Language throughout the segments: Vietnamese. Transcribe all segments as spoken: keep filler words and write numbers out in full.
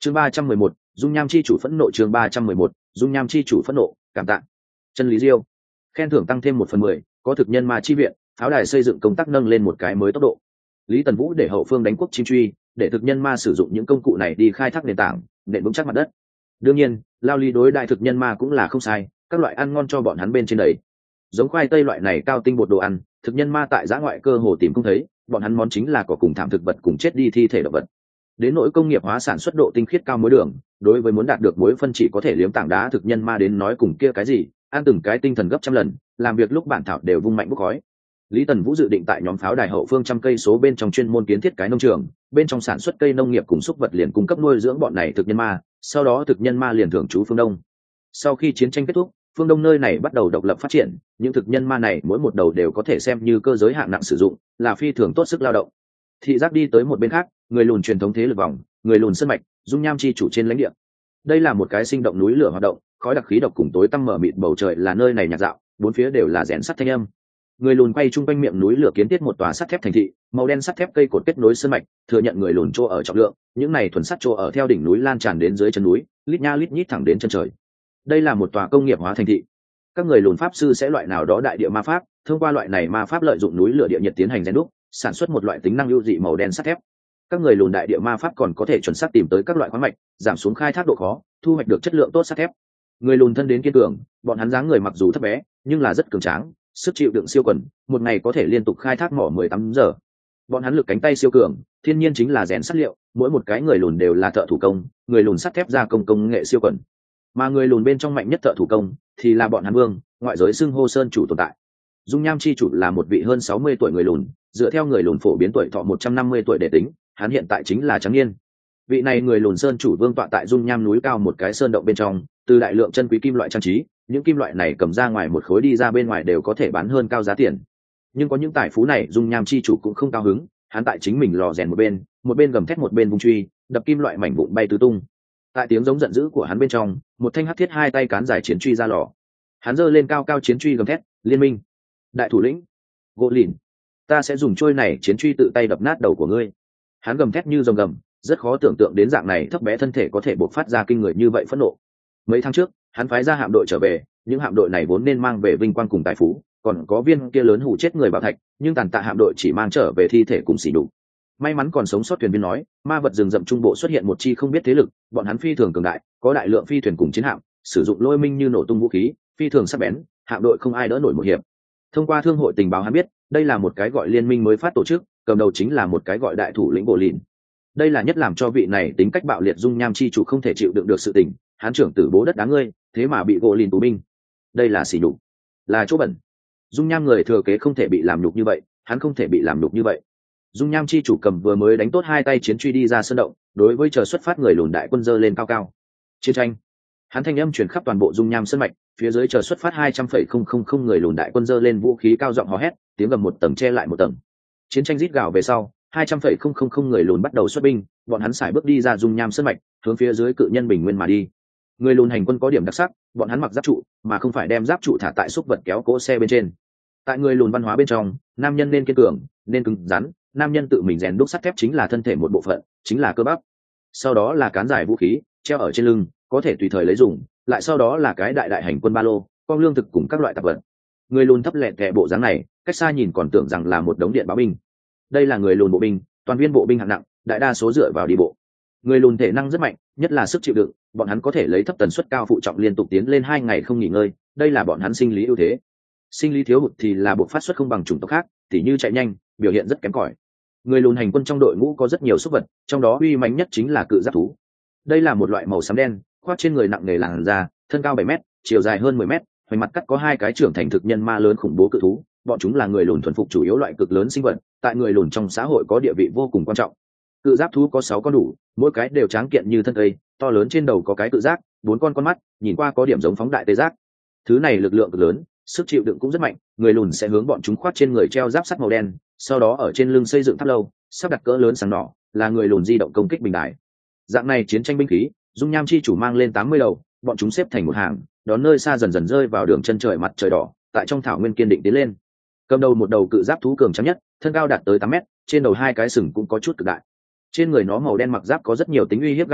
chương ba trăm mười một dung nham chi chủ phẫn nộ. chương ba trăm mười một dung nham chi chủ phẫn nộ. Cảm tạ chân lý diêu, khen thưởng tăng thêm một phần mười, có thực nhân ma chi viện, pháo đài xây dựng công tác nâng lên một cái mới tốc độ. Lý Tần Vũ để hậu phương đánh quốc chim truy, để thực nhân ma sử dụng những công cụ này đi khai thác nền tảng, nền vững chắc mặt đất. Đương nhiên, lao lý đối đại thực nhân ma cũng là không sai, các loại ăn ngon cho bọn hắn bên trên đấy. Giống khoai tây loại này cao tinh bột đồ ăn, thực nhân ma tại giã ngoại cơ hồ tìm không thấy, bọn hắn món chính là cỏ cùng thảm thực vật cùng chết đi thi thể động vật. Đến nỗi công nghiệp hóa sản xuất độ tinh khiết cao muối đường, đối với muốn đạt được muối phân chỉ có thể liếm tảng đá thực nhân ma đến nói cùng kia cái gì, ăn từng cái tinh thần gấp trăm lần, làm việc lúc bản thảo đều vung mạnh bốc khói. Lý Tần Vũ dự định tại nhóm pháo đài hậu phương trăm cây số bên trong chuyên môn kiến thiết cái nông trường, bên trong sản xuất cây nông nghiệp cùng xúc vật liền cung cấp nuôi dưỡng bọn này thực nhân ma, sau đó thực nhân ma liền thường trú phương Đông. Sau khi chiến tranh kết thúc, phương Đông nơi này bắt đầu độc lập phát triển, những thực nhân ma này mỗi một đầu đều có thể xem như cơ giới hạng nặng sử dụng, là phi thường tốt sức lao động. Thị giác đi tới một bên khác, người lùn truyền thống thế lực vòng, người lùn sân mạch, dung nham chi chủ trên lãnh địa. Đây là một cái sinh động núi lửa hoạt động, khói đặc khí độc cùng tối tăm mở mịt bầu trời là nơi này nhạt dạo, bốn phía đều là rèn sắt thanh âm. Người lùn quay chung quanh miệng núi lửa kiến thiết một tòa sắt thép thành thị, màu đen sắt thép cây cột kết nối sơn mạch, thừa nhận người lùn chỗ ở trọng lượng, những này thuần sắt chỗ ở theo đỉnh núi lan tràn đến dưới chân núi, lít nha lít nhít thẳng đến chân trời. Đây là một tòa công nghiệp hóa thành thị. Các người lùn pháp sư sẽ loại nào đó đại địa ma pháp, thông qua loại này ma pháp lợi dụng núi lửa địa nhiệt tiến hành rèn đúc, sản xuất một loại tính năng ưu dị màu đen sắt thép. Các người lùn đại địa ma pháp còn có thể chuẩn xác tìm tới các loại khoáng mạch, giảm xuống khai thác độ khó, thu hoạch được chất lượng tốt sắt thép. Người lùn thân đến kiên cường, bọn hắn dáng người mặc dù thấp bé, nhưng là rất cường tráng, sức chịu đựng siêu quần, một ngày có thể liên tục khai thác mỏ mười tám giờ. Bọn hắn lực cánh tay siêu cường, thiên nhiên chính là rèn sắt liệu, mỗi một cái người lùn đều là thợ thủ công, người lùn sắt thép gia công công nghệ siêu quần. Mà người lùn bên trong mạnh nhất thợ thủ công thì là bọn hắn vương, ngoại giới xưng hô sơn chủ tồn tại. Dung nham chi chủ là một vị hơn sáu mươi tuổi người lùn, dựa theo người lùn phổ biến tuổi thọ một trăm năm mươi tuổi để tính, hắn hiện tại chính là trắng niên. Vị này người lùn sơn chủ vương tọa tại dung nham núi cao một cái sơn động bên trong, từ đại lượng chân quý kim loại trang trí, những kim loại này cầm ra ngoài một khối đi ra bên ngoài đều có thể bán hơn cao giá tiền. Nhưng có những tài phú này dung nham chi chủ cũng không cao hứng, hắn tại chính mình lò rèn một bên, một bên gầm thét một bên vung truy, đập kim loại mảnh vụn bay tứ tung. Tại tiếng giống giận dữ của hắn bên trong, một thanh hắc thiết hai tay cán dài chiến truy ra lò. Hắn giơ lên cao cao chiến truy gầm thét, "Liên minh, đại thủ lĩnh, gỗ lìn, ta sẽ dùng trôi này chiến truy tự tay đập nát đầu của ngươi." Hắn gầm thét như rồng gầm, rất khó tưởng tượng đến dạng này thấp bé thân thể có thể bộc phát ra kinh người như vậy phẫn nộ. Mấy tháng trước, hắn phái ra hạm đội trở về, những hạm đội này vốn nên mang về vinh quang cùng tài phú, còn có viên kia lớn hủ chết người bảo thạch, nhưng tàn tạ hạm đội chỉ mang trở về thi thể cùng xỉ đục. May mắn còn sống sót thuyền viên nói, ma vật rừng rậm trung bộ xuất hiện một chi không biết thế lực, bọn hắn phi thường cường đại, có đại lượng phi thuyền cùng chiến hạm, sử dụng lôi minh như nổ tung vũ khí, phi thường sắc bén, hạm đội không ai đỡ nổi một hiệp. Thông qua thương hội tình báo hắn biết, đây là một cái gọi liên minh mới phát tổ chức, cầm đầu chính là một cái gọi đại thủ lĩnh Bộ Lìn. Đây là nhất làm cho vị này tính cách bạo liệt dung nham chi chủ không thể chịu đựng được sự tình, hắn trưởng tử bố đất đáng ngươi, thế mà bị Bộ Lìn tù binh. Đây là sỉ nhục, là chỗ bẩn. Dung nham người thừa kế không thể bị làm nhục như vậy, hắn không thể bị làm nhục như vậy. Dung nham chi chủ cầm vừa mới đánh tốt hai tay chiến truy đi ra sân động, đối với chờ xuất phát người lùn đại quân dơ lên cao cao. Chiến tranh. Hắn thanh âm truyền khắp toàn bộ dung nham sân mạch, phía dưới chờ xuất phát hai trăm phẩy không không không người lùn đại quân dơ lên vũ khí cao giọng hò hét, tiếng gầm một tầng che lại một tầng. Chiến tranh rít gào về sau, hai trăm phẩy không không không người lùn bắt đầu xuất binh, bọn hắn sải bước đi ra dung nham sân mạch, hướng phía dưới cự nhân bình nguyên mà đi. Người lùn hành quân có điểm đặc sắc, bọn hắn mặc giáp trụ, mà không phải đem giáp trụ thả tại xúc vật kéo cỗ xe bên trên. Tại người lùn văn hóa bên trong, nam nhân nên kiên cường, nên cứng rắn, nam nhân tự mình rèn đúc sắt thép chính là thân thể một bộ phận, chính là cơ bắp. Sau đó là cán dài vũ khí, treo ở trên lưng, có thể tùy thời lấy dùng, lại sau đó là cái đại đại hành quân ba lô, con lương thực cùng các loại tạp vật. Người lùn thấp lẹt kẹ bộ dáng này, cách xa nhìn còn tưởng rằng là một đống điện báo binh. Đây là người lùn bộ binh, toàn viên bộ binh hạng nặng, đại đa số dựa vào đi bộ. Người lùn thể năng rất mạnh, nhất là sức chịu đựng, bọn hắn có thể lấy thấp tần suất cao phụ trọng liên tục tiến lên hai ngày không nghỉ ngơi, đây là bọn hắn sinh lý ưu thế. Sinh lý thiếu hụt thì là buộc phát xuất không bằng chủng tộc khác, tỉ như chạy nhanh, biểu hiện rất kém cỏi. Người lùn hành quân trong đội ngũ có rất nhiều súc vật, trong đó uy mãnh nhất chính là cự giáp thú. Đây là một loại màu xám đen, khoác trên người nặng nề làn da, thân cao bảy mét, chiều dài hơn mười mét, hoành mặt cắt có hai cái trưởng thành thực nhân ma lớn khủng bố cự thú. Bọn chúng là người lùn thuần phục chủ yếu loại cực lớn sinh vật, tại người lùn trong xã hội có địa vị vô cùng quan trọng. Cự giáp thú có sáu con đủ, mỗi cái đều tráng kiện như thân cây, to lớn trên đầu có cái cự giác, bốn con con mắt, nhìn qua có điểm giống phóng đại tê giác. Thứ này lực lượng cực lớn, sức chịu đựng cũng rất mạnh, người lùn sẽ hướng bọn chúng khoác trên người treo giáp sắt màu đen, sau đó ở trên lưng xây dựng tháp lâu, sắp đặt cỡ lớn sáng nỏ, là người lùn di động công kích bình đại. Dạng này chiến tranh binh khí, dung nham chi chủ mang lên tám mươi đầu, bọn chúng xếp thành một hàng, đón nơi xa dần dần rơi vào đường chân trời mặt trời đỏ, tại trong thảo nguyên kiên định tiến lên. Cầm đầu một đầu cự giáp thú cường tráng nhất, thân cao đạt tới tám mét, trên đầu hai cái sừng cũng có chút cực đại. Trên người nó màu đen mặc giáp có rất nhiều tính uy hiếp gai nhọn,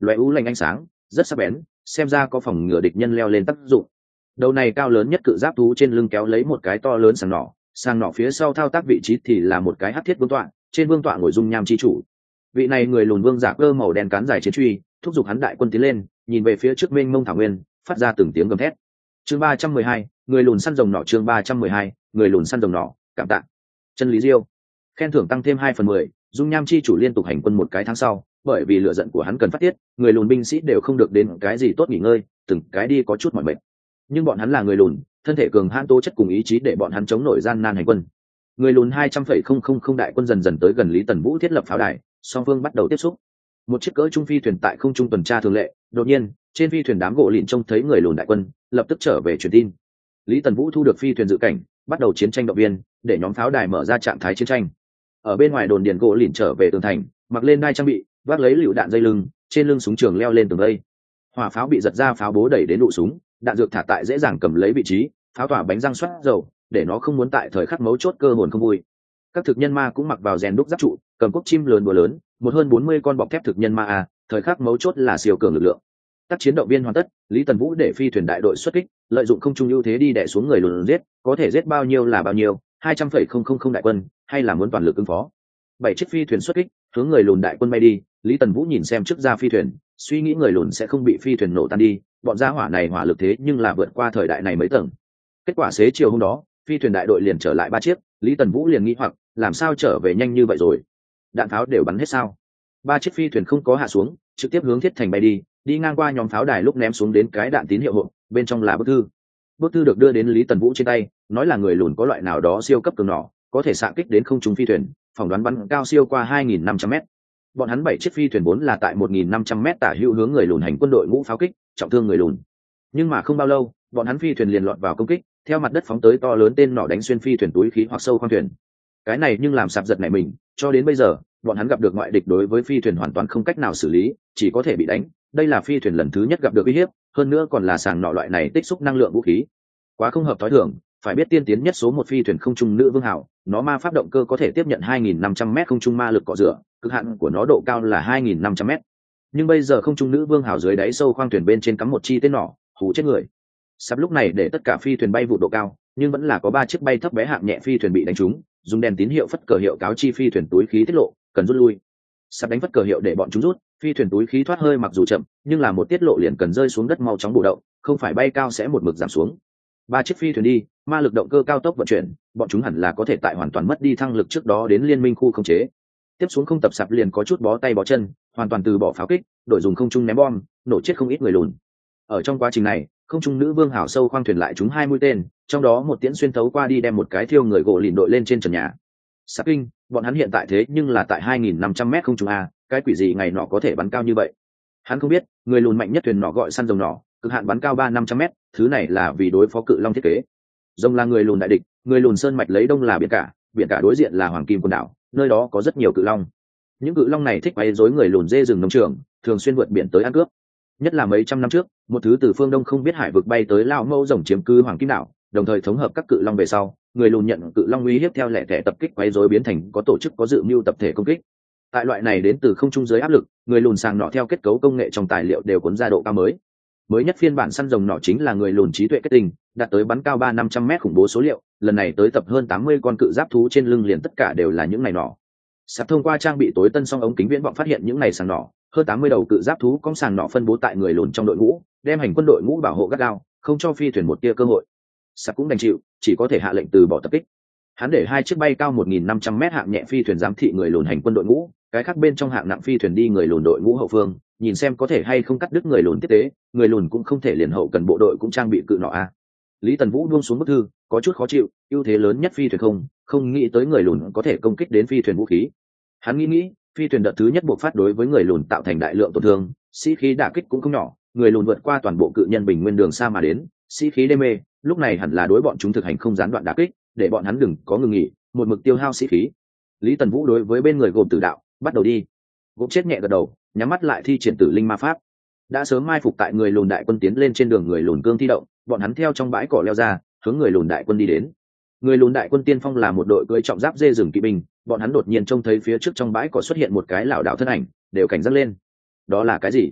loại u lanh ánh sáng rất sắc bén, xem ra có phòng ngừa địch nhân leo lên tác dụng. Đầu này cao lớn nhất cự giáp thú trên lưng kéo lấy một cái to lớn sàng nỏ, sàng nỏ phía sau thao tác vị trí thì là một cái hắc thiết vương tọa, trên vương tọa ngồi dung nham chi chủ. Vị này người lùn vương giả cơ màu đen cán dài chiến truy, thúc giục hắn đại quân tiến lên, nhìn về phía trước mênh mông thảo nguyên, phát ra từng tiếng gầm thét. Chương ba trăm mười hai, người lùn săn rồng nỏ. Chương ba trăm mười hai, người lùn săn rồng nỏ. Cảm tạ. Chân lý diêu. Khen thưởng tăng thêm hai phần mười, dung nham chi chủ liên tục hành quân một cái tháng sau, bởi vì lửa giận của hắn cần phát tiết, người lùn binh sĩ đều không được đến cái gì tốt nghỉ ngơi, từng cái đi có chút mỏi mệt. Nhưng bọn hắn là người lùn, thân thể cường hãn tố chất cùng ý chí để bọn hắn chống nổi gian nan hành quân. Người lùn hai trăm phẩy không không không đại quân dần dần tới gần Lý Tần Vũ thiết lập pháo đài, song phương bắt đầu tiếp xúc. Một chiếc cỡ trung phi thuyền tại không trung tuần tra thường lệ, đột nhiên trên phi thuyền đám gỗ lìn trông thấy người lùn đại quân, lập tức trở về truyền tin. Lý Tần Vũ thu được phi thuyền dự cảnh, bắt đầu chiến tranh động viên, để nhóm pháo đài mở ra trạng thái chiến tranh. Ở bên ngoài đồn điền gỗ lìn trở về tường thành, mặc lên đai trang bị, vác lấy lựu đạn dây lưng, trên lưng súng trường leo lên tường dây. Hỏa pháo bị giật ra, pháo bố đẩy đến đụ súng, đạn dược thả tại dễ dàng cầm lấy vị trí, pháo tỏa bánh răng xoát dầu, để nó không muốn tại thời khắc mấu chốt cơ hồn không vui. Các thực nhân ma cũng mặc vào rèn đúc giáp trụ, cầm cốc chim lớn búa lớn, một hơn bốn mươi con bọc thép thực nhân ma a, thời khắc mấu chốt là siêu cường lực lượng. Tác chiến động viên hoàn tất, Lý Tần Vũ để phi thuyền đại đội xuất kích, lợi dụng không trung ưu thế đi đè xuống người lùn giết, có thể giết bao nhiêu là bao nhiêu, hai trăm phẩy không không không đại quân, hay là muốn toàn lực ứng phó. Bảy chiếc phi thuyền xuất kích, hướng người lùn đại quân bay đi, Lý Tần Vũ nhìn xem trước ra phi thuyền, suy nghĩ người lùn sẽ không bị phi thuyền nổ tan đi, bọn gia hỏa này hỏa lực thế nhưng là vượt qua thời đại này mấy tầng. Kết quả xế chiều hôm đó, phi thuyền đại đội liền trở lại ba chiếc, Lý Tần Vũ liền nghĩ hoặc, làm sao trở về nhanh như vậy rồi? Đạn pháo đều bắn hết sao? Ba chiếc phi thuyền không có hạ xuống, trực tiếp hướng thiết thành bay đi, đi ngang qua nhóm pháo đài lúc ném xuống đến cái đạn tín hiệu hộp, bên trong là bức thư. Bức thư được đưa đến Lý Tần Vũ trên tay, nói là người lùn có loại nào đó siêu cấp cường nỏ, có thể xạ kích đến không trung phi thuyền, phỏng đoán bắn cao siêu qua hai nghìn năm trăm mét. Bọn hắn bảy chiếc phi thuyền vốn là tại một nghìn năm trăm mét tả hữu hướng người lùn hành quân đội ngũ pháo kích, trọng thương người lùn. Nhưng mà không bao lâu, bọn hắn phi thuyền liền lọt vào công kích, theo mặt đất phóng tới to lớn tên nỏ đánh xuyên phi thuyền túi khí hoặc sâu khoang thuyền. Cái này nhưng làm sạp giật nảy mình, cho đến bây giờ, bọn hắn gặp được ngoại địch đối với phi thuyền hoàn toàn không cách nào xử lý, chỉ có thể bị đánh. Đây là phi thuyền lần thứ nhất gặp được uy hiếp, hơn nữa còn là sàng nỏ loại này tích xúc năng lượng vũ khí. Quá không hợp thói thường, phải biết tiên tiến nhất số một phi thuyền không trung nữ vương hảo, nó ma pháp động cơ có thể tiếp nhận hai nghìn năm trăm mét không trung ma lực cọ rửa, cực hạn của nó độ cao là hai nghìn năm trăm mét. Nhưng bây giờ không trung nữ vương hảo dưới đáy sâu khoang thuyền bên trên cắm một chi tên nỏ, hù chết người. Sắp lúc này để tất cả phi thuyền bay vụ độ cao, nhưng vẫn là có ba chiếc bay thấp bé hạng nhẹ phi thuyền bị đánh trúng, dùng đèn tín hiệu phất cờ hiệu cáo chi phi thuyền túi khí tiết lộ, cần rút lui. Sắp đánh phất cờ hiệu để bọn chúng rút, phi thuyền túi khí thoát hơi mặc dù chậm, nhưng là một tiết lộ liền cần rơi xuống đất mau chóng bổ động, không phải bay cao sẽ một mực giảm xuống. Ba chiếc phi thuyền đi, ma lực động cơ cao tốc vận chuyển, bọn chúng hẳn là có thể tại hoàn toàn mất đi thăng lực trước đó đến liên minh khu khống chế. Tiếp xuống không tập sạp liền có chút bó tay bó chân, hoàn toàn từ bỏ pháo kích, đổi dùng không trung ném bom, nổ chết không ít người lùn. Ở trong quá trình này, không trung nữ vương hảo sâu khoang thuyền lại trúng hai mũi tên, trong đó một tiễn xuyên thấu qua đi đem một cái thiêu người gỗ lìn đội lên trên trần nhà. Sắp kinh, bọn hắn hiện tại thế nhưng là tại hai nghìn năm trăm mét không trung a, cái quỷ gì ngày nọ có thể bắn cao như vậy? Hắn không biết, người lùn mạnh nhất thuyền nỏ gọi săn rồng nỏ, cực hạn bắn cao ba năm trăm mét, thứ này là vì đối phó cự long thiết kế. Rồng là người lùn đại địch, người lùn sơn mạch lấy đông là biển cả, biển cả đối diện là hoàng kim quần đảo, nơi đó có rất nhiều cự long. Những cự long này thích quấy rối người lùn dê rừng nông trường, thường xuyên vượt biển tới ăn cướp. Nhất là mấy trăm năm trước, một thứ từ phương đông không biết hải vực bay tới lao mâu rồng chiếm cư hoàng kim đảo, đồng thời thống hợp các cự long về sau, người lùn nhận cự long uy hiếp theo lẻ tẻ tập kích quấy rối biến thành có tổ chức có dự mưu tập thể công kích. Tại loại này đến từ không trung dưới áp lực, người lùn sàng nọ theo kết cấu công nghệ trong tài liệu đều cuốn ra độ cao mới. Mới nhất phiên bản săn rồng nọ chính là người lùn trí tuệ kết tinh, đạt tới bắn cao ba năm trăm mét khủng bố số liệu, lần này tới tập hơn tám mươi con cự giáp thú trên lưng liền tất cả đều là những này nọ. Sắp thông qua trang bị tối tân song ống kính viễn vọng phát hiện những này sàng nọ, hơn tám mươi đầu cự giáp thú con sàng nọ phân bố tại người lùn trong đội ngũ, đem hành quân đội ngũ bảo hộ gắt gao, không cho phi thuyền một tia cơ hội. Sắp cũng đành chịu, chỉ có thể hạ lệnh từ bỏ tập kích. Hắn để hai chiếc bay cao một nghìn năm trăm mét hạng nhẹ phi thuyền giám thị người lùn hành quân đội ngũ, cái khác bên trong hạng nặng phi thuyền đi người lùn đội ngũ hậu phương, nhìn xem có thể hay không cắt đứt người lùn tiếp tế, người lùn cũng không thể liền hậu cần bộ đội cũng trang bị cự nọ a. Lý Tần Vũ buông xuống bức thư, có chút khó chịu, ưu thế lớn nhất phi thuyền không, không nghĩ tới người lùn có thể công kích đến phi thuyền vũ khí. Hắn nghĩ nghĩ, phi thuyền đợt thứ nhất buộc phát đối với người lùn tạo thành đại lượng tổn thương, sĩ khí đả kích cũng không nhỏ, người lùn vượt qua toàn bộ cự nhân bình nguyên đường xa mà đến, sĩ khí đê mê, lúc này hẳn là đối bọn chúng thực hành không gián đoạn đả kích, để bọn hắn đừng có ngừng nghỉ, một mực tiêu hao sĩ khí. Lý Tần Vũ đối với bên người gồm tử đạo, bắt đầu đi. Gồm chết nhẹ gật đầu, nhắm mắt lại thi triển tử linh ma pháp. Đã sớm mai phục tại người lùn đại quân tiến lên trên đường người lùn cương thi động, bọn hắn theo trong bãi cỏ leo ra, hướng người lùn đại quân đi đến. Người lùn đại quân tiên phong là một đội cưỡi trọng giáp dê rừng kỵ binh, bọn hắn đột nhiên trông thấy phía trước trong bãi cỏ xuất hiện một cái lảo đảo thân ảnh, đều cảnh giác lên. Đó là cái gì?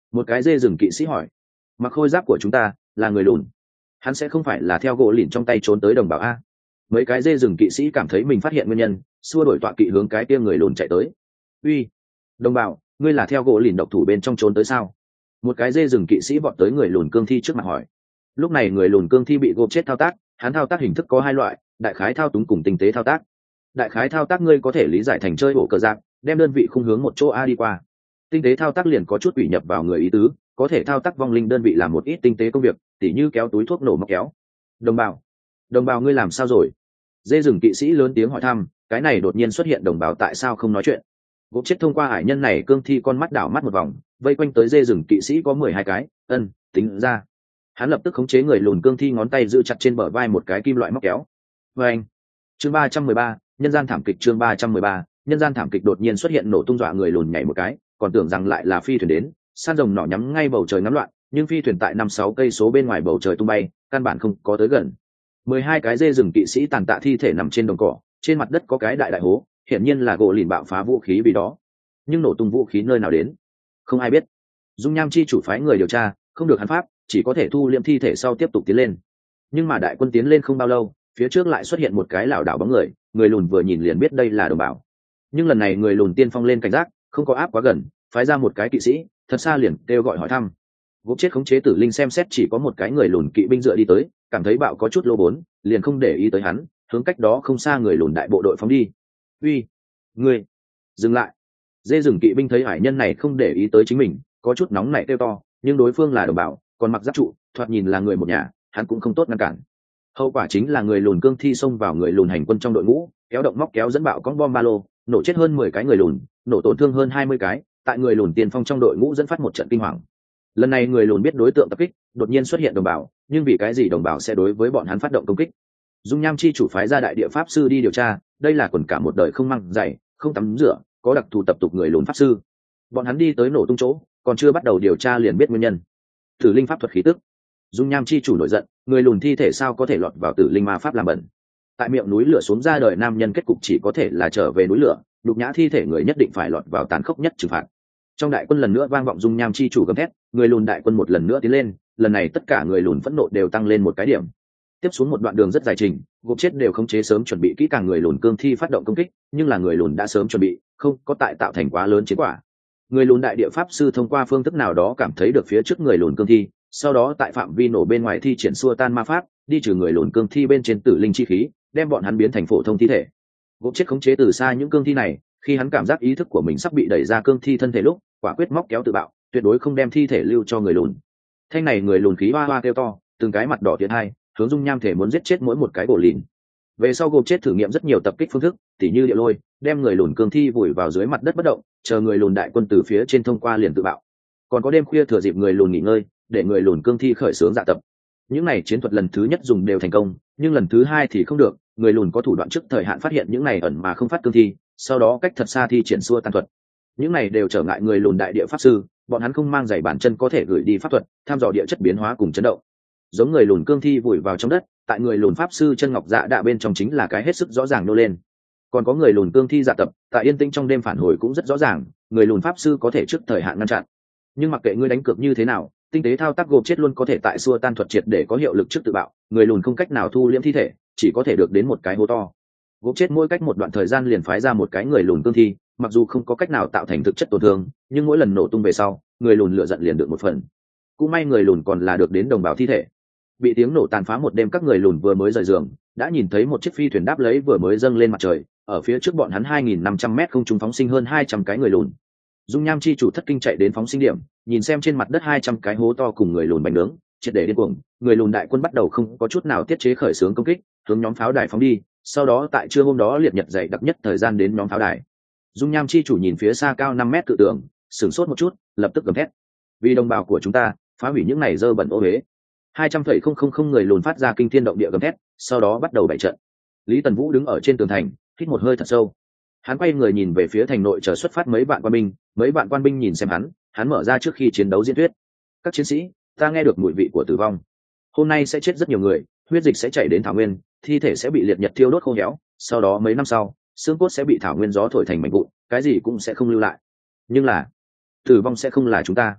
Một cái dê rừng kỵ sĩ hỏi. Mặc khôi giáp của chúng ta là người lùn, hắn sẽ không phải là theo gỗ lìn trong tay trốn tới đồng bào a? Mấy cái dê rừng kỵ sĩ cảm thấy mình phát hiện nguyên nhân, xua đổi tọa kỵ hướng cái kia người lùn chạy tới. Uy, đồng bào, ngươi là theo gỗ lìn độc thủ bên trong trốn tới sao? Một cái dê rừng kỵ sĩ vọt tới người lùn cương thi trước mặt hỏi. Lúc này người lùn cương thi bị gộp chết thao tác, hắn thao tác hình thức có hai loại, đại khái thao túng cùng tinh tế thao tác. Đại khái thao tác ngươi có thể lý giải thành chơi ổ cờ giặc, đem đơn vị khung hướng một chỗ a đi qua. Tinh tế thao tác liền có chút ủy nhập vào người ý tứ, có thể thao tác vong linh đơn vị làm một ít tinh tế công việc, tỉ như kéo túi thuốc nổ móc kéo. Đồng bào, đồng bào ngươi làm sao rồi? Dê rừng kỵ sĩ lớn tiếng hỏi thăm, cái này đột nhiên xuất hiện đồng bào tại sao không nói chuyện? Gộp chết thông qua hải nhân này cương thi con mắt đảo mắt một vòng, vây quanh tới dê rừng kỵ sĩ có mười hai cái, ân, tính ra. Hắn lập tức khống chế người lùn cương thi ngón tay giữ chặt trên bờ vai một cái kim loại móc kéo. Và anh, chương ba trăm mười ba, nhân gian thảm kịch chương ba trăm mười ba, nhân gian thảm kịch đột nhiên xuất hiện nổ tung dọa người lùn nhảy một cái, còn tưởng rằng lại là phi thuyền đến, san rồng nỏ nhắm ngay bầu trời ngắm loạn, nhưng phi thuyền tại năm sáu cây số bên ngoài bầu trời tung bay, căn bản không có tới gần. Mười hai cái dê rừng kỵ sĩ tàn tạ thi thể nằm trên đồng cỏ, trên mặt đất có cái đại đại hố, hiển nhiên là gỗ lìn bạo phá vũ khí vì đó. Nhưng nổ tung vũ khí nơi nào đến, không ai biết. Dung nham chi chủ phái người điều tra, không được hắn pháp, chỉ có thể thu liệm thi thể sau tiếp tục tiến lên. Nhưng mà đại quân tiến lên không bao lâu, phía trước lại xuất hiện một cái lảo đảo bóng người, người lùn vừa nhìn liền biết đây là đồng bào. Nhưng lần này người lùn tiên phong lên cảnh giác, không có áp quá gần, phái ra một cái kỵ sĩ, thật xa liền kêu gọi hỏi thăm. Gốp chết khống chế tử linh xem xét chỉ có một cái người lùn kỵ binh dựa đi tới, cảm thấy bạo có chút lô bốn, liền không để ý tới hắn, hướng cách đó không xa người lùn đại bộ đội phóng đi. Uy, ngươi, dừng lại! Dê rừng kỵ binh thấy hải nhân này không để ý tới chính mình, có chút nóng nảy kêu to, nhưng đối phương là đồng bào, còn mặc giáp trụ, thoạt nhìn là người một nhà, hắn cũng không tốt ngăn cản. Hậu quả chính là người lùn cương thi xông vào người lùn hành quân trong đội ngũ, kéo động móc kéo dẫn bạo con bom ba lô, nổ chết hơn mười cái người lùn, nổ tổn thương hơn hai mươi cái, tại người lùn tiên phong trong đội ngũ dẫn phát một trận kinh hoàng. Lần này người lùn biết đối tượng tập kích, đột nhiên xuất hiện đồng bào, nhưng vì cái gì đồng bào sẽ đối với bọn hắn phát động công kích? Dung nham chi chủ phái ra đại địa pháp sư đi điều tra, đây là quần cả một đời không măng giày, không tắm rửa, có đặc thù tập tục người lùn pháp sư. Bọn hắn đi tới nổ tung chỗ, còn chưa bắt đầu điều tra liền biết nguyên nhân. Tử linh pháp thuật khí tức. Dung nham chi chủ nổi giận, người lùn thi thể sao có thể lọt vào tử linh ma pháp làm bẩn? Tại miệng núi lửa xuống ra đời nam nhân kết cục chỉ có thể là trở về núi lửa, đục nhã thi thể người nhất định phải lọt vào tàn khốc nhất trừng phạt. Trong đại quân lần nữa vang vọng dung nham chi chủ gầm thét, người lùn đại quân một lần nữa tiến lên, lần này tất cả người lùn phẫn nộ đều tăng lên một cái điểm. Tiếp xuống một đoạn đường rất dài trình, gộp chết đều khống chế sớm chuẩn bị kỹ càng người lùn cương thi phát động công kích, nhưng là người lùn đã sớm chuẩn bị, không có tại tạo thành quá lớn chiến quả. Người lùn đại địa pháp sư thông qua phương thức nào đó cảm thấy được phía trước người lùn cương thi, sau đó tại phạm vi nổ bên ngoài thi triển xua tan ma pháp, đi trừ người lùn cương thi bên trên tử linh chi khí, đem bọn hắn biến thành phổ thông thi thể. Gộp chết khống chế từ xa những cương thi này, khi hắn cảm giác ý thức của mình sắp bị đẩy ra cương thi thân thể lúc, quả quyết móc kéo tự bạo, tuyệt đối không đem thi thể lưu cho người lùn. Thanh này người lùn khí hoa hoa kêu to, từng cái mặt đỏ tiến hai, hướng dung nham thể muốn giết chết mỗi một cái gỗ lìn. Về sau gộp chết thử nghiệm rất nhiều tập kích phương thức, tỉ như địa lôi, đem người lùn cương thi vùi vào dưới mặt đất bất động, chờ người lùn đại quân từ phía trên thông qua liền tự bạo. Còn có đêm khuya thừa dịp người lùn nghỉ ngơi, để người lùn cương thi khởi xướng dạ tập. Những này chiến thuật lần thứ nhất dùng đều thành công, nhưng lần thứ hai thì không được, người lùn có thủ đoạn trước thời hạn phát hiện những này ẩn mà không phát cương thi, sau đó cách thật xa thi triển xua tan thuật. Những này đều trở ngại người lùn đại địa pháp sư, bọn hắn không mang giày bàn chân có thể gửi đi pháp thuật, tham dò địa chất biến hóa cùng chấn động. Giống người lùn cương thi vùi vào trong đất, tại người lùn pháp sư chân ngọc dạ đạ bên trong chính là cái hết sức rõ ràng nô lên. Còn có người lùn cương thi dạ tập, tại yên tĩnh trong đêm phản hồi cũng rất rõ ràng, người lùn pháp sư có thể trước thời hạn ngăn chặn. Nhưng mặc kệ ngươi đánh cược như thế nào, tinh tế thao tác gộp chết luôn có thể tại xua tan thuật triệt để có hiệu lực trước tự bạo, người lùn không cách nào thu liễm thi thể, chỉ có thể được đến một cái hố to. Gộp chết mỗi cách một đoạn thời gian liền phái ra một cái người lùn cương thi, mặc dù không có cách nào tạo thành thực chất tổn thương, nhưng mỗi lần nổ tung về sau, người lùn lựa giận liền được một phần. Cũng may người lùn còn là được đến đồng bào thi thể. Bị tiếng nổ tàn phá một đêm, các người lùn vừa mới rời giường, đã nhìn thấy một chiếc phi thuyền đáp lấy vừa mới dâng lên mặt trời, ở phía trước bọn hắn hai nghìn năm trăm mét không trung phóng sinh hơn hai trăm cái người lùn. Dung nham chi chủ thất kinh chạy đến phóng sinh điểm, nhìn xem trên mặt đất hai trăm cái hố to cùng người lùn bánh nướng, triệt để điên cuồng, người lùn đại quân bắt đầu không có chút nào tiết chế khởi xướng công kích, hướng nhóm pháo đài phóng đi, sau đó tại trưa hôm đó liệt nhật dày đặc nhất thời gian đến nhóm pháo đài. Dung nham chi chủ nhìn phía xa cao năm mét cự tường, sửng sốt một chút, lập tức gầm thét: vì đồng bào của chúng ta, phá hủy những này dơ bẩn ô uế. Hai trăm phẩy không không không người lùn phát ra kinh thiên động địa gầm thét, sau đó bắt đầu bày trận. Lý Tần Vũ đứng ở trên tường thành, hít một hơi thật sâu. Hắn quay người nhìn về phía thành nội chờ xuất phát mấy bạn quan binh, mấy bạn quan binh nhìn xem hắn, hắn mở ra trước khi chiến đấu diễn thuyết: các chiến sĩ, ta nghe được mùi vị của tử vong. Hôm nay sẽ chết rất nhiều người, huyết dịch sẽ chảy đến thảo nguyên, thi thể sẽ bị liệt nhật thiêu đốt khô héo, sau đó mấy năm sau, xương cốt sẽ bị thảo nguyên gió thổi thành mảnh vụn, cái gì cũng sẽ không lưu lại. Nhưng là, tử vong sẽ không là chúng ta.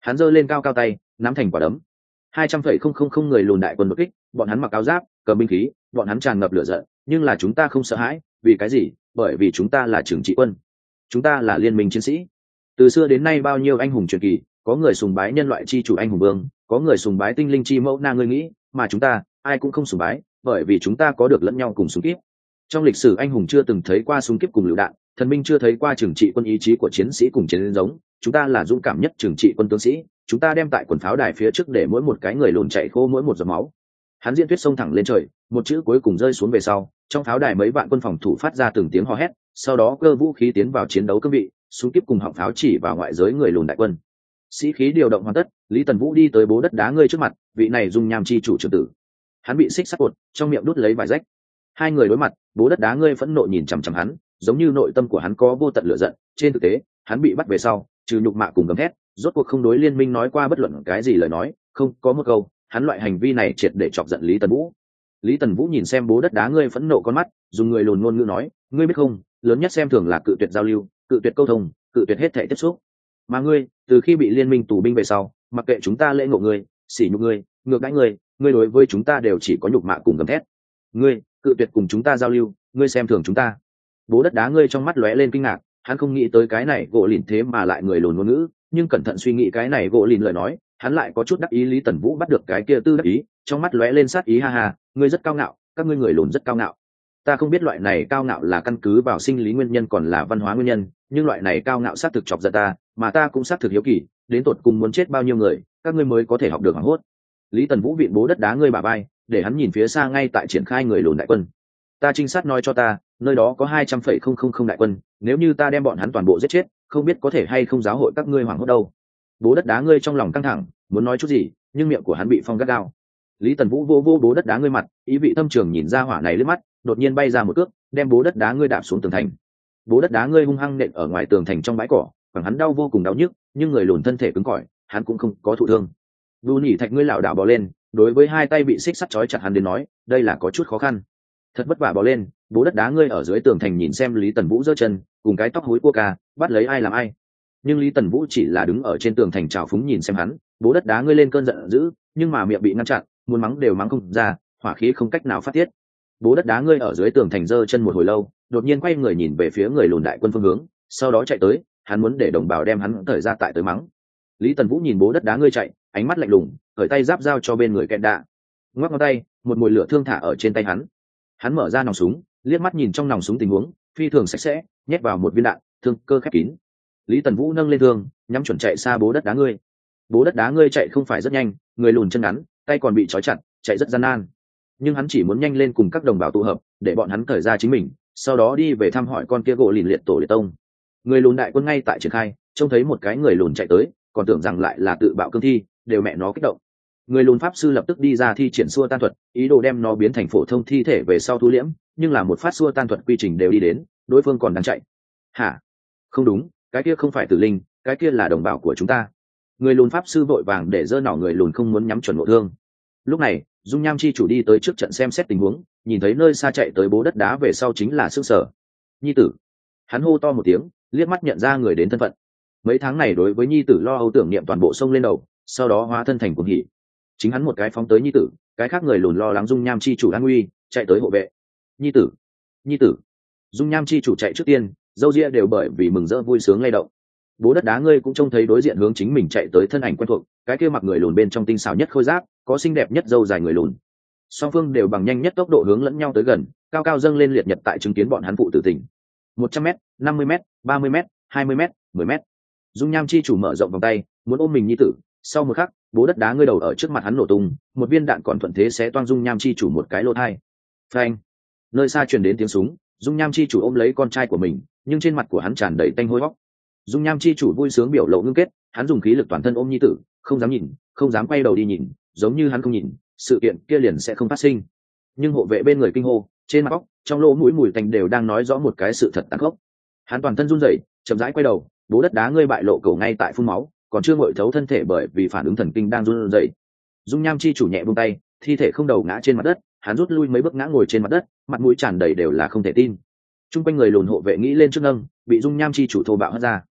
Hắn giơ lên cao cao tay, nắm thành quả đấm. Hai trăm phẩy không không không người lùn đại quân đột kích, bọn hắn mặc áo giáp, cầm binh khí, bọn hắn tràn ngập lửa giận, nhưng là chúng ta không sợ hãi, vì cái gì? Bởi vì chúng ta là trưởng trị quân, chúng ta là liên minh chiến sĩ. Từ xưa đến nay bao nhiêu anh hùng truyền kỳ, có người sùng bái nhân loại chi chủ anh hùng vương, có người sùng bái tinh linh chi mẫu na ngươi nghĩ, mà chúng ta, ai cũng không sùng bái, bởi vì chúng ta có được lẫn nhau cùng súng kíp. Trong lịch sử anh hùng chưa từng thấy qua súng kíp cùng lựu đạn, thần binh chưa thấy qua trưởng trị quân ý chí của chiến sĩ cùng chiến giống, chúng ta là dũng cảm nhất trưởng trị quân tướng sĩ, chúng ta đem tại quần pháo đài phía trước để mỗi một cái người lùn chạy khô mỗi một giọt máu. Hắn diễn thuyết xông thẳng lên trời, một chữ cuối cùng rơi xuống về sau, trong pháo đài mấy vạn quân phòng thủ phát ra từng tiếng hò hét, sau đó cơ vũ khí tiến vào chiến đấu cương vị, súng kíp cùng họng pháo chỉ vào ngoại giới người lùn đại quân. Sĩ khí điều động hoàn tất, Lý Tần Vũ đi tới bố đất đá ngươi trước mặt, vị này dung nham chi chủ trưởng tử. Hắn bị xích sắt cột, trong miệng đút lấy vài rách. Hai người đối mặt, bố đất đá ngươi phẫn nộ nhìn chằm chằm hắn, giống như nội tâm của hắn có vô tận lửa giận. Trên thực tế, hắn bị bắt về sau, trừ nhục mạ cùng gầm thét, rốt cuộc không đối liên minh nói qua bất luận cái gì lời nói, không có một câu. Hắn loại hành vi này triệt để chọc giận Lý Tần Vũ. Lý Tần Vũ nhìn xem bố đất đá ngươi phẫn nộ con mắt, dùng người lùn ngôn ngữ nói, ngươi biết không, lớn nhất xem thường là cự tuyệt giao lưu, cự tuyệt câu thông, cự tuyệt hết thể tiếp xúc. Mà ngươi, từ khi bị liên minh tù binh về sau, mặc kệ chúng ta lễ ngộ ngươi, sỉ nhục ngươi, ngược đãi ngươi, ngươi đối với chúng ta đều chỉ có nhục mạ cùng gầm thét. Ngươi cự tuyệt cùng chúng ta giao lưu, ngươi xem thường chúng ta. Bố đất đá ngươi trong mắt lóe lên kinh ngạc, hắn không nghĩ tới cái này gỗ lìn thế mà lại người lùn ngôn ngữ, nhưng cẩn thận suy nghĩ cái này gỗ lìn lời nói, hắn lại có chút đắc ý. Lý Tần Vũ bắt được cái kia tư đắc ý, trong mắt lóe lên sát ý, ha ha, ngươi rất cao ngạo, các ngươi người lùn rất cao ngạo. Ta không biết loại này cao ngạo là căn cứ vào sinh lý nguyên nhân còn là văn hóa nguyên nhân, nhưng loại này cao ngạo xác thực chọc giận ta, mà ta cũng xác thực hiếu kỳ, đến tột cùng muốn chết bao nhiêu người, các ngươi mới có thể học được hoảng hốt. Lý Tần Vũ viện bố đất đá ngươi bả vai, để hắn nhìn phía xa ngay tại triển khai người lùn đại quân. Ta trinh sát nói cho ta, nơi đó có hai trăm phẩy không không không đại quân, nếu như ta đem bọn hắn toàn bộ giết chết, không biết có thể hay không giáo hội các ngươi hoảng hốt đâu. Bố đất đá ngươi trong lòng căng thẳng, muốn nói chút gì, nhưng miệng của hắn bị phong gắt gao. Lý Tần Vũ vô vô bố đất đá ngươi mặt, ý vị thâm trường nhìn ra hỏa này lướt mắt, đột nhiên bay ra một cước, đem bố đất đá ngươi đạp xuống tường thành. Bố đất đá ngươi hung hăng nện ở ngoài tường thành trong bãi cỏ, khoảng hắn đau vô cùng đau nhức, nhưng người lùn thân thể cứng cỏi, hắn cũng không có thụ thương. Vu nhỉ thạch ngươi lảo đảo bò lên, đối với hai tay bị xích sắt trói chặt hắn đến nói, đây là có chút khó khăn. Thật vất vả bò lên, bố đất đá ngươi ở dưới tường thành nhìn xem Lý Tần Vũ giơ chân, cùng cái tóc hối cua ca, bắt lấy ai làm ai. Nhưng Lý Tần Vũ chỉ là đứng ở trên tường thành trào phúng nhìn xem hắn, bố đất đá ngươi lên cơn giận dữ, nhưng mà miệng bị ngăn chặn, muốn mắng đều mắng không ra, hỏa khí không cách nào phát tiết. Bố đất đá ngươi ở dưới tường thành giơ chân một hồi lâu, đột nhiên quay người nhìn về phía người lùn đại quân phương hướng, sau đó chạy tới, hắn muốn để đồng bào đem hắn thời ra tại tới mắng. Lý Tần Vũ nhìn bố đất đá ngươi chạy, ánh mắt lạnh lùng, khởi tay giáp giao cho bên người kẹt đạ, ngoắc ngón tay, một mùi lửa thương thả ở trên tay hắn. Hắn mở ra nòng súng, liếc mắt nhìn trong nòng súng tình huống, phi thường sạch sẽ, nhét vào một viên đạn, thương cơ khép kín. Lý Tần Vũ nâng lên thương, nhắm chuẩn chạy xa bố đất đá ngươi. Bố đất đá ngươi chạy không phải rất nhanh, người lùn chân ngắn, tay còn bị trói chặt, chạy rất gian nan. Nhưng hắn chỉ muốn nhanh lên cùng các đồng bào tụ hợp, để bọn hắn cởi ra chính mình, sau đó đi về thăm hỏi con kia gỗ lìn liệt tổ liệt tông. Người lùn đại quân ngay tại triển khai, trông thấy một cái người lùn chạy tới, còn tưởng rằng lại là tự bạo cương thi, đều mẹ nó kích động. Người lùn pháp sư lập tức đi ra thi triển xua tan thuật, ý đồ đem nó biến thành phổ thông thi thể về sau thu liễm, nhưng là một phát xua tan thuật quy trình đều đi đến, đối phương còn đang chạy. Hả? Không đúng, cái kia không phải tử linh, cái kia là đồng bào của chúng ta. Người lùn pháp sư vội vàng để dơ nỏ người lùn không muốn nhắm chuẩn ngộ thương. Lúc này, dung nham chi chủ đi tới trước trận xem xét tình huống, nhìn thấy nơi xa chạy tới bố đất đá về sau chính là xương sở. Nhi tử. Hắn hô to một tiếng, liếc mắt nhận ra người đến thân phận. Mấy tháng này đối với nhi tử lo âu tưởng niệm toàn bộ sông lên đầu, sau đó hóa thân thành cuồng hỉ. Chính hắn một cái phóng tới nhi tử, cái khác người lùn lo lắng dung nham chi chủ an nguy, chạy tới hộ vệ. Nhi tử, nhi tử. Dung nham chi chủ chạy trước tiên, dâu ria đều bởi vì mừng rỡ vui sướng lay động. Bố đất đá ngươi cũng trông thấy đối diện hướng chính mình chạy tới thân ảnh quen thuộc, cái kia mặc người lùn bên trong tinh xảo nhất khôi giáp, có xinh đẹp nhất dâu dài người lùn. Song phương đều bằng nhanh nhất tốc độ hướng lẫn nhau tới gần, cao cao dâng lên liệt nhật tại chứng kiến bọn hắn phụ tử tình. một trăm mét, năm mươi mét, ba mươi mét, hai mươi mét, mười mét. Dung nham chi chủ mở rộng vòng tay, muốn ôm mình nhi tử, sau một khắc, bố đất đá ngươi đầu ở trước mặt hắn nổ tung, một viên đạn còn thuận thế xé toang dung nham chi chủ một cái lỗ thai. Phanh! Nơi xa truyền đến tiếng súng, dung nham chi chủ ôm lấy con trai của mình, nhưng trên mặt của hắn tràn đầy tanh hôi bóc. Dung nham chi chủ vui sướng biểu lộ ngưng kết, hắn dùng khí lực toàn thân ôm nhi tử, không dám nhìn, không dám quay đầu đi nhìn, giống như hắn không nhìn, sự kiện kia liền sẽ không phát sinh. Nhưng hộ vệ bên người kinh hô, trên mặt bóc, trong lỗ mũi mùi tanh đều đang nói rõ một cái sự thật tàn khốc. Hắn toàn thân run rẩy, chậm rãi quay đầu, bố đất đá ngươi bại lộ cổ ngay tại phun máu, còn chưa ngội thấu thân thể bởi vì phản ứng thần kinh đang run rẩy. Dung nham chi chủ nhẹ buông tay, thi thể không đầu ngã trên mặt đất, hắn rút lui mấy bước ngã ngồi trên mặt đất, mặt mũi tràn đầy đều là không thể tin. Trung quanh người lùn hộ vệ nghĩ lên trước nâng, bị dung nham chi chủ thô bạo hất ra.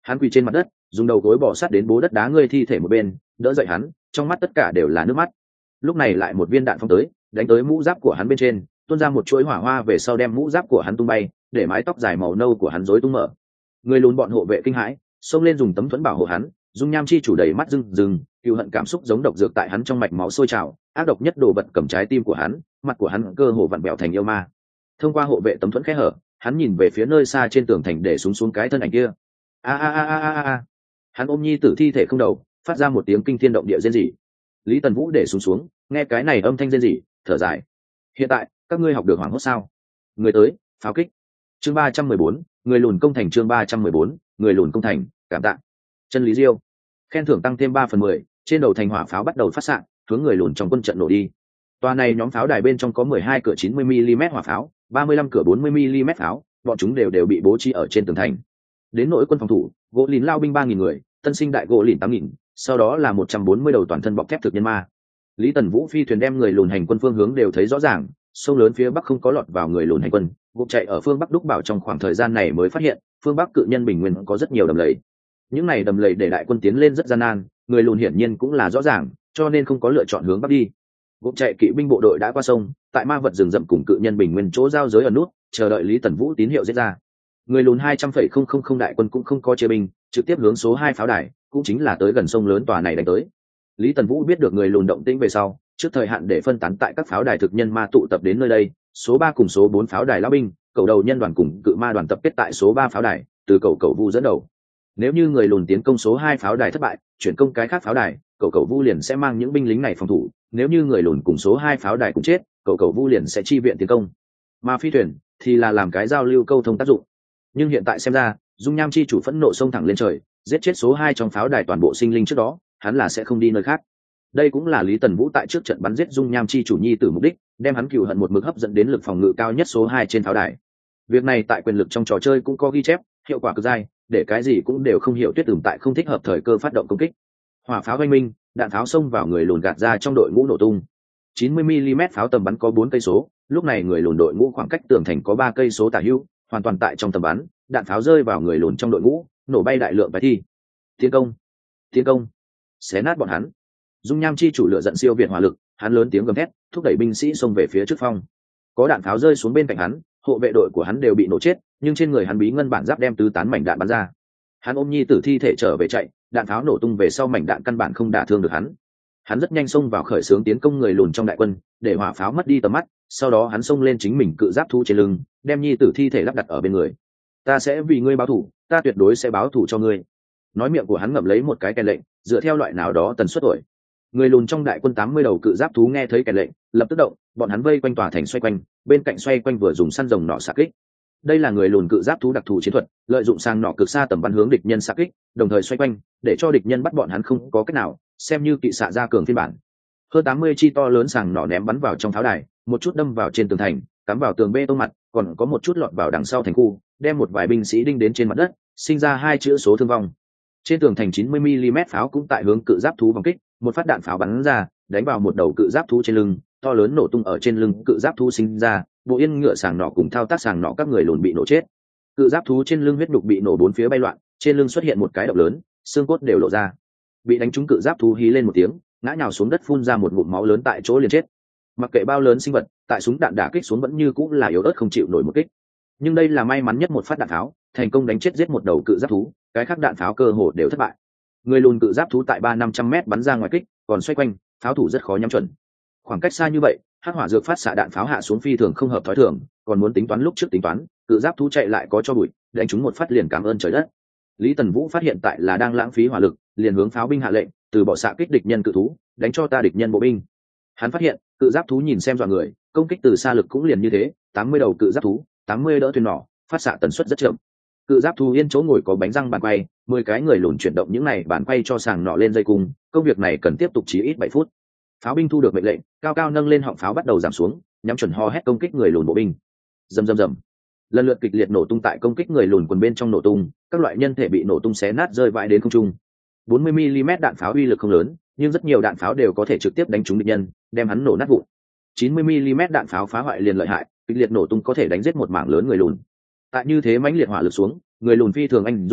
Hắn quỳ trên mặt đất, dùng đầu gối bò sát đến bố đất đá ngươi thi thể một bên, đỡ dậy hắn, trong mắt tất cả đều là nước mắt. Lúc này lại một viên đạn phóng tới, đánh tới mũ giáp của hắn bên trên, tuôn ra một chuỗi hỏa hoa về sau đem mũ giáp của hắn tung bay, để mái tóc dài màu nâu của hắn rối tung mở. Người lùn bọn hộ vệ kinh hãi, xông lên dùng tấm thuẫn bảo hộ hắn. Dung nham chi chủ đầy mắt rưng rưng, cừu hận cảm xúc giống độc dược tại hắn trong mạch máu sôi trào, ác độc nhất đổ bật cầm trái tim của hắn, mặt của hắn cơ hồ vặn bẹo thành yêu ma. Thông qua hộ vệ tấm thuẫn khẽ hở, hắn nhìn về phía nơi xa trên tường thành để xuống xuống cái thân ảnh kia. A a a a a a. Hắn ôm nhi tử thi thể không đầu, phát ra một tiếng kinh thiên động địa rên rỉ. Lý Tần Vũ để xuống xuống, nghe cái này âm thanh rên rỉ, thở dài. Hiện tại, các ngươi học được hoảng hốt sao? Người tới, pháo kích. Chương ba trăm mười bốn, người lùn công thành chương ba trăm mười bốn, người lùn công thành, cảm tạ. Chân Lý Diêu. Khen thưởng tăng thêm ba phần mười, trên đầu thành hỏa pháo bắt đầu phát xạ, hướng người lùn trong quân trận nổ đi. Toa này nhóm pháo đài bên trong có mười hai cửa chín mươi mi-li-mét hỏa pháo, ba mươi lăm cửa bốn mươi mi-li-mét pháo, bọn chúng đều đều bị bố trí ở trên tường thành. Đến nội quân phòng thủ, gỗ lìn lao binh ba nghìn người, tân sinh đại gỗ lìn tám nghìn, sau đó là một trăm bốn mươi đầu toàn thân bọc thép thực nhân ma. Lý Tần Vũ phi thuyền đem người lùn hành quân phương hướng đều thấy rõ ràng, sông lớn phía bắc không có lọt vào người lùn hành quân, gục chạy ở phương bắc đúc bảo trong khoảng thời gian này mới phát hiện, phương bắc cự nhân bình nguyên có rất nhiều đầm lầy. Những này đầm lầy để đại quân tiến lên rất gian nan, người lùn hiển nhiên cũng là rõ ràng, cho nên không có lựa chọn hướng bắc đi. Gục chạy kỵ binh bộ đội đã qua sông, tại ma vật rừng rậm cùng cự nhân bình nguyên chỗ giao giới ở nút, chờ đợi Lý Tần Vũ tín hiệu giết ra. Người lùn hai trăm phẩy không không không đại quân cũng không có chia binh, trực tiếp hướng số hai pháo đài, cũng chính là tới gần sông lớn tòa này đánh tới. Lý Tần Vũ biết được người lùn động tĩnh về sau, trước thời hạn để phân tán tại các pháo đài thực nhân ma tụ tập đến nơi đây, số ba cùng số bốn pháo đài lão binh, cầu đầu nhân đoàn cùng cự ma đoàn tập kết tại số ba pháo đài, từ cầu cầu vu dẫn đầu. Nếu như người lùn tiến công số hai pháo đài thất bại, chuyển công cái khác pháo đài, cầu cầu vu liền sẽ mang những binh lính này phòng thủ, nếu như người lùn cùng số hai pháo đài cũng chết, cầu cầu vu liền sẽ chi viện tiến công. Mà phi thuyền thì là làm cái giao lưu câu thông tác dụng. Nhưng hiện tại xem ra, dung nham chi chủ phẫn nộ xông thẳng lên trời, giết chết số hai trong pháo đài toàn bộ sinh linh trước đó, hắn là sẽ không đi nơi khác. Đây cũng là Lý Tần Vũ tại trước trận bắn giết dung nham chi chủ nhi tử mục đích, đem hắn cừu hận một mực hấp dẫn đến lực phòng ngự cao nhất số hai trên pháo đài. Việc này tại quyền lực trong trò chơi cũng có ghi chép, hiệu quả cực dai, để cái gì cũng đều không hiểu Tuyết Tường tại không thích hợp thời cơ phát động công kích. Hỏa pháo oanh minh, đạn pháo xông vào người lùn gạt ra trong đội ngũ nổ tung. chín mươi mi-li-mét pháo tầm bắn có bốn cây số, lúc này người lùn đội ngũ khoảng cách tường thành có ba cây số tả hữu, hoàn toàn tại trong tầm bắn, đạn pháo rơi vào người lùn trong đội ngũ, nổ bay đại lượng bài thi. Tiến công, tiến công, xé nát bọn hắn. Dung nham chi chủ lựa giận siêu việt hỏa lực, hắn lớn tiếng gầm thét, thúc đẩy binh sĩ xông về phía trước phong. Có đạn pháo rơi xuống bên cạnh hắn, hộ vệ đội của hắn đều bị nổ chết, nhưng trên người hắn bí ngân bản giáp đem tứ tán mảnh đạn bắn ra. Hắn ôm nhi tử thi thể trở về chạy, đạn pháo nổ tung về sau mảnh đạn căn bản không đả thương được hắn. Hắn rất nhanh xông vào khởi xướng tiến công người lùn trong đại quân, để hỏa pháo mất đi tầm mắt, sau đó hắn xông lên chính mình cự giáp thú trên lưng, đem nhi tử thi thể lắp đặt ở bên người. Ta sẽ vì ngươi báo thù, ta tuyệt đối sẽ báo thù cho ngươi. Nói miệng của hắn ngậm lấy một cái kèn lệnh, dựa theo loại nào đó tần suất tuổi. Người lùn trong đại quân tám mươi đầu cự giáp thú nghe thấy kèn lệnh, lập tức động, bọn hắn vây quanh tòa thành xoay quanh, bên cạnh xoay quanh vừa dùng săn rồng nỏ xạ kích. Đây là người lùn cự giáp thú đặc thù chiến thuật, lợi dụng sang nỏ cực xa tầm bắn hướng địch nhân xạ kích, đồng thời xoay quanh, để cho địch nhân bắt bọn hắn không có cách nào, xem như kỵ xạ ra cường phiên bản. Hơn tám mươi chi to lớn sàng nỏ ném bắn vào trong pháo đài, một chút đâm vào trên tường thành, cắm vào tường bê tông mặt, còn có một chút lọt vào đằng sau thành khu, đem một vài binh sĩ đinh đến trên mặt đất, sinh ra hai chữ số thương vong. Trên tường thành chín mươi mi-li-mét pháo cũng tại hướng cự giáp thú vòng kích, một phát đạn pháo bắn ra, đánh vào một đầu cự giáp thú trên lưng, to lớn nổ tung ở trên lưng cự giáp thú sinh ra, bộ yên ngựa sàng nỏ cùng thao tác sàng nỏ các người lùn bị nổ chết. Cự giáp thú trên lưng huyết đục bị nổ bốn phía bay loạn, trên lưng xuất hiện một cái động lớn, xương cốt đều lộ ra. Bị đánh trúng cự giáp thú hí lên một tiếng, ngã nhào xuống đất phun ra một ngụm máu lớn tại chỗ liền chết. Mặc kệ bao lớn sinh vật, tại súng đạn đả kích xuống vẫn như cũng là yếu ớt không chịu nổi một kích. Nhưng đây là may mắn nhất một phát đạn pháo, thành công đánh chết giết một đầu cự giáp thú, cái khác đạn pháo cơ hồ đều thất bại. Người lùn cự giáp thú tại ba năm trăm mét bắn ra ngoài kích, còn xoay quanh, pháo thủ rất khó nhắm chuẩn. Khoảng cách xa như vậy, hắc hỏa dược phát xạ đạn pháo hạ xuống phi thường không hợp thói thường, còn muốn tính toán lúc trước tính toán, cự giáp thú chạy lại có cho bụi, đánh chúng một phát liền cảm ơn trời đất. Lý Tần Vũ phát hiện tại là đang lãng phí hỏa lực, liền hướng pháo binh hạ lệnh, từ bỏ xạ kích địch nhân cự thú, đánh cho ta địch nhân bộ binh. Hắn phát hiện, cự giáp thú nhìn xem dọa người, công kích từ xa lực cũng liền như thế, tám mươi đầu cự giáp thú, tám mươi đỡ thuyền nỏ, phát xạ tần suất rất chậm. Cự giáp thú yên chỗ ngồi có bánh răng bàn quay, mười cái người lùn chuyển động những này bàn quay cho sàng nỏ lên dây cung, công việc này cần tiếp tục chí ít bảy phút. Pháo binh thu được mệnh lệnh, cao cao nâng lên họng pháo bắt đầu giảm xuống, nhắm chuẩn ho hét công kích người lùn bộ binh. Rầm rầm rầm. Lần lượt kịch liệt nổ tung tại công kích người lùn quần bên trong nổ tung, các loại nhân thể bị nổ tung xé nát rơi vãi đến không trung. bốn mươi mi-li-mét đạn pháo uy lực không lớn, nhưng rất nhiều đạn pháo đều có thể trực tiếp đánh trúng địch nhân, đem hắn nổ nát vụn. chín mươi mi-li-mét đạn pháo phá hoại liền lợi hại, kịch liệt nổ tung có thể đánh giết một mảng lớn người lùn. Tại như thế mãnh liệt hỏa lực xuống, người lùn phi thường anh dũng,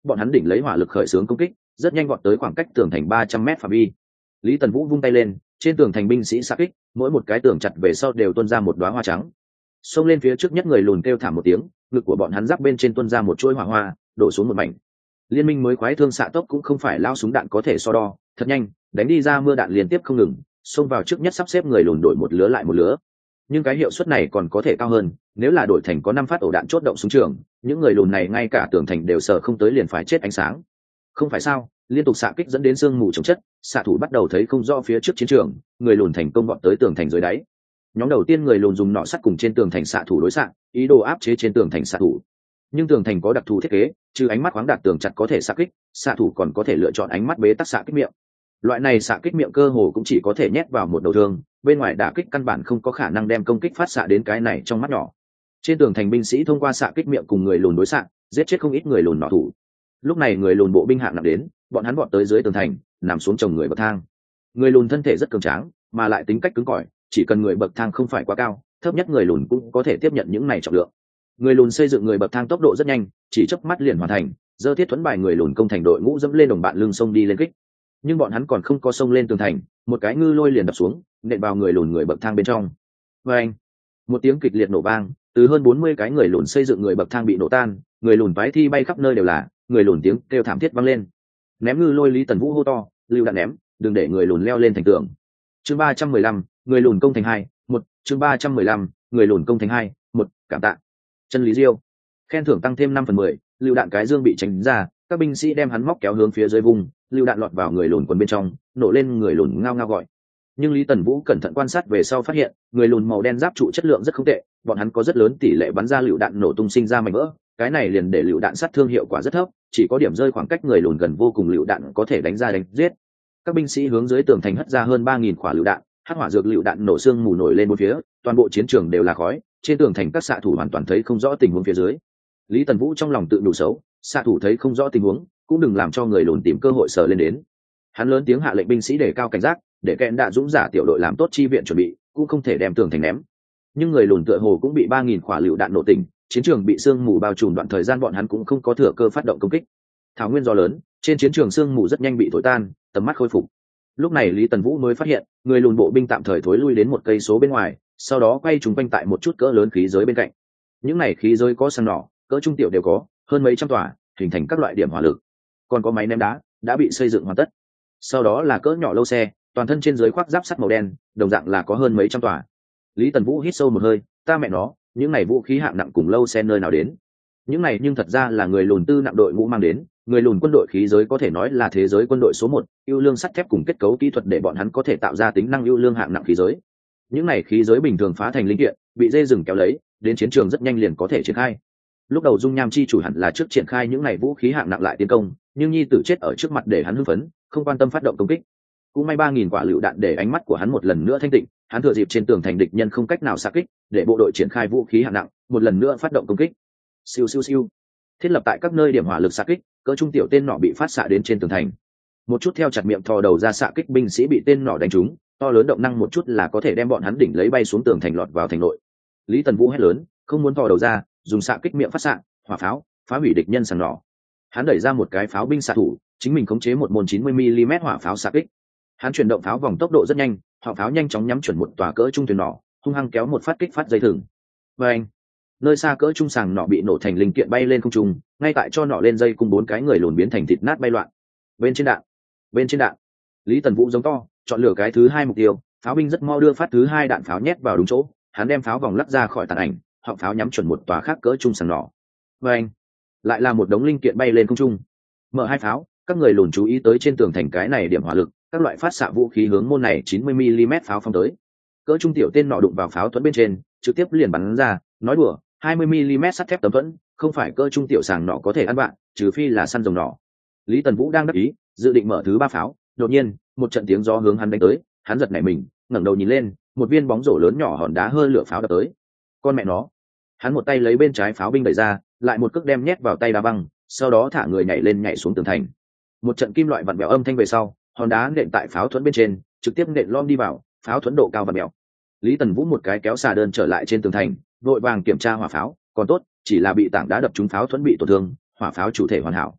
bọn hắn đỉnh lấy hỏa lực khởi xướng công kích, rất nhanh vọt tới khoảng cách tường thành ba trăm mét phạm vi. Lý Tần Vũ vung tay lên, trên tường thành binh sĩ xạ kích, mỗi một cái tường chặt về sau đều tuôn ra một đóa hoa trắng. Xông lên phía trước nhất người lùn kêu thảm một tiếng, ngực của bọn hắn giáp bên trên tuôn ra một chuỗi hỏa hoa, đổ xuống một mảnh. Liên minh mới khoái thương xạ tốc cũng không phải lao súng đạn có thể so đo, thật nhanh, đánh đi ra mưa đạn liên tiếp không ngừng, xông vào trước nhất sắp xếp người lùn đổi một lứa lại một lứa. Nhưng cái hiệu suất này còn có thể cao hơn, nếu là đổi thành có năm phát ổ đạn chốt động súng trường, những người lùn này ngay cả tường thành đều sợ không tới liền phải chết ánh sáng. Không phải sao, liên tục xạ kích dẫn đến sương mù chống chất, xạ thủ bắt đầu thấy không rõ phía trước chiến trường, người lùn thành công vọt tới tường thành dưới đáy. Nhóm đầu tiên người lùn dùng nỏ sắt cùng trên tường thành xạ thủ đối xạ, ý đồ áp chế trên tường thành xạ thủ. Nhưng tường thành có đặc thù thiết kế, trừ ánh mắt khoáng đạt tường chặt có thể xạ kích, xạ thủ còn có thể lựa chọn ánh mắt bế tắc xạ kích miệng. Loại này xạ kích miệng cơ hồ cũng chỉ có thể nhét vào một đầu thương, bên ngoài đả kích căn bản không có khả năng đem công kích phát xạ đến cái này trong mắt nhỏ. Trên tường thành binh sĩ thông qua xạ kích miệng cùng người lùn đối xạ, giết chết không ít người lùn nỏ thủ. Lúc này người lùn bộ binh hạng nặng đến, bọn hắn vọt tới dưới tường thành, nằm xuống chồng người bậc thang. Người lùn thân thể rất cường tráng, mà lại tính cách cứng cỏi, chỉ cần người bậc thang không phải quá cao, thấp nhất người lùn cũng có thể tiếp nhận những này trọng lượng. Người lùn xây dựng người bậc thang tốc độ rất nhanh, chỉ chớp mắt liền hoàn thành, giơ thiết thuẫn bài người lùn công thành đội ngũ dẫm lên đồng bạn lưng sông đi lên kích. Nhưng bọn hắn còn không có sông lên tường thành, một cái ngư lôi liền đập xuống, nện vào người lùn người bậc thang bên trong. Oeng! Một tiếng kịch liệt nổ vang, từ hơn bốn mươi cái người lùn xây dựng người bậc thang bị nổ tan, người lùn vái thi bay khắp nơi đều là, người lùn tiếng kêu thảm thiết vang lên. Ném ngư lôi Lý Tần Vũ hô to, lưu đạn ném, đừng để người lùn leo lên thành tường. Chương ba trăm mười lăm, người lùn công thành hai, một, chương ba trăm mười lăm, người lùn công thành hai, một, cảm tạ. Chân Lý Diêu. Khen thưởng tăng thêm năm phần mười, lưu đạn cái dương bị tránh ra, các binh sĩ đem hắn móc kéo hướng phía dưới vùng, lưu đạn lọt vào người lùn quần bên trong, nổ lên người lùn ngao ngao gọi. Nhưng Lý Tần Vũ cẩn thận quan sát về sau phát hiện, người lùn màu đen giáp trụ chất lượng rất không tệ, bọn hắn có rất lớn tỷ lệ bắn ra lựu đạn nổ tung sinh ra mảnh vỡ, cái này liền để lựu đạn sát thương hiệu quả rất thấp, chỉ có điểm rơi khoảng cách người lùn gần vô cùng lựu đạn có thể đánh ra đánh giết. Các binh sĩ hướng dưới tường thành hất ra hơn ba nghìn quả lựu đạn, hắc hỏa dược lựu đạn nổ xương mù nổi lên bốn phía, toàn bộ chiến trường đều là khói, trên tường thành các xạ thủ hoàn toàn thấy không rõ tình huống phía dưới. Lý Tần Vũ trong lòng tự đủ xấu, xạ thủ thấy không rõ tình huống, cũng đừng làm cho người lùn tìm cơ hội sờ lên đến. Hắn lớn tiếng hạ lệnh binh sĩ để cao cảnh giác, để kẹn đạ dũng giả tiểu đội làm tốt chi viện chuẩn bị, cũng không thể đem tường thành ném. Nhưng người lùn tựa hồ cũng bị ba nghìn quả lựu đạn nổ tình, chiến trường bị sương mù bao trùm, đoạn thời gian bọn hắn cũng không có thừa cơ phát động công kích. Thảo nguyên gió lớn, trên chiến trường sương mù rất nhanh bị thổi tan, tầm mắt khôi phục. Lúc này Lý Tần Vũ mới phát hiện, người lùn bộ binh tạm thời thối lui đến một cây số bên ngoài, sau đó quay trúng quanh tại một chút cỡ lớn khí giới bên cạnh. Những này khí giới có săn nỏ, cỡ trung tiểu đều có, hơn mấy trăm tòa, hình thành các loại điểm hỏa lực. Còn có máy ném đá, đã bị xây dựng hoàn tất. Sau đó là cỡ nhỏ lâu xe, toàn thân trên dưới khoác giáp sắt màu đen, đồng dạng là có hơn mấy trăm tòa. Lý Tần Vũ hít sâu một hơi, ta mẹ nó, những này vũ khí hạng nặng cùng lâu xe nơi nào đến? Những này nhưng thật ra là người lùn tư nặng đội ngũ mang đến, người lùn quân đội khí giới có thể nói là thế giới quân đội số một, ưu lương sắt thép cùng kết cấu kỹ thuật để bọn hắn có thể tạo ra tính năng ưu lương hạng nặng khí giới. Những này khí giới bình thường phá thành linh kiện, bị dây rừng kéo lấy, đến chiến trường rất nhanh liền có thể triển khai. Lúc đầu dung nham chi chủ hẳn là trước triển khai những này vũ khí hạng nặng lại tiến công, nhưng nhi tử chết ở trước mặt để hắn hưng phấn, không quan tâm phát động công kích. Cũng may ba nghìn quả lựu đạn để ánh mắt của hắn một lần nữa thanh tịnh, hắn thừa dịp trên tường thành địch nhân không cách nào xạ kích, để bộ đội triển khai vũ khí hạng nặng, một lần nữa phát động công kích. Siêu siêu siêu. Thiết lập tại các nơi điểm hỏa lực xạ kích, cỡ trung tiểu tên nỏ bị phát xạ đến trên tường thành. Một chút theo chặt miệng thò đầu ra xạ kích binh sĩ bị tên nỏ đánh trúng, to lớn động năng một chút là có thể đem bọn hắn đỉnh lấy bay xuống tường thành lọt vào thành nội. Lý Tần Vũ hét lớn, không muốn thò đầu ra, dùng xạ kích miệng phát xạ, hỏa pháo, phá hủy địch nhân sàn nỏ. Hắn đẩy ra một cái pháo binh xạ thủ, chính mình khống chế một môn chín mươi mi li mét hỏa pháo xạ kích. Hắn chuyển động pháo vòng tốc độ rất nhanh, hỏa pháo nhanh chóng nhắm chuẩn một tòa cỡ trung thuyền nỏ, hung hăng kéo một phát kích phát dây thừng. Và anh, nơi xa cỡ trung sàng nỏ bị nổ thành linh kiện bay lên không trung, ngay tại cho nỏ lên dây cùng bốn cái người lùn biến thành thịt nát bay loạn. Bên trên đạn, bên trên đạn. Lý Tần Vũ giống to, chọn lựa cái thứ hai mục tiêu, pháo binh rất mau đưa phát thứ hai đạn pháo nhét vào đúng chỗ, hắn đem pháo vòng lắc ra khỏi tàn ảnh, họng pháo nhắm chuẩn một tòa khác cỡ trung sàng nỏ. Và anh, lại là một đống linh kiện bay lên không trung. Mở hai pháo, các người lùn chú ý tới trên tường thành cái này điểm hỏa lực, các loại phát xạ vũ khí hướng môn này chín mươi mi li mét pháo phong tới. Cỡ trung tiểu tên nọ đụng vào pháo thuẫn bên trên, trực tiếp liền bắn ra, nói đùa, hai mươi mi li mét sắt thép tấm thuẫn, không phải cỡ trung tiểu sàng nọ có thể ăn bạn, trừ phi là săn rồng nọ. Lý Tần Vũ đang đắc ý, dự định mở thứ ba pháo, đột nhiên, một trận tiếng gió hướng hắn đánh tới, hắn giật nảy mình, ngẩng đầu nhìn lên, một viên bóng rổ lớn nhỏ hòn đá hơi lửa pháo đập tới. Con mẹ nó. Hắn một tay lấy bên trái pháo binh đẩy ra, lại một cước đem nhét vào tay đá băng, sau đó thả người nhảy lên nhảy xuống tường thành. Một trận kim loại vặn bèo âm thanh về sau, hòn đá nện tại pháo thuẫn bên trên, trực tiếp nện lom đi vào, pháo thuẫn độ cao vặn bèo. Lý Tần Vũ một cái kéo xà đơn trở lại trên tường thành, vội vàng kiểm tra hỏa pháo, còn tốt, chỉ là bị tảng đá đập trúng pháo thuẫn bị tổn thương, hỏa pháo chủ thể hoàn hảo.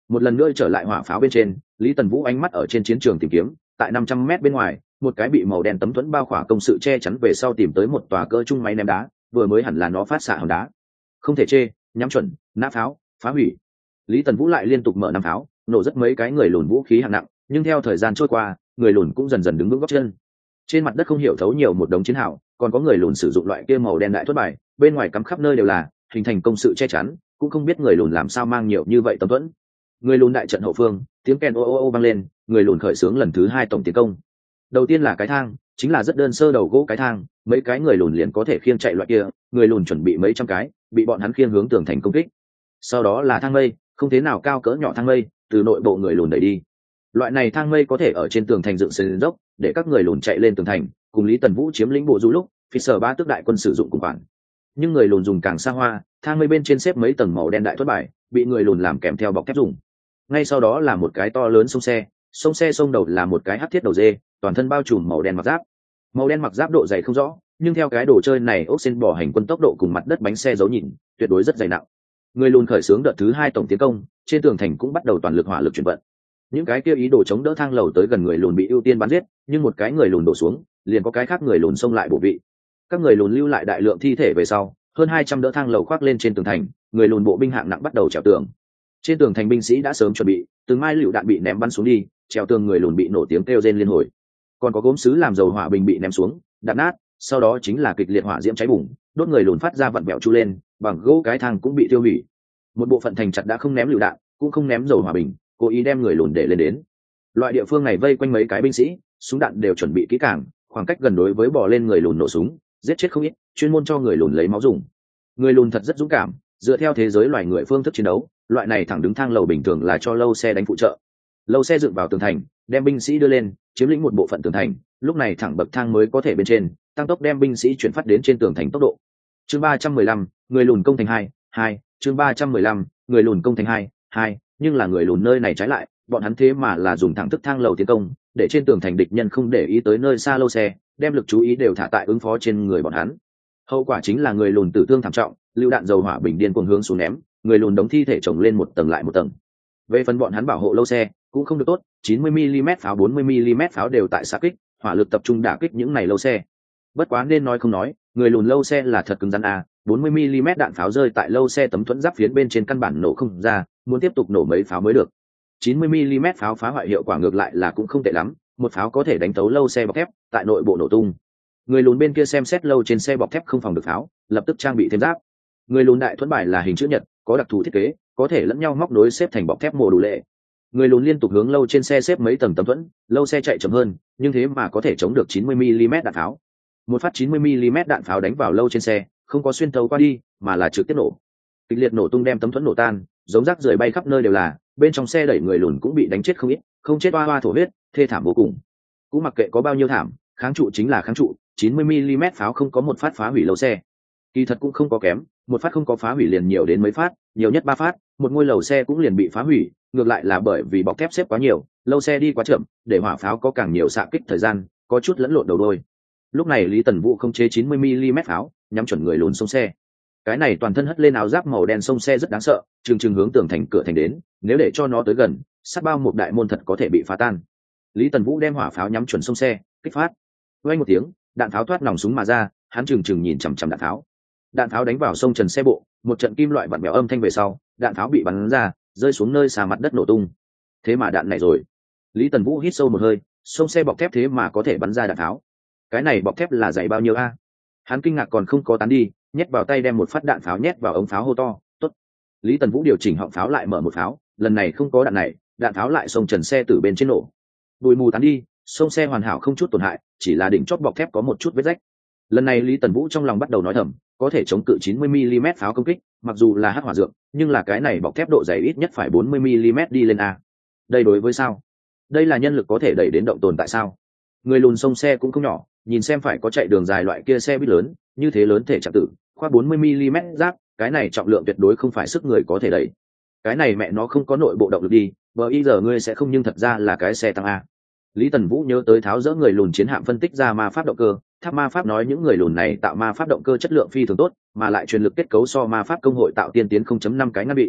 Một lần nữa trở lại hỏa pháo bên trên, Lý Tần Vũ ánh mắt ở trên chiến trường tìm kiếm, tại năm trăm mét bên ngoài, một cái bị màu đen tấm thuẫn bao khỏa công sự che chắn về sau tìm tới một tòa cỡ trung máy ném đá, vừa mới hẳn là nó phát xạ hòn đá. Không thể chê, nhắm chuẩn, nã pháo, phá hủy. Lý Tần Vũ lại liên tục mở năm pháo, nổ rất mấy cái người lùn vũ khí hạng nặng, nhưng theo thời gian trôi qua, người lùn cũng dần dần đứng vững gót chân. Trên mặt đất không hiểu thấu nhiều một đống chiến hào, còn có người lùn sử dụng loại kia màu đen đại thuất bài, bên ngoài cắm khắp nơi đều là, hình thành công sự che chắn, cũng không biết người lùn làm sao mang nhiều như vậy tấm thuẫn. Người lùn đại trận hậu phương, tiếng kèn ô ô ô vang lên, người lùn khởi xướng lần thứ hai tổng tiến công. Đầu tiên là cái thang, chính là rất đơn sơ đầu gỗ cái thang, mấy cái người lùn liền có thể khiêng chạy loại kia, người lùn chuẩn bị mấy trăm cái, bị bọn hắn khiêng hướng tường thành công kích. Sau đó là thang mây, không thế nào cao cỡ nhỏ thang mây, từ nội bộ người lùn đẩy đi. Loại này thang mây có thể ở trên tường thành dựng sườn dốc, để các người lùn chạy lên tường thành, cùng Lý Tần Vũ chiếm lĩnh bộ du lúc, phi sở ba tước đại quân sử dụng cùng bản. Nhưng người lùn dùng càng xa hoa, thang mây bên trên xếp mấy tầng màu đen đại thoát bài, bị người lùn làm kèm theo bọc thép dùng. Ngay sau đó là một cái to lớn sông xe, sông xe sông đầu là một cái hắc thiết đầu dê, toàn thân bao trùm màu đen mặc giáp. Màu đen mặc giáp độ dày không rõ, nhưng theo cái đồ chơi này ốc sen bỏ hành quân tốc độ cùng mặt đất bánh xe giấu nhìn, tuyệt đối rất dày nặng. Người lùn khởi xướng đợt thứ hai tổng tiến công, trên tường thành cũng bắt đầu toàn lực hỏa lực chuyển vận. Những cái kia ý đồ chống đỡ thang lầu tới gần người lùn bị ưu tiên bắn giết, nhưng một cái người lùn đổ xuống, liền có cái khác người lùn xông lại bổ vị. Các người lùn lưu lại đại lượng thi thể về sau, hơn hai trăm đỡ thang lầu khoác lên trên tường thành, người lùn bộ binh hạng nặng bắt đầu trèo tường. Trên tường thành binh sĩ đã sớm chuẩn bị, từng mai lựu đạn bị ném bắn xuống đi, trèo tường người lùn bị nổ tiếng kêu rên liên hồi. Còn có gốm sứ làm dầu hỏa bình bị ném xuống, đạn nát, sau đó chính là kịch liệt hỏa diễm cháy bùng, đốt người lùn phát ra vặn vẹo chu lên, bằng gỗ cái thang cũng bị tiêu hủy. Một bộ phận thành chặt đã không ném lựu đạn, cũng không ném dầu hỏa bình, cố ý đem người lùn để lên đến. Loại địa phương này vây quanh mấy cái binh sĩ, súng đạn đều chuẩn bị kỹ càng, khoảng cách gần đối với bỏ lên người lùn nổ súng, giết chết không ít, chuyên môn cho người lùn lấy máu dùng. Người lùn thật rất dũng cảm, dựa theo thế giới loài người phương thức chiến đấu, loại này thẳng đứng thang lầu bình thường là cho lâu xe đánh phụ trợ. Lâu xe dựng vào tường thành, đem binh sĩ đưa lên, chiếm lĩnh một bộ phận tường thành, lúc này thẳng bậc thang mới có thể bên trên, tăng tốc đem binh sĩ chuyển phát đến trên tường thành tốc độ. Chương ba trăm mười lăm, người lùn công thành hai, hai, chương ba trăm mười lăm, người lùn công thành hai, hai, nhưng là người lùn nơi này trái lại, bọn hắn thế mà là dùng thẳng thức thang lầu tiến công, để trên tường thành địch nhân không để ý tới nơi xa lâu xe, đem lực chú ý đều thả tại ứng phó trên người bọn hắn. Hậu quả chính là người lùn tử thương thảm trọng, lưu đạn dầu hỏa bình điên cuồng hướng xuống ném, người lùn đóng thi thể chồng lên một tầng lại một tầng. Về phần bọn hắn bảo hộ lâu xe cũng không được tốt, chín mươi mi li mét pháo bốn mươi mi li mét pháo đều tại xạ kích, hỏa lực tập trung đả kích những này lâu xe. Bất quá nên nói không nói, người lùn lâu xe là thật cứng rắn a, bốn mươi mi li mét đạn pháo rơi tại lâu xe tấm thuẫn giáp phiến bên trên căn bản nổ không ra, muốn tiếp tục nổ mấy pháo mới được. chín mươi mi li mét pháo phá hoại hiệu quả ngược lại là cũng không tệ lắm, một pháo có thể đánh tấu lâu xe bọc thép, tại nội bộ nổ tung. Người lùn bên kia xem xét lâu trên xe bọc thép không phòng được pháo, lập tức trang bị thêm giáp. Người lùn đại thuẫn bài là hình chữ nhật, có đặc thù thiết kế, có thể lẫn nhau móc nối xếp thành bọc thép mồ đủ lệ. Người lùn liên tục hướng lâu trên xe xếp mấy tầng tấm thuẫn, lâu xe chạy chậm hơn, nhưng thế mà có thể chống được chín mươi mi li mét đạn pháo. Một phát chín mươi mi li mét đạn pháo đánh vào lâu trên xe, không có xuyên thấu qua đi, mà là trực tiếp nổ. Kịch liệt nổ tung đem tấm thuẫn nổ tan, giống rác rưởi bay khắp nơi đều là, bên trong xe đẩy người lùn cũng bị đánh chết không ít, không chết oa oa thổ huyết, thê thảm vô cùng. Cũng mặc kệ có bao nhiêu thảm, kháng trụ chính là kháng trụ, chín mươi mi li mét pháo không có một phát phá hủy lâu xe. Kỳ thật cũng không có kém, một phát không có phá hủy liền nhiều đến mấy phát, nhiều nhất ba phát, một ngôi lầu xe cũng liền bị phá hủy, ngược lại là bởi vì bọc thép xếp quá nhiều, lâu xe đi quá chậm, để hỏa pháo có càng nhiều xạ kích thời gian, có chút lẫn lộn đầu đôi. Lúc này Lý Tần Vũ không chế chín mươi mi li mét pháo, nhắm chuẩn người lùn sông xe. Cái này toàn thân hất lên áo giáp màu đen sông xe rất đáng sợ, trừng trừng hướng tường thành cửa thành đến, nếu để cho nó tới gần, sát bao một đại môn thật có thể bị phá tan. Lý Tần Vũ đem hỏa pháo nhắm chuẩn sông xe, kích phát. Vang một tiếng, đạn pháo thoát nòng súng mà ra, hắn trừng trừng nhìn chằm chằm đạn pháo. Đạn pháo đánh vào sông trần xe bộ, một trận kim loại vặn vẹo âm thanh về sau, đạn pháo bị bắn ra, rơi xuống nơi xa mặt đất nổ tung. Thế mà đạn này rồi. Lý Tần Vũ hít sâu một hơi, sông xe bọc thép thế mà có thể bắn ra đạn pháo. Cái này bọc thép là dày bao nhiêu a? Hắn kinh ngạc còn không có tán đi, nhét vào tay đem một phát đạn pháo nhét vào ống pháo hô to, tốt. Lý Tần Vũ điều chỉnh họng pháo lại mở một pháo, lần này không có đạn này, đạn pháo lại sông trần xe từ bên trên nổ. Bụi mù tán đi, sông xe hoàn hảo không chút tổn hại, chỉ là đỉnh chóp bọc thép có một chút vết rách. Lần này Lý Tần Vũ trong lòng bắt đầu nói thầm, có thể chống cự chín mươi mi li mét pháo công kích, mặc dù là hắc hỏa dược, nhưng là cái này bọc thép độ dày ít nhất phải bốn mươi mi li mét đi lên a. Đây đối với sao? Đây là nhân lực có thể đẩy đến động tồn tại sao? Người lùn sông xe cũng không nhỏ, nhìn xem phải có chạy đường dài loại kia xe buýt lớn, như thế lớn thể trọng tử, khoa bốn mươi mi li mét giáp, cái này trọng lượng tuyệt đối không phải sức người có thể đẩy. Cái này mẹ nó không có nội bộ động lực đi, bây giờ ngươi sẽ không, nhưng thật ra là cái xe tăng a. Lý Tần Vũ nhớ tới tháo dỡ người lùn chiến hạm phân tích ra ma pháp động cơ, tháp ma pháp nói những người lùn này tạo ma pháp động cơ chất lượng phi thường tốt, mà lại truyền lực kết cấu so ma pháp công hội tạo tiên tiến không chấm năm cái ngăn bị.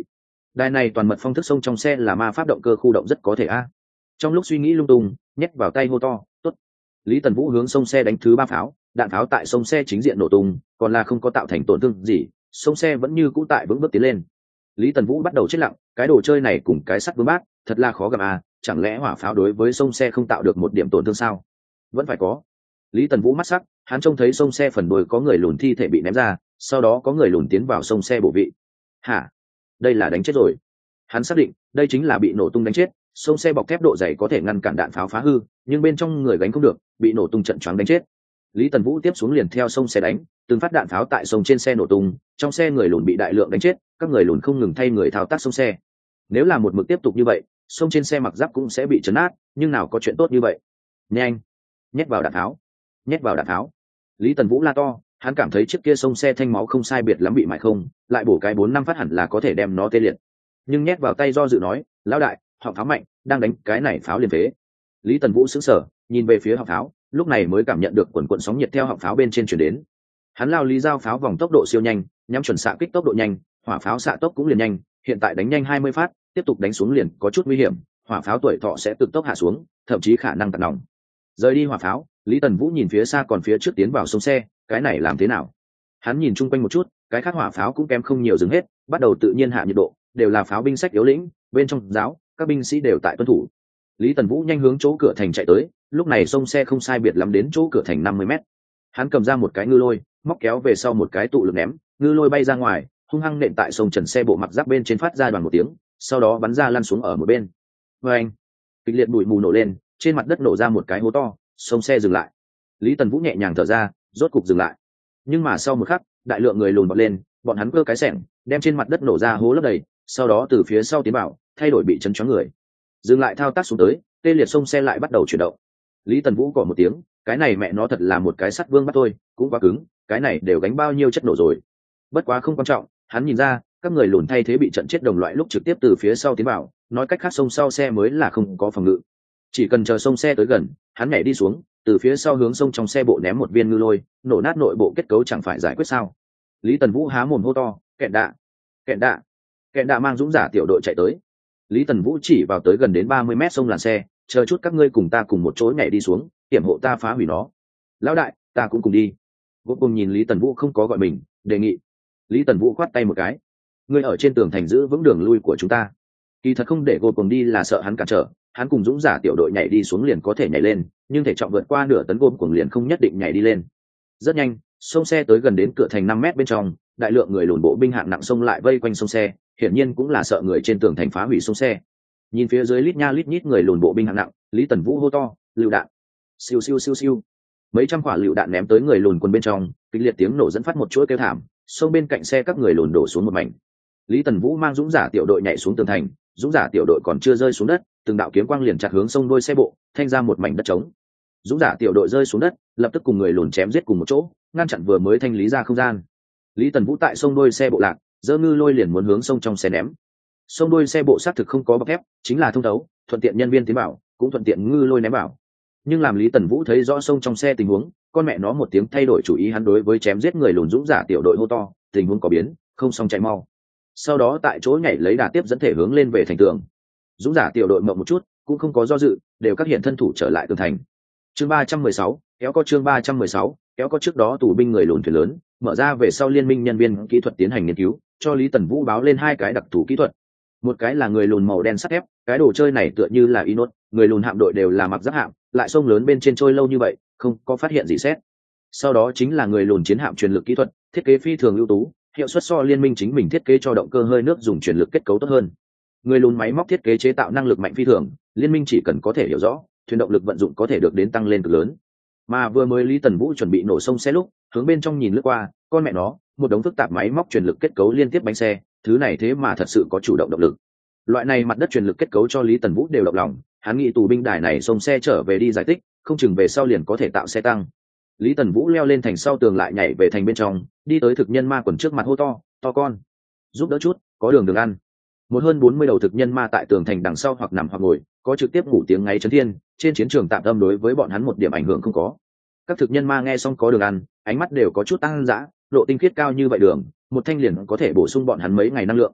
đài này toàn mật phong thức sông trong xe là ma pháp động cơ khu động rất có thể a. Trong lúc suy nghĩ lung tung, nhét vào tay hô to tốt. Lý Tần Vũ hướng sông xe đánh thứ ba pháo, đạn pháo tại sông xe chính diện nổ tung, còn là không có tạo thành tổn thương gì, sông xe vẫn như cũ tại vững bước tiến lên. Lý Tần Vũ bắt đầu chết lặng, cái đồ chơi này cùng cái sắt vương bát thật là khó gặp à, chẳng lẽ hỏa pháo đối với sông xe không tạo được một điểm tổn thương sao? Vẫn phải có. Lý Tần Vũ mắt sắc, hắn trông thấy sông xe phần đuôi có người lùn thi thể bị ném ra, sau đó có người lùn tiến vào sông xe bổ vị. Hả? Đây là đánh chết rồi. Hắn xác định đây chính là bị nổ tung đánh chết, sông xe bọc thép độ dày có thể ngăn cản đạn pháo phá hư, nhưng bên trong người gánh không được, bị nổ tung trận choáng đánh chết. Lý Tần Vũ tiếp xuống liền theo sông xe đánh, từng phát đạn pháo tại sông trên xe nổ tung, trong xe người lùn bị đại lượng đánh chết, các người lùn không ngừng thay người thao tác sông xe. Nếu là một mực tiếp tục như vậy, sông trên xe mặc giáp cũng sẽ bị chấn nát, nhưng nào có chuyện tốt như vậy. Nhanh, nhét vào đạn pháo, nhét vào đạn pháo. Lý Tần Vũ la to, hắn cảm thấy chiếc kia sông xe thanh máu không sai biệt lắm bị mại không, lại bổ cái bốn năm phát hẳn là có thể đem nó tê liệt. Nhưng nhét vào tay do dự nói, lão đại, họng pháo mạnh, đang đánh cái này pháo liền phế. Lý Tần Vũ sững sờ, nhìn về phía họng pháo, lúc này mới cảm nhận được quần quần sóng nhiệt theo họng pháo bên trên chuyển đến. Hắn lao lý dao pháo vòng tốc độ siêu nhanh, nhắm chuẩn xạ kích tốc độ nhanh, hỏa pháo xạ tốc cũng liền nhanh, hiện tại đánh nhanh hai mươi phát, tiếp tục đánh xuống liền có chút nguy hiểm, hỏa pháo tuổi thọ sẽ cực tốc hạ xuống, thậm chí khả năng tạt nòng. Rời đi hỏa pháo, Lý Tần Vũ nhìn phía xa còn phía trước tiến vào sông xe, cái này làm thế nào? Hắn nhìn chung quanh một chút, cái khác hỏa pháo cũng kém không nhiều dừng hết, bắt đầu tự nhiên hạ nhiệt độ, đều là pháo binh sách yếu lĩnh, bên trong giáo, các binh sĩ đều tại tuân thủ. Lý Tần Vũ nhanh hướng chỗ cửa thành chạy tới, lúc này sông xe không sai biệt lắm đến chỗ cửa thành năm mươi mét. Hắn cầm ra một cái ngư lôi, móc kéo về sau một cái tụ lực ném, ngư lôi bay ra ngoài, hung hăng nện tại sông trần xe bộ mặc giáp bên trên phát ra đoàn một tiếng, sau đó bắn ra lăn xuống ở một bên. Oeng! Kịch liệt bụi mù nổ lên, trên mặt đất nổ ra một cái hố to, sông xe dừng lại. Lý Tần Vũ nhẹ nhàng thở ra, rốt cục dừng lại. Nhưng mà sau một khắc, đại lượng người lùn bật lên, bọn hắn cơ cái xẻng, đem trên mặt đất nổ ra hố lấp đầy, sau đó từ phía sau tiến vào, thay đổi bị chấn choáng người. Dừng lại thao tác xuống tới, tê liệt sông xe lại bắt đầu chuyển động. Lý Tần Vũ cỏ một tiếng, cái này mẹ nó thật là một cái sắt vương bắt tôi, cũng quá cứng, cái này đều gánh bao nhiêu chất nổ rồi. Bất quá không quan trọng, hắn nhìn ra, các người lùn thay thế bị trận chết đồng loại lúc trực tiếp từ phía sau tiến vào, nói cách khác sông sau xe mới là không có phòng ngự. Chỉ cần chờ sông xe tới gần, hắn nhảy đi xuống, từ phía sau hướng sông trong xe bộ ném một viên ngư lôi, nổ nát nội bộ kết cấu chẳng phải giải quyết sao? Lý Tần Vũ há mồm hô to, kẹn đạ, kẹn đạ, kẹn đạ mang dũng giả tiểu đội chạy tới. Lý Tần Vũ chỉ vào tới gần đến ba mươi mét sông làn xe, chờ chút các ngươi cùng ta cùng một chỗ nhảy đi xuống, hiểm hộ ta phá hủy nó. Lão đại, ta cũng cùng đi. Gỗ cùng nhìn Lý Tần Vũ không có gọi mình, đề nghị. Lý Tần Vũ khoát tay một cái, ngươi ở trên tường thành giữ vững đường lui của chúng ta. Kỳ thật không để Gỗ cùng đi là sợ hắn cản trở, hắn cùng dũng giả tiểu đội nhảy đi xuống liền có thể nhảy lên, nhưng thể trọng vượt qua nửa tấn Gỗ cùng liền không nhất định nhảy đi lên. Rất nhanh, sông xe tới gần đến cửa thành năm mét bên trong, đại lượng người lùn bộ binh hạng nặng xông lại vây quanh sông xe, hiển nhiên cũng là sợ người trên tường thành phá hủy sông xe. Nhìn phía dưới lít nha lít nhít người lùn bộ binh hạng nặng, Lý Tần Vũ hô to, lựu đạn. Siêu siêu siêu siêu. Mấy trăm quả lựu đạn ném tới người lùn quân bên trong, kịch liệt tiếng nổ dẫn phát một chuỗi kêu thảm, sông bên cạnh xe các người lùn đổ xuống một mảnh. Lý Tần Vũ mang dũng giả tiểu đội nhảy xuống tường thành, dũng giả tiểu đội còn chưa rơi xuống đất, từng đạo kiếm quang liền chặt hướng sông đôi xe bộ, thanh ra một mảnh đất trống. Dũng giả tiểu đội rơi xuống đất, lập tức cùng người lùn chém giết cùng một chỗ, ngăn chặn vừa mới thanh lý ra không gian. Lý Tần Vũ tại sông đôi xe bộ lạc, giơ ngư lôi liền muốn hướng sông trong xe ném. Sông đôi xe bộ xác thực không có bọc thép, chính là thông thấu, thuận tiện nhân viên tiến bảo, cũng thuận tiện ngư lôi ném bảo. Nhưng làm Lý Tần Vũ thấy rõ sông trong xe tình huống, con mẹ nó một tiếng thay đổi chủ ý, hắn đối với chém giết người lùn dũng giả tiểu đội hô to, tình huống có biến, không xong chạy mau. Sau đó tại chỗ nhảy lấy đà tiếp dẫn thể hướng lên về thành tường. Dũng giả tiểu đội mộng một chút, cũng không có do dự, đều các hiện thân thủ trở lại tường thành. Chương ba trăm mười sáu, kéo có chương ba trăm mười sáu, kéo có trước đó tù binh người lùn thuyền lớn, mở ra về sau liên minh nhân viên kỹ thuật tiến hành nghiên cứu, cho Lý Tần Vũ báo lên hai cái đặc thù kỹ thuật. Một cái là người lùn màu đen sắt thép, cái đồ chơi này tựa như là inox, người lùn hạm đội đều là mặc giáp hạm, lại sông lớn bên trên trôi lâu như vậy, không có phát hiện gì xét. Sau đó chính là người lùn chiến hạm truyền lực kỹ thuật, thiết kế phi thường ưu tú, hiệu suất so liên minh chính mình thiết kế cho động cơ hơi nước dùng truyền lực kết cấu tốt hơn. Người lùn máy móc thiết kế chế tạo năng lực mạnh phi thường, liên minh chỉ cần có thể hiểu rõ, thuyền động lực vận dụng có thể được đến tăng lên cực lớn. Mà vừa mới Lý Tần Vũ chuẩn bị nổ sông xe lúc, hướng bên trong nhìn lướt qua, con mẹ nó, một đống phức tạp máy móc truyền lực kết cấu liên tiếp bánh xe, thứ này thế mà thật sự có chủ động động lực. Loại này mặt đất truyền lực kết cấu cho Lý Tần Vũ đều động lòng, hắn nghĩ tù binh đài này sông xe trở về đi giải tích, không chừng về sau liền có thể tạo xe tăng. Lý Tần Vũ leo lên thành sau tường lại nhảy về thành bên trong, đi tới thực nhân ma quần trước mặt hô to, to con, giúp đỡ chút, có đường đường ăn. Một hơn bốn mươi đầu thực nhân ma tại tường thành đằng sau hoặc nằm hoặc ngồi, có trực tiếp ngủ tiếng ngáy chấn thiên, trên chiến trường tạm tâm đối với bọn hắn một điểm ảnh hưởng không có. Các thực nhân ma nghe xong có đường ăn, ánh mắt đều có chút tăng dã, độ tinh khiết cao như vậy đường, một thanh liền có thể bổ sung bọn hắn mấy ngày năng lượng.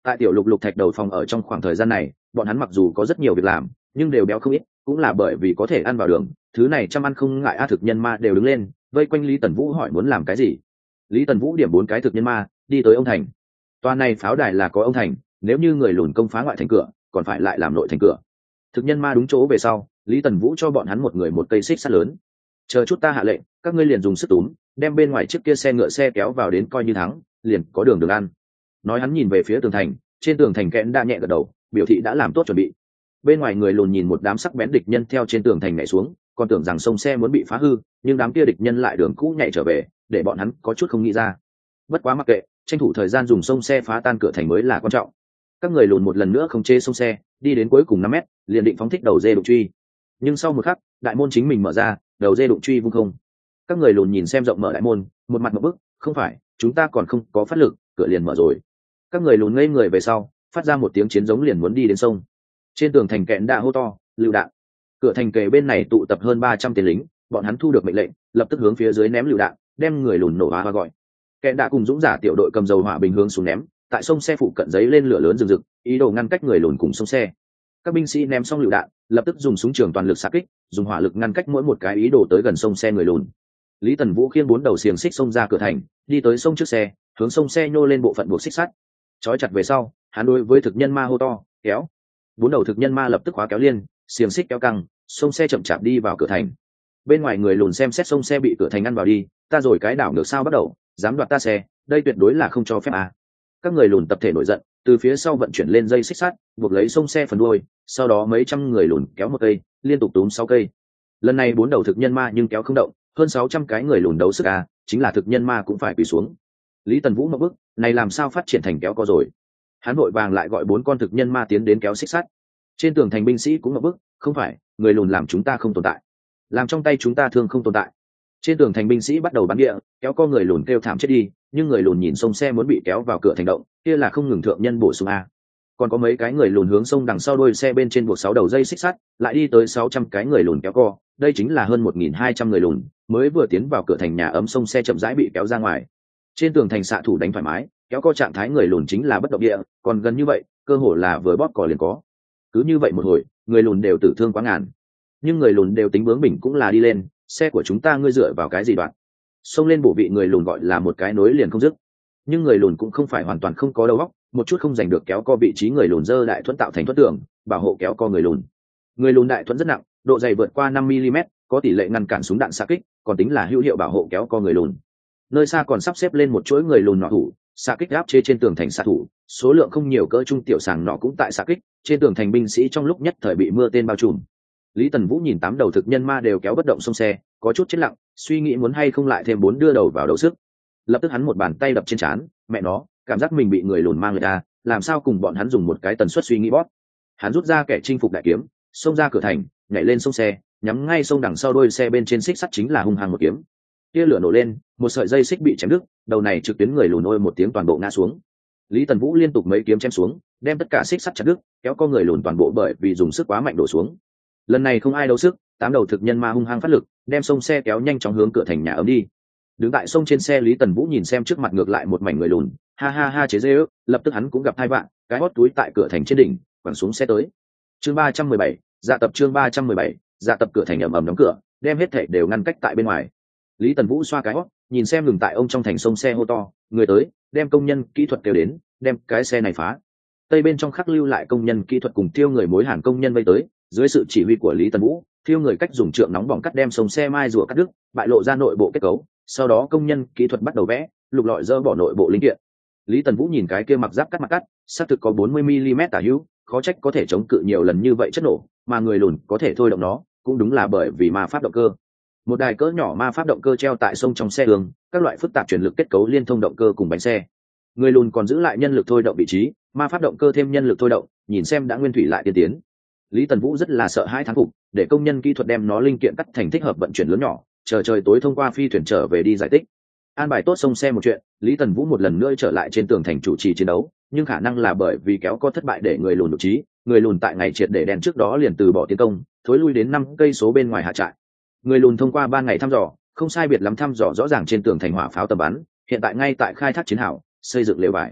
Tại tiểu lục lục thạch đầu phòng ở trong khoảng thời gian này, bọn hắn mặc dù có rất nhiều việc làm, nhưng đều béo không ít, cũng là bởi vì có thể ăn vào đường, thứ này chăm ăn không ngại. A thực nhân ma đều đứng lên, vây quanh Lý Tần Vũ hỏi muốn làm cái gì. Lý Tần Vũ điểm bốn cái thực nhân ma, đi tới ông thành. Toa này pháo đài là có ông thành, nếu như người lùn công phá ngoại thành cửa, còn phải lại làm nội thành cửa. Thực nhân ma đúng chỗ về sau, Lý Tần Vũ cho bọn hắn một người một cây xích sắt lớn. Chờ chút ta hạ lệnh, các ngươi liền dùng sức túm, đem bên ngoài chiếc kia xe ngựa xe kéo vào đến coi như thắng, liền có đường đường ăn. Nói hắn nhìn về phía tường thành, trên tường thành kẽn đã nhẹ gật đầu, biểu thị đã làm tốt chuẩn bị. Bên ngoài người lùn nhìn một đám sắc bén địch nhân theo trên tường thành nhảy xuống, còn tưởng rằng sông xe muốn bị phá hư, nhưng đám kia địch nhân lại đường cũ nhảy trở về, để bọn hắn có chút không nghĩ ra. Bất quá mặc kệ, tranh thủ thời gian dùng sông xe phá tan cửa thành mới là quan trọng. Các người lùn một lần nữa không chê sông xe, đi đến cuối cùng năm mét, liền định phóng thích đầu dê đụng truy. Nhưng sau một khắc, đại môn chính mình mở ra, đầu dê đụng truy vung không. Các người lùn nhìn xem rộng mở đại môn, một mặt một bức, không phải, chúng ta còn không có phát lực, cửa liền mở rồi. Các người lùn ngây người về sau, phát ra một tiếng chiến giống liền muốn đi đến sông. Trên tường thành kẽn đã hô to, lựu đạn. Cửa thành kề bên này tụ tập hơn ba trăm tên lính, bọn hắn thu được mệnh lệnh, lập tức hướng phía dưới ném lựu đạn, đem người lùn nổ hóa và gọi. Kẽn đã cùng dũng giả tiểu đội cầm dầu hỏa bình hướng xuống ném, tại sông xe phụ cận giấy lên lửa lớn rừng rực, ý đồ ngăn cách người lùn cùng sông xe. Các binh sĩ ném xong lựu đạn, lập tức dùng súng trường toàn lực xạ kích, dùng hỏa lực ngăn cách mỗi một cái ý đồ tới gần sông xe người lùn. Lý Tần Vũ khiêng bốn đầu xiềng xích xông ra cửa thành, đi tới sông trước xe, hướng sông xe nhô lên bộ phận buộc xích sắt, trói chặt về sau, hắn đối với thực nhân ma hô to, kéo. Bốn đầu thực nhân ma lập tức khóa kéo liên, xiềng xích kéo căng, sông xe chậm chạp đi vào cửa thành. Bên ngoài người lùn xem xét sông xe bị cửa thành ngăn vào đi, ta rồi cái đảo ngược sao bắt đầu, dám đoạt ta xe, đây tuyệt đối là không cho phép à. Các người lùn tập thể nổi giận, từ phía sau vận chuyển lên dây xích sắt, buộc lấy sông xe phần đuôi, sau đó mấy trăm người lùn kéo một cây, liên tục túm sáu cây. Lần này bốn đầu thực nhân ma nhưng kéo không động, hơn sáu trăm cái người lùn đấu sức à, chính là thực nhân ma cũng phải quỳ xuống. Lý Tần Vũ ngập bức, này làm sao phát triển thành kéo co rồi. Hắn vội vàng lại gọi bốn con thực nhân ma tiến đến kéo xích sắt. Trên tường thành binh sĩ cũng ngập bức, không phải, người lùn làm chúng ta không tồn tại, làm trong tay chúng ta thương không tồn tại. Trên tường thành binh sĩ bắt đầu bắn địa, kéo co người lùn kêu thảm chết đi, nhưng người lùn nhìn sông xe muốn bị kéo vào cửa thành động, kia là không ngừng thượng nhân bổ sung a. Còn có mấy cái người lùn hướng sông đằng sau đuôi xe bên trên buộc sáu đầu dây xích sắt, lại đi tới sáu trăm cái người lùn kéo co, đây chính là hơn một nghìn hai trăm người lùn, mới vừa tiến vào cửa thành nhà ấm sông xe chậm rãi bị kéo ra ngoài. Trên tường thành xạ thủ đánh thoải mái, kéo co trạng thái người lùn chính là bất động địa, còn gần như vậy, cơ hồ là vừa bóp cò liền có. Cứ như vậy một hồi, người lùn đều tử thương quá ngàn. Nhưng người lùn đều tính bướng bỉnh cũng là đi lên, xe của chúng ta ngươi dựa vào cái gì đoạn? Xông lên bổ vị người lùn gọi là một cái nối liền không dứt. Nhưng người lùn cũng không phải hoàn toàn không có đầu óc, một chút không giành được kéo co vị trí người lùn dơ đại thuẫn tạo thành thuẫn tường, bảo hộ kéo co người lùn. Người lùn đại thuẫn rất nặng, độ dày vượt qua năm mi-li-mét, có tỷ lệ ngăn cản súng đạn xạ kích, còn tính là hữu hiệu bảo hộ kéo co người lùn. Nơi xa còn sắp xếp lên một chuỗi người lùn nọ thủ, xạ kích áp chế trên tường thành xạ thủ, số lượng không nhiều cỡ trung tiểu sàng nọ cũng tại xạ kích, trên tường thành binh sĩ trong lúc nhất thời bị mưa tên bao trùm. Lý Tần Vũ nhìn tám đầu thực nhân ma đều kéo bất động sông xe, có chút chết lặng, suy nghĩ muốn hay không lại thêm bốn đưa đầu vào đấu sức. Lập tức hắn một bàn tay đập trên trán, mẹ nó, cảm giác mình bị người lùn mang người ta, làm sao cùng bọn hắn dùng một cái tần suất suy nghĩ bóp. Hắn rút ra kẻ chinh phục đại kiếm, xông ra cửa thành, nhảy lên sông xe, nhắm ngay sông đằng sau đuôi xe bên trên xích sắt chính là hung hăng một kiếm. Tia lửa nổ lên, một sợi dây xích bị chém đứt, đầu này trực tuyến người lùn ôi một tiếng toàn bộ ngã xuống. Lý Tần Vũ liên tục mấy kiếm chém xuống, đem tất cả xích sắt chặt đứt, kéo co người lùn toàn bộ bởi vì dùng sức quá mạnh đổ xuống. Lần này không ai đấu sức, tám đầu thực nhân ma hung hăng phát lực, đem sông xe kéo nhanh chóng hướng cửa thành nhà ấm đi. Đứng tại sông trên xe Lý Tần Vũ nhìn xem trước mặt ngược lại một mảnh người lùn, ha ha ha chế giễu, lập tức hắn cũng gặp hai vạn, cái hót túi tại cửa thành trên đỉnh, quẳng xuống xe tới. Chương ba trăm mười bảy, dạ tập chương ba trăm mười bảy, dạ tập cửa thành ầm ầm đóng cửa, đem hết thảy đều ngăn cách tại bên ngoài. Lý Tần Vũ xoa cái hót, nhìn xem ngừng tại ông trong thành sông xe hô to, người tới, đem công nhân kỹ thuật kêu đến, đem cái xe này phá. Tây bên trong khắc lưu lại công nhân kỹ thuật cùng tiêu người mối hàn công nhân vây tới, dưới sự chỉ huy của Lý Tần Vũ, thiêu người cách dùng trượng nóng bỏng cắt đem sông xe mai rùa cắt đứt, bại lộ ra nội bộ kết cấu, sau đó công nhân kỹ thuật bắt đầu vẽ, lục lọi dỡ bỏ nội bộ linh kiện. Lý Tần Vũ nhìn cái kia mặc giáp cắt mặt cắt, xác thực có bốn mươi mi-li-mét tả hữu, khó trách có thể chống cự nhiều lần như vậy chất nổ, mà người lùn có thể thôi động nó, cũng đúng là bởi vì ma pháp động cơ. Một đài cỡ nhỏ ma pháp động cơ treo tại sông trong xe đường, các loại phức tạp chuyển lực kết cấu liên thông động cơ cùng bánh xe. Người lùn còn giữ lại nhân lực thôi động vị trí, ma pháp động cơ thêm nhân lực thôi động, nhìn xem đã nguyên thủy lại tiên tiến. Lý Tần Vũ rất là sợ hãi thán phục, để công nhân kỹ thuật đem nó linh kiện cắt thành thích hợp vận chuyển lớn nhỏ, chờ trời tối thông qua phi thuyền trở về đi giải tích. An bài tốt sông xe một chuyện, Lý Tần Vũ một lần nữa trở lại trên tường thành chủ trì chiến đấu, nhưng khả năng là bởi vì kéo co thất bại để người lùn nội trí, người lùn tại ngày triệt để đèn trước đó liền từ bỏ tiến công, thối lui đến năm cây số bên ngoài hạ trại. Người lùn thông qua ba ngày thăm dò, không sai biệt lắm thăm dò rõ ràng trên tường thành hỏa pháo tầm bắn, hiện tại ngay tại khai thác chiến hào, xây dựng lều vải.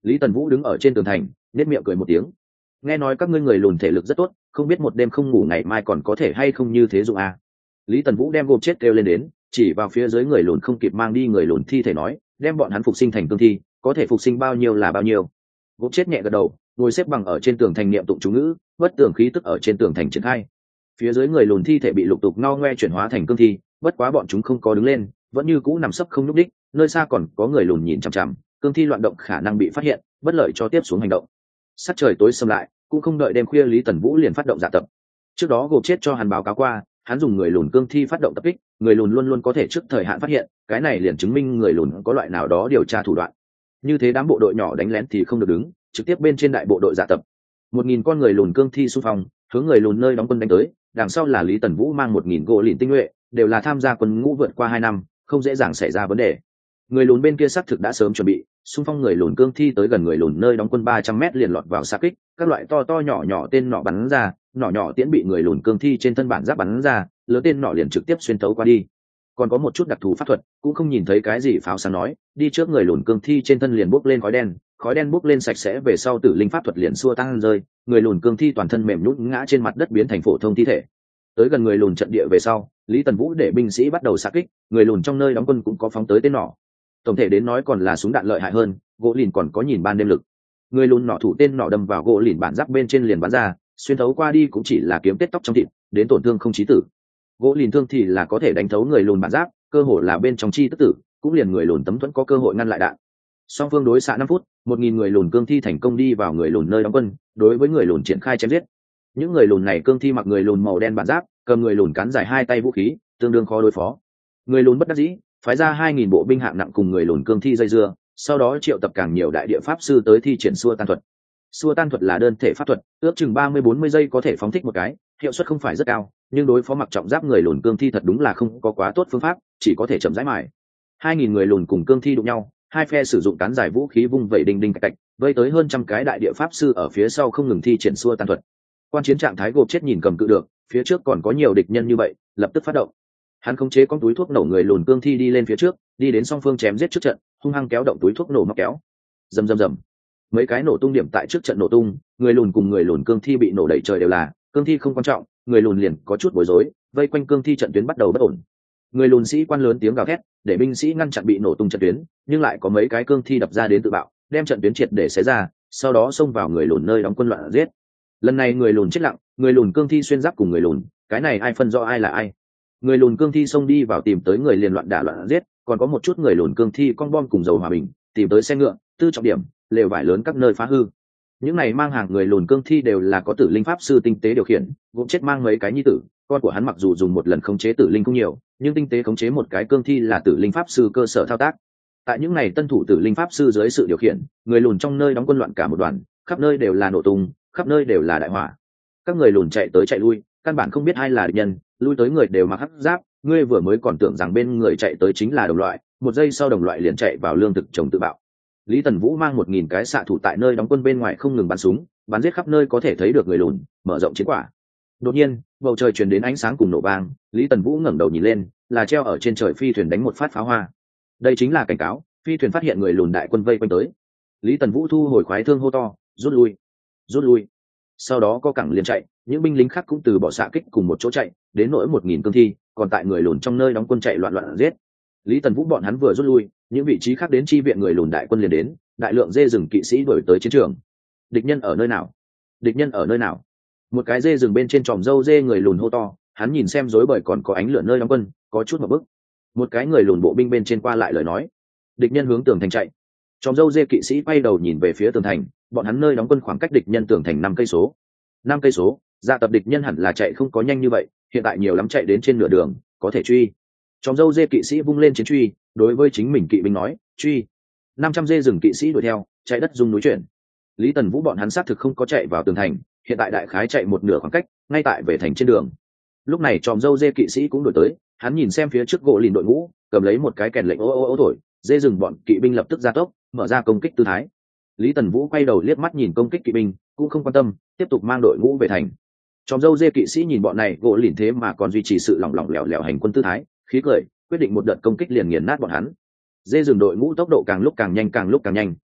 Lý Tần Vũ đứng ở trên tường thành, nét miệng cười một tiếng. Nghe nói các ngươi người lùn thể lực rất tốt, không biết một đêm không ngủ ngày mai còn có thể hay không như thế dụng à. Lý Tần Vũ đem gộp chết kêu lên đến, chỉ vào phía dưới người lùn không kịp mang đi người lùn thi thể nói, đem bọn hắn phục sinh thành cương thi, có thể phục sinh bao nhiêu là bao nhiêu. Gộp chết nhẹ gật đầu, ngồi xếp bằng ở trên tường thành niệm tụng chú ngữ, bất tường khí tức ở trên tường thành triển khai. Phía dưới người lùn thi thể bị lục tục ngao ngoe chuyển hóa thành cương thi, bất quá bọn chúng không có đứng lên, vẫn như cũ nằm sấp không nhúc đích, nơi xa còn có người lùn nhìn chằm chằm, cương thi loạn động khả năng bị phát hiện, bất lợi cho tiếp xuống hành động. Sắc trời tối sầm lại, cũng không đợi đêm khuya Lý Tần Vũ liền phát động dạ tập. Trước đó gộp chết cho hắn báo cáo qua, hắn dùng người lùn cương thi phát động tập kích, người lùn luôn luôn có thể trước thời hạn phát hiện, cái này liền chứng minh người lùn có loại nào đó điều tra thủ đoạn. Như thế đám bộ đội nhỏ đánh lén thì không được đứng, trực tiếp bên trên đại bộ đội dạ tập. Một nghìn con người lùn cương thi xung phong, hướng người lùn nơi đóng quân đánh tới, đằng sau là Lý Tần Vũ mang một nghìn gỗ lìn tinh nhuệ, đều là tham gia quân ngũ vượt qua hai năm, không dễ dàng xảy ra vấn đề. Người lùn bên kia xác thực đã sớm chuẩn bị, xung phong người lùn cương thi tới gần người lùn nơi đóng quân ba trăm mét liền lọt vào xa kích, các loại to to nhỏ nhỏ tên nọ bắn ra, nọ nhỏ tiễn bị người lùn cương thi trên thân bản giáp bắn ra, lớn tên nọ liền trực tiếp xuyên thấu qua đi. Còn có một chút đặc thù pháp thuật, cũng không nhìn thấy cái gì pháo sáng nói, đi trước người lùn cương thi trên thân liền bốc lên khói đen, khói đen bốc lên sạch sẽ về sau tử linh pháp thuật liền xua tan rơi, người lùn cương thi toàn thân mềm nhũn ngã trên mặt đất biến thành phổ thông thi thể. Tới gần người lùn trận địa về sau, Lý Tần Vũ để binh sĩ bắt đầu xạ kích, người lùn trong nơi đóng quân cũng có phóng tới tên nỏ. Tổng thể đến nói còn là súng đạn lợi hại hơn, gỗ lìn còn có nhìn ban đêm lực. Người lùn nỏ thủ tên nỏ đâm vào gỗ lìn bản giáp bên trên liền bắn ra, xuyên thấu qua đi cũng chỉ là kiếm tết tóc trong thịt, đến tổn thương không chí tử. Gỗ lìn thương thì là có thể đánh thấu người lùn bản giáp, cơ hội là bên trong chi tức tử, cũng liền người lùn tấm thuẫn có cơ hội ngăn lại đạn. Song phương đối xạ năm phút, một nghìn người lùn cương thi thành công đi vào người lùn nơi đóng quân, đối với người lùn triển khai chém giết. Những người lùn này cương thi mặc người lùn màu đen bản giáp, cầm người lùn cán dài hai tay vũ khí, tương đương khó đối phó. Người lùn bất đắc dĩ, phái ra hai nghìn bộ binh hạng nặng cùng người lùn cương thi dây dưa, sau đó triệu tập càng nhiều đại địa pháp sư tới thi triển xua tan thuật. Xua tan thuật là đơn thể pháp thuật, ước chừng ba mươi bốn mươi giây có thể phóng thích một cái, hiệu suất không phải rất cao, nhưng đối phó mặc trọng giáp người lùn cương thi thật đúng là không có quá tốt phương pháp, chỉ có thể chậm rãi mài. hai nghìn người lùn cùng cương thi đụng nhau, hai phe sử dụng cán dài vũ khí vung vẩy đinh đinh cạch cạch, vây tới hơn trăm cái đại địa pháp sư ở phía sau không ngừng thi triển xua tan thuật. Quan chiến trạng thái gộp chết nhìn cầm cự được, phía trước còn có nhiều địch nhân như vậy, lập tức phát động. Hắn khống chế con túi thuốc nổ người lùn cương thi đi lên phía trước, đi đến song phương chém giết trước trận, hung hăng kéo động túi thuốc nổ móc kéo. Rầm rầm rầm. Mấy cái nổ tung điểm tại trước trận nổ tung, người lùn cùng người lùn cương thi bị nổ đẩy trời đều là, cương thi không quan trọng, người lùn liền có chút bối rối, vây quanh cương thi trận tuyến bắt đầu bất ổn. Người lùn sĩ quan lớn tiếng gào thét, để binh sĩ ngăn chặn bị nổ tung trận tuyến, nhưng lại có mấy cái cương thi đập ra đến tự bạo, đem trận tuyến triệt để xé ra, sau đó xông vào người lùn nơi đóng quân loạn giết. Lần này người lùn chết lặng, người lùn cương thi xuyên giáp cùng người lùn, cái này ai phân rõ ai là ai. Người lùn cương thi xông đi vào tìm tới người liền loạn đả loạn giết, còn có một chút người lùn cương thi con bom cùng dầu hòa bình, tìm tới xe ngựa, tư trọng điểm, lều vải lớn các nơi phá hư. Những này mang hàng người lùn cương thi đều là có tử linh pháp sư tinh tế điều khiển, gồm chết mang mấy cái nhi tử, con của hắn mặc dù dùng một lần khống chế tử linh không nhiều, nhưng tinh tế khống chế một cái cương thi là tử linh pháp sư cơ sở thao tác. Tại những này tân thủ tử linh pháp sư dưới sự điều khiển, người lùn trong nơi đóng quân loạn cả một đoàn, khắp nơi đều là nổ tung, khắp nơi đều là đại hỏa. Các người lùn chạy tới chạy lui, căn bản không biết ai là địch nhân, lui tới người đều mặc hắc giáp, ngươi vừa mới còn tưởng rằng bên người chạy tới chính là đồng loại, một giây sau đồng loại liền chạy vào lương thực trồng tự bạo. Lý Tần Vũ mang một nghìn cái xạ thủ tại nơi đóng quân bên ngoài không ngừng bắn súng, bắn giết khắp nơi có thể thấy được người lùn, mở rộng chiến quả. Đột nhiên, bầu trời truyền đến ánh sáng cùng nổ vang, Lý Tần Vũ ngẩng đầu nhìn lên, là treo ở trên trời phi thuyền đánh một phát pháo hoa. Đây chính là cảnh cáo, phi thuyền phát hiện người lùn đại quân vây quanh tới. Lý Tần Vũ thu hồi khoái thương hô to, rút lui, rút lui. Sau đó có cẳng liền chạy, những binh lính khác cũng từ bỏ xạ kích cùng một chỗ chạy, đến nỗi một nghìn cương thi, còn tại người lùn trong nơi đóng quân chạy loạn loạn giết. Lý Tần Vũ bọn hắn vừa rút lui, những vị trí khác đến chi viện người lùn đại quân liền đến, đại lượng dê rừng kỵ sĩ đuổi tới chiến trường. Địch nhân ở nơi nào? Địch nhân ở nơi nào? Một cái dê rừng bên trên tròm dâu dê người lùn hô to, hắn nhìn xem rối bời còn có ánh lửa nơi đóng quân, có chút một bức. Một cái người lùn bộ binh bên trên qua lại lời nói, địch nhân hướng tường thành chạy. Tròm dâu dê kỵ sĩ quay đầu nhìn về phía tường thành, bọn hắn nơi đóng quân khoảng cách địch nhân tường thành năm cây số. Năm cây số, dạ tập địch nhân hẳn là chạy không có nhanh như vậy, hiện tại nhiều lắm chạy đến trên nửa đường, có thể truy. Tròm dâu dê kỵ sĩ vung lên chiến truy, đối với chính mình kỵ binh nói, truy. Năm trăm dê rừng kỵ sĩ đuổi theo, chạy đất dung núi chuyển. Lý Tần Vũ bọn hắn xác thực không có chạy vào tường thành, hiện tại đại khái chạy một nửa khoảng cách, ngay tại về thành trên đường. Lúc này tròm dâu dê kỵ sĩ cũng đuổi tới, hắn nhìn xem phía trước gỗ lìn đội ngũ, cầm lấy một cái kèn lệnh ô ô ô thổi, dê rừng bọn kỵ binh lập tức ra tốc, mở ra công kích tư thái. Lý Tần Vũ quay đầu liếc mắt nhìn công kích kỵ binh, cũng không quan tâm, tiếp tục mang đội ngũ về thành. Tròm dâu dê kỵ sĩ nhìn bọn này gỗ lìn thế mà còn duy trì sự lỏng lỏng lẻo lẻo hành quân tư thái, khí cười, quyết định một đợt công kích liền nghiền nát bọn hắn. Dê rừng đội ngũ tốc độ càng lúc càng nhanh càng lúc càng nhanh,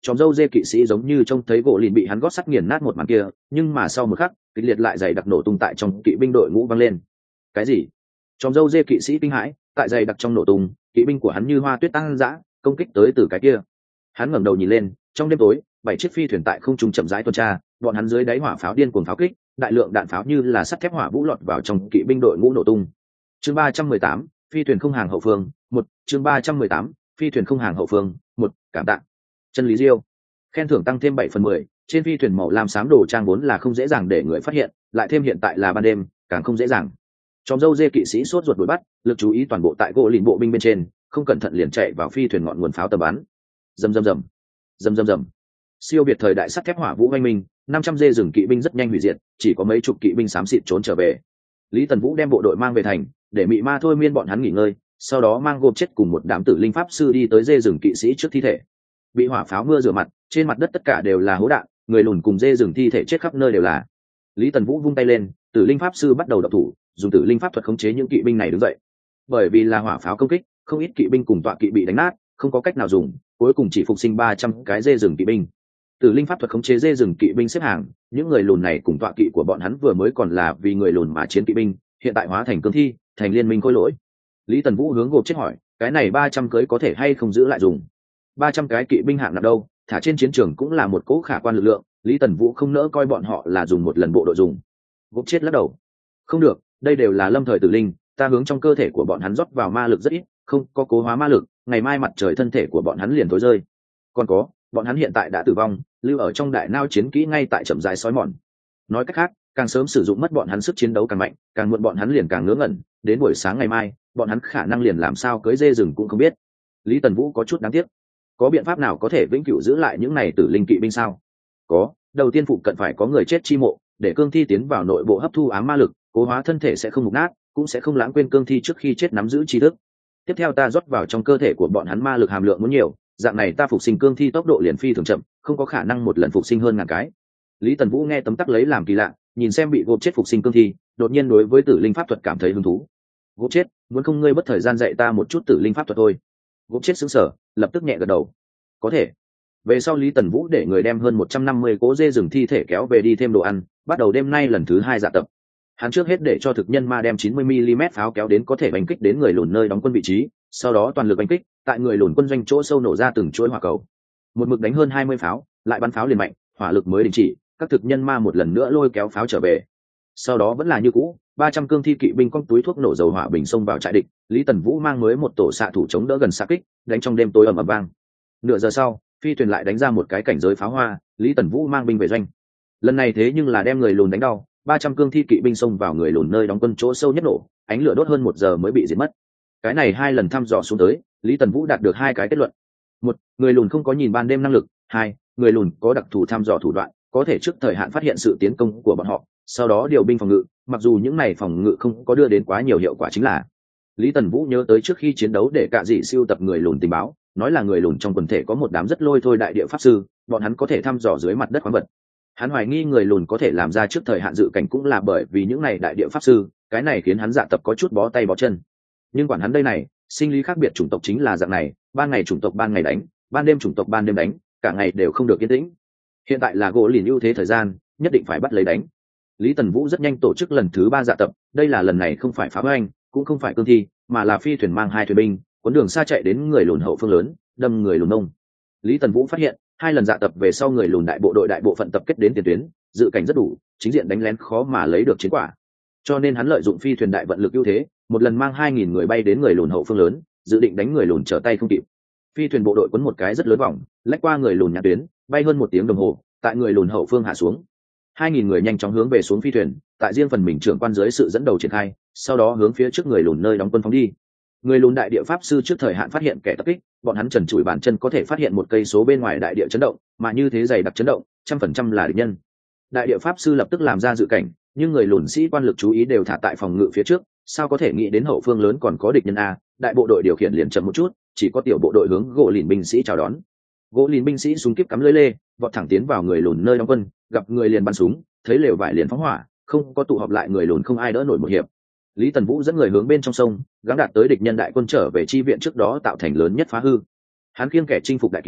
chòm dâu dê kỵ sĩ giống như trông thấy gỗ lìn bị hắn gót sắt nghiền nát một màn kia, nhưng mà sau một khắc kịch liệt lại dày đặc nổ tung tại trong kỵ binh đội ngũ vang lên. Cái gì? Chòm dâu dê kỵ sĩ kinh hãi, tại dày đặc trong nổ tung, kỵ binh của hắn như hoa tuyết tăng dã, công kích tới từ cái kia. Hắn ngẩng đầu nhìn lên, trong đêm tối, bảy chiếc phi thuyền tại không trung chậm rãi tuần tra, bọn hắn dưới đáy hỏa pháo điên cuồng pháo kích, đại lượng đạn pháo như là sắt thép hỏa vũ lọt vào trong kỵ binh đội ngũ nổ tung. Chương ba trăm mười tám, phi thuyền không hàng hậu phương, một, chương ba trăm mười tám, phi thuyền không hàng hậu phương, một, cảm tạ. Chân lý diêu. Khen thưởng tăng thêm bảy phần mười, trên phi thuyền màu lam xám đồ trang vốn là không dễ dàng để người phát hiện, lại thêm hiện tại là ban đêm, càng không dễ dàng. Chòm dâu dê kỵ sĩ sốt ruột đuổi bắt, lực chú ý toàn bộ tại gỗ lìn bộ binh bên trên, không cẩn thận liền chạy vào phi thuyền ngọn nguồn pháo tầm bắn. Rầm rầm rầm, rầm rầm rầm. Siêu việt thời đại sắt thép hỏa vũ oanh minh, năm trăm dê rừng kỵ binh rất nhanh hủy diệt, chỉ có mấy chục kỵ binh xám xịt trốn trở về. Lý Tần Vũ đem bộ đội mang về thành, để mị ma thôi miên bọn hắn nghỉ ngơi, sau đó mang gộp chết cùng một đám tử linh pháp sư đi tới dê rừng kỵ sĩ trước thi thể. Bị hỏa pháo mưa rửa mặt, trên mặt đất tất cả đều là hố đạn, người lùn cùng dê rừng thi thể chết khắp nơi đều là. Lý Tần Vũ vung tay lên, tử linh pháp sư bắt đầu đập thủ, dùng tử linh pháp thuật khống chế những kỵ binh này đứng dậy. Bởi vì là hỏa pháo công kích, không ít kỵ binh cùng tọa kỵ bị đánh nát, không có cách nào dùng, cuối cùng chỉ phục sinh ba trăm cái dê rừng kỵ binh. Tử linh pháp thuật khống chế dê rừng kỵ binh xếp hàng, những người lùn này cùng tọa kỵ của bọn hắn vừa mới còn là vì người lùn mà chiến kỵ binh, hiện tại hóa thành cương thi, thành liên minh khôi lỗi. Lý Tần Vũ hướng gộp chết hỏi, cái này ba trăm cưới có thể hay không giữ lại dùng? ba trăm cái kỵ binh hạng nặng đâu, thả trên chiến trường cũng là một cỗ khả quan lực lượng, Lý Tần Vũ không nỡ coi bọn họ là dùng một lần bộ đội dùng. Gộp chết lắc đầu. Không được, đây đều là lâm thời tử linh, ta hướng trong cơ thể của bọn hắn rót vào ma lực rất ít, không có cố hóa ma lực, ngày mai mặt trời thân thể của bọn hắn liền tối rơi. Còn có, bọn hắn hiện tại đã tử vong, lưu ở trong đại nao chiến kỹ ngay tại chậm dài sói mòn. Nói cách khác, càng sớm sử dụng mất bọn hắn sức chiến đấu càng mạnh, càng muộn bọn hắn liền càng ngớ ngẩn, đến buổi sáng ngày mai, bọn hắn khả năng liền làm sao cưới dê rừng cũng không biết. Lý Tần Vũ có chút đáng tiếc. Có biện pháp nào có thể vĩnh cửu giữ lại những này tử linh kỵ binh sao? Có, đầu tiên phụ cận phải có người chết chi mộ, để cương thi tiến vào nội bộ hấp thu ám ma lực, cố hóa thân thể sẽ không mục nát, cũng sẽ không lãng quên cương thi trước khi chết nắm giữ tri thức. Tiếp theo ta rót vào trong cơ thể của bọn hắn ma lực hàm lượng muốn nhiều, dạng này ta phục sinh cương thi tốc độ liền phi thường chậm, không có khả năng một lần phục sinh hơn ngàn cái. Lý Tần Vũ nghe tấm tắc lấy làm kỳ lạ, nhìn xem bị gộp chết phục sinh cương thi, đột nhiên đối với tử linh pháp thuật cảm thấy hứng thú. Gộp chết, muốn không ngươi bất thời gian dạy ta một chút tử linh pháp thuật thôi? Gộp chết sững sờ, lập tức nhẹ gật đầu. Có thể. Về sau Lý Tần Vũ để người đem hơn một trăm năm mươi cố dê rừng thi thể kéo về đi thêm đồ ăn, bắt đầu đêm nay lần thứ hai dạ tập. Hắn trước hết để cho thực nhân ma đem chín mươi mi li mét pháo kéo đến có thể đánh kích đến người lùn nơi đóng quân vị trí, sau đó toàn lực đánh kích, tại người lùn quân doanh chỗ sâu nổ ra từng chuỗi hỏa cầu. Một mực đánh hơn hai mươi pháo, lại bắn pháo liền mạnh, hỏa lực mới đình chỉ, các thực nhân ma một lần nữa lôi kéo pháo trở về. Sau đó vẫn là như cũ, ba trăm cương thi kỵ binh con túi thuốc nổ dầu hỏa bình xông vào trại địch, Lý Tần Vũ mang mới một tổ xạ thủ chống đỡ gần xạ kích, đánh trong đêm tối ầm ầm vang. Nửa giờ sau, phi thuyền lại đánh ra một cái cảnh giới pháo hoa, Lý Tần Vũ mang binh về doanh. Lần này thế nhưng là đem người lùn đánh đau, ba trăm cương thi kỵ binh xông vào người lùn nơi đóng quân chỗ sâu nhất nổ, ánh lửa đốt hơn một giờ mới bị diệt mất. Cái này hai lần thăm dò xuống tới, Lý Tần Vũ đạt được hai cái kết luận. Một, người lùn không có nhìn ban đêm năng lực. Hai, người lùn có đặc thù thăm dò thủ đoạn, có thể trước thời hạn phát hiện sự tiến công của bọn họ, sau đó điều binh phòng ngự, mặc dù những này phòng ngự không có đưa đến quá nhiều hiệu quả chính là. Lý Tần Vũ nhớ tới trước khi chiến đấu để cả dị siêu tập người lùn tình báo, nói là người lùn trong quần thể có một đám rất lôi thôi đại địa pháp sư, bọn hắn có thể thăm dò dưới mặt đất khoáng vật. Hắn hoài nghi người lùn có thể làm ra trước thời hạn dự cảnh cũng là bởi vì những này đại địa pháp sư, cái này khiến hắn dạ tập có chút bó tay bó chân. Nhưng quản hắn đây này, sinh lý khác biệt chủng tộc chính là dạng này, ban ngày chủng tộc ban ngày đánh, ban đêm chủng tộc ban đêm đánh, cả ngày đều không được yên tĩnh. Hiện tại là gỗ lìn ưu thế thời gian, nhất định phải bắt lấy đánh. Lý Tần Vũ rất nhanh tổ chức lần thứ ba dạ tập, đây là lần này không phải phá hoành, cũng không phải cương thi, mà là phi thuyền mang hai thuyền binh, cuốn đường xa chạy đến người lùn hậu phương lớn, đâm người lùn nông. Lý Tần Vũ phát hiện, hai lần dạ tập về sau người lùn đại bộ đội đại bộ phận tập kết đến tiền tuyến, dự cảnh rất đủ, chính diện đánh lén khó mà lấy được chiến quả. Cho nên hắn lợi dụng phi thuyền đại vận lực ưu thế, một lần mang hai nghìn người bay đến người lùn hậu phương lớn, dự định đánh người lùn trở tay không kịp. Phi thuyền bộ đội quấn một cái rất lớn vòng, lách qua người lùn nhãn tuyến, bay hơn một tiếng đồng hồ, tại người lùn hậu phương hạ xuống. hai nghìn người nhanh chóng hướng về xuống phi thuyền, tại riêng phần mình trưởng quan dưới sự dẫn đầu triển khai, sau đó hướng phía trước người lùn nơi đóng quân phóng đi. Người lùn đại địa pháp sư trước thời hạn phát hiện kẻ tập kích, bọn hắn trần trụi bàn chân có thể phát hiện một cây số bên ngoài đại địa chấn động, mà như thế dày đặc chấn động, trăm phần trăm là địch nhân. Đại địa pháp sư lập tức làm ra dự cảnh, nhưng người lùn sĩ quan lực chú ý đều thả tại phòng ngự phía trước, sao có thể nghĩ đến hậu phương lớn còn có địch nhân a? Đại bộ đội điều khiển liền chậm một chút, chỉ có tiểu bộ đội hướng gỗ lìn binh sĩ chào đón. Gỗ lìn binh sĩ súng kíp cắm lưỡi lê, vọt thẳng tiến vào người lùn nơi đóng quân, gặp người liền bắn súng, thấy lều vải liền phóng hỏa, không có tụ họp lại người lùn không ai đỡ nổi một hiệp. Lý Tần Vũ dẫn người hướng bên trong sông, gắng đạt tới địch nhân đại quân trở về chi viện trước đó tạo thành lớn nhất phá hư. Hắn kiêng kẻ chinh phục đại kiếm,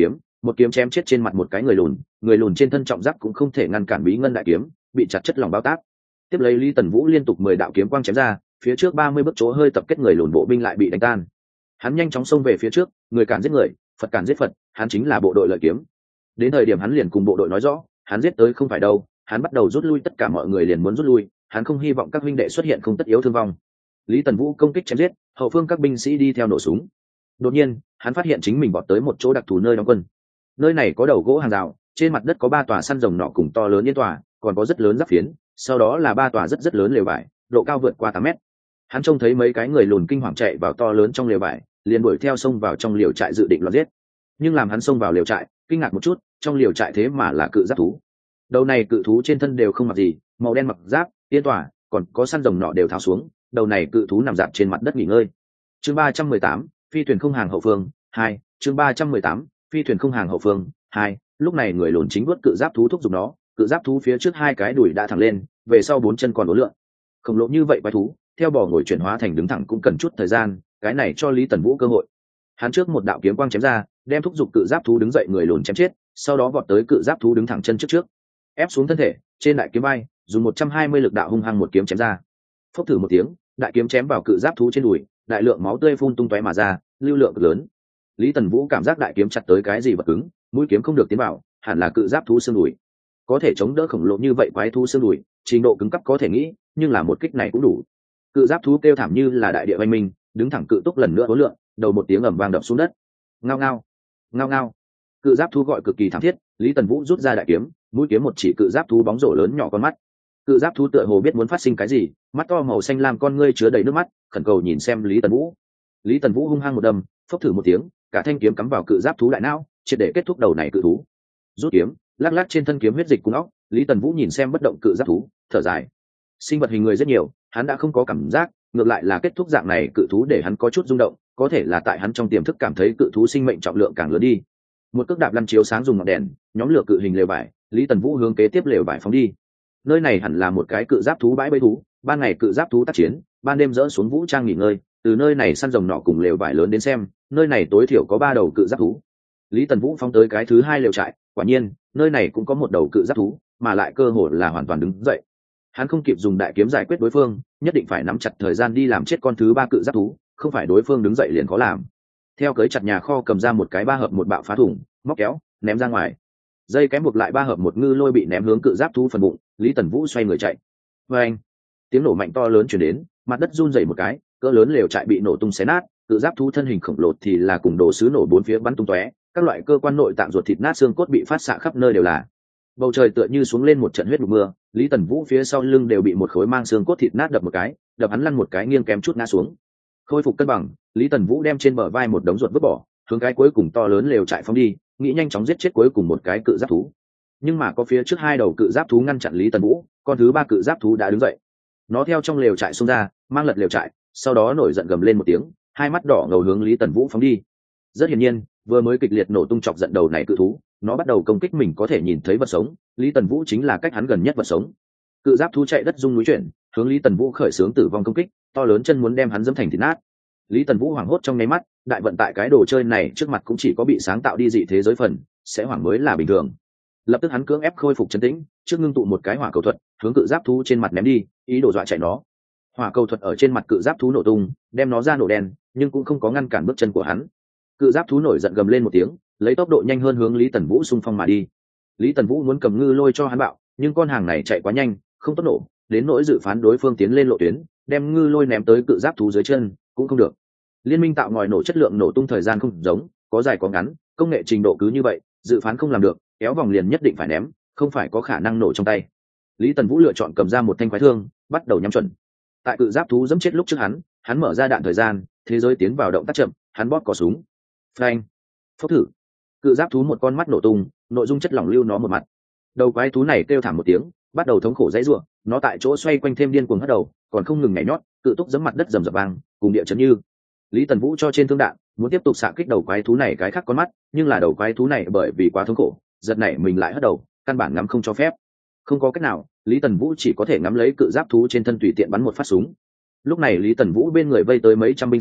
một kiếm chém chết trên mặt một cái người lùn, người lùn trên thân trọng giáp cũng không thể ngăn cản bí ngân đại kiếm, bị chặt chất lỏng bao tác. Tiếp lấy Lý Tần Vũ liên tục mười đạo kiếm quang chém ra, phía trước ba mươi bước chỗ hơi tập kết người lùn bộ binh lại bị đánh tan. Hắn nhanh chóng xông về phía trước, người cản giết người, Phật cản giết Phật, hắn chính là bộ đội lợi kiếm. Đến thời điểm hắn liền cùng bộ đội nói rõ, hắn giết tới không phải đâu, hắn bắt đầu rút lui, tất cả mọi người liền muốn rút lui, hắn không hy vọng các huynh đệ xuất hiện không tất yếu thương vong. Lý Tần Vũ công kích chém giết, hậu phương các binh sĩ đi theo nổ súng. Đột nhiên, hắn phát hiện chính mình vọt tới một chỗ đặc thù nơi đóng quân. Nơi này có đầu gỗ hàng rào, trên mặt đất có ba tòa săn rồng nọ cùng to lớn yên tòa, còn có rất lớn giáp phiến, sau đó là ba tòa rất rất lớn lều vải, độ cao vượt qua tám mét. Hắn trông thấy mấy cái người lùn kinh hoàng chạy vào to lớn trong lều vải, liền đuổi theo xông vào trong liều trại dự định loạn giết. Nhưng làm hắn xông vào liều trại, kinh ngạc một chút, trong liều trại thế mà là cự giáp thú. Đầu này cự thú trên thân đều không mặc gì, màu đen mặc giáp, yên tòa, còn có săn rồng nọ đều tháo xuống, đầu này cự thú nằm dạp trên mặt đất nghỉ ngơi. Chương ba trăm mười tám, phi thuyền không hàng hậu phương hai. Chương ba trăm mười tám, phi thuyền không hàng hậu phương hai. Lúc này người lùn chính vuốt cự giáp thú thúc giục nó, cự giáp thú phía trước hai cái đùi đã thẳng lên, về sau bốn chân còn uốn lượn. Khổng lồ như vậy quái thú, theo bò ngồi chuyển hóa thành đứng thẳng cũng cần chút thời gian, cái này cho Lý Tần Vũ cơ hội. Hắn trước một đạo kiếm quang chém ra, đem thúc giục cự giáp thú đứng dậy người lùn chém chết, sau đó vọt tới cự giáp thú đứng thẳng chân trước trước, ép xuống thân thể, trên đại kiếm bay, dùng một trăm hai mươi lực đạo hung hăng một kiếm chém ra. Phốc thử một tiếng, đại kiếm chém vào cự giáp thú trên đùi, đại lượng máu tươi phun tung tóe mà ra, lưu lượng cực lớn. Lý Tần Vũ cảm giác đại kiếm chặt tới cái gì vật cứng, mũi kiếm không được tiến vào, hẳn là cự giáp thú xương đùi. Có thể chống đỡ khổng lồ như vậy quái thú xương đùi, trình độ cứng cấp có thể nghĩ, nhưng là một kích này cũng đủ. Cự giáp thú kêu thảm như là đại địa oanh minh, đứng thẳng cự túc lần nữa hối lượng, đầu một tiếng ầm vang đập xuống đất. Ngao ngao, ngao ngao. Cự giáp thú gọi cực kỳ thảm thiết, Lý Tần Vũ rút ra đại kiếm, mũi kiếm một chỉ cự giáp thú bóng rổ lớn nhỏ con mắt. Cự giáp thú tựa hồ biết muốn phát sinh cái gì, mắt to màu xanh lam con ngươi chứa đầy nước mắt, khẩn cầu nhìn xem Lý Tần Vũ. Lý Tần Vũ hung hăng một đâm, phốc thử một tiếng, cả thanh kiếm cắm vào cự giáp thú đại não, triệt để kết thúc đầu này cự thú. Rút kiếm, lắc lắc trên thân kiếm huyết dịch cùng óc, Lý Tần Vũ nhìn xem bất động cự giáp thú, thở dài. Sinh vật hình người rất nhiều, hắn đã không có cảm giác, ngược lại là kết thúc dạng này cự thú để hắn có chút rung động, có thể là tại hắn trong tiềm thức cảm thấy cự thú sinh mệnh trọng lượng càng lớn đi. Một cước đạp lăn chiếu sáng dùng ngọn đèn, nhóm lửa cự hình lều vải, Lý Tần Vũ hướng kế tiếp lều vải phóng đi. Nơi này hẳn là một cái cự giáp thú bãi bẫy thú, ban ngày cự giáp thú tác chiến, ban đêm dỡ xuống vũ trang nghỉ ngơi, từ nơi này săn rồng nọ cùng lều vải lớn đến xem, nơi này tối thiểu có ba đầu cự giáp thú. Lý Tần Vũ phóng tới cái thứ hai lều trại, quả nhiên, nơi này cũng có một đầu cự giáp thú, mà lại cơ hồ là hoàn toàn đứng dậy. Hắn không kịp dùng đại kiếm giải quyết đối phương, nhất định phải nắm chặt thời gian đi làm chết con thứ ba cự giáp thú, không phải đối phương đứng dậy liền có làm. Theo cưới chặt nhà kho cầm ra một cái ba hợp một bạo phá thủng, móc kéo, ném ra ngoài. Dây kém buộc lại ba hợp một ngư lôi bị ném hướng cự giáp thú phần bụng, Lý Tần Vũ xoay người chạy. Và anh, tiếng nổ mạnh to lớn truyền đến, mặt đất run rẩy một cái, cỡ lớn lều trại bị nổ tung xé nát, cự giáp thú thân hình khổng lồ thì là cùng đồ sứ nổ bốn phía bắn tung tóe, các loại cơ quan nội tạng ruột thịt nát xương cốt bị phát xạ khắp nơi đều là. Bầu trời tựa như xuống lên một trận huyết đục mưa, Lý Tần Vũ phía sau lưng đều bị một khối mang xương cốt thịt nát đập một cái, đập hắn lăn một cái nghiêng kém chút ngã xuống. Khôi phục cân bằng, Lý Tần Vũ đem trên bờ vai một đống ruột vứt bỏ, hướng cái cuối cùng to lớn lều trại phóng đi, nghĩ nhanh chóng giết chết cuối cùng một cái cự giáp thú. Nhưng mà có phía trước hai đầu cự giáp thú ngăn chặn Lý Tần Vũ, con thứ ba cự giáp thú đã đứng dậy. Nó theo trong lều trại xông ra, mang lật lều trại, sau đó nổi giận gầm lên một tiếng, hai mắt đỏ ngầu hướng Lý Tần Vũ phóng đi. Rất hiển nhiên, vừa mới kịch liệt nổ tung chọc giận đầu này cự thú, nó bắt đầu công kích mình có thể nhìn thấy vật sống, Lý Tần Vũ chính là cách hắn gần nhất vật sống. Cự giáp thú chạy đất rung núi chuyển, hướng Lý Tần Vũ khởi xướng tử vong công kích, to lớn chân muốn đem hắn dẫm thành thịt nát. Lý Tần Vũ hoảng hốt trong nháy mắt, đại vận tại cái đồ chơi này trước mặt cũng chỉ có bị sáng tạo đi dị thế giới phần, sẽ hoảng mới là bình thường. Lập tức hắn cưỡng ép khôi phục trấn tĩnh, trước ngưng tụ một cái hỏa cầu thuật, hướng cự giáp thú trên mặt ném đi, ý đồ dọa chạy nó. Hỏa cầu thuật ở trên mặt cự giáp thú nổ tung, đem nó ra nổ đen, nhưng cũng không có ngăn cản bước chân của hắn. Cự giáp thú nổi giận gầm lên một tiếng, lấy tốc độ nhanh hơn hướng Lý Tần Vũ xung phong mà đi. Lý Tần Vũ muốn cầm ngư lôi cho hắn bạo, nhưng con hàng này chạy quá nhanh, không tốt nổ, đến nỗi dự phán đối phương tiến lên lộ tuyến, đem ngư lôi ném tới cự giáp thú dưới chân, cũng không được. Liên minh tạo ngòi nổ chất lượng nổ tung thời gian không giống, có dài có ngắn, công nghệ trình độ cứ như vậy, dự phán không làm được, kéo vòng liền nhất định phải ném, không phải có khả năng nổ trong tay. Lý Tần Vũ lựa chọn cầm ra một thanh quái thương, bắt đầu nhắm chuẩn. Tại cự giáp thú giẫm chết lúc trước hắn, hắn mở ra đạn thời gian, thế giới tiến vào động tác chậm, hắn bóp cò súng. Phanh, phốc thử. Cự giáp thú một con mắt nổ tung, nội dung chất lỏng lưu nó một mặt. Đầu quái thú này kêu thảm một tiếng, bắt đầu thống khổ dãy rủa, nó tại chỗ xoay quanh thêm điên cuồng hất đầu, còn không ngừng nhảy nhót, cự túc giẫm mặt đất rầm rập vang, cùng địa chấn như. Lý Tần Vũ cho trên thương đạn, muốn tiếp tục xạ kích đầu quái thú này cái khác con mắt, nhưng là đầu quái thú này bởi vì quá thống khổ, giật nảy mình lại hất đầu, căn bản ngắm không cho phép. Không có cách nào, Lý Tần Vũ chỉ có thể ngắm lấy cự giáp thú trên thân tùy tiện bắn một phát súng. Lúc này Lý Tần Vũ bên người vây tới mấy trăm binh sĩ,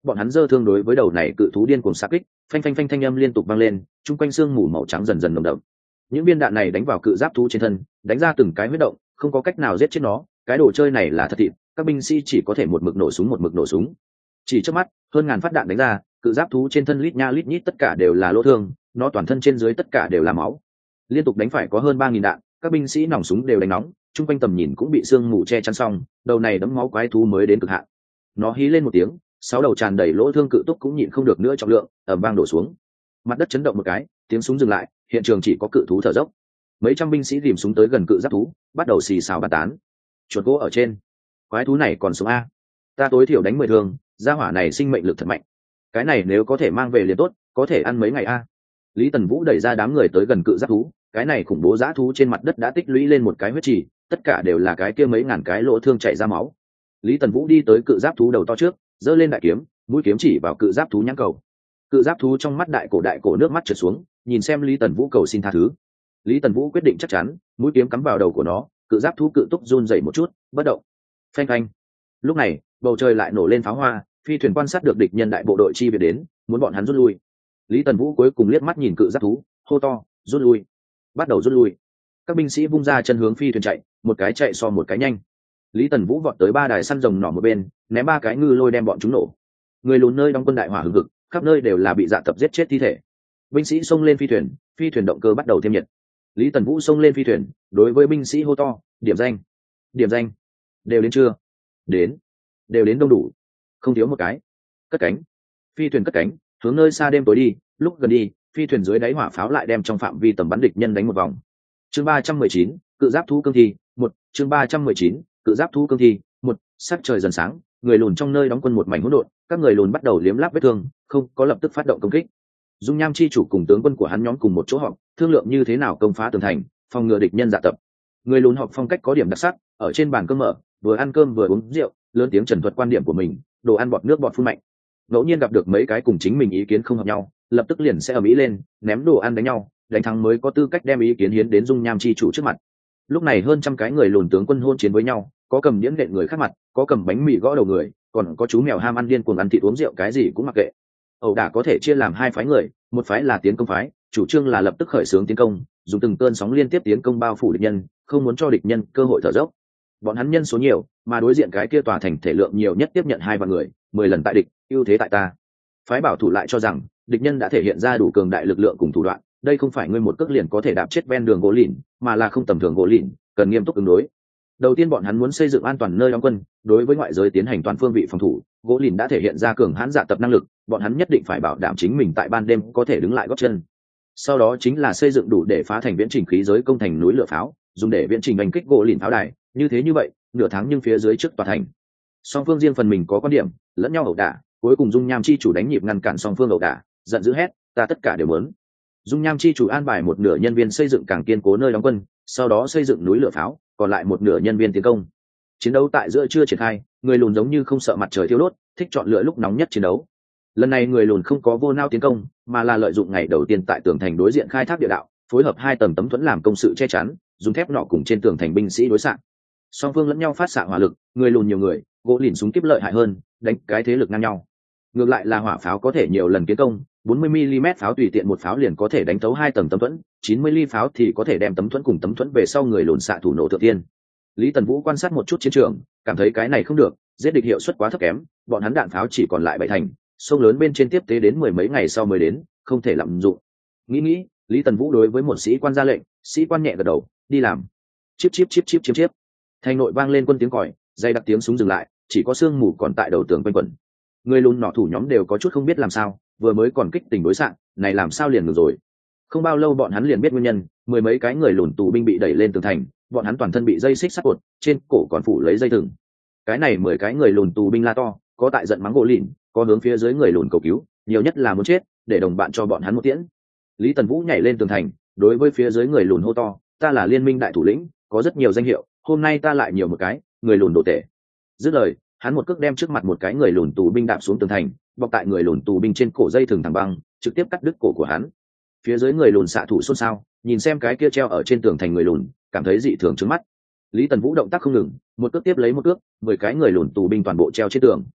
bọn hắn giơ thương đối với đầu này cự thú điên cuồng xạ kích, phanh phanh phanh thanh âm liên tục vang lên, chung quanh xương mù màu trắng dần dần nồng đậm. Những viên đạn này đánh vào cự giáp thú trên thân, đánh ra từng cái huyết động, không có cách nào giết chết nó. Cái đồ chơi này là thật thịt, các binh sĩ chỉ có thể một mực nổ súng một mực nổ súng. Chỉ trước mắt, hơn ngàn phát đạn đánh ra, cự giáp thú trên thân lít nha lít nhít tất cả đều là lỗ thương, nó toàn thân trên dưới tất cả đều là máu. Liên tục đánh phải có hơn ba nghìn đạn, các binh sĩ nòng súng đều đánh nóng, chung quanh tầm nhìn cũng bị sương mù che chắn xong, đầu này đấm máu quái thú mới đến cực hạn. Nó hí lên một tiếng, sáu đầu tràn đầy lỗ thương cự túc cũng nhịn không được nữa trọng lượng, ầm vang đổ xuống. Mặt đất chấn động một cái, tiếng súng dừng lại, hiện trường chỉ có cự thú thở dốc. Mấy trăm binh sĩ rìm súng tới gần cự giáp thú, bắt đầu xì xào bàn tán. Chuột gỗ ở trên, quái thú này còn sống a? Ta tối thiểu đánh mười thương, gia hỏa này sinh mệnh lực thật mạnh. Cái này nếu có thể mang về liền tốt, có thể ăn mấy ngày a. Lý Tần Vũ đẩy ra đám người tới gần cự giáp thú, cái này khủng bố dã thú trên mặt đất đã tích lũy lên một cái huyết trì, tất cả đều là cái kia mấy ngàn cái lỗ thương chảy ra máu. Lý Tần Vũ đi tới cự giáp thú đầu to trước, giơ lên đại kiếm, mũi kiếm chỉ vào cự giáp thú nhãn cầu. Cự giáp thú trong mắt đại cổ đại cổ nước mắt trượt xuống, nhìn xem Lý Tần Vũ cầu xin tha thứ. Lý Tần Vũ quyết định chắc chắn, mũi kiếm cắm vào đầu của nó, cự giáp thú cự túc run rẩy một chút, bất động. Phanh phanh. Lúc này, bầu trời lại nổ lên pháo hoa, phi thuyền quan sát được địch nhân đại bộ đội chi viện đến, muốn bọn hắn rút lui. Lý Tần Vũ cuối cùng liếc mắt nhìn cự giáp thú, hô to, rút lui. Bắt đầu rút lui. Các binh sĩ vung ra chân hướng phi thuyền chạy, một cái chạy so một cái nhanh. Lý Tần Vũ vọt tới ba đài săn rồng nỏ một bên, ném ba cái ngư lôi đem bọn chúng nổ. Người lùn nơi đóng quân đại hỏa hừng hực, khắp nơi đều là bị dạ tập giết chết thi thể. Binh sĩ xông lên phi thuyền, phi thuyền động cơ bắt đầu thêm nhiệt. Lý Tần Vũ xông lên phi thuyền, đối với binh sĩ hô to, điểm danh, điểm danh, đều đến chưa? Đến, đều đến đông đủ, không thiếu một cái. Cất cánh. Phi thuyền cất cánh, hướng nơi xa đêm tối đi, lúc gần đi, phi thuyền dưới đáy hỏa pháo lại đem trong phạm vi tầm bắn địch nhân đánh một vòng. Chương ba trăm mười chín, cự giáp thú cương thi, một, chương ba trăm mười chín, cự giáp thú cương thi, một, sắc trời dần sáng, người lùn trong nơi đóng quân một mảnh hỗn độn, các người lùn bắt đầu liếm láp vết thương, không có lập tức phát động công kích. Dung Nham chi chủ cùng tướng quân của hắn nhóm cùng một chỗ họp, thương lượng như thế nào công phá tường thành, phòng ngừa địch nhân dạ tập. Người lùn họp phong cách có điểm đặc sắc, ở trên bàn cơm mở, vừa ăn cơm vừa uống rượu, lớn tiếng trần thuật quan điểm của mình, đồ ăn bọt nước bọt phun mạnh. Ngẫu nhiên gặp được mấy cái cùng chính mình ý kiến không hợp nhau, lập tức liền sẽ ở mỹ lên, ném đồ ăn đánh nhau, đánh thắng mới có tư cách đem ý kiến hiến đến Dung Nham chi chủ trước mặt. Lúc này hơn trăm cái người lùn tướng quân hôn chiến với nhau, có cầm điễn nện người khác mặt, có cầm bánh mì gõ đầu người, còn có chú mèo ham ăn điên cuồng ăn thịt uống rượu cái gì cũng mặc kệ. Ẩu đả có thể chia làm hai phái người, một phái là tiến công phái, chủ trương là lập tức khởi xướng tiến công, dùng từng cơn sóng liên tiếp tiến công bao phủ địch nhân, không muốn cho địch nhân cơ hội thở dốc. Bọn hắn nhân số nhiều, mà đối diện cái kia tòa thành thể lượng nhiều nhất tiếp nhận hai vạn người, mười lần tại địch, ưu thế tại ta. Phái bảo thủ lại cho rằng địch nhân đã thể hiện ra đủ cường đại lực lượng cùng thủ đoạn, đây không phải ngươi một cước liền có thể đạp chết ven đường gỗ lìn, mà là không tầm thường gỗ lìn, cần nghiêm túc ứng đối. Đầu tiên bọn hắn muốn xây dựng an toàn nơi đóng quân, đối với ngoại giới tiến hành toàn phương vị phòng thủ, gỗ lìn đã thể hiện ra cường hãn dạ tập năng lực, bọn hắn nhất định phải bảo đảm chính mình tại ban đêm có thể đứng lại gót chân. Sau đó chính là xây dựng đủ để phá thành viễn trình khí giới công thành núi lửa pháo, dùng để viễn trình đánh kích gỗ lìn pháo đài, như thế như vậy, nửa tháng nhưng phía dưới trước tòa thành. Song phương riêng phần mình có quan điểm, lẫn nhau ẩu đả, cuối cùng Dung Nham chi chủ đánh nhịp ngăn cản song phương ẩu đả, giận dữ hét, ta tất cả đều muốn. Dung Nham chi chủ an bài một nửa nhân viên xây dựng càng kiên cố nơi đóng quân, sau đó xây dựng núi lửa pháo, còn lại một nửa nhân viên tiến công. Chiến đấu tại giữa trưa triển khai, người lùn giống như không sợ mặt trời thiêu đốt, thích chọn lựa lúc nóng nhất chiến đấu. Lần này người lùn không có vô nao tiến công, mà là lợi dụng ngày đầu tiên tại tường thành đối diện khai thác địa đạo, phối hợp hai tầng tấm thuẫn làm công sự che chắn, dùng thép nọ cùng trên tường thành binh sĩ đối xạ. Song phương lẫn nhau phát xạ hỏa lực, người lùn nhiều người, gỗ lìn súng kíp lợi hại hơn, đánh cái thế lực ngang nhau. Ngược lại là hỏa pháo có thể nhiều lần tiến công, bốn mươi mi li mét pháo tùy tiện một pháo liền có thể đánh thấu hai tầng tấm thuẫn, chín mươi ly pháo thì có thể đem tấm thuẫn cùng tấm thuẫn về sau người lùn xạ thủ nổ thượng tiên. Lý Tần Vũ quan sát một chút chiến trường, cảm thấy cái này không được, giết địch hiệu suất quá thấp kém, bọn hắn đạn pháo chỉ còn lại bảy thành, sông lớn bên trên tiếp tế đến mười mấy ngày sau mới đến, không thể lạm dụng. Nghĩ nghĩ, Lý Tần Vũ đối với một sĩ quan ra lệnh, sĩ quan nhẹ gật đầu, đi làm. Chíp chíp chíp chíp chíp chíp. Thành nội vang lên quân tiếng còi, dây đặc tiếng súng dừng lại, chỉ có sương mù còn tại đầu tường quanh quẩn. Người lùn nọ thủ nhóm đều có chút không biết làm sao, vừa mới còn kích tình đối xạ, này làm sao liền ngừng rồi. Không bao lâu bọn hắn liền biết nguyên nhân, mười mấy cái người lùn tù binh bị đẩy lên tường thành, bọn hắn toàn thân bị dây xích sắt cột, trên cổ còn phủ lấy dây thừng. Cái này mười cái người lùn tù binh la to, có tại giận mắng gỗ lìn, có hướng phía dưới người lùn cầu cứu, nhiều nhất là muốn chết, để đồng bạn cho bọn hắn một tiễn. Lý Tần Vũ nhảy lên tường thành, đối với phía dưới người lùn hô to, ta là liên minh đại thủ lĩnh, có rất nhiều danh hiệu, hôm nay ta lại nhiều một cái, người lùn đồ tể. Dứt lời, hắn một cước đem trước mặt một cái người lùn tù binh đạp xuống tường thành, bọc tại người lùn tù binh trên cổ dây thừng thẳng băng, trực tiếp cắt đứt cổ của hắn. Phía dưới người lùn xạ thủ xôn xao, nhìn xem cái kia treo ở trên tường thành người lùn, cảm thấy dị thường trước mắt. Lý Tần Vũ động tác không ngừng, một cước tiếp lấy một cước, mười cái người lùn tù binh toàn bộ treo trên tường.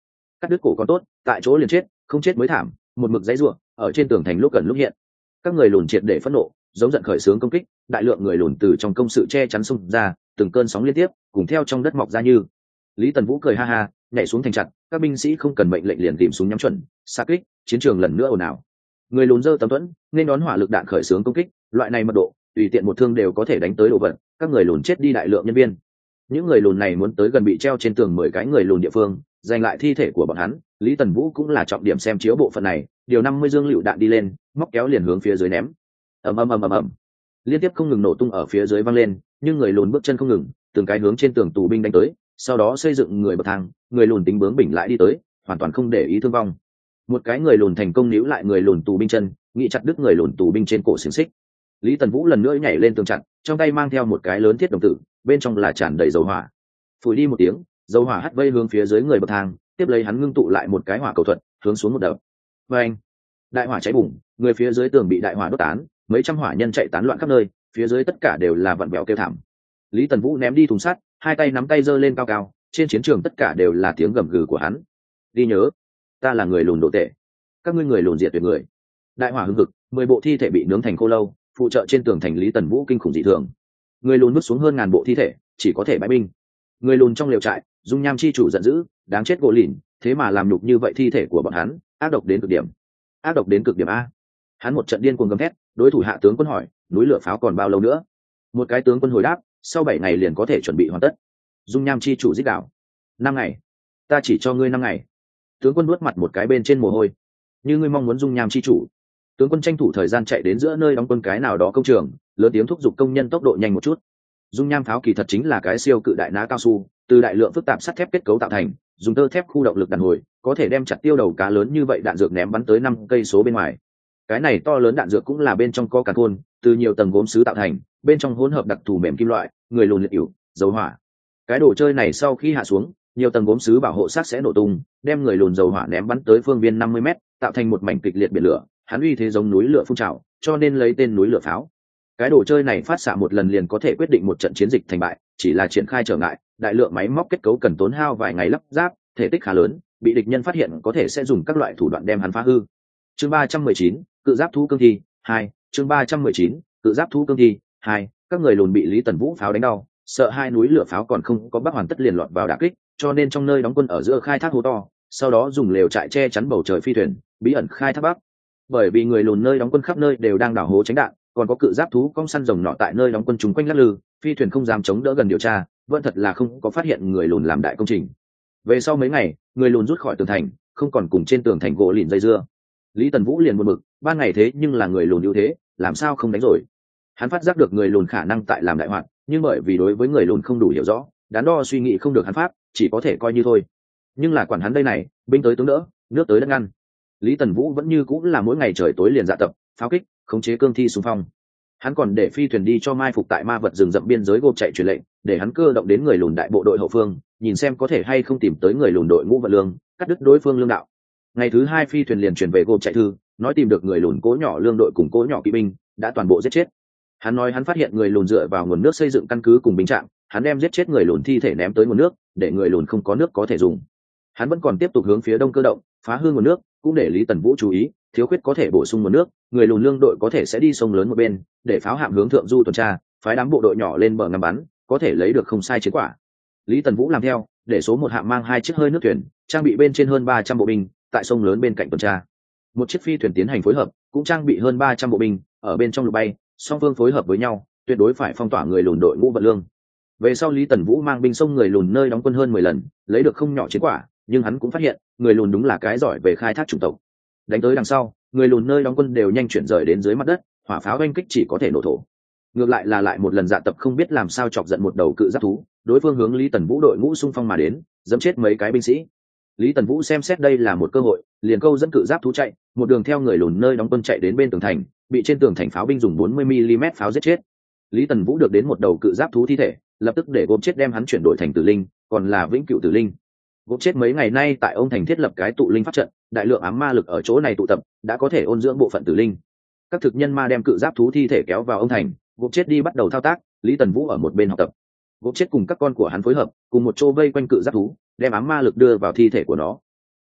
cắt đứt cổ còn tốt, tại chỗ liền chết, không chết mới thảm. Một mực dãy ruộng ở trên tường thành lúc gần lúc hiện. Các người lùn triệt để phẫn nộ, giống giận khởi xướng công kích, đại lượng người lùn từ trong công sự che chắn xung ra, từng cơn sóng liên tiếp cùng theo trong đất mọc ra như. Lý Tần Vũ cười ha ha, nhảy xuống thành chặt, các binh sĩ không cần mệnh lệnh liền tìm súng nhắm chuẩn, xạ kích, chiến trường lần nữa ồn ào. Người lùn giơ tấm thuẫn, nên đón hỏa lực đạn khởi xướng công kích, loại này mật độ, tùy tiện một thương đều có thể đánh tới đồ vật, các người lùn chết đi đại lượng nhân viên. Những người lùn này muốn tới gần bị treo trên tường mười cái người lùn địa phương, giành lại thi thể của bọn hắn, Lý Tần Vũ cũng là trọng điểm xem chiếu bộ phận này, điều năm mươi dương lựu đạn đi lên, móc kéo liền hướng phía dưới ném. Ầm ầm ầm ầm ầm. Liên tiếp không ngừng nổ tung ở phía dưới vang lên, nhưng người lùn bước chân không ngừng, từng cái hướng trên tường tù binh đánh tới, sau đó xây dựng người bậc thang, người lùn tính bướng bỉnh lại đi tới, hoàn toàn không để ý thương vong. Một cái người lùn thành công níu lại người lùn tù binh chân, nghĩ chặt đứt người lùn tù binh trên cổ xiềng xích. Lý Tần Vũ lần nữa nhảy lên tường chặn, trong tay mang theo một cái lớn thiết đồng tử, bên trong là tràn đầy dầu hỏa. Phủi đi một tiếng, dầu hỏa hắt vây hướng phía dưới người bậc thang, tiếp lấy hắn ngưng tụ lại một cái hỏa cầu thuật, hướng xuống một đập. Oeng! Đại hỏa cháy bùng, người phía dưới tường bị đại hỏa đốt tán, mấy trăm hỏa nhân chạy tán loạn khắp nơi, phía dưới tất cả đều là vặn vẹo kêu thảm. Lý Tần Vũ ném đi thùng sắt, hai tay nắm tay giơ lên cao cao, trên chiến trường tất cả đều là tiếng gầm gừ của hắn. Đi nhớ, ta là người lùn đồ tệ, các ngươi người lùn diệt tuyệt người. Đại hỏa hưng hực, mười bộ thi thể bị nướng thành khô lâu, phụ trợ trên tường thành Lý Tần Vũ kinh khủng dị thường. Người lùn bước xuống hơn ngàn bộ thi thể, chỉ có thể bãi binh. Người lùn trong liều trại, dung nham chi chủ giận dữ, đáng chết gỗ lìn, thế mà làm nhục như vậy thi thể của bọn hắn, ác độc đến cực điểm. Ác độc đến cực điểm a. Hắn một trận điên cuồng gầm thét, đối thủ hạ tướng quân hỏi, núi lửa pháo còn bao lâu nữa? Một cái tướng quân hồi đáp, sau bảy ngày liền có thể chuẩn bị hoàn tất. Dung nham chi chủ giết đảo. Năm ngày. Ta chỉ cho ngươi năm ngày. Tướng quân nuốt mặt một cái bên trên mồ hôi. Như ngươi mong muốn dung nham chi chủ. Tướng quân tranh thủ thời gian chạy đến giữa nơi đóng quân cái nào đó công trường, lớn tiếng thúc giục công nhân tốc độ nhanh một chút. Dung nham pháo kỳ thật chính là cái siêu cự đại ná cao su, từ đại lượng phức tạp sắt thép kết cấu tạo thành, dùng tơ thép khu động lực đàn hồi, có thể đem chặt tiêu đầu cá lớn như vậy đạn dược ném bắn tới năm cây số bên ngoài. Cái này to lớn đạn dược cũng là bên trong có carbon khôn, từ nhiều tầng gốm sứ tạo thành, bên trong hỗn hợp đặc thù mềm kim loại, người lùn liệt ỉu, dầu hỏa. Cái đồ chơi này sau khi hạ xuống, nhiều tầng gốm sứ bảo hộ sát sẽ nổ tung, đem người lùn dầu hỏa ném bắn tới phương viên năm mươi mét, tạo thành một mảnh kịch liệt biển lửa, hắn uy thế giống núi lửa phun trào, cho nên lấy tên núi lửa pháo. Cái đồ chơi này phát xạ một lần liền có thể quyết định một trận chiến dịch thành bại, chỉ là triển khai trở ngại, đại lượng máy móc kết cấu cần tốn hao vài ngày lắp ráp, thể tích khá lớn, bị địch nhân phát hiện có thể sẽ dùng các loại thủ đoạn đem hắn phá hư. Chương ba trăm mười chín, cự giáp thú cương thi hai. Chương ba trăm mười chín, cự giáp thú cương thi hai. Các người lùn bị Lý Tần Vũ pháo đánh đau, sợ hai núi lửa pháo còn không có bắc hoàn tất liền lọt vào đả kích, cho nên trong nơi đóng quân ở giữa khai thác hố to, sau đó dùng lều trại che chắn bầu trời phi thuyền, bí ẩn khai thác bắc. Bởi vì người lùn nơi đóng quân khắp nơi đều đang đào hố tránh đạn, còn có cự giáp thú cong săn rồng nọ tại nơi đóng quân chúng quanh lắc lư, phi thuyền không dám chống đỡ gần điều tra, vẫn thật là không có phát hiện người lùn làm đại công trình. Về sau mấy ngày, người lùn rút khỏi tường thành, không còn cùng trên tường thành gỗ lìn dây dưa. Lý Tần Vũ liền buồn bực, ban ngày thế nhưng là người lùn ưu thế, làm sao không đánh rồi? Hắn phát giác được người lùn khả năng tại làm đại hoạt, nhưng bởi vì đối với người lùn không đủ hiểu rõ, đắn đo suy nghĩ không được hắn pháp, chỉ có thể coi như thôi. Nhưng là quản hắn đây này, binh tới tướng đỡ, nước tới đất ngăn. Lý Tần Vũ vẫn như cũng là mỗi ngày trời tối liền dạ tập, pháo kích, khống chế cương thi xung phong. Hắn còn để phi thuyền đi cho mai phục tại ma vật rừng rậm biên giới gộp chạy truyền lệnh, để hắn cơ động đến người lùn đại bộ đội hậu phương, nhìn xem có thể hay không tìm tới người lùn đội ngũ vận lương, cắt đứt đối phương lương đạo. Ngày thứ hai phi thuyền liền chuyển về gộp chạy thư, nói tìm được người lùn cố nhỏ lương đội cùng cố nhỏ kỵ binh đã toàn bộ giết chết. Hắn nói hắn phát hiện người lùn dựa vào nguồn nước xây dựng căn cứ cùng binh trạm, hắn đem giết chết người lùn thi thể ném tới nguồn nước, để người lùn không có nước có thể dùng. Hắn vẫn còn tiếp tục hướng phía đông cơ động, phá hư nguồn nước, cũng để Lý Tần Vũ chú ý, thiếu khuyết có thể bổ sung nguồn nước, người lùn lương đội có thể sẽ đi sông lớn một bên, để pháo hạm hướng thượng du tuần tra, phái đám bộ đội nhỏ lên bờ ngắm bắn, có thể lấy được không sai chiến quả. Lý Tần Vũ làm theo, để số một hạm mang hai chiếc hơi nước thuyền, trang bị bên trên hơn ba trăm bộ binh, tại sông lớn bên cạnh tuần tra. Một chiếc phi thuyền tiến hành phối hợp, cũng trang bị hơn ba trăm bộ binh, ở bên trong lục bay, song phương phối hợp với nhau, tuyệt đối phải phong tỏa người lùn đội ngũ vận lương. Về sau Lý Tần Vũ mang binh sông người lùn nơi đóng quân hơn mười lần, lấy được không nhỏ chiến quả, nhưng hắn cũng phát hiện, người lùn đúng là cái giỏi về khai thác chủng tộc. Đánh tới đằng sau, người lùn nơi đóng quân đều nhanh chuyển rời đến dưới mặt đất, hỏa pháo oanh kích chỉ có thể nổ thổ. Ngược lại là lại một lần dạ tập không biết làm sao chọc giận một đầu cự giáp thú, đối phương hướng Lý Tần Vũ đội ngũ xung phong mà đến, giẫm chết mấy cái binh sĩ. Lý Tần Vũ xem xét đây là một cơ hội, liền câu dẫn cự giáp thú chạy, một đường theo người lùn nơi đóng quân chạy đến bên tường thành, bị trên tường thành pháo binh dùng bốn mươi mi li mét pháo giết chết. Lý Tần Vũ được đến một đầu cự giáp thú thi thể, lập tức để gốp chết đem hắn chuyển đổi thành tử linh, còn là vĩnh cửu tử linh. Gốp chết mấy ngày nay tại ông thành thiết lập cái tụ linh pháp trận, đại lượng ám ma lực ở chỗ này tụ tập, đã có thể ôn dưỡng bộ phận tử linh. Các thực nhân ma đem cự giáp thú thi thể kéo vào ông thành, gốp chết đi bắt đầu thao tác, Lý Tần Vũ ở một bên học tập. Gốp chết cùng các con của hắn phối hợp, cùng một chỗ vây quanh cự giáp thú, đem ám ma lực đưa vào thi thể của nó.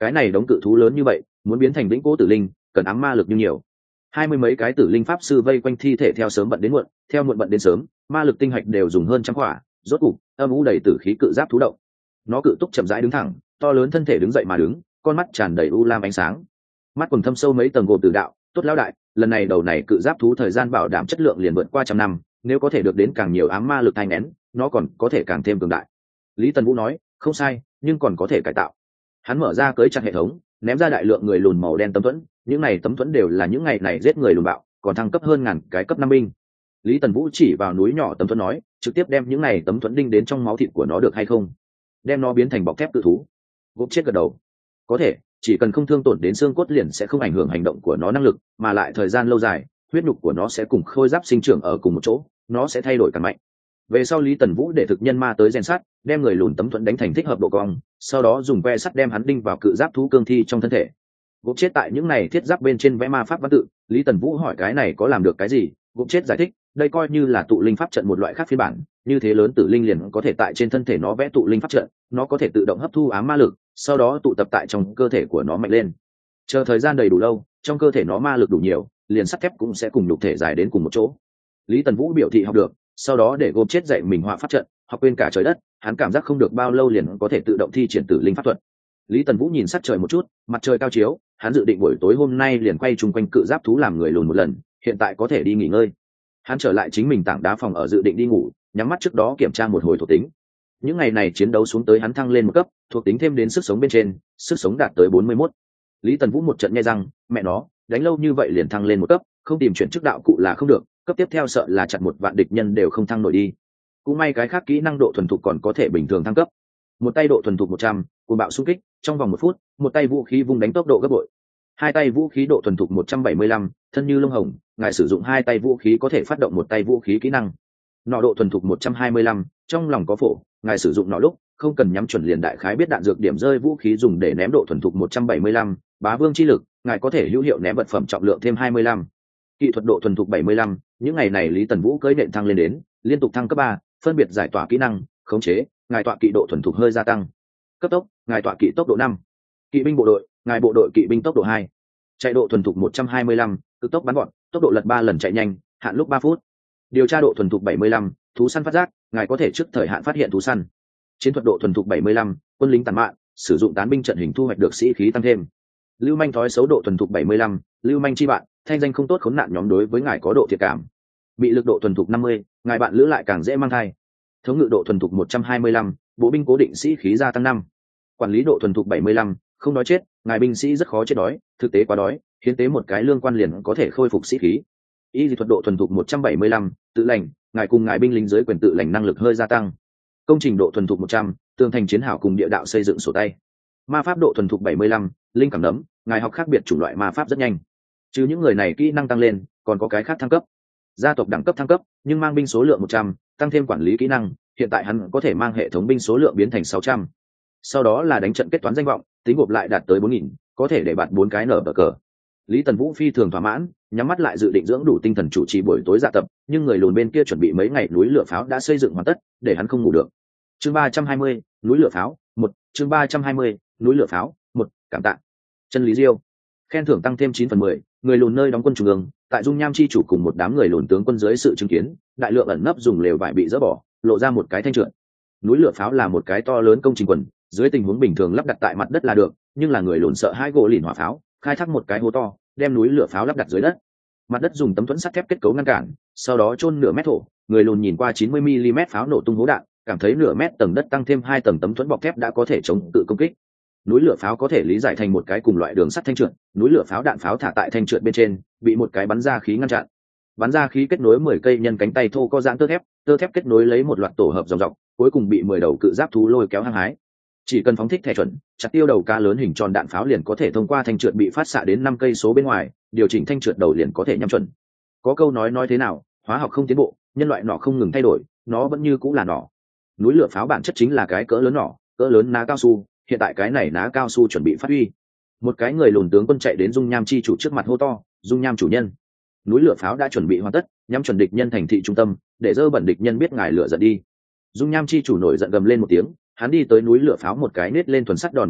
cái này đống cự thú lớn như vậy muốn biến thành vĩnh cố tử linh cần ám ma lực như nhiều. Hai mươi mấy cái tử linh pháp sư vây quanh thi thể theo sớm bận đến muộn, theo muộn bận đến sớm, ma lực tinh hạch đều dùng hơn trăm quả. Rốt cục âm u đầy tử khí cự giáp thú động, nó cự túc chậm rãi đứng thẳng, to lớn thân thể đứng dậy mà đứng, con mắt tràn đầy u lam ánh sáng, mắt quầng thâm sâu mấy tầng gồm tử đạo. Tốt lão đại, lần này đầu này cự giáp thú thời gian bảo đảm chất lượng liền vượt qua trăm năm, nếu có thể được đến càng nhiều ám ma lực thanh nén, nó còn có thể càng thêm cường đại. Lý Tần Vũ nói, không sai, nhưng còn có thể cải tạo. Hắn mở ra cưới chặt hệ thống, ném ra đại lượng người lùn màu đen tấm thuẫn, những này tấm thuẫn đều là những ngày này giết người lùn bạo, còn thăng cấp hơn ngàn cái cấp năm binh. Lý Tần Vũ chỉ vào núi nhỏ tấm thuẫn nói, trực tiếp đem những này tấm thuẫn đinh đến trong máu thịt của nó được hay không? Đem nó biến thành bọc thép cự thú. Gộp chết gật đầu. Có thể, chỉ cần không thương tổn đến xương cốt liền sẽ không ảnh hưởng hành động của nó năng lực, mà lại thời gian lâu dài, huyết nhục của nó sẽ cùng khôi giáp sinh trưởng ở cùng một chỗ, nó sẽ thay đổi càng mạnh. Về sau Lý Tần Vũ để thực nhân ma tới rèn sắt, đem người lùn tấm thuẫn đánh thành thích hợp độ cong, sau đó dùng que sắt đem hắn đinh vào cự giáp thú cương thi trong thân thể. Gộp chết tại những này thiết giáp bên trên vẽ ma pháp văn tự. Lý Tần Vũ hỏi cái này có làm được cái gì? Gộp chết giải thích, đây coi như là tụ linh pháp trận một loại khác phiên bản, như thế lớn tử linh liền có thể tại trên thân thể nó vẽ tụ linh pháp trận, nó có thể tự động hấp thu ám ma lực, sau đó tụ tập tại trong cơ thể của nó mạnh lên. Chờ thời gian đầy đủ lâu, trong cơ thể nó ma lực đủ nhiều, liền sắt thép cũng sẽ cùng nhục thể dài đến cùng một chỗ. Lý Tần Vũ biểu thị học được, sau đó để gộp chết dạy mình họa pháp trận, học quên cả trời đất, hắn cảm giác không được bao lâu liền có thể tự động thi triển tử linh pháp thuật. Lý Tần Vũ nhìn sát trời một chút, mặt trời cao chiếu, hắn dự định buổi tối hôm nay liền quay chung quanh cự giáp thú làm người lùn một lần, hiện tại có thể đi nghỉ ngơi. Hắn trở lại chính mình tảng đá phòng ở dự định đi ngủ, nhắm mắt trước đó kiểm tra một hồi thuộc tính. Những ngày này chiến đấu xuống tới hắn thăng lên một cấp, thuộc tính thêm đến sức sống bên trên, sức sống đạt tới bốn mươi mốt. Lý Tần Vũ một trận nghe răng, mẹ nó, đánh lâu như vậy liền thăng lên một cấp, không tìm chuyển chức đạo cụ là không được, cấp tiếp theo sợ là chặn một vạn địch nhân đều không thăng nổi đi. Cũng may cái khác kỹ năng độ thuần thục còn có thể bình thường thăng cấp. Một tay độ thuần thục một trăm, cuồng bạo xung kích, trong vòng một phút, một tay vũ khí vung đánh tốc độ gấp bội. Hai tay vũ khí độ thuần thục một trăm bảy mươi lăm, thân như lông hồng, ngài sử dụng hai tay vũ khí có thể phát động một tay vũ khí kỹ năng. Nọ độ thuần thục một trăm hai mươi lăm, trong lòng có phổ, ngài sử dụng nọ lúc không cần nhắm chuẩn liền đại khái biết đạn dược điểm rơi vũ khí dùng để ném độ thuần thục một trăm bảy mươi lăm, bá vương chi lực, ngài có thể hữu hiệu ném vật phẩm trọng lượng thêm hai mươi lăm. Kỹ thuật độ thuần thục bảy mươi lăm, những ngày này Lý Tần Vũ cưỡi nện thăng lên đến, liên tục thăng cấp ba, phân biệt giải tỏa kỹ năng, khống chế, ngài tọa kỵ độ thuần thục hơi gia tăng. Cấp tốc, ngài tọa kỵ tốc độ năm. Kỵ binh bộ đội, ngài bộ đội kỵ binh tốc độ hai. Chạy độ thuần thục một trăm hai mươi lăm, cực tốc bắn gọn, tốc độ lật ba lần chạy nhanh, hạn lúc ba phút. Điều tra độ thuần thục bảy mươi lăm, thú săn phát giác, ngài có thể trước thời hạn phát hiện thú săn. Chiến thuật độ thuần thục bảy mươi lăm, quân lính tàn mạn, sử dụng tán binh trận hình thu hoạch được sĩ khí tăng thêm. Lưu manh thói xấu độ thuần thục bảy mươi lăm, lưu manh chi bạn, thanh danh không tốt khốn nạn nhóm đối với ngài có độ thiệt cảm. Bị lực độ thuần thục năm mươi, ngài bạn lữ lại càng dễ mang thai. Thống ngự độ thuần thục một trăm hai mươi lăm, bộ binh cố định sĩ khí gia tăng năm. Quản lý độ thuần thục bảy mươi lăm, không đói chết, ngài binh sĩ rất khó chết đói, thực tế quá đói, hiến tế một cái lương quan liền có thể khôi phục sĩ khí. Y dị thuật độ thuần thục một trăm bảy mươi lăm, tự lành, ngài cùng ngài binh lính dưới quyền tự lành năng lực hơi gia tăng. Công trình độ thuần thục một trăm, tường thành chiến hảo cùng địa đạo xây dựng sổ tay. Ma pháp độ thuần thục bảy mươi lăm, linh cảm nấm, ngài học khác biệt chủng loại ma pháp rất nhanh. Chứ những người này kỹ năng tăng lên, còn có cái khác thăng cấp. Gia tộc đẳng cấp thăng cấp, nhưng mang binh số lượng một trăm, tăng thêm quản lý kỹ năng, hiện tại hắn có thể mang hệ thống binh số lượng biến thành sáu trăm. Sau đó là đánh trận kết toán danh vọng, tính gộp lại đạt tới bốn nghìn, có thể để bạt bốn cái nở bờ cờ. Lý Tần Vũ phi thường thỏa mãn, nhắm mắt lại dự định dưỡng đủ tinh thần chủ trì buổi tối dạ tập, nhưng người lùn bên kia chuẩn bị mấy ngày núi lửa pháo đã xây dựng hoàn tất, để hắn không ngủ được. Chương ba trăm hai mươi, núi lửa pháo, một, chương ba trăm hai mươi, núi lửa pháo, một, cảm tạ. Chân lý diêu. Khen thưởng tăng thêm chín phần mười, người lùn nơi đóng quân trung ương, tại Dung Nham chi chủ cùng một đám người lùn tướng quân dưới sự chứng kiến, đại lượng ẩn nấp dùng lều vải bị dỡ bỏ, lộ ra một cái thanh trượt. Núi lửa pháo là một cái to lớn công trình quần, dưới tình huống bình thường lắp đặt tại mặt đất là được, nhưng là người lùn sợ hai gỗ lìn hỏa pháo, khai thác một cái hố to, đem núi lửa pháo lắp đặt dưới đất. Mặt đất dùng tấm thuẫn sắt thép kết cấu ngăn cản, sau đó chôn nửa mét thổ, người lùn nhìn qua chín mươi mi li mét pháo nổ tung hố đạn, cảm thấy nửa mét tầng đất tăng thêm hai tầng tấm thuẫn bọc thép đã có thể chống tự công kích. Núi lửa pháo có thể lý giải thành một cái cùng loại đường sắt thanh trượt, núi lửa pháo đạn pháo thả tại thanh trượt bên trên, bị một cái bắn ra khí ngăn chặn. Bắn ra khí kết nối mười cây nhân cánh tay thô có dạng tơ thép, tơ thép kết nối lấy một loạt tổ hợp dòng dọc, cuối cùng bị mười đầu cự giáp thú lôi kéo hăng hái. Chỉ cần phóng thích thẻ chuẩn, chặt tiêu đầu cá lớn hình tròn đạn pháo liền có thể thông qua thanh trượt bị phát xạ đến năm cây số bên ngoài, điều chỉnh thanh trượt đầu liền có thể nhắm chuẩn. Có câu nói nói thế nào, hóa học không tiến bộ, nhân loại nỏ không ngừng thay đổi, nó vẫn như cũng là nỏ. Núi lửa pháo bản chất chính là cái cỡ lớn nỏ, cỡ lớn ná cao su, hiện tại cái này ná cao su chuẩn bị phát huy. Một cái người lùn tướng quân chạy đến Dung Nham chi chủ trước mặt hô to, Dung Nham chủ nhân, núi lửa pháo đã chuẩn bị hoàn tất, nhắm chuẩn địch nhân thành thị trung tâm, để dơ bẩn địch nhân biết ngài lửa giận đi. Dung Nham chi chủ nổi giận gầm lên một tiếng, hắn đi tới núi lửa pháo một cái nết lên thuần sắt đòn bẩy trước,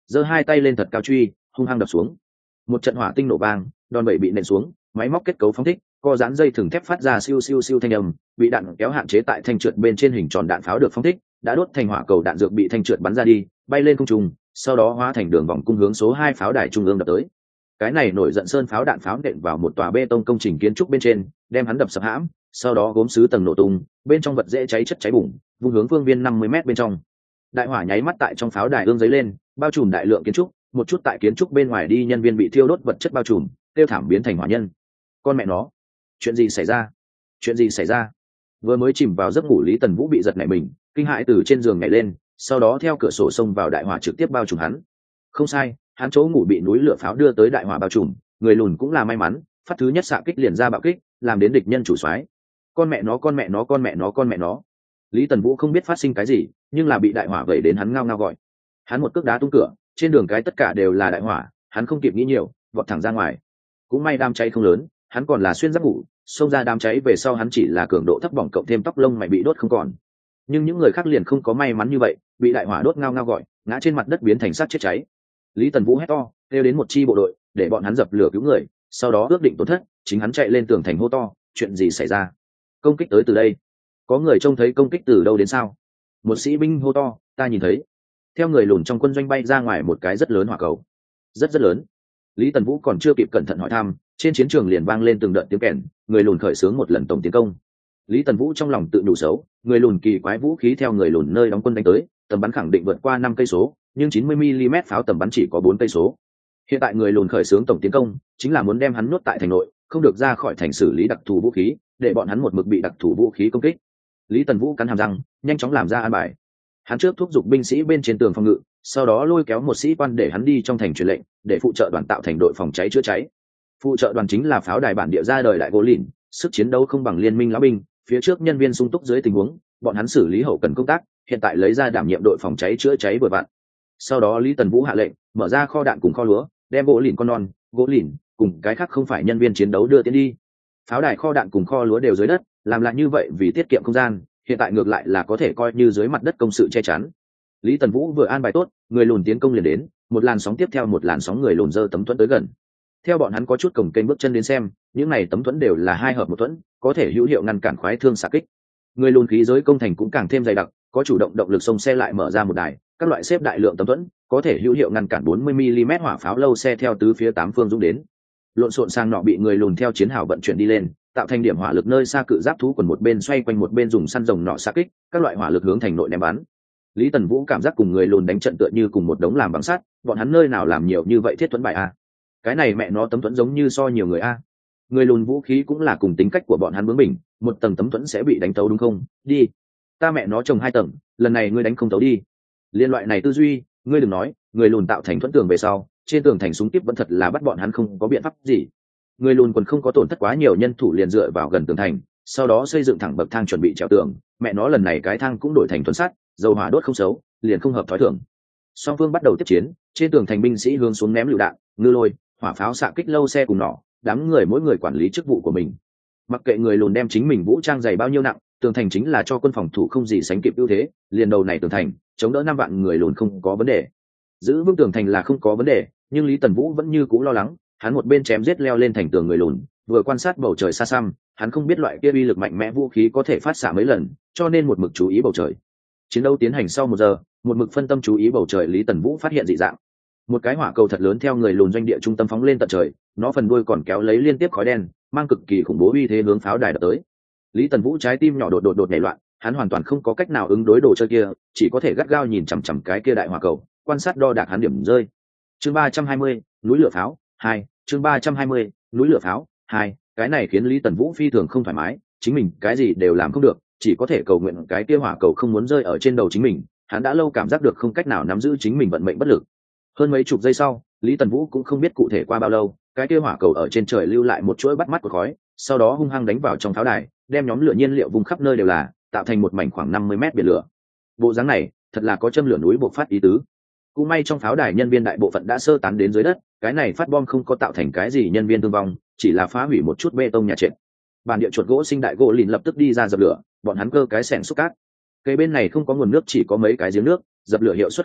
giơ hai tay lên thật cao truy hung hăng đập xuống. Một trận hỏa tinh nổ vang, đòn bẩy bị nện xuống, máy móc kết cấu phóng thích, co giãn dây thừng thép phát ra siêu siêu siêu thanh âm, bị đạn kéo hạn chế tại thanh trượt bên trên hình tròn đạn pháo được phóng thích, đã đốt thành hỏa cầu đạn dược bị thanh trượt bắn ra đi, bay lên không trung, sau đó hóa thành đường vòng cung hướng số hai pháo đài trung ương đập tới. Cái này nổi giận sơn pháo đạn pháo nện vào một tòa bê tông công trình kiến trúc bên trên, đem hắn đập sập hãm, sau đó gốm sứ tầng nổ tung, bên trong vật dễ cháy chất cháy bùng, vung hướng phương viên năm mươi mét bên trong. Đại hỏa nháy mắt tại trong pháo đài ương giấy lên, bao trùm đại lượng kiến trúc, một chút tại kiến trúc bên ngoài đi nhân viên bị thiêu đốt vật chất bao trùm, tiêu thảm biến thành hỏa nhân. Con mẹ nó, chuyện gì xảy ra? Chuyện gì xảy ra? Vừa mới chìm vào giấc ngủ Lý Tần Vũ bị giật nảy mình, kinh hãi từ trên giường nhảy lên, sau đó theo cửa sổ xông vào đại hỏa trực tiếp bao trùm hắn. Không sai, hắn chỗ ngủ bị núi lửa pháo đưa tới đại hỏa bao trùm, người lùn cũng là may mắn, phát thứ nhất xạ kích liền ra bạo kích, làm đến địch nhân chủ soái. Con mẹ nó, con mẹ nó, con mẹ nó, con mẹ nó. Lý Tần Vũ không biết phát sinh cái gì, nhưng là bị đại hỏa vẩy đến hắn ngao ngao gọi. Hắn một cước đá tung cửa, trên đường cái tất cả đều là đại hỏa, hắn không kịp nghĩ nhiều, vọt thẳng ra ngoài. Cũng may đám cháy không lớn, hắn còn là xuyên giáp ngủ, xông ra đám cháy về sau hắn chỉ là cường độ thấp bỏng cộng thêm tóc lông mày bị đốt không còn. Nhưng những người khác liền không có may mắn như vậy, bị đại hỏa đốt ngao ngao gọi, ngã trên mặt đất biến thành xác chết cháy. Lý Tần Vũ hét to, kêu đến một chi bộ đội, để bọn hắn dập lửa cứu người, sau đó ước định tổn thất, chính hắn chạy lên tường thành hô to, chuyện gì xảy ra? Công kích tới từ đây. Có người trông thấy công kích từ đâu đến sao? Một sĩ binh hô to, ta nhìn thấy. Theo người lùn trong quân doanh bay ra ngoài một cái rất lớn hỏa cầu, rất rất lớn. Lý Tần Vũ còn chưa kịp cẩn thận hỏi thăm, trên chiến trường liền vang lên từng đợt tiếng kèn, người lùn khởi xướng một lần tổng tiến công. Lý Tần Vũ trong lòng tự đủ xấu, người lùn kỳ quái vũ khí theo người lùn nơi đóng quân đánh tới, tầm bắn khẳng định vượt qua năm cây số, nhưng chín mươi mi li mét pháo tầm bắn chỉ có bốn cây số. Hiện tại người lùn khởi xướng tổng tiến công, chính là muốn đem hắn nuốt tại thành nội, không được ra khỏi thành xử lý đặc thù vũ khí, để bọn hắn một mực bị đặc thù vũ khí công kích. Lý Tần Vũ cắn hàm răng, nhanh chóng làm ra an bài. Hắn trước thúc giục binh sĩ bên trên tường phòng ngự, sau đó lôi kéo một sĩ quan để hắn đi trong thành truyền lệnh, để phụ trợ đoàn tạo thành đội phòng cháy chữa cháy. Phụ trợ đoàn chính là pháo đài bản địa ra đời đại gỗ lìn, sức chiến đấu không bằng liên minh lão binh, phía trước nhân viên sung túc dưới tình huống, bọn hắn xử lý hậu cần công tác, hiện tại lấy ra đảm nhiệm đội phòng cháy chữa cháy vừa vặn. Sau đó Lý Tần Vũ hạ lệnh, mở ra kho đạn cùng kho lúa, đem gỗ lìn con non, gỗ lìn cùng cái khác không phải nhân viên chiến đấu đưa tiến đi. Pháo đài kho đạn cùng kho lúa đều dưới đất, làm lại như vậy vì tiết kiệm không gian, hiện tại ngược lại là có thể coi như dưới mặt đất công sự che chắn. Lý Tần Vũ vừa an bài tốt, người lùn tiến công liền đến, một làn sóng tiếp theo một làn sóng người lùn giơ tấm thuẫn tới gần. Theo bọn hắn có chút cổng kênh bước chân đến xem, những này tấm thuẫn đều là hai hợp một thuẫn, có thể hữu hiệu ngăn cản khoái thương xạ kích. Người lùn khí giới công thành cũng càng thêm dày đặc, có chủ động động lực xông xe lại mở ra một đài, các loại xếp đại lượng tấm thuẫn, có thể hữu hiệu ngăn cản bốn mươi mi li mét hỏa pháo lâu xe theo tứ phía tám phương dũng đến. Lộn xộn sang nọ bị người lùn theo chiến hào vận chuyển đi lên, tạo thành điểm hỏa lực nơi xa cự giáp thú quần một bên xoay quanh một bên dùng săn rồng nọ xạ kích, các loại hỏa lực hướng thành nội ném bắn. Lý Tần Vũ cảm giác cùng người lùn đánh trận tựa như cùng một đống làm bằng sắt, bọn hắn nơi nào làm nhiều như vậy thiết thuẫn bài a? Cái này mẹ nó tấm thuẫn giống như so nhiều người a. Người lùn vũ khí cũng là cùng tính cách của bọn hắn bướng bỉnh, một tầng tấm thuẫn sẽ bị đánh tấu đúng không? Đi, ta mẹ nó trồng hai tầng, lần này ngươi đánh không tấu đi. Liên loại này tư duy, ngươi đừng nói, người lùn tạo thành thuẫn tường về sau, trên tường thành súng kíp vẫn thật là bắt bọn hắn không có biện pháp gì. Người lùn còn không có tổn thất quá nhiều nhân thủ liền dựa vào gần tường thành, sau đó xây dựng thẳng bậc thang chuẩn bị trèo tường, mẹ nó lần này cái thang cũng đổi thành thuẫn sắt, dầu hỏa đốt không xấu, liền không hợp thói thường. Song phương bắt đầu tiếp chiến, trên tường thành binh sĩ hướng xuống ném lựu đạn, ngư lôi, hỏa pháo xạ kích lâu xe cùng nỏ, đám người mỗi người quản lý chức vụ của mình. Mặc kệ người lùn đem chính mình vũ trang dày bao nhiêu nặng, tường thành chính là cho quân phòng thủ không gì sánh kịp ưu thế, liền đầu này tường thành, chống đỡ năm vạn người lùn không có vấn đề. Giữ vững tường thành là không có vấn đề, nhưng Lý Tần Vũ vẫn như cũ lo lắng, hắn một bên chém giết leo lên thành tường người lùn, vừa quan sát bầu trời xa xăm, hắn không biết loại kia uy lực mạnh mẽ vũ khí có thể phát xạ mấy lần, cho nên một mực chú ý bầu trời. Chiến đấu tiến hành sau một giờ, một mực phân tâm chú ý bầu trời Lý Tần Vũ phát hiện dị dạng. Một cái hỏa cầu thật lớn theo người lùn doanh địa trung tâm phóng lên tận trời, nó phần đuôi còn kéo lấy liên tiếp khói đen, mang cực kỳ khủng bố uy thế hướng pháo đài đập tới. Lý Tần Vũ trái tim nhỏ đột đột đột nhảy loạn, hắn hoàn toàn không có cách nào ứng đối đồ chơi kia, chỉ có thể gắt gao nhìn chằm chằm cái kia đại hỏa cầu, quan sát đo đạc hắn điểm rơi. Chương ba trăm hai mươi, núi lửa pháo hai. Chương ba trăm hai mươi, núi lửa pháo hai. Cái này khiến Lý Tần Vũ phi thường không thoải mái, chính mình cái gì đều làm không được, chỉ có thể cầu nguyện cái kia hỏa cầu không muốn rơi ở trên đầu chính mình. Hắn đã lâu cảm giác được không cách nào nắm giữ chính mình vận mệnh bất lực. Hơn mấy chục giây sau, Lý Tần Vũ cũng không biết cụ thể qua bao lâu, cái kia hỏa cầu ở trên trời lưu lại một chuỗi bắt mắt của khói, sau đó hung hăng đánh vào trong pháo đài, đem nhóm lửa nhiên liệu vùng khắp nơi đều là, tạo thành một mảnh khoảng năm mươi mét biển lửa. Bộ dáng này, thật là có châm lửa núi bộc phát ý tứ. Cũng may trong pháo đài nhân viên đại bộ phận đã sơ tán đến dưới đất, cái này phát bom không có tạo thành cái gì nhân viên thương vong, chỉ là phá hủy một chút bê tông nhà trệt. Bản địa chuột gỗ sinh đại gỗ lìn lập tức đi ra dập lửa, bọn hắn cơ cái xẻng xúc cát. Cây bên này không có nguồn nước, chỉ có mấy cái giếng nước, dập lửa hiệu suất không cao,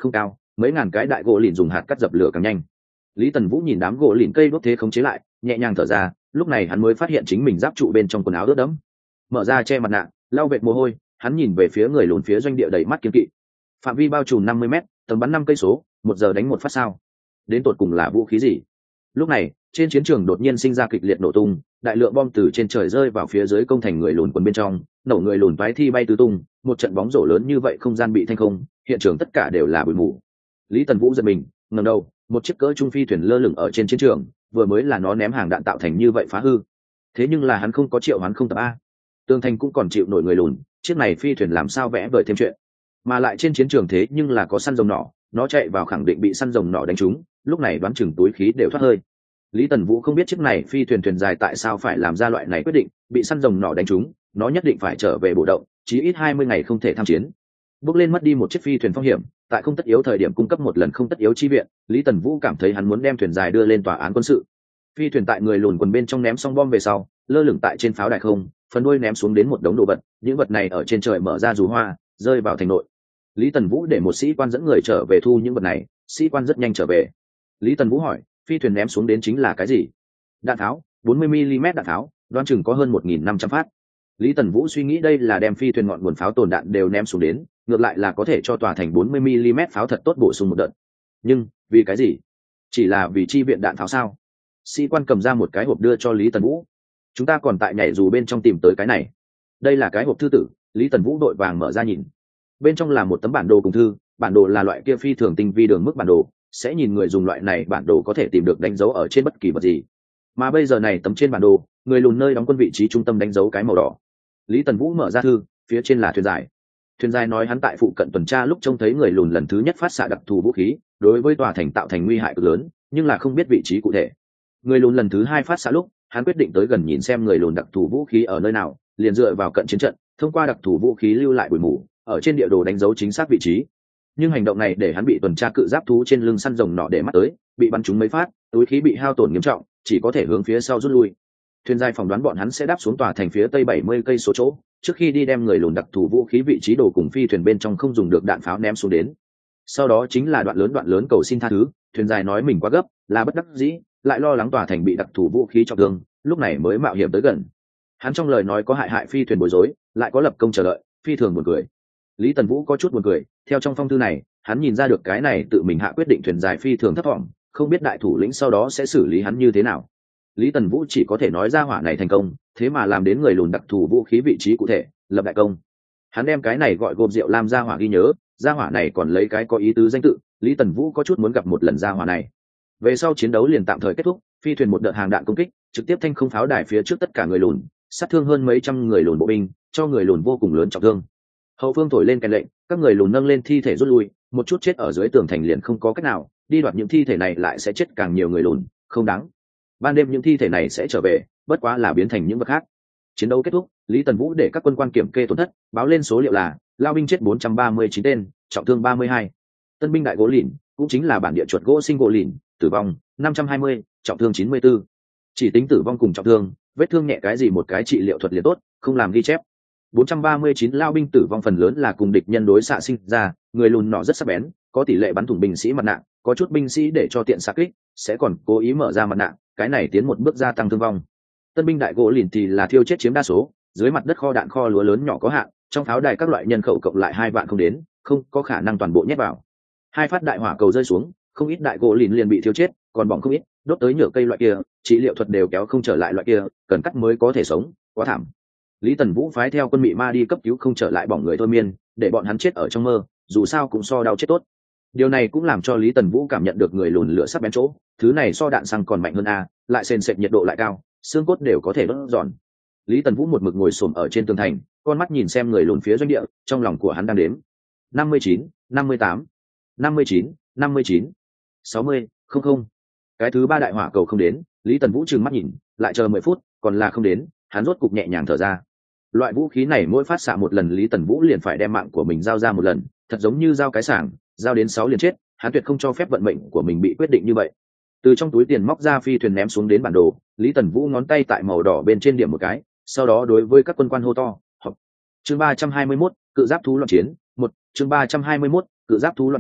mấy ngàn cái đại gỗ lìn dùng hạt cắt dập lửa càng nhanh. Lý Tần Vũ nhìn đám gỗ lìn cây đốt thế khống chế lại, nhẹ nhàng thở ra, lúc này hắn mới phát hiện chính mình giáp trụ bên trong quần áo ướt đẫm. Mở ra che mặt nạ, lau vệt mồ hôi, hắn nhìn về phía người lùn phía doanh địa đầy mắt kiên kỵ. Phạm vi bao trùm năm mươi mét, tầm bắn năm cây số, một giờ đánh một phát sao? Đến tột cùng là vũ khí gì? Lúc này, trên chiến trường đột nhiên sinh ra kịch liệt nổ tung, đại lượng bom từ trên trời rơi vào phía dưới công thành người lùn quần bên trong, nổ người lùn toái thi bay tứ tung, một trận bóng rổ lớn như vậy không gian bị thanh không, hiện trường tất cả đều là bụi mù. Lý Tần Vũ giật mình, ngẩng đầu, một chiếc cỡ trung phi thuyền lơ lửng ở trên chiến trường, vừa mới là nó ném hàng đạn tạo thành như vậy phá hư. Thế nhưng là hắn không có triệu hoán không tập a. Tường thành cũng còn chịu nổi người lùn, chiếc này phi thuyền làm sao vẽ vời thêm chuyện. Mà lại trên chiến trường thế nhưng là có săn rồng nỏ, nó chạy vào khẳng định bị săn rồng nỏ đánh trúng, lúc này đoán chừng túi khí đều thoát hơi. Lý Tần Vũ không biết chiếc này phi thuyền thuyền dài tại sao phải làm ra loại này quyết định, bị săn rồng nỏ đánh trúng, nó nhất định phải trở về bộ động, chí ít hai mươi ngày không thể tham chiến. Bước lên mất đi một chiếc phi thuyền phong hiểm, tại không tất yếu thời điểm cung cấp một lần không tất yếu chi viện, Lý Tần Vũ cảm thấy hắn muốn đem thuyền dài đưa lên tòa án quân sự. Phi thuyền tại người lùn quần bên trong ném xong bom về sau, lơ lửng tại trên pháo đài không, phần đuôi ném xuống đến một đống đồ vật, những vật này ở trên trời mở ra dù hoa, rơi vào thành nội. Lý Tần Vũ để một sĩ quan dẫn người trở về thu những vật này, sĩ quan rất nhanh trở về. Lý Tần Vũ hỏi, phi thuyền ném xuống đến chính là cái gì? Đạn tháo, bốn mươi mi li mét đạn tháo, đoán chừng có hơn một nghìn năm trăm phát. Lý Tần Vũ suy nghĩ đây là đem phi thuyền ngọn nguồn pháo tồn đạn đều ném xuống đến, ngược lại là có thể cho tòa thành bốn mươi mi li mét pháo thật tốt bổ sung một đợt. Nhưng, vì cái gì? Chỉ là vì chi viện đạn pháo sao? Sĩ quan cầm ra một cái hộp đưa cho Lý Tần Vũ. Chúng ta còn tại nhảy dù bên trong tìm tới cái này. Đây là cái hộp thư tử, Lý Tần Vũ đội vàng mở ra nhìn. Bên trong là một tấm bản đồ cùng thư, bản đồ là loại kia phi thường tinh vi đường mức bản đồ, sẽ nhìn người dùng loại này bản đồ có thể tìm được đánh dấu ở trên bất kỳ vật gì. Mà bây giờ này tấm trên bản đồ, người lùn nơi đóng quân vị trí trung tâm đánh dấu cái màu đỏ. Lý Tần Vũ mở ra thư, phía trên là thuyền dài. Thuyền dài nói hắn tại phụ cận tuần tra lúc trông thấy người lùn lần thứ nhất phát xạ đặc thù vũ khí, đối với tòa thành tạo thành nguy hại cực lớn, nhưng là không biết vị trí cụ thể. Người lùn lần thứ hai phát xạ lúc, hắn quyết định tới gần nhìn xem người lùn đặc thù vũ khí ở nơi nào, liền dựa vào cận chiến trận, thông qua đặc thù vũ khí lưu lại bụi mù, ở trên địa đồ đánh dấu chính xác vị trí. Nhưng hành động này để hắn bị tuần tra cự giáp thú trên lưng săn rồng nọ để mắt tới, bị bắn trúng mấy phát, túi khí bị hao tổn nghiêm trọng, chỉ có thể hướng phía sau rút lui. Thuyền dài phỏng đoán bọn hắn sẽ đáp xuống tòa thành phía tây bảy mươi cây số chỗ, trước khi đi đem người lùn đặc thù vũ khí vị trí đồ cùng phi thuyền bên trong không dùng được đạn pháo ném xuống đến. Sau đó chính là đoạn lớn đoạn lớn cầu xin tha thứ, thuyền dài nói mình quá gấp, là bất đắc dĩ, lại lo lắng tòa thành bị đặc thù vũ khí trọng thương, lúc này mới mạo hiểm tới gần. Hắn trong lời nói có hại hại phi thuyền bối rối, lại có lập công chờ đợi, phi thường buồn cười. Lý Tần Vũ có chút buồn cười, theo trong phong thư này, hắn nhìn ra được cái này tự mình hạ quyết định thuyền dài phi thường thất vọng, không biết đại thủ lĩnh sau đó sẽ xử lý hắn như thế nào. Lý Tần Vũ chỉ có thể nói ra hỏa này thành công, thế mà làm đến người lùn đặc thù vũ khí vị trí cụ thể, lập đại công. Hắn đem cái này gọi gồm rượu làm ra hỏa ghi nhớ, ra hỏa này còn lấy cái có ý tứ danh tự, Lý Tần Vũ có chút muốn gặp một lần ra hỏa này. Về sau chiến đấu liền tạm thời kết thúc, phi thuyền một đợt hàng đạn công kích, trực tiếp thanh không pháo đài phía trước tất cả người lùn, sát thương hơn mấy trăm người lùn bộ binh, cho người lùn vô cùng lớn trọng thương. Hậu phương thổi lên kèn lệnh, các người lùn nâng lên thi thể rút lui, một chút chết ở dưới tường thành liền không có cách nào, đi đoạt những thi thể này lại sẽ chết càng nhiều người lùn, không đáng. Ban đêm những thi thể này sẽ trở về, bất quá là biến thành những vật khác. Chiến đấu kết thúc, Lý Tần Vũ để các quân quan kiểm kê tổn thất, báo lên số liệu là lao binh chết bốn trăm ba mươi chín tên, trọng thương ba mươi hai. Tân binh đại gỗ lìn, cũng chính là bản địa chuột gỗ sinh gỗ lìn, tử vong năm trăm hai mươi, trọng thương chín mươi tư. Chỉ tính tử vong cùng trọng thương, vết thương nhẹ cái gì một cái trị liệu thuật liền tốt, không làm ghi chép. bốn trăm ba mươi chín lao binh tử vong phần lớn là cùng địch nhân đối xạ sinh ra, người lùn nọ rất sắc bén, có tỷ lệ bắn thủng binh sĩ mặt nạ, có chút binh sĩ để cho tiện xạ kích, sẽ còn cố ý mở ra mặt nạ, cái này tiến một bước gia tăng thương vong. Tân binh đại gỗ lìn thì là thiêu chết chiếm đa số, dưới mặt đất kho đạn kho lúa lớn nhỏ có hạn, trong pháo đài các loại nhân khẩu cộng lại hai vạn không đến, không có khả năng toàn bộ nhét vào. Hai phát đại hỏa cầu rơi xuống, không ít đại gỗ lìn liền bị thiêu chết, còn bỏng không ít, đốt tới nhựa cây loại kia, trị liệu thuật đều kéo không trở lại loại kia, cần cắt mới có thể sống, quá thảm. Lý Tần Vũ phái theo quân mị ma đi cấp cứu không trở lại bỏng người thôi miên, để bọn hắn chết ở trong mơ, dù sao cũng so đau chết tốt. Điều này cũng làm cho Lý Tần Vũ cảm nhận được người lùn lửa sắc bén chỗ, thứ này so đạn xăng còn mạnh hơn a, lại sền sệt nhiệt độ lại cao, xương cốt đều có thể đốt giòn. Lý Tần Vũ một mực ngồi xổm ở trên tường thành, con mắt nhìn xem người lùn phía doanh địa, trong lòng của hắn đang đếm. năm mươi chín, năm mươi tám, năm mươi chín, năm mươi chín, sáu mươi, không không. Cái thứ ba đại hỏa cầu không đến, Lý Tần Vũ trừng mắt nhìn, lại chờ mười phút, còn là không đến, hắn rốt cục nhẹ nhàng thở ra. Loại vũ khí này mỗi phát xạ một lần Lý Tần Vũ liền phải đem mạng của mình giao ra một lần, thật giống như giao cái sảng, giao đến sáu liền chết, hắn tuyệt không cho phép vận mệnh của mình bị quyết định như vậy. Từ trong túi tiền móc ra phi thuyền ném xuống đến bản đồ, Lý Tần Vũ ngón tay tại màu đỏ bên trên điểm một cái, sau đó đối với các quân quan hô to, "Họp." Chương ba trăm hai mươi mốt, cự giáp thú loạn chiến, một, chương ba trăm hai mươi mốt, cự giáp thú loạn chiến,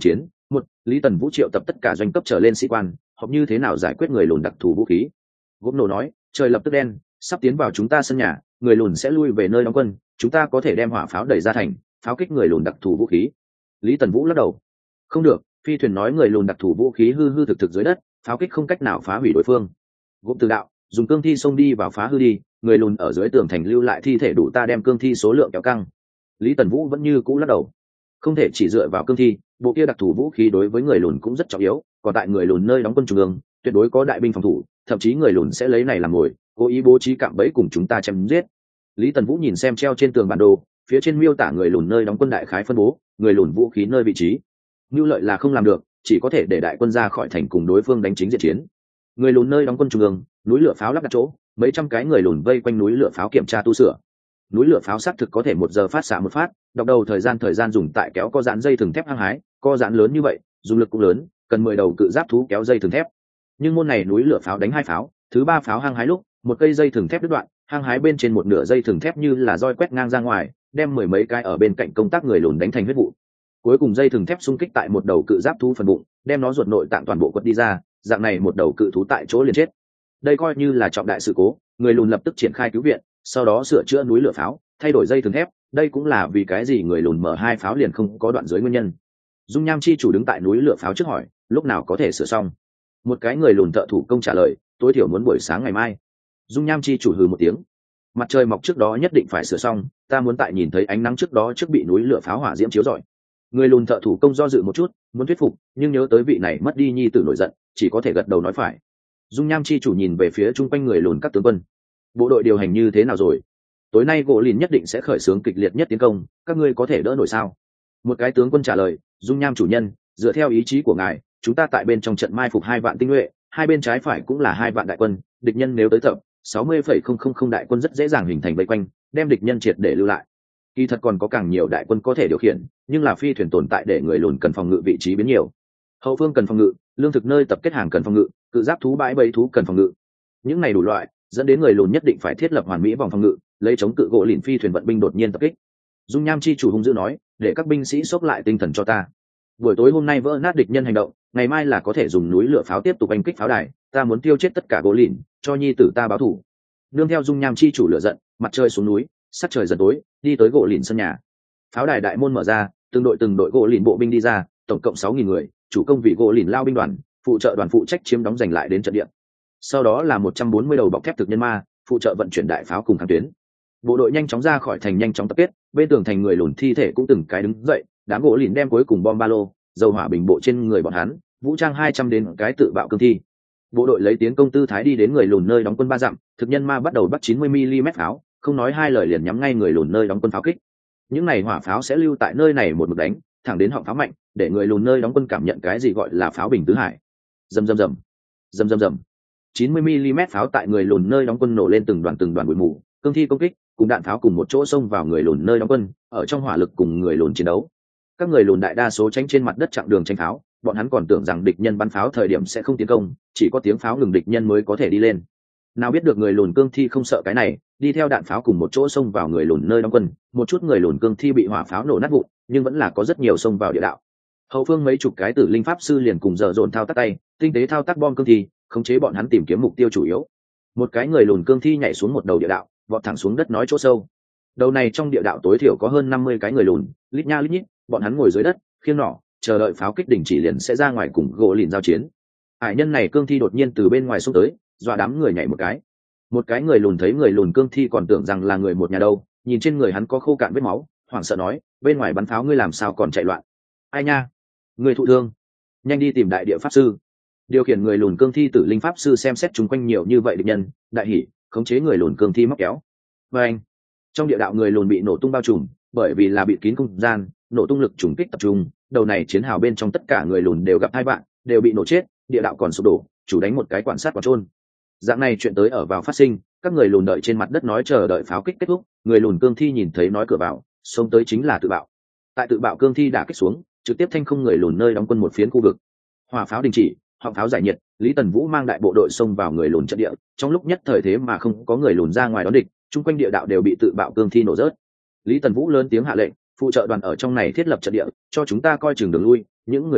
Một, Lý Tần Vũ triệu tập tất cả doanh cấp trở lên sĩ quan, họp như thế nào giải quyết người lùn đặc thù vũ khí. Gốm nổ nói, trời lập tức đen, sắp tiến vào chúng ta sân nhà, người lùn sẽ lui về nơi đóng quân, chúng ta có thể đem hỏa pháo đẩy ra thành, pháo kích người lùn đặc thù vũ khí. Lý Tần Vũ lắc đầu, không được, phi thuyền nói người lùn đặc thù vũ khí hư hư thực thực dưới đất, pháo kích không cách nào phá hủy đối phương. Gốm từ đạo, dùng cương thi xông đi vào phá hư đi, người lùn ở dưới tường thành lưu lại thi thể đủ ta đem cương thi số lượng kéo căng. Lý Tần Vũ vẫn như cũ lắc đầu, không thể chỉ dựa vào cương thi, bộ kia đặc thù vũ khí đối với người lùn cũng rất trọng yếu, còn tại người lùn nơi đóng quân trung ương tuyệt đối có đại binh phòng thủ, thậm chí người lùn sẽ lấy này làm mồi, cố ý bố trí cạm bẫy cùng chúng ta chém giết. Lý Tần Vũ nhìn xem treo trên tường bản đồ, phía trên miêu tả người lùn nơi đóng quân đại khái phân bố, người lùn vũ khí nơi vị trí. Nưu lợi là không làm được, chỉ có thể để đại quân ra khỏi thành cùng đối phương đánh chính diện chiến. Người lùn nơi đóng quân trung ương, núi lửa pháo lắp đặt chỗ, mấy trăm cái người lùn vây quanh núi lửa pháo kiểm tra tu sửa. Núi lửa pháo xác thực có thể một giờ phát xạ một phát, đọc đầu thời gian thời gian dùng tại kéo co giãn dây thừng thép hăng hái, co giãn lớn như vậy, dùng lực cũng lớn, cần mười đầu cự giáp thú kéo dây thừng thép. Nhưng môn này núi lửa pháo đánh hai pháo, thứ ba pháo hăng hái lúc, một cây dây thừng thép đứt đoạn, hăng hái bên trên một nửa dây thừng thép như là roi quét ngang ra ngoài, đem mười mấy cái ở bên cạnh công tác người lùn đánh thành huyết vụ. Cuối cùng dây thừng thép xung kích tại một đầu cự giáp thú phần bụng, đem nó ruột nội tạng toàn bộ quật đi ra, dạng này một đầu cự thú tại chỗ liền chết. Đây coi như là trọng đại sự cố, người lùn lập tức triển khai cứu viện, sau đó sửa chữa núi lửa pháo, thay đổi dây thừng thép, đây cũng là vì cái gì người lùn mở hai pháo liền không có đoạn dưới nguyên nhân. Dung Nham chi chủ đứng tại núi lửa pháo trước hỏi, lúc nào có thể sửa xong? Một cái người lùn thợ thủ công trả lời, tối thiểu muốn buổi sáng ngày mai. Dung Nham chi chủ hừ một tiếng, mặt trời mọc trước đó nhất định phải sửa xong, ta muốn tại nhìn thấy ánh nắng trước đó trước bị núi lửa pháo hỏa diễm chiếu rọi. Người lùn thợ thủ công do dự một chút, muốn thuyết phục, nhưng nhớ tới vị này mất đi nhi tử nổi giận, chỉ có thể gật đầu nói phải. Dung Nham chi chủ nhìn về phía chung quanh người lùn các tướng quân, bộ đội điều hành như thế nào rồi? Tối nay gỗ lìn nhất định sẽ khởi xướng kịch liệt nhất tiến công, các ngươi có thể đỡ nổi sao? Một cái tướng quân trả lời, Dung Nham chủ nhân, dựa theo ý chí của ngài, chúng ta tại bên trong trận mai phục hai vạn tinh nhuệ, hai bên trái phải cũng là hai vạn đại quân, địch nhân nếu tới tập sáu mươi phẩy không không không đại quân rất dễ dàng hình thành vây quanh, đem địch nhân triệt để lưu lại. Kỳ thật còn có càng nhiều đại quân có thể điều khiển, nhưng là phi thuyền tồn tại để người lùn cần phòng ngự vị trí biến nhiều. Hậu phương cần phòng ngự, lương thực nơi tập kết hàng cần phòng ngự, cự giáp thú bãi bẫy thú cần phòng ngự. Những này đủ loại, dẫn đến người lùn nhất định phải thiết lập hoàn mỹ vòng phòng ngự, lấy chống cự gỗ lìn phi thuyền vận binh đột nhiên tập kích. Dung Nham chi chủ hung dữ nói, để các binh sĩ xốc lại tinh thần cho ta. Buổi tối hôm nay vỡ nát địch nhân hành động, ngày mai là có thể dùng núi lửa pháo tiếp tục đánh kích pháo đài, ta muốn tiêu chết tất cả gỗ lìn, cho nhi tử ta báo thù. Nương theo Dung Nham chi chủ lửa giận, mặt trời xuống núi, sắc trời dần tối, đi tới gỗ lìn sân nhà. Pháo đài đại môn mở ra, từng đội từng đội gỗ lìn bộ binh đi ra, tổng cộng sáu nghìn người, chủ công vị gỗ lìn lao binh đoàn, phụ trợ đoàn phụ trách chiếm đóng giành lại đến trận địa. Sau đó là một trăm bốn mươi đầu bọc thép thực nhân ma, phụ trợ vận chuyển đại pháo cùng kháng tuyến. Bộ đội nhanh chóng ra khỏi thành, nhanh chóng tập kết, bên tường thành người lùn thi thể cũng từng cái đứng dậy, đám gỗ lìn đem cuối cùng bom ba lô, dầu hỏa bình bộ trên người bọn hắn, vũ trang hai trăm đến cái tự bạo cương thi. Bộ đội lấy tiến công tư thái đi đến người lùn nơi đóng quân ba dặm, thực nhân ma bắt đầu bắt chín mươi mi li mét pháo, không nói hai lời liền nhắm ngay người lùn nơi đóng quân pháo kích. Những này hỏa pháo sẽ lưu tại nơi này một mực đánh, thẳng đến họng pháo mạnh, để người lùn nơi đóng quân cảm nhận cái gì gọi là pháo bình tứ hải. Rầm rầm rầm, rầm rầm rầm. chín mươi mi li mét pháo tại người lùn nơi đóng quân nổ lên từng đoàn từng đoàn bụi mù, cương thi công kích cùng đạn pháo cùng một chỗ xông vào người lùn nơi đóng quân, ở trong hỏa lực cùng người lùn chiến đấu. Các người lùn đại đa số tránh trên mặt đất chặn đường tránh pháo, bọn hắn còn tưởng rằng địch nhân bắn pháo thời điểm sẽ không tiến công, chỉ có tiếng pháo ngừng địch nhân mới có thể đi lên. Nào biết được người lùn cương thi không sợ cái này, đi theo đạn pháo cùng một chỗ xông vào người lùn nơi đóng quân, một chút người lùn cương thi bị hỏa pháo nổ nát vụn, nhưng vẫn là có rất nhiều xông vào địa đạo. Hậu phương mấy chục cái tử linh pháp sư liền cùng giờ dồn thao tác tay, tinh tế thao tác bom cương thi, khống chế bọn hắn tìm kiếm mục tiêu chủ yếu. Một cái người lùn cương thi nhảy xuống một đầu địa đạo, vọt thẳng xuống đất nói chỗ sâu. Đầu này trong địa đạo tối thiểu có hơn năm mươi cái người lùn, lít nha lít nhít, bọn hắn ngồi dưới đất, khiêng nỏ, chờ đợi pháo kích đỉnh chỉ liền sẽ ra ngoài cùng gỗ lìn giao chiến. Hải nhân này cương thi đột nhiên từ bên ngoài xuống tới, dọa đám người nhảy một cái. Một cái người lùn thấy người lùn cương thi còn tưởng rằng là người một nhà đâu, nhìn trên người hắn có khô cạn vết máu, hoảng sợ nói, bên ngoài bắn pháo ngươi làm sao còn chạy loạn? Ai nha, người thụ thương, nhanh đi tìm đại địa pháp sư. Điều khiển người lùn cương thi tử linh pháp sư xem xét chúng quanh nhiều như vậy địch nhân, đại hỉ, khống chế người lùn cương thi móc kéo. Và anh, trong địa đạo người lùn bị nổ tung bao trùm, bởi vì là bị kín không gian, nổ tung lực trùng kích tập trung, đầu này chiến hào bên trong tất cả người lùn đều gặp hai bạn, đều bị nổ chết, địa đạo còn sụp đổ, chủ đánh một cái quan sát quả trôn. Dạng này chuyện tới ở vào phát sinh, các người lùn đợi trên mặt đất nói chờ đợi pháo kích kết thúc, người lùn cương thi nhìn thấy nói cửa vào, xông tới chính là tự bạo. Tại tự bạo cương thi đã kích xuống, trực tiếp thanh không người lùn nơi đóng quân một phiến khu vực. Hỏa pháo đình chỉ, họng pháo giải nhiệt, Lý Tần Vũ mang đại bộ đội xông vào người lùn trận địa, trong lúc nhất thời thế mà không có người lùn ra ngoài đón địch, chung quanh địa đạo đều bị tự bạo cương thi nổ rớt. Lý Tần Vũ lớn tiếng hạ lệnh, phụ trợ đoàn ở trong này thiết lập trận địa, cho chúng ta coi chừng đường lui, những người khác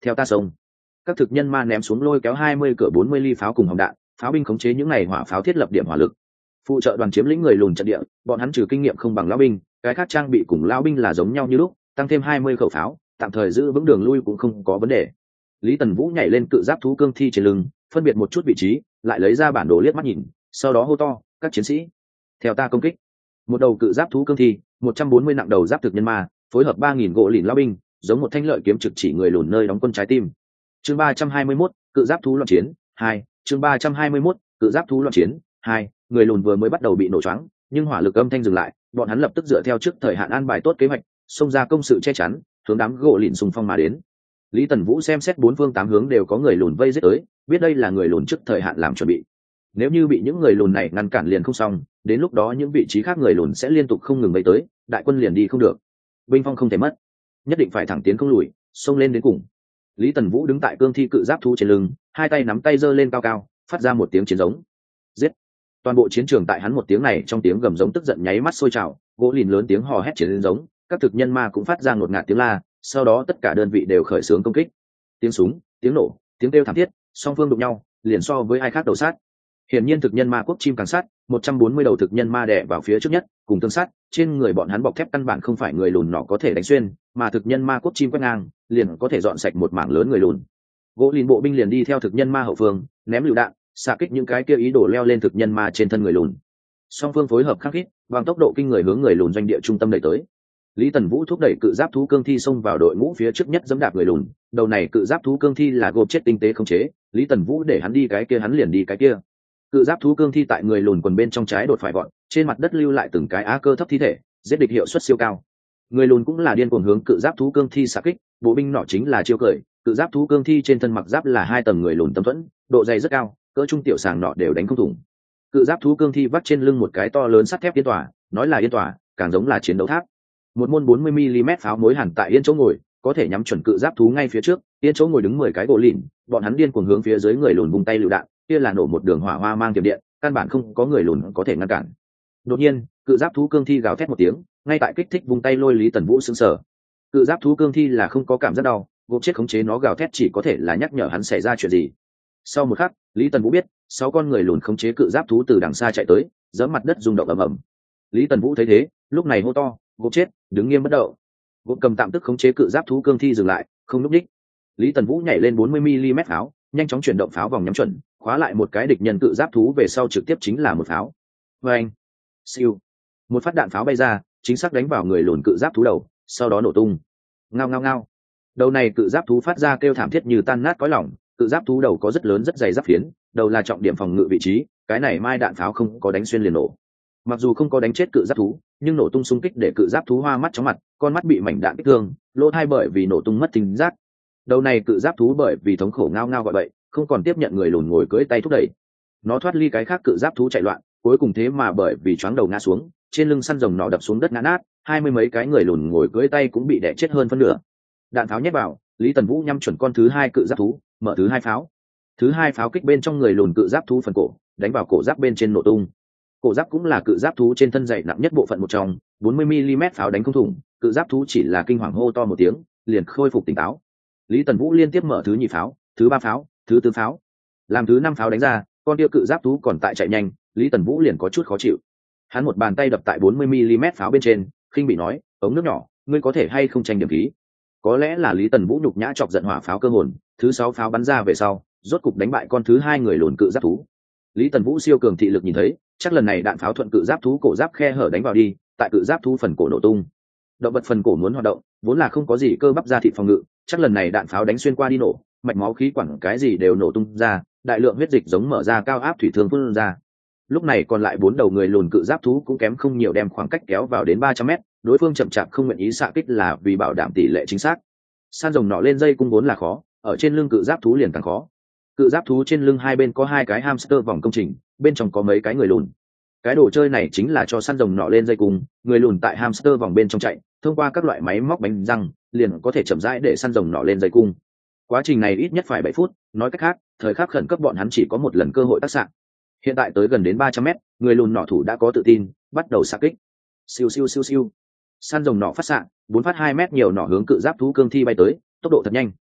theo ta sông. Các thực nhân ma ném xuống lôi kéo hai mươi cửa bốn mươi ly pháo cùng hồng đạn, pháo binh khống chế những này hỏa pháo thiết lập điểm hỏa lực. Phụ trợ đoàn chiếm lĩnh người lùn trận địa, bọn hắn trừ kinh nghiệm không bằng lão binh, cái khác trang bị cùng lão binh là giống nhau như lúc, tăng thêm hai mươi khẩu pháo, tạm thời giữ vững đường lui cũng không có vấn đề. Lý Tần Vũ nhảy lên cự giáp thú cương thi trên lưng, phân biệt một chút vị trí, lại lấy ra bản đồ liếc mắt nhìn, sau đó hô to, các chiến sĩ, theo ta công kích. Một đầu cự giáp thú cương thi, một trăm bốn mươi nặng đầu giáp thực nhân ma, phối hợp ba nghìn gỗ lìn lão binh, giống một thanh lợi kiếm trực chỉ người lùn nơi đóng quân trái tim. Chương ba trăm hai mươi mốt, cự giáp thú loạn chiến hai. Chương ba trăm hai mươi mốt, cự giáp thú loạn chiến hai. Người lùn vừa mới bắt đầu bị nổ choáng, nhưng hỏa lực âm thanh dừng lại, bọn hắn lập tức dựa theo trước thời hạn an bài tốt kế hoạch, xông ra công sự che chắn, hướng đám gỗ lìn xung phong mà đến. Lý Tần Vũ xem xét bốn phương tám hướng đều có người lùn vây giết tới, biết đây là người lùn trước thời hạn làm chuẩn bị. Nếu như bị những người lùn này ngăn cản liền không xong, đến lúc đó những vị trí khác người lùn sẽ liên tục không ngừng vây tới, đại quân liền đi không được. Binh phong không thể mất, nhất định phải thẳng tiến không lùi, xông lên đến cùng. Lý Tần Vũ đứng tại cương thi cự giáp thú trên lưng, hai tay nắm tay giơ lên cao cao, phát ra một tiếng chiến giống. Giết! Toàn bộ chiến trường tại hắn một tiếng này trong tiếng gầm giống tức giận nháy mắt sôi trào, gỗ lìn lớn tiếng hò hét chiến giống, các thực nhân ma cũng phát ra ngột ngạt tiếng la, sau đó tất cả đơn vị đều khởi xướng công kích. Tiếng súng, tiếng nổ, tiếng kêu thảm thiết, song phương đụng nhau, liền so với ai khác đầu sát. Hiển nhiên thực nhân ma quốc chim càng sát, một trăm bốn mươi đầu thực nhân ma đè vào phía trước nhất, cùng tương sát, trên người bọn hắn bọc thép căn bản không phải người lùn nọ có thể đánh xuyên, mà thực nhân ma quốc chim quét ngang, liền có thể dọn sạch một mảng lớn người lùn. Gỗ lìn bộ binh liền đi theo thực nhân ma hậu phương, ném lựu đạn, xạ kích những cái kia ý đồ leo lên thực nhân ma trên thân người lùn. Song phương phối hợp khắc khít, bằng tốc độ kinh người hướng người lùn doanh địa trung tâm đẩy tới. Lý Tần Vũ thúc đẩy cự giáp thú cương thi xông vào đội ngũ phía trước nhất giẫm đạp người lùn, đầu này cự giáp thú cương thi là gộp chết tinh tế không chế, Lý Tần Vũ để hắn đi cái kia hắn liền đi cái kia. Cự giáp thú cương thi tại người lùn quần bên trong trái đột phải gọn, trên mặt đất lưu lại từng cái á cơ thấp thi thể, giết địch hiệu suất siêu cao. Người lùn cũng là điên cuồng hướng cự giáp thú cương thi xạ kích, bộ binh nọ chính là chiêu cười, cự giáp thú cương thi trên thân mặc giáp là hai tầng người lùn tâm thuẫn, độ dày rất cao, cỡ trung tiểu sàng nọ đều đánh không thủng. Cự giáp thú cương thi vắt trên lưng một cái to lớn sắt thép yên tỏa, nói là yên tỏa, càng giống là chiến đấu tháp. Một môn bốn mươi mi li mét pháo mối hẳn tại yên chỗ ngồi, có thể nhắm chuẩn cự giáp thú ngay phía trước, yên chỗ ngồi đứng mười cái gỗ lìn, bọn hắn điên cuồng hướng phía dưới người lùn vung tay lựu đạn, kia là nổ một đường hỏa hoa mang tiềm điện, căn bản không có người lùn có thể ngăn cản. Đột nhiên, cự giáp thú cương thi gào thét một tiếng, ngay tại kích thích vung tay lôi Lý Tần Vũ sững sờ. Cự giáp thú cương thi là không có cảm giác đau, gộp chết khống chế nó gào thét chỉ có thể là nhắc nhở hắn xảy ra chuyện gì. Sau một khắc, Lý Tần Vũ biết, sáu con người lùn khống chế cự giáp thú từ đằng xa chạy tới, giẫm mặt đất rung động ầm ầm. Lý Tần Vũ thấy thế, lúc này hô to, gộp chết, đứng nghiêm bất động. Gộp cầm tạm tức khống chế cự giáp thú cương thi dừng lại, không lúc đích. Lý Tần Vũ nhảy lên bốn mươi mi li mét pháo, nhanh chóng chuyển động pháo vòng nhắm chuẩn, khóa lại một cái địch nhân cự giáp thú về sau trực tiếp chính là một pháo. Vâng, siêu, một phát đạn pháo bay ra, chính xác đánh vào người lùn cự giáp thú đầu, sau đó nổ tung. Ngao ngao ngao. Đầu này cự giáp thú phát ra kêu thảm thiết như tan nát cõi lòng, cự giáp thú đầu có rất lớn rất dày giáp phiến, đầu là trọng điểm phòng ngự vị trí, cái này mai đạn pháo không có đánh xuyên liền nổ. Mặc dù không có đánh chết cự giáp thú, nhưng nổ tung xung kích để cự giáp thú hoa mắt chóng mặt, con mắt bị mảnh đạn kích thương, lỗ tai bởi vì nổ tung mất thính giác. Đầu này cự giáp thú bởi vì thống khổ ngao ngao gọi bậy, không còn tiếp nhận người lùn ngồi cưỡi tay thúc đẩy. Nó thoát ly cái khác cự giáp thú chạy loạn, cuối cùng thế mà bởi vì choáng đầu ngã xuống, trên lưng săn rồng nó đập xuống đất ngã nát, hai mươi mấy cái người lùn ngồi cưỡi tay cũng bị đè chết hơn phân nửa. Đạn pháo nhét vào, Lý Tần Vũ nhắm chuẩn con thứ hai cự giáp thú, mở thứ hai pháo. Thứ hai pháo kích bên trong người lùn cự giáp thú phần cổ, đánh vào cổ giáp bên trên nổ tung. Cổ giáp cũng là cự giáp thú trên thân dày nặng nhất bộ phận một trong, bốn mươi mi li mét pháo đánh không thủng, cự giáp thú chỉ là kinh hoàng hô to một tiếng, liền khôi phục tỉnh táo. Lý Tần Vũ liên tiếp mở thứ nhị pháo, thứ ba pháo, thứ tư pháo. Làm thứ năm pháo đánh ra, con kia cự giáp thú còn tại chạy nhanh, Lý Tần Vũ liền có chút khó chịu. Hắn một bàn tay đập tại bốn mươi mi li mét pháo bên trên, khinh bị nói, ống nước nhỏ, ngươi có thể hay không tranh điểm khí. Có lẽ là Lý Tần Vũ nhục nhã chọc giận hỏa pháo cơ hồn, thứ sáu pháo bắn ra về sau, rốt cục đánh bại con thứ hai người lùn cự giáp thú. Lý Tần Vũ siêu cường thị lực nhìn thấy, chắc lần này đạn pháo thuận cự giáp thú cổ giáp khe hở đánh vào đi, tại cự giáp thú phần cổ nổ tung. Động vật phần cổ muốn hoạt động, vốn là không có gì cơ bắp ra thịt phòng ngự, chắc lần này đạn pháo đánh xuyên qua đi nổ, mạch máu khí quản cái gì đều nổ tung ra, đại lượng huyết dịch giống mở ra cao áp thủy thương phun ra. Lúc này còn lại bốn đầu người lùn cự giáp thú cũng kém không nhiều đem khoảng cách kéo vào đến ba trăm mét, đối phương chậm chạp không nguyện ý xạ kích là vì bảo đảm tỷ lệ chính xác. San rồng nọ lên dây cung vốn là khó, ở trên lưng cự giáp thú liền càng khó. Cự giáp thú trên lưng hai bên có hai cái hamster vòng công trình, bên trong có mấy cái người lùn. Cái đồ chơi này chính là cho săn rồng nọ lên dây cung, người lùn tại hamster vòng bên trong chạy, thông qua các loại máy móc bánh răng, liền có thể chậm rãi để săn rồng nọ lên dây cung. Quá trình này ít nhất phải bảy phút, nói cách khác, thời khắc khẩn cấp bọn hắn chỉ có một lần cơ hội tác xạ. Hiện tại tới gần đến ba trăm mét, người lùn nọ thủ đã có tự tin, bắt đầu xạ kích. Siêu siêu siêu siêu. Săn rồng nọ phát xạ, bốn phát hai mét nhiều nọ hướng cự giáp thú cương thi bay tới, tốc độ thật nhanh.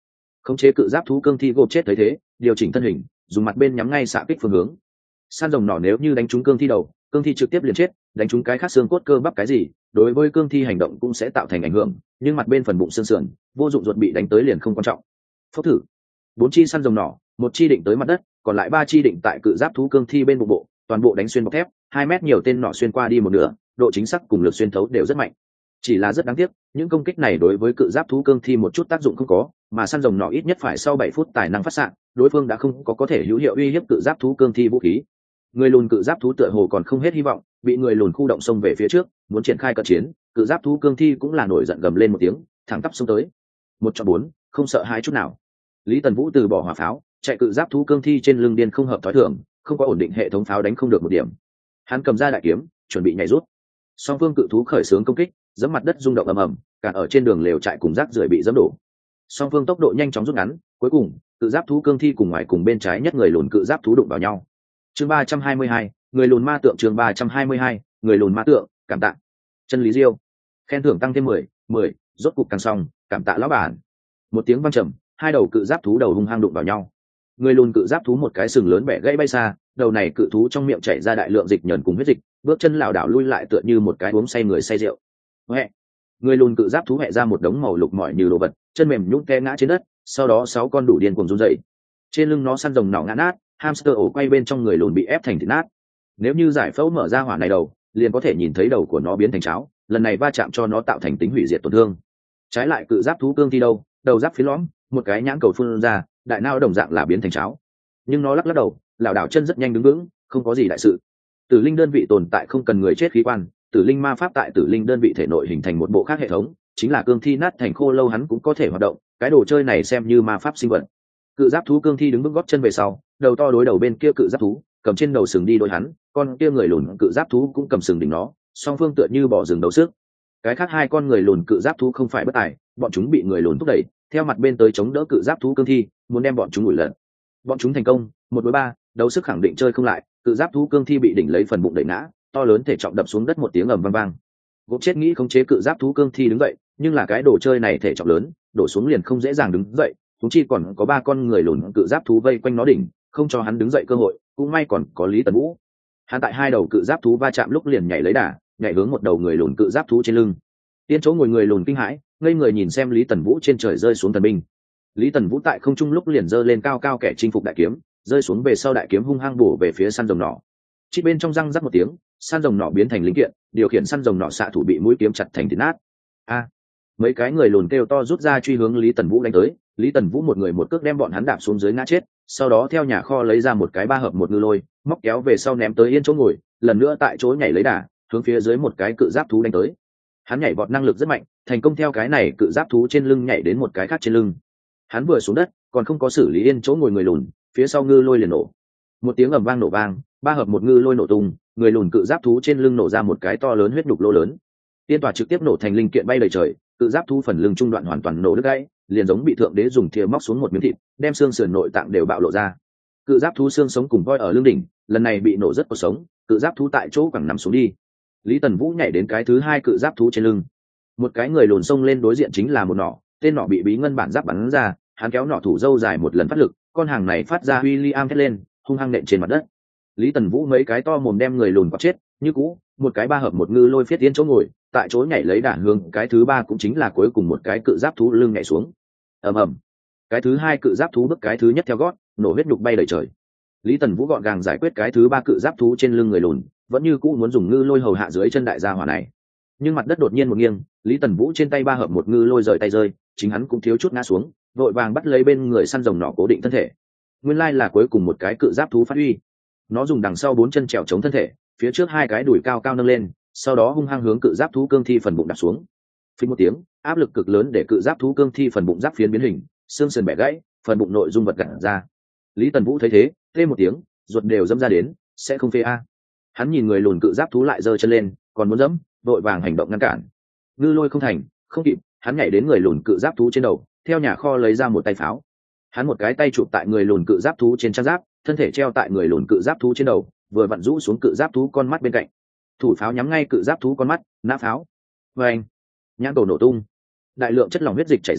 khống chế cự giáp thú cương thi gộp chết thấy thế, điều chỉnh thân hình, dùng mặt bên nhắm ngay xạ kích phương hướng. Săn rồng nỏ nếu như đánh trúng cương thi đầu, cương thi trực tiếp liền chết, đánh trúng cái khác xương cốt cơ bắp cái gì, đối với cương thi hành động cũng sẽ tạo thành ảnh hưởng, nhưng mặt bên phần bụng xương sườn, vô dụng ruột bị đánh tới liền không quan trọng. Phốc thử. Bốn chi săn rồng nỏ, một chi định tới mặt đất, còn lại ba chi định tại cự giáp thú cương thi bên bụng bộ, toàn bộ đánh xuyên bọc thép, hai mét nhiều tên nỏ xuyên qua đi một nửa, độ chính xác cùng lực xuyên thấu đều rất mạnh. Chỉ là rất đáng tiếc, những công kích này đối với cự giáp thú cương thi một chút tác dụng không có, mà săn rồng nỏ ít nhất phải sau bảy phút tài năng phát xạ, đối phương đã không có có thể hữu hiệu uy hiếp cự giáp thú cương thi vũ khí. Người lùn cự giáp thú tựa hồ còn không hết hy vọng, bị người lùn khu động xông về phía trước, muốn triển khai cận chiến, cự giáp thú cương thi cũng là nổi giận gầm lên một tiếng, thẳng tắp xông tới. Một chọn bốn, không sợ hãi chút nào. Lý Tần Vũ từ bỏ hỏa pháo, chạy cự giáp thú cương thi trên lưng điên không hợp thói thường, không có ổn định hệ thống pháo đánh không được một điểm. Hắn cầm ra đại kiếm, chuẩn bị nhảy rút. Song phương cự thú khởi xướng công kích, giẫm mặt đất rung động ầm ầm, cản ở trên đường lều trại cùng rác rưởi bị giẫm đổ. Song phương tốc độ nhanh chóng rút ngắn, cuối cùng, cự giáp thú cương thi cùng ngoài cùng bên trái nhất người lùn cự giáp thú đụng vào nhau. Chương ba trăm hai mươi hai, người lùn ma tượng chương ba trăm hai mươi hai, người lùn ma tượng, cảm tạ. Chân lý diêu. Khen thưởng tăng thêm mười, mười, rốt cục càng xong, cảm tạ lão bản. Một tiếng vang trầm, hai đầu cự giáp thú đầu hung hăng đụng vào nhau. Người lùn cự giáp thú một cái sừng lớn bẻ gãy bay xa, đầu này cự thú trong miệng chảy ra đại lượng dịch nhờn cùng huyết dịch, bước chân lảo đảo lui lại tựa như một cái uống say người say rượu. Hẹ. Người lùn cự giáp thú hẹ ra một đống màu lục mỏi như đồ vật, chân mềm nhũn té ngã trên đất, sau đó sáu con đủ điên cuồng run rẩy. Trên lưng nó săn rồng nỏ ngã nát, hamster ổ quay bên trong người lùn bị ép thành thịt nát. Nếu như giải phẫu mở ra hỏa này đầu, liền có thể nhìn thấy đầu của nó biến thành cháo, lần này va chạm cho nó tạo thành tính hủy diệt tổn thương. Trái lại cự giáp thú cương thi đâu, đầu giáp phía lõm, một cái nhãn cầu phun ra, đại não đồng dạng là biến thành cháo. Nhưng nó lắc lắc đầu, lảo đảo chân rất nhanh đứng vững, không có gì đại sự. Tử linh đơn vị tồn tại không cần người chết khí quan, tử linh ma pháp tại tử linh đơn vị thể nội hình thành một bộ khác hệ thống, chính là cương thi nát thành khô lâu hắn cũng có thể hoạt động, cái đồ chơi này xem như ma pháp sinh vật. Cự giáp thú cương thi đứng vững gót chân về sau, đầu to đối đầu bên kia cự giáp thú, cầm trên đầu sừng đi đối hắn, con kia người lùn cự giáp thú cũng cầm sừng đỉnh nó, song phương tựa như bỏ rừng đấu sức. Cái khác hai con người lùn cự giáp thú không phải bất tài, bọn chúng bị người lùn thúc đẩy, theo mặt bên tới chống đỡ cự giáp thú cương thi, muốn đem bọn chúng đuổi lật. Bọn chúng thành công, một đối ba, đấu sức khẳng định chơi không lại, cự giáp thú cương thi bị đỉnh lấy phần bụng đẩy ngã, to lớn thể trọng đập xuống đất một tiếng ầm vang vang. Gộp chết nghĩ khống chế cự giáp thú cương thi đứng dậy, nhưng là cái đồ chơi này thể trọng lớn, đổ xuống liền không dễ dàng đứng dậy, chúng chi còn có ba con người lùn cự giáp thú vây quanh nó đỉnh, không cho hắn đứng dậy cơ hội, cũng may còn có Lý Tần Vũ. Hắn tại hai đầu cự giáp thú va chạm lúc liền nhảy lấy đà, nhảy hướng một đầu người lùn cự giáp thú trên lưng. Tiên chỗ ngồi người lùn kinh hãi, ngây người nhìn xem Lý Tần Vũ trên trời rơi xuống thần binh. Lý Tần Vũ tại không trung lúc liền giơ lên cao cao kẻ chinh phục đại kiếm, rơi xuống về sau đại kiếm hung hăng bổ về phía săn rồng nỏ. Chít bên trong răng rắc một tiếng, săn rồng nỏ biến thành linh kiện, điều khiển săn rồng nỏ xạ thủ bị mũi kiếm chặt thành thịt nát. A! Mấy cái người lùn kêu to rút ra truy hướng Lý Tần Vũ đánh tới, Lý Tần Vũ một người một cước đem bọn hắn đạp xuống dưới ngã chết, sau đó theo nhà kho lấy ra một cái ba hợp một ngư lôi, móc kéo về sau ném tới yên chỗ ngồi, lần nữa tại chỗ nhảy lấy đà, hướng phía dưới một cái cự giáp thú đánh tới. Hắn nhảy vọt năng lực rất mạnh, thành công theo cái này cự giáp thú trên lưng nhảy đến một cái khác trên lưng. Hắn vừa xuống đất, còn không có xử lý yên chỗ ngồi người lùn, phía sau ngư lôi liền nổ. Một tiếng ầm vang nổ vang, ba hợp một ngư lôi nổ tung, người lùn cự giáp thú trên lưng nổ ra một cái to lớn huyết đục lỗ lớn. Tiên tỏa trực tiếp nổ thành linh kiện bay đầy trời, cự giáp thú phần lưng trung đoạn hoàn toàn nổ đứt gãy, liền giống bị thượng đế dùng thìa móc xuống một miếng thịt, đem xương sườn nội tạng đều bạo lộ ra. Cự giáp thú xương sống cùng voi ở lưng đỉnh, lần này bị nổ rất cuộc sống, cự giáp thú tại chỗ quẳng nằm xuống đi. Lý Tần Vũ nhảy đến cái thứ hai cự giáp thú trên lưng, một cái người lùn xông lên đối diện chính là một nỏ, tên nỏ bị bí ngân bản giáp bắn ra, hắn kéo nỏ thủ dâu dài một lần phát lực, con hàng này phát ra William thét lên, hung hăng nện trên mặt đất. Lý Tần Vũ mấy cái to mồm đem người lùn quát chết, như cũ, một cái ba hợp một ngư lôi phiết tiến chỗ ngồi, tại chỗ nhảy lấy đà hướng, cái thứ ba cũng chính là cuối cùng một cái cự giáp thú lưng nhảy xuống. Ầm ầm. Cái thứ hai cự giáp thú bước cái thứ nhất theo gót, nổ huyết đục bay đầy trời. Lý Tần Vũ gọn gàng giải quyết cái thứ ba cự giáp thú trên lưng người lùn, vẫn như cũ muốn dùng ngư lôi hầu hạ dưới chân đại gia hỏa này. Nhưng mặt đất đột nhiên một nghiêng, Lý Tần Vũ trên tay ba hợp một ngư lôi rời tay rơi, chính hắn cũng thiếu chút ngã xuống, vội vàng bắt lấy bên người săn rồng nỏ cố định thân thể. Nguyên lai là cuối cùng một cái cự giáp thú phát huy. Nó dùng đằng sau bốn chân trèo chống thân thể, phía trước hai cái đùi cao cao nâng lên, sau đó hung hăng hướng cự giáp thú cương thi phần bụng đặt xuống. Phình một tiếng, áp lực cực lớn để cự giáp thú cương thi phần bụng giáp phiến biến hình, xương sườn bẻ gãy, phần bụng nội dung vật gặt ra. Lý Tần Vũ thấy thế, tê một tiếng, ruột đều dẫm ra đến, sẽ không phê a. Hắn nhìn người lùn cự giáp thú lại giơ chân lên, còn muốn dẫm, vội vàng hành động ngăn cản. Ngư lôi không thành, không kịp, hắn nhảy đến người lùn cự giáp thú trên đầu, theo nhà kho lấy ra một tay pháo. Hắn một cái tay chụp tại người lùn cự giáp thú trên trang giáp, thân thể treo tại người lùn cự giáp thú trên đầu, vừa vặn rũ xuống cự giáp thú con mắt bên cạnh. Thủ pháo nhắm ngay cự giáp thú con mắt, nã pháo. Vâng, nhãn cầu nổ tung, đại lượng chất lỏng huyết dịch chảy ra,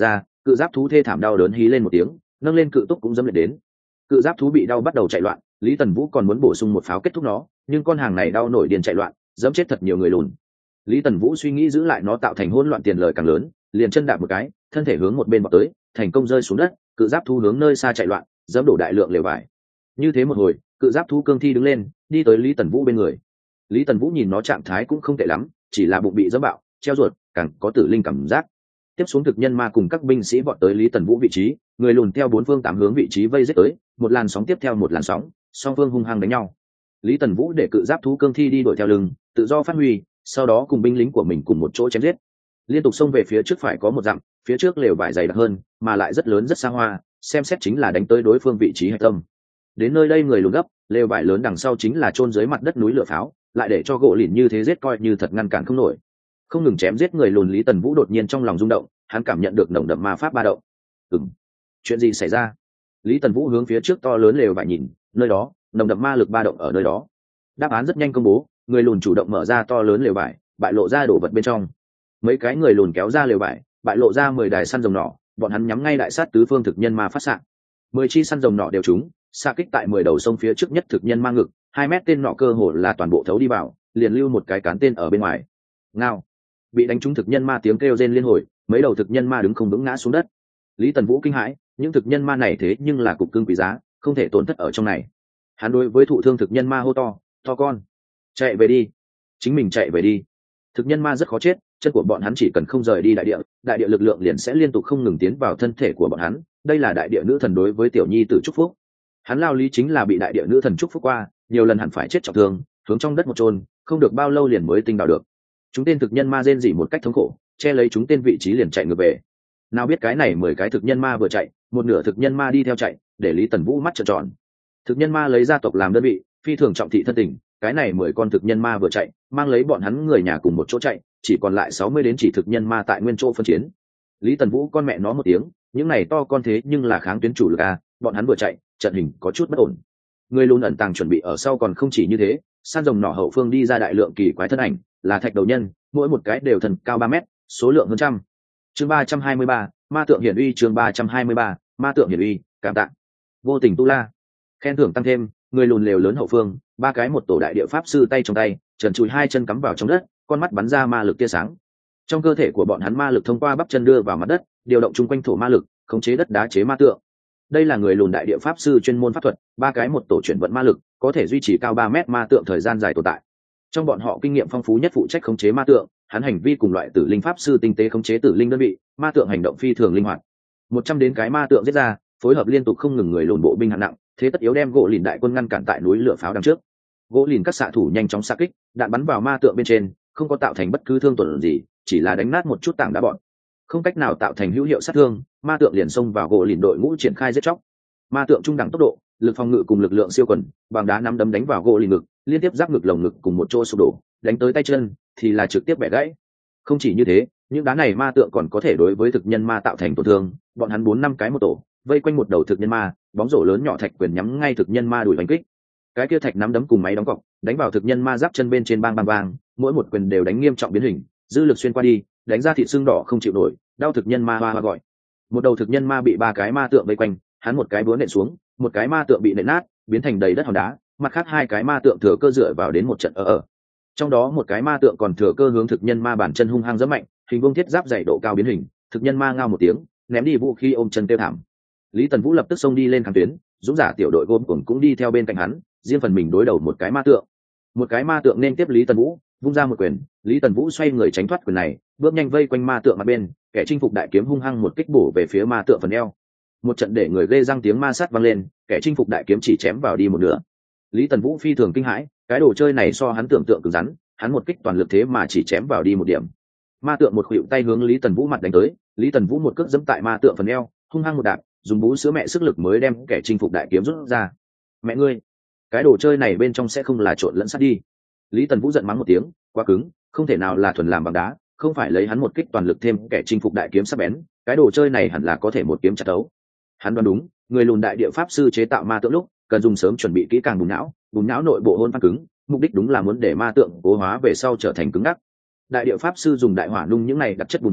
cự giáp thú thê thảm đau đớn hí lên một tiếng, nâng lên cự túc cũng dẫm lên đến. Cự giáp thú bị đau bắt đầu chạy loạn, Lý Tần Vũ còn muốn bổ sung một pháo kết thúc nó, nhưng con hàng này đau nổi điên chạy loạn, dẫm chết thật nhiều người lùn. Lý Tần Vũ suy nghĩ giữ lại nó tạo thành hỗn loạn tiền lời càng lớn, liền chân đạp một cái, thân thể hướng một bên bọc tới, thành công rơi xuống đất, cự giáp thú hướng nơi xa chạy loạn, dẫm đổ đại lượng lều vải. Như thế một hồi, cự giáp thú cương thi đứng lên, đi tới Lý Tần Vũ bên người. Lý Tần Vũ nhìn nó trạng thái cũng không tệ lắm, chỉ là bụng bị dẫm bạo, treo ruột, càng có tử linh cảm giác. Tiếp xuống thực nhân ma cùng các binh sĩ vọt tới Lý Tần Vũ vị trí, người lùn theo bốn phương tám hướng vị trí vây giết tới, một làn sóng tiếp theo một làn sóng, song phương hung hăng đánh nhau. Lý Tần Vũ để cự giáp thú cương thi đi đuổi theo lưng, tự do phát huy, sau đó cùng binh lính của mình cùng một chỗ chém giết. Liên tục xông về phía trước phải có một dặm, phía trước lều vải dày đặc hơn, mà lại rất lớn rất xa hoa, xem xét chính là đánh tới đối phương vị trí hạch tâm. Đến nơi đây người lùn gấp, lều vải lớn đằng sau chính là chôn dưới mặt đất núi lửa pháo, lại để cho gỗ lìn như thế giết coi như thật ngăn cản không nổi. Không ngừng chém giết người lùn, Lý Tần Vũ đột nhiên trong lòng rung động, hắn cảm nhận được nồng đậm ma pháp ba động. Ừm, chuyện gì xảy ra? Lý Tần Vũ hướng phía trước to lớn lều vải nhìn, nơi đó nồng đậm ma lực ba động ở nơi đó. Đáp án rất nhanh công bố, người lùn chủ động mở ra to lớn lều vải, bại lộ ra đồ vật bên trong. Mấy cái người lùn kéo ra lều vải, bại lộ ra mười đài săn rồng nỏ, bọn hắn nhắm ngay đại sát tứ phương thực nhân ma phát xạ. Mười chi săn rồng nỏ đều trúng, xạ kích tại mười đầu sông phía trước nhất thực nhân ma ngực, hai mét tên nọ cơ hồ là toàn bộ thấu đi vào, liền lưu một cái cán tên ở bên ngoài. Ngao. Bị đánh trúng thực nhân ma tiếng kêu rên liên hồi, mấy đầu thực nhân ma đứng không vững ngã xuống đất. Lý Tần Vũ kinh hãi, những thực nhân ma này thế nhưng là cục cưng quý giá, không thể tổn thất ở trong này. Hắn đối với thụ thương thực nhân ma hô to, to con, chạy về đi, chính mình chạy về đi. Thực nhân ma rất khó chết, chân của bọn hắn chỉ cần không rời đi đại địa, đại địa lực lượng liền sẽ liên tục không ngừng tiến vào thân thể của bọn hắn. Đây là đại địa nữ thần đối với tiểu nhi tử chúc phúc. Hắn lao lý chính là bị đại địa nữ thần chúc phúc qua, nhiều lần hẳn phải chết trọng thương, hướng trong đất một chôn, không được bao lâu liền mới tinh đào được. Chúng tên thực nhân ma rên rỉ một cách thống khổ, che lấy chúng tên vị trí liền chạy ngược về. Nào biết cái này mười cái thực nhân ma vừa chạy, một nửa thực nhân ma đi theo chạy, để Lý Tần Vũ mắt trợn tròn. Thực nhân ma lấy gia tộc làm đơn vị, phi thường trọng thị thân tình, cái này mười con thực nhân ma vừa chạy, mang lấy bọn hắn người nhà cùng một chỗ chạy, chỉ còn lại sáu mươi đến chỉ thực nhân ma tại nguyên chỗ phân chiến. Lý Tần Vũ con mẹ nó một tiếng, những này to con thế nhưng là kháng tuyến chủ lực a, bọn hắn vừa chạy, trận hình có chút bất ổn. Người luôn ẩn tàng chuẩn bị ở sau còn không chỉ như thế, san rồng nỏ hậu phương đi ra đại lượng kỳ quái thân ảnh, là thạch đầu nhân, mỗi một cái đều thần cao ba mét, số lượng hơn trăm. Chương ba trăm hai mươi ba, ma tượng hiển uy. Chương ba trăm hai mươi ba, ma tượng hiển uy. Cảm tạ. Vô tình tu la. Khen thưởng tăng thêm, người lùn lều lớn hậu phương, ba cái một tổ đại địa pháp sư tay trong tay, trần trụi hai chân cắm vào trong đất, con mắt bắn ra ma lực tia sáng. Trong cơ thể của bọn hắn ma lực thông qua bắp chân đưa vào mặt đất, điều động chung quanh thổ ma lực, khống chế đất đá chế ma tượng. Đây là người lùn đại địa pháp sư chuyên môn pháp thuật, ba cái một tổ chuyển vận ma lực, có thể duy trì cao ba mét ma tượng thời gian dài tồn tại. Trong bọn họ kinh nghiệm phong phú nhất phụ trách khống chế ma tượng, hắn hành vi cùng loại tử linh pháp sư tinh tế khống chế tử linh đơn vị, ma tượng hành động phi thường linh hoạt. Một trăm đến cái ma tượng giết ra, phối hợp liên tục không ngừng người lùn bộ binh hạng nặng, thế tất yếu đem gỗ lìn đại quân ngăn cản tại núi lửa pháo đằng trước. Gỗ lìn các xạ thủ nhanh chóng xạ kích, đạn bắn vào ma tượng bên trên, không có tạo thành bất cứ thương tổn gì, chỉ là đánh nát một chút tảng đá bọn, không cách nào tạo thành hữu hiệu sát thương. Ma tượng liền xông vào gỗ lìn đội ngũ triển khai giết chóc. Ma tượng trung đẳng tốc độ, lực phòng ngự cùng lực lượng siêu quần, bằng đá nắm đấm đánh vào gỗ lìn ngực, liên tiếp giáp ngực lồng ngực cùng một chỗ sụp đổ, đánh tới tay chân thì là trực tiếp bẻ gãy. Không chỉ như thế, những đá này ma tượng còn có thể đối với thực nhân ma tạo thành tổn thương. Bọn hắn bốn năm cái một tổ, vây quanh một đầu thực nhân ma, bóng rổ lớn nhỏ thạch quyền nhắm ngay thực nhân ma đuổi đánh kích. Cái kia thạch nắm đấm cùng máy đóng cọc, đánh vào thực nhân ma giáp chân bên trên bang bang bang, mỗi một quyền đều đánh nghiêm trọng biến hình, dư lực xuyên qua đi, đánh ra thịt xương đỏ không chịu nổi, đau thực nhân ma hoa hoa gọi. Một đầu thực nhân ma bị ba cái ma tượng vây quanh, hắn một cái búa nện xuống, một cái ma tượng bị nện nát, biến thành đầy đất hòn đá, mặt khác hai cái ma tượng thừa cơ dựa vào đến một trận ở ở. Trong đó một cái ma tượng còn thừa cơ hướng thực nhân ma bản chân hung hăng giẫm mạnh, hình vuông thiết giáp dày độ cao biến hình, thực nhân ma ngao một tiếng, ném đi vũ khí ôm chân tiêu thảm. Lý Tần Vũ lập tức xông đi lên kháng tuyến, dũng giả tiểu đội gồm cùng cũng đi theo bên cạnh hắn, riêng phần mình đối đầu một cái ma tượng. Một cái ma tượng nên tiếp Lý Tần Vũ, vung ra một quyền, Lý Tần Vũ xoay người tránh thoát quyền này, bước nhanh vây quanh ma tượng mặt bên, kẻ chinh phục đại kiếm hung hăng một kích bổ về phía ma tượng phần eo. Một trận để người ghê răng tiếng ma sát vang lên, kẻ chinh phục đại kiếm chỉ chém vào đi một nửa. Lý Tần Vũ phi thường kinh hãi, cái đồ chơi này so hắn tưởng tượng cứng rắn, hắn một kích toàn lực thế mà chỉ chém vào đi một điểm. Ma tượng một khuỵu tay hướng Lý Tần Vũ mặt đánh tới, Lý Tần Vũ một cước giẫm tại ma tượng phần eo, hung hăng một đạp, dùng bú sữa mẹ sức lực mới đem kẻ chinh phục đại kiếm rút ra. Mẹ ngươi, cái đồ chơi này bên trong sẽ không là trộn lẫn sắt đi? Lý Tần Vũ giận mắng một tiếng, quá cứng, không thể nào là thuần làm bằng đá, không phải lấy hắn một kích toàn lực thêm kẻ chinh phục đại kiếm sắc bén, cái đồ chơi này hẳn là có thể một kiếm chặt thấu. Hắn đoán đúng, người lùn đại địa pháp sư chế tạo ma tượng lúc cần dùng sớm chuẩn bị kỹ càng bùn não, bùn não nội bộ hôn phan cứng, mục đích đúng là muốn để ma tượng cố hóa về sau trở thành cứng ngắc. Đại địa pháp sư dùng đại hỏa nung những này đặc chất bùn não,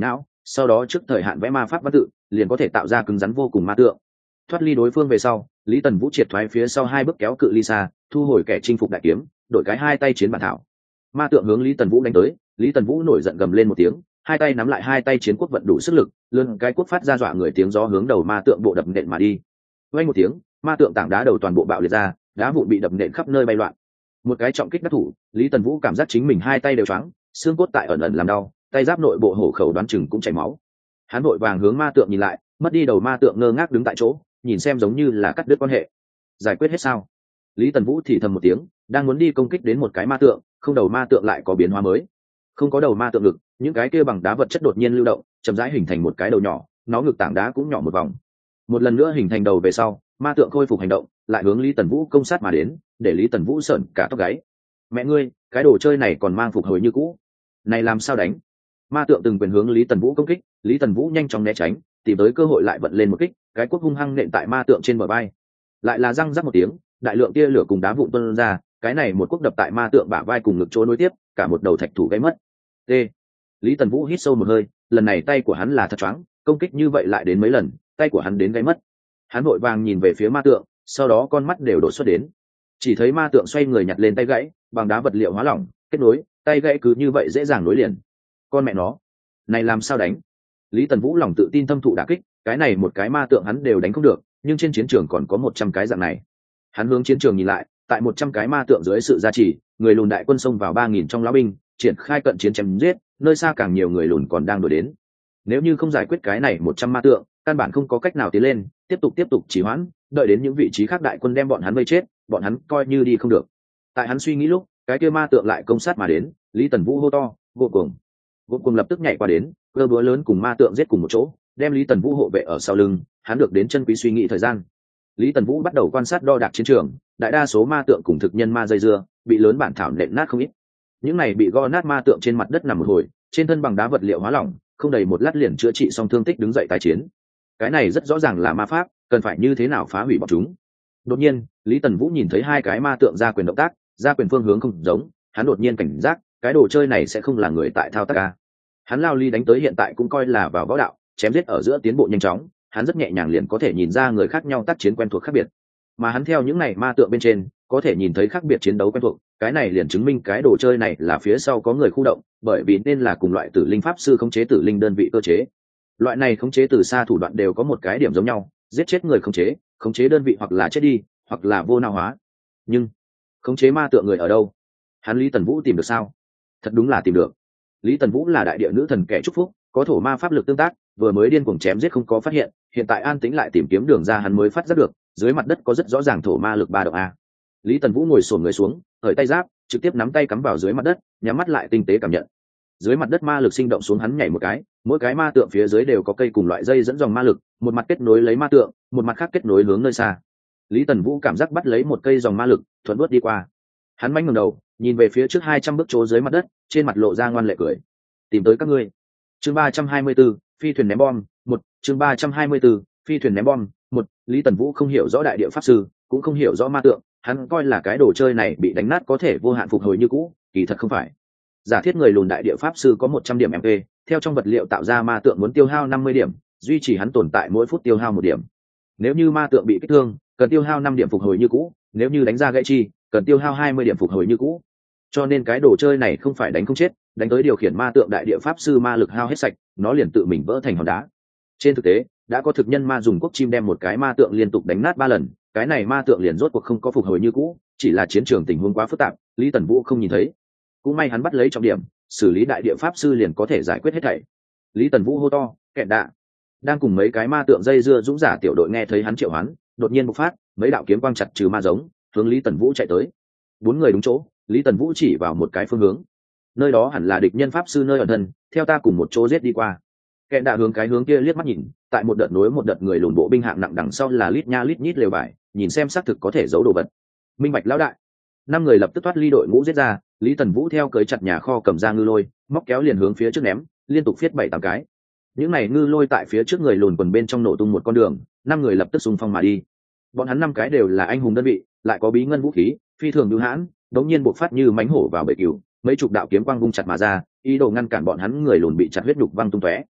sau đó trước thời hạn vẽ ma pháp văn tự liền có thể tạo ra cứng rắn vô cùng ma tượng. Thoát ly đối phương về sau, Lý Tần Vũ triệt thoái phía sau hai bước kéo cự ly xa, thu hồi kẻ chinh phục đại kiếm, đổi cái hai tay chiến bản thảo. Ma tượng hướng Lý Tần Vũ đánh tới, Lý Tần Vũ nổi giận gầm lên một tiếng, hai tay nắm lại hai tay chiến quốc vận đủ sức lực, lươn cái quốc phát ra dọa người tiếng gió hướng đầu ma tượng bộ đập nện mà đi. Vang một tiếng, ma tượng tảng đá đầu toàn bộ bạo liệt ra, đá vụn bị đập nện khắp nơi bay loạn. Một cái trọng kích đắc thủ, Lý Tần Vũ cảm giác chính mình hai tay đều choáng, xương cốt tại ẩn ẩn làm đau, tay giáp nội bộ hổ khẩu đoán chừng cũng chảy máu. Hắn vội vàng hướng ma tượng nhìn lại, mất đi đầu ma tượng ngơ ngác đứng tại chỗ, nhìn xem giống như là cắt đứt quan hệ. Giải quyết hết sao? Lý Tần Vũ thì thầm một tiếng, đang muốn đi công kích đến một cái ma tượng, không đầu ma tượng lại có biến hóa mới. Không có đầu ma tượng ngực, những cái kia bằng đá vật chất đột nhiên lưu động, chậm rãi hình thành một cái đầu nhỏ, nó ngực tảng đá cũng nhỏ một vòng. Một lần nữa hình thành đầu về sau, ma tượng khôi phục hành động, lại hướng Lý Tần Vũ công sát mà đến, để Lý Tần Vũ sởn cả tóc gáy. Mẹ ngươi, cái đồ chơi này còn mang phục hồi như cũ. Này làm sao đánh? Ma tượng từng quyền hướng Lý Tần Vũ công kích, Lý Tần Vũ nhanh chóng né tránh, tìm tới cơ hội lại vận lên một kích, cái cuốc hung hăng nện tại ma tượng trên bờ vai. Lại là răng rắc một tiếng, đại lượng tia lửa cùng đá vụn tuôn ra, cái này một cuốc đập tại ma tượng bả vai cùng ngực chỗ nối tiếp, cả một đầu thạch thủ gãy mất. T. Lý Tần Vũ hít sâu một hơi, lần này tay của hắn là thật choáng, công kích như vậy lại đến mấy lần, tay của hắn đến gãy mất. Hắn vội vàng nhìn về phía ma tượng, sau đó con mắt đều đổ xuất đến. Chỉ thấy ma tượng xoay người nhặt lên tay gãy, bằng đá vật liệu hóa lỏng, kết nối, tay gãy cứ như vậy dễ dàng nối liền. Con mẹ nó, này làm sao đánh? Lý Tần Vũ lòng tự tin thâm thụ đả kích, cái này một cái ma tượng hắn đều đánh không được, nhưng trên chiến trường còn có một trăm cái dạng này. Hắn hướng chiến trường nhìn lại, tại một trăm cái ma tượng dưới sự gia trì, người lùn đại quân xông vào ba nghìn trong lão binh, triển khai cận chiến chém giết, nơi xa càng nhiều người lùn còn đang đuổi đến. Nếu như không giải quyết cái này một trăm ma tượng, căn bản không có cách nào tiến lên, tiếp tục tiếp tục trì hoãn, đợi đến những vị trí khác đại quân đem bọn hắn vây chết, bọn hắn coi như đi không được. Tại hắn suy nghĩ lúc, cái kia ma tượng lại công sát mà đến, Lý Tần Vũ hô to, vô cùng. Vô cùng lập tức nhảy qua đến, cơ búa lớn cùng ma tượng giết cùng một chỗ, đem Lý Tần Vũ hộ vệ ở sau lưng, hắn được đến chân quý suy nghĩ thời gian. Lý Tần Vũ bắt đầu quan sát đo đạc chiến trường, đại đa số ma tượng cùng thực nhân ma dây dưa, bị lớn bản thảo nện nát không ít. Những này bị gõ nát ma tượng trên mặt đất nằm một hồi, trên thân bằng đá vật liệu hóa lỏng, không đầy một lát liền chữa trị xong thương tích đứng dậy tái chiến. Cái này rất rõ ràng là ma pháp, cần phải như thế nào phá hủy bọn chúng. Đột nhiên, Lý Tần Vũ nhìn thấy hai cái ma tượng ra quyền động tác, ra quyền phương hướng không giống, hắn đột nhiên cảnh giác, cái đồ chơi này sẽ không là người tại thao tác a. Hắn lao ly đánh tới hiện tại cũng coi là vào võ đạo, chém giết ở giữa tiến bộ nhanh chóng, hắn rất nhẹ nhàng liền có thể nhìn ra người khác nhau tác chiến quen thuộc khác biệt. Mà hắn theo những này ma tượng bên trên, có thể nhìn thấy khác biệt chiến đấu quen thuộc, cái này liền chứng minh cái đồ chơi này là phía sau có người khu động, bởi vì nên là cùng loại tử linh pháp sư khống chế tử linh đơn vị cơ chế. Loại này khống chế từ xa thủ đoạn đều có một cái điểm giống nhau, giết chết người khống chế, khống chế đơn vị hoặc là chết đi, hoặc là vô não hóa. Nhưng khống chế ma tượng người ở đâu? Hắn Lý Tần Vũ tìm được sao? Thật đúng là tìm được. Lý Tần Vũ là đại địa nữ thần kẻ chúc phúc, có thổ ma pháp lực tương tác, vừa mới điên cuồng chém giết không có phát hiện, hiện tại an tĩnh lại tìm kiếm đường ra hắn mới phát giác được, dưới mặt đất có rất rõ ràng thổ ma lực ba động a. Lý Tần Vũ ngồi xổm người xuống, cởi tay giáp, trực tiếp nắm tay cắm vào dưới mặt đất, nhắm mắt lại tinh tế cảm nhận. Dưới mặt đất ma lực sinh động xuống hắn nhảy một cái, mỗi cái ma tượng phía dưới đều có cây cùng loại dây dẫn dòng ma lực, một mặt kết nối lấy ma tượng, một mặt khác kết nối hướng nơi xa. Lý Tần Vũ cảm giác bắt lấy một cây dòng ma lực, thuận bước đi qua. Hắn manh ngẩng đầu, nhìn về phía trước hai trăm bước chỗ dưới mặt đất, trên mặt lộ ra ngoan lệ cười. Tìm tới các ngươi. Chương ba trăm hai mươi 4, phi thuyền ném bom, một, chương ba trăm hai mươi 4, phi thuyền ném bom, một. Lý Tần Vũ không hiểu rõ đại địa pháp sư, cũng không hiểu rõ ma tượng, hắn coi là cái đồ chơi này bị đánh nát có thể vô hạn phục hồi như cũ, kỳ thật không phải. Giả thiết người lùn đại địa pháp sư có một trăm điểm em pê, theo trong vật liệu tạo ra ma tượng muốn tiêu hao năm mươi điểm, duy trì hắn tồn tại mỗi phút tiêu hao một điểm. Nếu như ma tượng bị kích thương, cần tiêu hao năm điểm phục hồi như cũ, nếu như đánh ra gãy chi, cần tiêu hao hai mươi điểm phục hồi như cũ. Cho nên cái đồ chơi này không phải đánh không chết, đánh tới điều khiển ma tượng đại địa pháp sư ma lực hao hết sạch, nó liền tự mình vỡ thành hòn đá. Trên thực tế, đã có thực nhân ma dùng quốc chim đem một cái ma tượng liên tục đánh nát ba lần, cái này ma tượng liền rốt cuộc không có phục hồi như cũ, chỉ là chiến trường tình huống quá phức tạp, Lý Tần Vũ không nhìn thấy. Cũng may hắn bắt lấy trọng điểm, xử lý đại địa pháp sư liền có thể giải quyết hết thảy. Lý Tần Vũ hô to, kẹt đạ. Đang cùng mấy cái ma tượng dây dưa dũng giả tiểu đội nghe thấy hắn triệu hoán, đột nhiên bộc phát, mấy đạo kiếm quang chặt trừ ma giống, hướng Lý Tần Vũ chạy tới. Bốn người đúng chỗ, Lý Tần Vũ chỉ vào một cái phương hướng. Nơi đó hẳn là địch nhân pháp sư nơi ẩn thân, theo ta cùng một chỗ giết đi qua. Kẹn đã hướng cái hướng kia liếc mắt nhìn, tại một đợt nối một đợt người lùn bộ binh hạng nặng đằng sau là lít nha lít nhít lều vải, nhìn xem xác thực có thể giấu đồ vật. Minh bạch lão đại. Năm người lập tức thoát ly đội ngũ giết ra, Lý Tần Vũ theo cưới chặt nhà kho cầm ra ngư lôi, móc kéo liền hướng phía trước ném, liên tục phiết bảy tám cái. Những này ngư lôi tại phía trước người lùn quần bên trong nổ tung một con đường, năm người lập tức xung phong mà đi. Bọn hắn năm cái đều là anh hùng đơn vị, lại có bí ngân vũ khí, phi thường bưu hãn, đống nhiên bộc phát như mánh hổ vào bể cừu, mấy chục đạo kiếm quang vung chặt mà ra, ý đồ ngăn cản bọn hắn người lùn bị chặt huyết nhục văng tung tóe.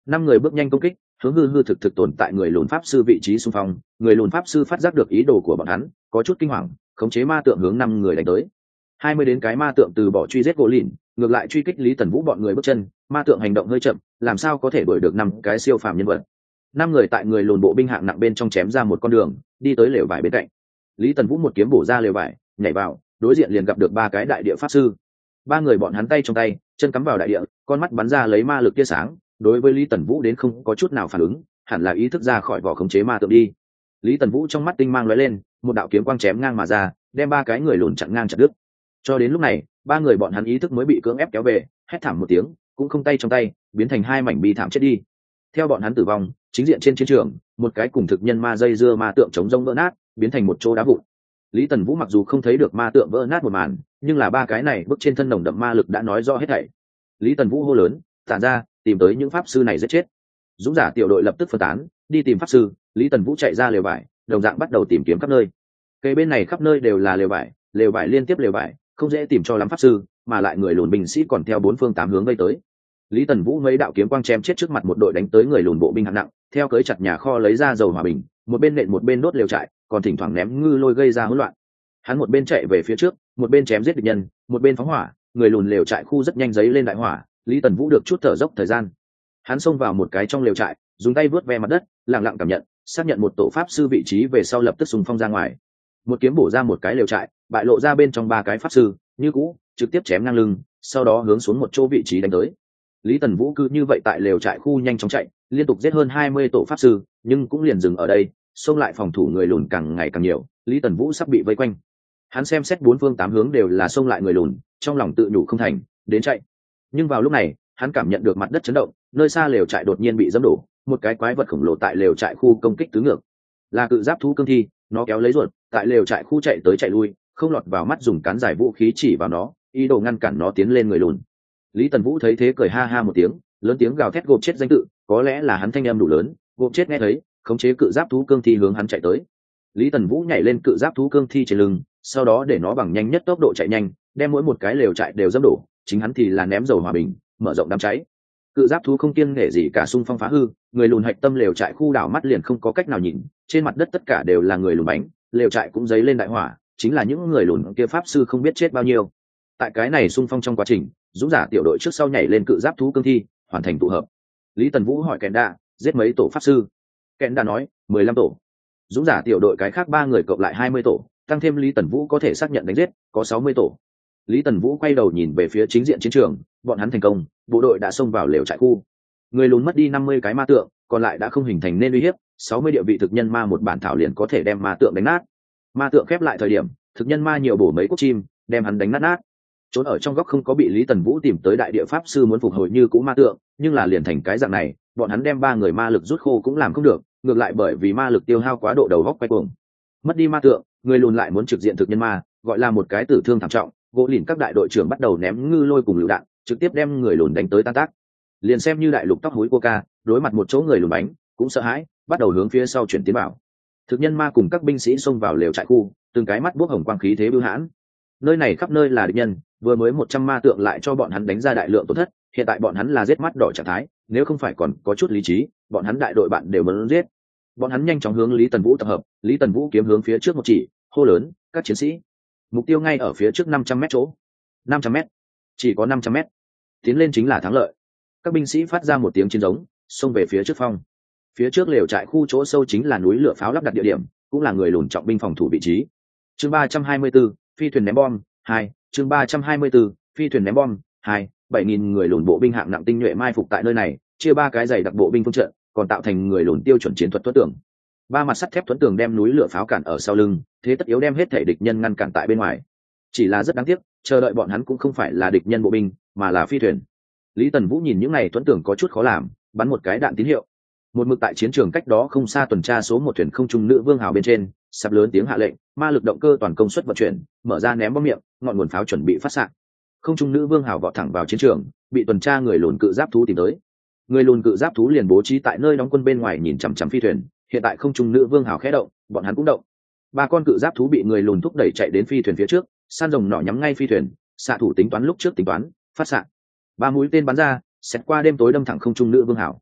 Năm người bước nhanh công kích, hướng hư hư thực thực tồn tại người lùn pháp sư vị trí xung phong. Người lùn pháp sư phát giác được ý đồ của bọn hắn, có chút kinh hoàng, khống chế ma tượng hướng năm người đánh tới. Hai mươi đến cái ma tượng từ bỏ truy giết gỗ lìn, ngược lại truy kích Lý Tần Vũ bọn người bước chân. Ma tượng hành động hơi chậm, làm sao có thể đuổi được năm cái siêu phàm nhân vật. Năm người tại người lùn bộ binh hạng nặng bên trong chém ra một con đường, đi tới lều vải bên cạnh. Lý Tần Vũ một kiếm bổ ra lều vải, nhảy vào, đối diện liền gặp được ba cái đại địa pháp sư. Ba người bọn hắn tay trong tay, chân cắm vào đại địa, con mắt bắn ra lấy ma lực tia sáng. Đối với Lý Tần Vũ đến không có chút nào phản ứng, hẳn là ý thức ra khỏi vỏ khống chế ma tượng đi. Lý Tần Vũ trong mắt tinh mang lóe lên, một đạo kiếm quang chém ngang mà ra, đem ba cái người lùn chặn ngang chặt đứt. Cho đến lúc này, ba người bọn hắn ý thức mới bị cưỡng ép kéo về, hét thảm một tiếng, cũng không tay trong tay, biến thành hai mảnh bi thảm chết đi. Theo bọn hắn tử vong, chính diện trên chiến trường, một cái cùng thực nhân ma dây dưa ma tượng chống rông vỡ nát, biến thành một chỗ đá vụn. Lý Tần Vũ mặc dù không thấy được ma tượng vỡ nát một màn, nhưng là ba cái này bước trên thân nồng đậm ma lực đã nói rõ hết thảy. Lý Tần Vũ hô lớn, tản ra, tìm tới những pháp sư này giết chết. Dũng giả tiểu đội lập tức phân tán, đi tìm pháp sư. Lý Tần Vũ chạy ra lều vải, đồng dạng bắt đầu tìm kiếm khắp nơi. Cây bên này khắp nơi đều là lều vải, lều vải liên tiếp lều vải, không dễ tìm cho lắm pháp sư, mà lại người lùn binh sĩ còn theo bốn phương tám hướng vây tới. Lý Tần Vũ mấy đạo kiếm quang chém chết trước mặt một đội đánh tới người lùn bộ binh hạng nặng, theo cưới chặt nhà kho lấy ra dầu hòa bình, một bên nện một bên đốt lều trại, còn thỉnh thoảng ném ngư lôi gây ra hỗn loạn. Hắn một bên chạy về phía trước, một bên chém giết địch nhân, một bên phóng hỏa, người lùn lều trại khu rất nhanh giấy lên đại hỏa. Lý Tần Vũ được chút thở dốc thời gian. Hắn xông vào một cái trong lều trại, dùng tay vớt ve mặt đất, lặng lặng cảm nhận, xác nhận một tổ pháp sư vị trí về sau lập tức xung phong ra ngoài. Một kiếm bổ ra một cái lều trại, bại lộ ra bên trong ba cái pháp sư, như cũ, trực tiếp chém ngang lưng, sau đó hướng xuống một chỗ vị trí đánh tới. Lý Tần Vũ cứ như vậy tại lều trại khu nhanh chóng chạy, liên tục giết hơn hai mươi tổ pháp sư, nhưng cũng liền dừng ở đây, xông lại phòng thủ người lùn càng ngày càng nhiều, Lý Tần Vũ sắp bị vây quanh. Hắn xem xét bốn phương tám hướng đều là xông lại người lùn, trong lòng tự nhủ không thành, đến chạy. Nhưng vào lúc này, hắn cảm nhận được mặt đất chấn động, nơi xa lều trại đột nhiên bị dẫm đổ, một cái quái vật khổng lồ tại lều trại khu công kích tứ ngược. Là cự giáp thú cương thi, nó kéo lấy ruột, tại lều trại khu chạy tới chạy lui, không lọt vào mắt dùng cán giải vũ khí chỉ vào nó, ý đồ ngăn cản nó tiến lên người lùn. Lý Tần Vũ thấy thế cười ha ha một tiếng, lớn tiếng gào thét gộp chết danh tự, có lẽ là hắn thanh âm đủ lớn, gộp chết nghe thấy, khống chế cự giáp thú cương thi hướng hắn chạy tới. Lý Tần Vũ nhảy lên cự giáp thú cương thi trên lưng, sau đó để nó bằng nhanh nhất tốc độ chạy nhanh, đem mỗi một cái lều trại đều dẫm đổ, chính hắn thì là ném dầu hòa bình, mở rộng đám cháy. Cự giáp thú không kiêng nể gì cả xung phong phá hư, người lùn hạch tâm lều trại khu đảo mắt liền không có cách nào nhìn, trên mặt đất tất cả đều là người lùn bánh, lều trại cũng dấy lên đại hỏa, chính là những người lùn kia pháp sư không biết chết bao nhiêu. Tại cái này xung phong trong quá trình, dũng giả tiểu đội trước sau nhảy lên cự giáp thú cương thi, hoàn thành tụ hợp. Lý Tần Vũ hỏi Kẹn Đa, giết mấy tổ pháp sư? Kẹn Đa nói, mười lăm tổ. Dũng giả tiểu đội cái khác ba người cộng lại hai mươi tổ, tăng thêm Lý Tần Vũ có thể xác nhận đánh giết, có sáu mươi tổ. Lý Tần Vũ quay đầu nhìn về phía chính diện chiến trường, bọn hắn thành công, bộ đội đã xông vào lều trại khu. Người lùn mất đi năm mươi cái ma tượng, còn lại đã không hình thành nên uy hiếp, sáu mươi địa vị thực nhân ma một bản thảo liền có thể đem ma tượng đánh nát. Ma tượng khép lại thời điểm, thực nhân ma nhiều bổ mấy cúc chim, đem hắn đánh nát nát. Trốn ở trong góc không có bị Lý Tần Vũ tìm tới đại địa pháp sư muốn phục hồi như cũ ma tượng, nhưng là liền thành cái dạng này, bọn hắn đem ba người ma lực rút khô cũng làm không được, ngược lại bởi vì ma lực tiêu hao quá độ đầu góc quay cuồng. Mất đi ma tượng, người lùn lại muốn trực diện thực nhân ma, gọi là một cái tử thương thảm trọng, gỗ lìn các đại đội trưởng bắt đầu ném ngư lôi cùng lựu đạn, trực tiếp đem người lùn đánh tới tan tác. Liền xem như đại lục tóc hối Coca, đối mặt một chỗ người lùn bánh, cũng sợ hãi, bắt đầu hướng phía sau chuyển tiến vào. Thực nhân ma cùng các binh sĩ xông vào lều trại khu, từng cái mắt buốc hồng quang khí thế bưu hãn. Nơi này khắp nơi là địch nhân, vừa mới một trăm ma tượng lại cho bọn hắn đánh ra đại lượng tổn thất, hiện tại bọn hắn là giết mắt đỏ trạng thái, nếu không phải còn có chút lý trí, bọn hắn đại đội bạn đều muốn giết. Bọn hắn nhanh chóng hướng Lý Tần Vũ tập hợp, Lý Tần Vũ kiếm hướng phía trước một chỉ, hô lớn, các chiến sĩ, mục tiêu ngay ở phía trước năm trăm mét chỗ. năm trăm mét, chỉ có năm trăm mét, tiến lên chính là thắng lợi. Các binh sĩ phát ra một tiếng chiến giống, xông về phía trước phong. Phía trước lều trại khu chỗ sâu chính là núi lửa pháo lắp đặt địa điểm, cũng là người lùn trọng binh phòng thủ vị trí. Chương ba trăm hai mươi 34, phi thuyền ném bom hai. Chương ba trăm hai mươi 34, phi thuyền ném bom hai. bảy nghìn người lùn bộ binh hạng nặng tinh nhuệ mai phục tại nơi này, chia ba cái dày đặc bộ binh phương trận, còn tạo thành người lùn tiêu chuẩn chiến thuật thuẫn tường. Ba mặt sắt thép thuẫn tường đem núi lửa pháo cản ở sau lưng, thế tất yếu đem hết thể địch nhân ngăn cản tại bên ngoài. Chỉ là rất đáng tiếc, chờ đợi bọn hắn cũng không phải là địch nhân bộ binh, mà là phi thuyền. Lý Tần Vũ nhìn những này thuẫn tường có chút khó làm, bắn một cái đạn tín hiệu. Một mực tại chiến trường cách đó không xa tuần tra số một thuyền không trung nữ vương hào bên trên, sắp lớn tiếng hạ lệnh, ma lực động cơ toàn công suất vận chuyển, mở ra ném bom miệng, ngọn nguồn pháo chuẩn bị phát xạ. Không trung nữ vương hào vọt thẳng vào chiến trường, bị tuần tra người lùn cự giáp thú tìm tới. Người lùn cự giáp thú liền bố trí tại nơi đóng quân bên ngoài nhìn chằm chằm phi thuyền, hiện tại không trung nữ vương hào khẽ động, bọn hắn cũng động. Ba con cự giáp thú bị người lùn thúc đẩy chạy đến phi thuyền phía trước, san rồng nỏ nhắm ngay phi thuyền, xạ thủ tính toán lúc trước tính toán, phát xạ. Ba mũi tên bắn ra, xét qua đêm tối đâm thẳng không trung nữ vương hào.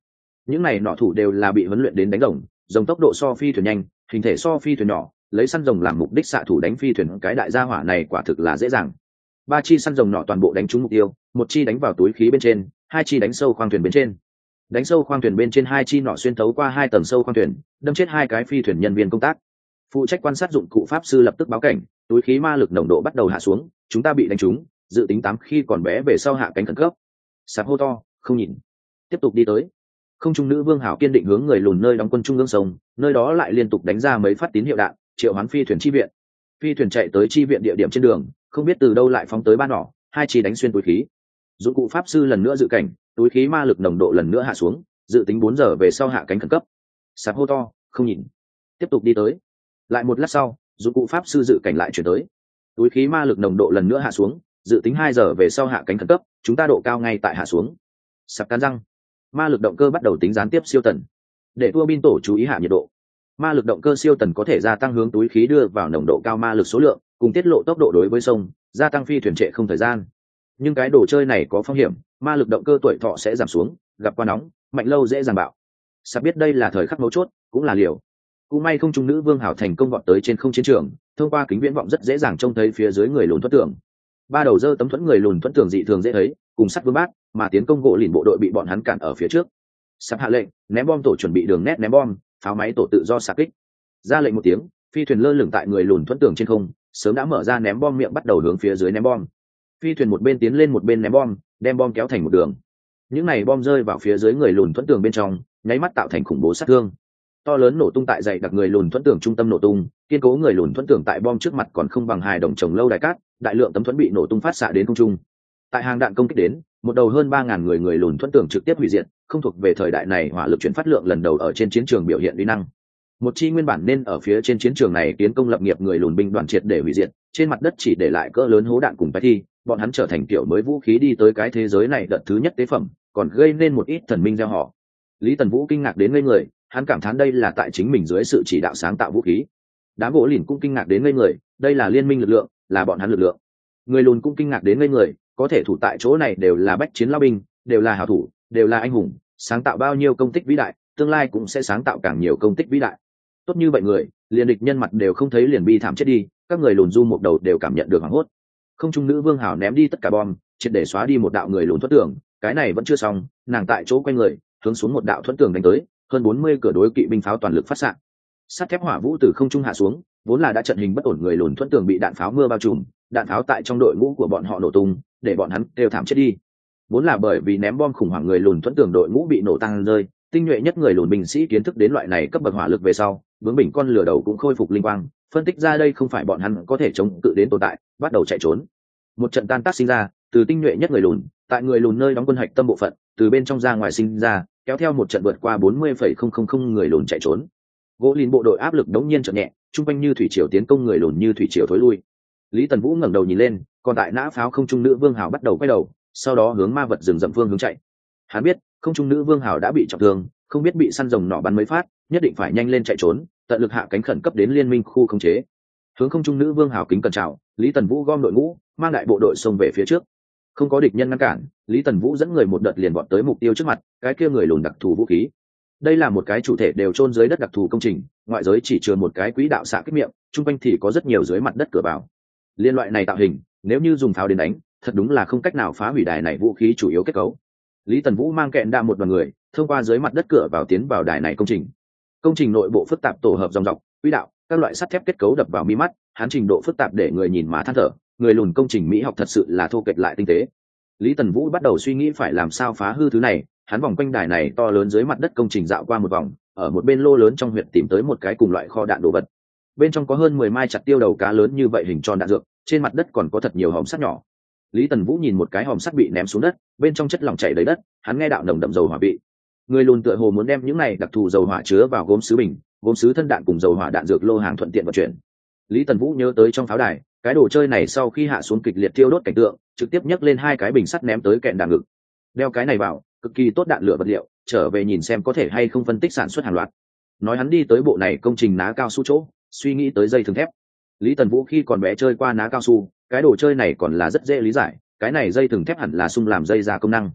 những này nọ thủ đều là bị huấn luyện đến đánh rồng, rồng tốc độ so phi thuyền nhanh, hình thể so phi thuyền nhỏ, lấy săn rồng làm mục đích xạ thủ đánh phi thuyền, cái đại gia hỏa này quả thực là dễ dàng. Ba chi săn rồng nọ toàn bộ đánh trúng mục tiêu, một chi đánh vào túi khí bên trên, hai chi đánh sâu khoang thuyền bên trên. Đánh sâu khoang thuyền bên trên hai chi nọ xuyên thấu qua hai tầng sâu khoang thuyền, đâm chết hai cái phi thuyền nhân viên công tác. Phụ trách quan sát dụng cụ pháp sư lập tức báo cảnh, túi khí ma lực nồng độ bắt đầu hạ xuống, chúng ta bị đánh trúng, dự tính tám khi còn bé về sau hạ cánh khẩn cấp. Sạp hô to, không nhìn, tiếp tục đi tới. Không trung nữ vương hảo kiên định hướng người lùn nơi đóng quân trung ương sông, nơi đó lại liên tục đánh ra mấy phát tín hiệu đạn, triệu hoán phi thuyền chi viện. Phi thuyền chạy tới chi viện địa điểm trên đường, không biết từ đâu lại phóng tới ba nỏ, hai chi đánh xuyên túi khí. Dụng cụ pháp sư lần nữa dự cảnh, túi khí ma lực nồng độ lần nữa hạ xuống, dự tính bốn giờ về sau hạ cánh khẩn cấp. Sạp hô to, không nhìn, tiếp tục đi tới. Lại một lát sau, dụng cụ pháp sư dự cảnh lại chuyển tới, túi khí ma lực nồng độ lần nữa hạ xuống, dự tính hai giờ về sau hạ cánh khẩn cấp, chúng ta độ cao ngay tại hạ xuống. Sạp cắn răng, ma lực động cơ bắt đầu tính gián tiếp siêu tần, để tua bin tổ chú ý hạ nhiệt độ. Ma lực động cơ siêu tần có thể gia tăng hướng túi khí đưa vào nồng độ cao ma lực số lượng, cùng tiết lộ tốc độ đối với sông, gia tăng phi thuyền trệ không thời gian. Nhưng cái đồ chơi này có phong hiểm, ma lực động cơ tuổi thọ sẽ giảm xuống, gặp quá nóng mạnh lâu dễ dàng bạo. Sắp biết đây là thời khắc mấu chốt, cũng là liều. Cũng may không trung nữ vương hảo thành công vọt tới trên không chiến trường, thông qua kính viễn vọng rất dễ dàng trông thấy phía dưới người lùn thuẫn tường. Ba đầu dơ tấm thuẫn người lùn thuẫn tường dị thường dễ thấy, cùng sắt vương bát, mà tiến công gỗ lìn bộ đội bị bọn hắn cản ở phía trước. Sắp hạ lệnh, ném bom tổ chuẩn bị đường nét ném bom, pháo máy tổ tự do xạ kích. Ra lệnh một tiếng, phi thuyền lơ lửng tại người lùn thuẫn tường trên không, sớm đã mở ra ném bom miệng bắt đầu hướng phía dưới ném bom. Phi thuyền một bên tiến lên một bên ném bom, đem bom kéo thành một đường. Những này bom rơi vào phía dưới người lùn thuẫn tường bên trong, nháy mắt tạo thành khủng bố sát thương. To lớn nổ tung tại dày đặc người lùn thuẫn tường trung tâm nổ tung, kiên cố người lùn thuẫn tường tại bom trước mặt còn không bằng hài đồng trồng lâu đài cát, đại lượng tấm thuẫn bị nổ tung phát xạ đến không trung. Tại hàng đạn công kích đến, một đầu hơn ba ngàn người người lùn thuẫn tường trực tiếp hủy diệt, không thuộc về thời đại này hỏa lực chuyển phát lượng lần đầu ở trên chiến trường biểu hiện uy năng. Một chi nguyên bản nên ở phía trên chiến trường này tiến công lập nghiệp người lùn binh đoàn triệt để hủy diệt, trên mặt đất chỉ để lại cỡ lớn hố đạn cùng bài thi, bọn hắn trở thành kiểu mới vũ khí đi tới cái thế giới này đợt thứ nhất tế phẩm, còn gây nên một ít thần minh gieo họ. Lý Tần Vũ kinh ngạc đến ngây người, hắn cảm thán đây là tại chính mình dưới sự chỉ đạo sáng tạo vũ khí. Đám gỗ lìn cũng kinh ngạc đến ngây người, đây là liên minh lực lượng, là bọn hắn lực lượng. Người lùn cũng kinh ngạc đến ngây người, có thể thủ tại chỗ này đều là bách chiến lao binh, đều là hảo thủ, đều là anh hùng, sáng tạo bao nhiêu công tích vĩ đại, tương lai cũng sẽ sáng tạo càng nhiều công tích vĩ đại. Tốt như vậy người, liền địch nhân mặt đều không thấy liền bi thảm chết đi, các người lùn du một đầu đều cảm nhận được hoảng hốt. Không trung nữ vương hảo ném đi tất cả bom, triệt để xóa đi một đạo người lùn thuẫn tường, cái này vẫn chưa xong, nàng tại chỗ quay người, hướng xuống một đạo thuẫn tường đánh tới, hơn bốn mươi cửa đối kỵ binh pháo toàn lực phát xạ. Sắt thép hỏa vũ từ không trung hạ xuống, vốn là đã trận hình bất ổn người lùn thuẫn tường bị đạn pháo mưa bao trùm, đạn pháo tại trong đội ngũ của bọn họ nổ tung, để bọn hắn đều thảm chết đi. Vốn là bởi vì ném bom khủng hoảng người lùn thuẫn tường đội ngũ bị nổ tăng rơi, tinh nhuệ nhất người lùn binh sĩ kiến thức đến loại này cấp bậc hỏa lực về sau, bướng bỉnh con lửa đầu cũng khôi phục linh quang, phân tích ra đây không phải bọn hắn có thể chống cự đến tồn tại, bắt đầu chạy trốn. Một trận tan tác sinh ra, từ tinh nhuệ nhất người lùn, tại người lùn nơi đóng quân hạch tâm bộ phận, từ bên trong ra ngoài sinh ra, kéo theo một trận vượt qua bốn mươi phẩy không không không người lùn chạy trốn. Gỗ lìn bộ đội áp lực đống nhiên chợt nhẹ, trung quanh như thủy triều tiến công người lùn như thủy triều thối lui. Lý Tần Vũ ngẩng đầu nhìn lên, còn tại nã pháo không trung nữ vương hào bắt đầu quay đầu, sau đó hướng ma vật rừng rậm phương hướng chạy. Hắn biết, không trung nữ vương hào đã bị trọng thương, không biết bị săn rồng nỏ bắn mấy phát, nhất định phải nhanh lên chạy trốn, tận lực hạ cánh khẩn cấp đến liên minh khu khống chế. Hướng không trung nữ vương hào kính cẩn chào, Lý Tần Vũ gom đội ngũ, mang đại bộ đội xông về phía trước. Không có địch nhân ngăn cản, Lý Tần Vũ dẫn người một đợt liền vọt tới mục tiêu trước mặt, cái kia người lùn đặc thù vũ khí. Đây là một cái chủ thể đều chôn dưới đất đặc thù công trình, ngoại giới chỉ chứa một cái quỹ đạo xạ kích miệng, trung quanh thì có rất nhiều dưới mặt đất cửa vào. Liên loại này tạo hình, nếu như dùng pháo đến đánh, thật đúng là không cách nào phá hủy đài này vũ khí chủ yếu kết cấu. Lý Tần Vũ mang kẹn đa một đoàn người, thông qua dưới mặt đất cửa vào tiến vào đài này công trình. Công trình nội bộ phức tạp tổ hợp dòng dọc, quỹ đạo, các loại sắt thép kết cấu đập vào mi mắt, hán trình độ phức tạp để người nhìn mà than thở, người lùn công trình mỹ học thật sự là thô kệch lại tinh tế. Lý Tần Vũ bắt đầu suy nghĩ phải làm sao phá hư thứ này, hắn vòng quanh đài này to lớn dưới mặt đất công trình dạo qua một vòng, ở một bên lô lớn trong huyện tìm tới một cái cùng loại kho đạn đồ vật. Bên trong có hơn mười mai chặt tiêu đầu cá lớn như vậy hình tròn đạn dược, trên mặt đất còn có thật nhiều hòm sắt nhỏ. Lý Tần Vũ nhìn một cái hòm sắt bị ném xuống đất, bên trong chất lỏng chảy đầy đất, hắn nghe đạo nồng đậm dầu hỏa vị. Người lùn tựa hồ muốn đem những này đặc thù dầu hỏa chứa vào gốm sứ bình, gốm sứ thân đạn cùng dầu hỏa đạn dược lô hàng thuận tiện vận chuyển. Lý Tần Vũ nhớ tới trong pháo đài, cái đồ chơi này sau khi hạ xuống kịch liệt tiêu đốt cảnh tượng, trực tiếp nhấc lên hai cái bình sắt ném tới kẹn đạn ngực. Đeo cái này vào, cực kỳ tốt đạn lửa vật liệu, trở về nhìn xem có thể hay không phân tích sản xuất hàng loạt. Nói hắn đi tới bộ này công trình ná cao su chỗ, suy nghĩ tới dây thừng thép. Lý Tần Vũ khi còn bé chơi qua ná cao su, cái đồ chơi này còn là rất dễ lý giải, cái này dây thừng thép hẳn là sung làm dây ra công năng.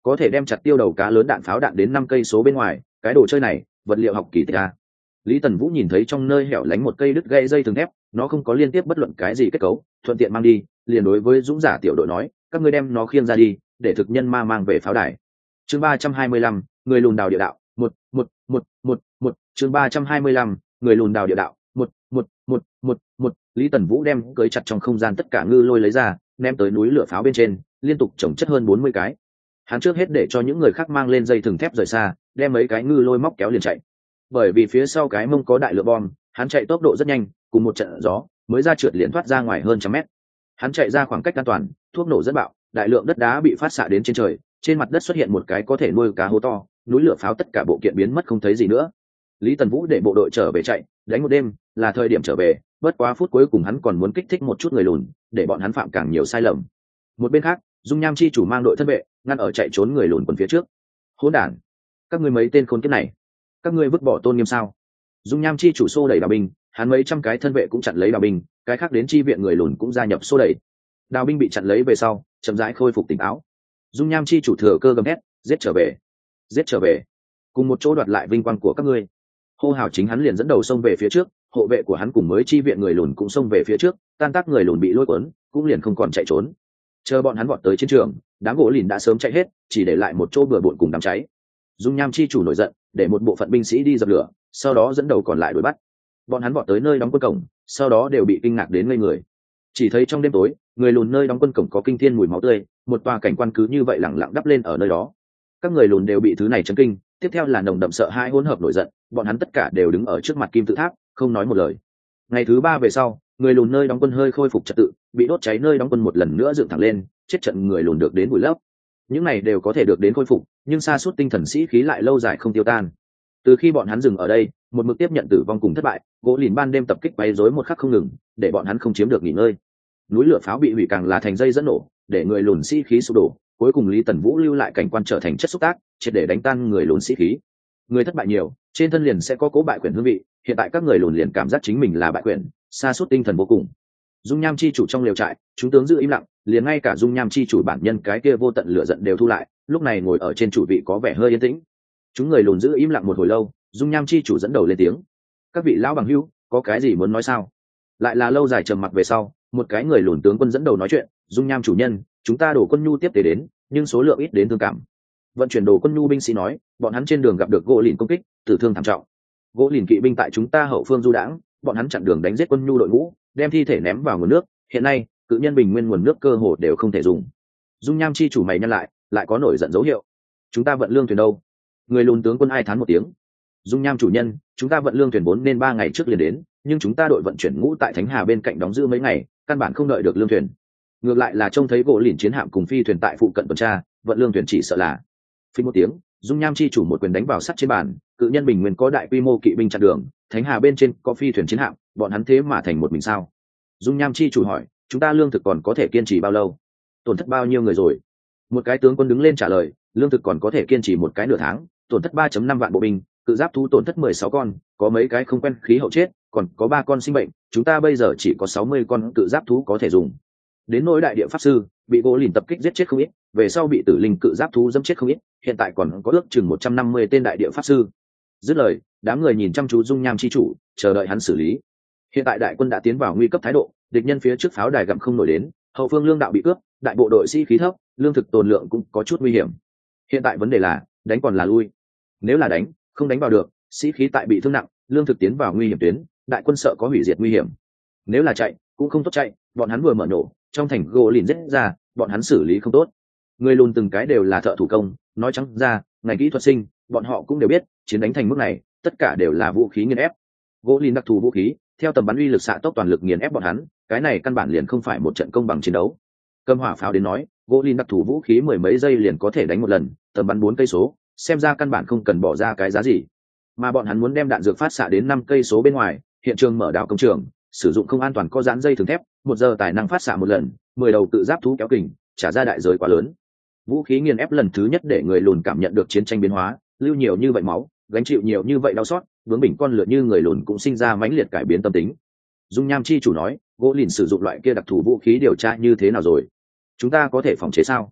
có thể đem chặt tiêu đầu cá lớn đạn pháo đạn đến năm cây số bên ngoài, cái đồ chơi này vật liệu học kỳ tích a. Lý Tần Vũ nhìn thấy trong nơi hẻo lánh một cây đứt gãy dây thừng thép, nó không có liên tiếp bất luận cái gì kết cấu, thuận tiện mang đi, liền đối với dũng giả tiểu đội nói, các ngươi đem nó khiêng ra đi, để thực nhân ma mang về pháo đài. Chương ba trăm hai mươi lăm, người lùn đào địa đạo, một, một, một, một, một, chương ba trăm hai mươi lăm, người lùn đào địa đạo, một, một, một, một, một. Lý Tần Vũ đem cưới chặt trong không gian tất cả ngư lôi lấy ra, ném tới núi lửa pháo bên trên, liên tục chồng chất hơn bốn mươi cái. Hắn trước hết để cho những người khác mang lên dây thừng thép rời xa, đem mấy cái ngư lôi móc kéo liền chạy. Bởi vì phía sau cái mông có đại lượng bom, hắn chạy tốc độ rất nhanh, cùng một trận gió mới ra trượt liền thoát ra ngoài hơn trăm mét. Hắn chạy ra khoảng cách an toàn, thuốc nổ rất bạo, đại lượng đất đá bị phát xạ đến trên trời, trên mặt đất xuất hiện một cái có thể nuôi cá hố to, núi lửa pháo tất cả bộ kiện biến mất không thấy gì nữa. Lý Tần Vũ để bộ đội trở về chạy, đánh một đêm, là thời điểm trở về, bất quá phút cuối cùng hắn còn muốn kích thích một chút người lùn, để bọn hắn phạm càng nhiều sai lầm. Một bên khác, Dung Nham chi chủ mang đội thân vệ, ngăn ở chạy trốn người lùn quần phía trước. Hỗn đản, các ngươi mấy tên khốn kiếp này, các ngươi vứt bỏ tôn nghiêm sao? Dung Nham chi chủ xô đẩy đào binh, hắn mấy trăm cái thân vệ cũng chặn lấy đào binh, cái khác đến chi viện người lùn cũng gia nhập xô đẩy. Đào binh bị chặn lấy về sau, chậm rãi khôi phục tỉnh táo. Dung Nham chi chủ thừa cơ gầm hét, giết trở về, giết trở về, cùng một chỗ đoạt lại vinh quang của các ngươi. Hô hào chính hắn liền dẫn đầu xông về phía trước, hộ vệ của hắn cùng mới chi viện người lùn cũng xông về phía trước, tan tác người lùn bị lôi cuốn, cũng liền không còn chạy trốn. Chờ bọn hắn vọt tới chiến trường, đám gỗ lìn đã sớm chạy hết, chỉ để lại một chỗ bừa bộn cùng đám cháy. Dung Nham chi chủ nổi giận, để một bộ phận binh sĩ đi dập lửa, sau đó dẫn đầu còn lại đuổi bắt. Bọn hắn vọt tới nơi đóng quân cổng, sau đó đều bị kinh ngạc đến ngây người. Chỉ thấy trong đêm tối, người lùn nơi đóng quân cổng có kinh thiên mùi máu tươi, một tòa cảnh quan cứ như vậy lẳng lặng đắp lên ở nơi đó. Các người lùn đều bị thứ này chấn kinh, tiếp theo là nồng đậm sợ hãi hỗn hợp nổi giận, bọn hắn tất cả đều đứng ở trước mặt kim tự tháp, không nói một lời. Ngày thứ ba về sau, người lùn nơi đóng quân hơi khôi phục trật tự, bị đốt cháy nơi đóng quân một lần nữa dựng thẳng lên, chết trận người lùn được đến bùi lấp. Những này đều có thể được đến khôi phục, nhưng sa sút tinh thần sĩ khí lại lâu dài không tiêu tan. Từ khi bọn hắn dừng ở đây, một mực tiếp nhận tử vong cùng thất bại, gỗ lìn ban đêm tập kích quấy rối một khắc không ngừng, để bọn hắn không chiếm được nghỉ ngơi. Núi lửa pháo bị hủy càng là thành dây dẫn nổ, để người lùn sĩ khí sụp đổ. Cuối cùng Lý Tần Vũ lưu lại cảnh quan trở thành chất xúc tác, triệt để đánh tan người lùn sĩ khí. Người thất bại nhiều, trên thân liền sẽ có cố bại quyền hương vị. Hiện tại các người lùn liền cảm giác chính mình là bại quyền, sa sút tinh thần vô cùng. Dung Nham chi chủ trong liều trại, chúng tướng giữ im lặng, liền ngay cả Dung Nham chi chủ bản nhân cái kia vô tận lửa giận đều thu lại, lúc này ngồi ở trên chủ vị có vẻ hơi yên tĩnh. Chúng người lùn giữ im lặng một hồi lâu, Dung Nham chi chủ dẫn đầu lên tiếng: các vị lão bằng hữu, có cái gì muốn nói sao? Lại là lâu dài trầm mặc về sau, một cái người lùn tướng quân dẫn đầu nói chuyện: Dung Nham chủ nhân, chúng ta đổ quân nhu tiếp tế đến, nhưng số lượng ít đến thương cảm. Vận chuyển đồ quân nhu binh sĩ nói, bọn hắn trên đường gặp được gỗ lìn công kích, tử thương thảm trọng. Gỗ lìn kỵ binh tại chúng ta hậu phương du đãng, bọn hắn chặn đường đánh giết quân nhu đội ngũ, đem thi thể ném vào nguồn nước. Hiện nay, cự nhân bình nguyên nguồn nước cơ hồ đều không thể dùng. Dung Nham chi chủ mày nhăn lại, lại có nổi giận dấu hiệu. Chúng ta vận lương thuyền đâu? Người lùn tướng quân ai thán một tiếng. Dung Nham chủ nhân, chúng ta vận lương thuyền vốn nên ba ngày trước liền đến, nhưng chúng ta đội vận chuyển ngũ tại Thánh Hà bên cạnh đóng giữ mấy ngày, căn bản không đợi được lương thuyền. Ngược lại là trông thấy gỗ lìn chiến hạm cùng phi thuyền tại phụ cận tuần tra, vận lương thuyền chỉ sợ là. Phí một tiếng, Dung Nham chi chủ một quyền đánh vào sắt trên bàn, cự nhân bình nguyên có đại quy mô kỵ binh chặn đường, Thánh Hà bên trên có phi thuyền chiến hạm, bọn hắn thế mà thành một mình sao? Dung Nham chi chủ hỏi, chúng ta lương thực còn có thể kiên trì bao lâu? Tổn thất bao nhiêu người rồi? Một cái tướng quân đứng lên trả lời, lương thực còn có thể kiên trì một cái nửa tháng, tổn thất ba phẩy năm vạn bộ binh, cự giáp thú tổn thất mười sáu con, có mấy cái không quen khí hậu chết, còn có ba con sinh bệnh, chúng ta bây giờ chỉ có sáu mươi con cự giáp thú có thể dùng. Đến nỗi đại địa pháp sư, bị gỗ lìn tập kích giết chết không ít, về sau bị tử linh cự giáp thú dẫm chết không ít, hiện tại còn có ước chừng một trăm năm mươi tên đại địa pháp sư. Dứt lời, đám người nhìn chăm chú Dung Nham chi chủ, chờ đợi hắn xử lý. Hiện tại đại quân đã tiến vào nguy cấp thái độ, địch nhân phía trước pháo đài gặm không nổi đến, hậu phương lương đạo bị cướp, đại bộ đội sĩ khí thấp, lương thực tồn lượng cũng có chút nguy hiểm. Hiện tại vấn đề là, đánh còn là lui. Nếu là đánh, không đánh vào được, sĩ khí tại bị thương nặng, lương thực tiến vào nguy hiểm tuyến, đại quân sợ có hủy diệt nguy hiểm. Nếu là chạy, cũng không tốt chạy, bọn hắn vừa mở nổ, trong thành gỗ lìn rết ra, bọn hắn xử lý không tốt. Người lùn từng cái đều là thợ thủ công, nói trắng ra, ngành kỹ thuật sinh, bọn họ cũng đều biết, chiến đánh thành mức này, tất cả đều là vũ khí nghiền ép. Gỗ lìn đặc thù vũ khí, theo tầm bắn uy lực xạ tốc toàn lực nghiền ép bọn hắn, cái này căn bản liền không phải một trận công bằng chiến đấu. Cầm hỏa pháo đến nói, gỗ lìn đặc thù vũ khí mười mấy giây liền có thể đánh một lần, tầm bắn bốn cây số, xem ra căn bản không cần bỏ ra cái giá gì. Mà bọn hắn muốn đem đạn dược phát xạ đến năm cây số bên ngoài, hiện trường mở đào công trường, sử dụng không an toàn có dán dây thường thép, một giờ tài năng phát xạ một lần, mười đầu tự giáp thú kéo kình, trả ra đại giới quá lớn. Vũ khí nghiền ép lần thứ nhất để người lùn cảm nhận được chiến tranh biến hóa, lưu nhiều như vậy máu, gánh chịu nhiều như vậy đau xót, vướng bình con lửa như người lùn cũng sinh ra mãnh liệt cải biến tâm tính. Dung Nham chi chủ nói, gỗ lìn sử dụng loại kia đặc thù vũ khí điều tra như thế nào rồi? Chúng ta có thể phòng chế sao?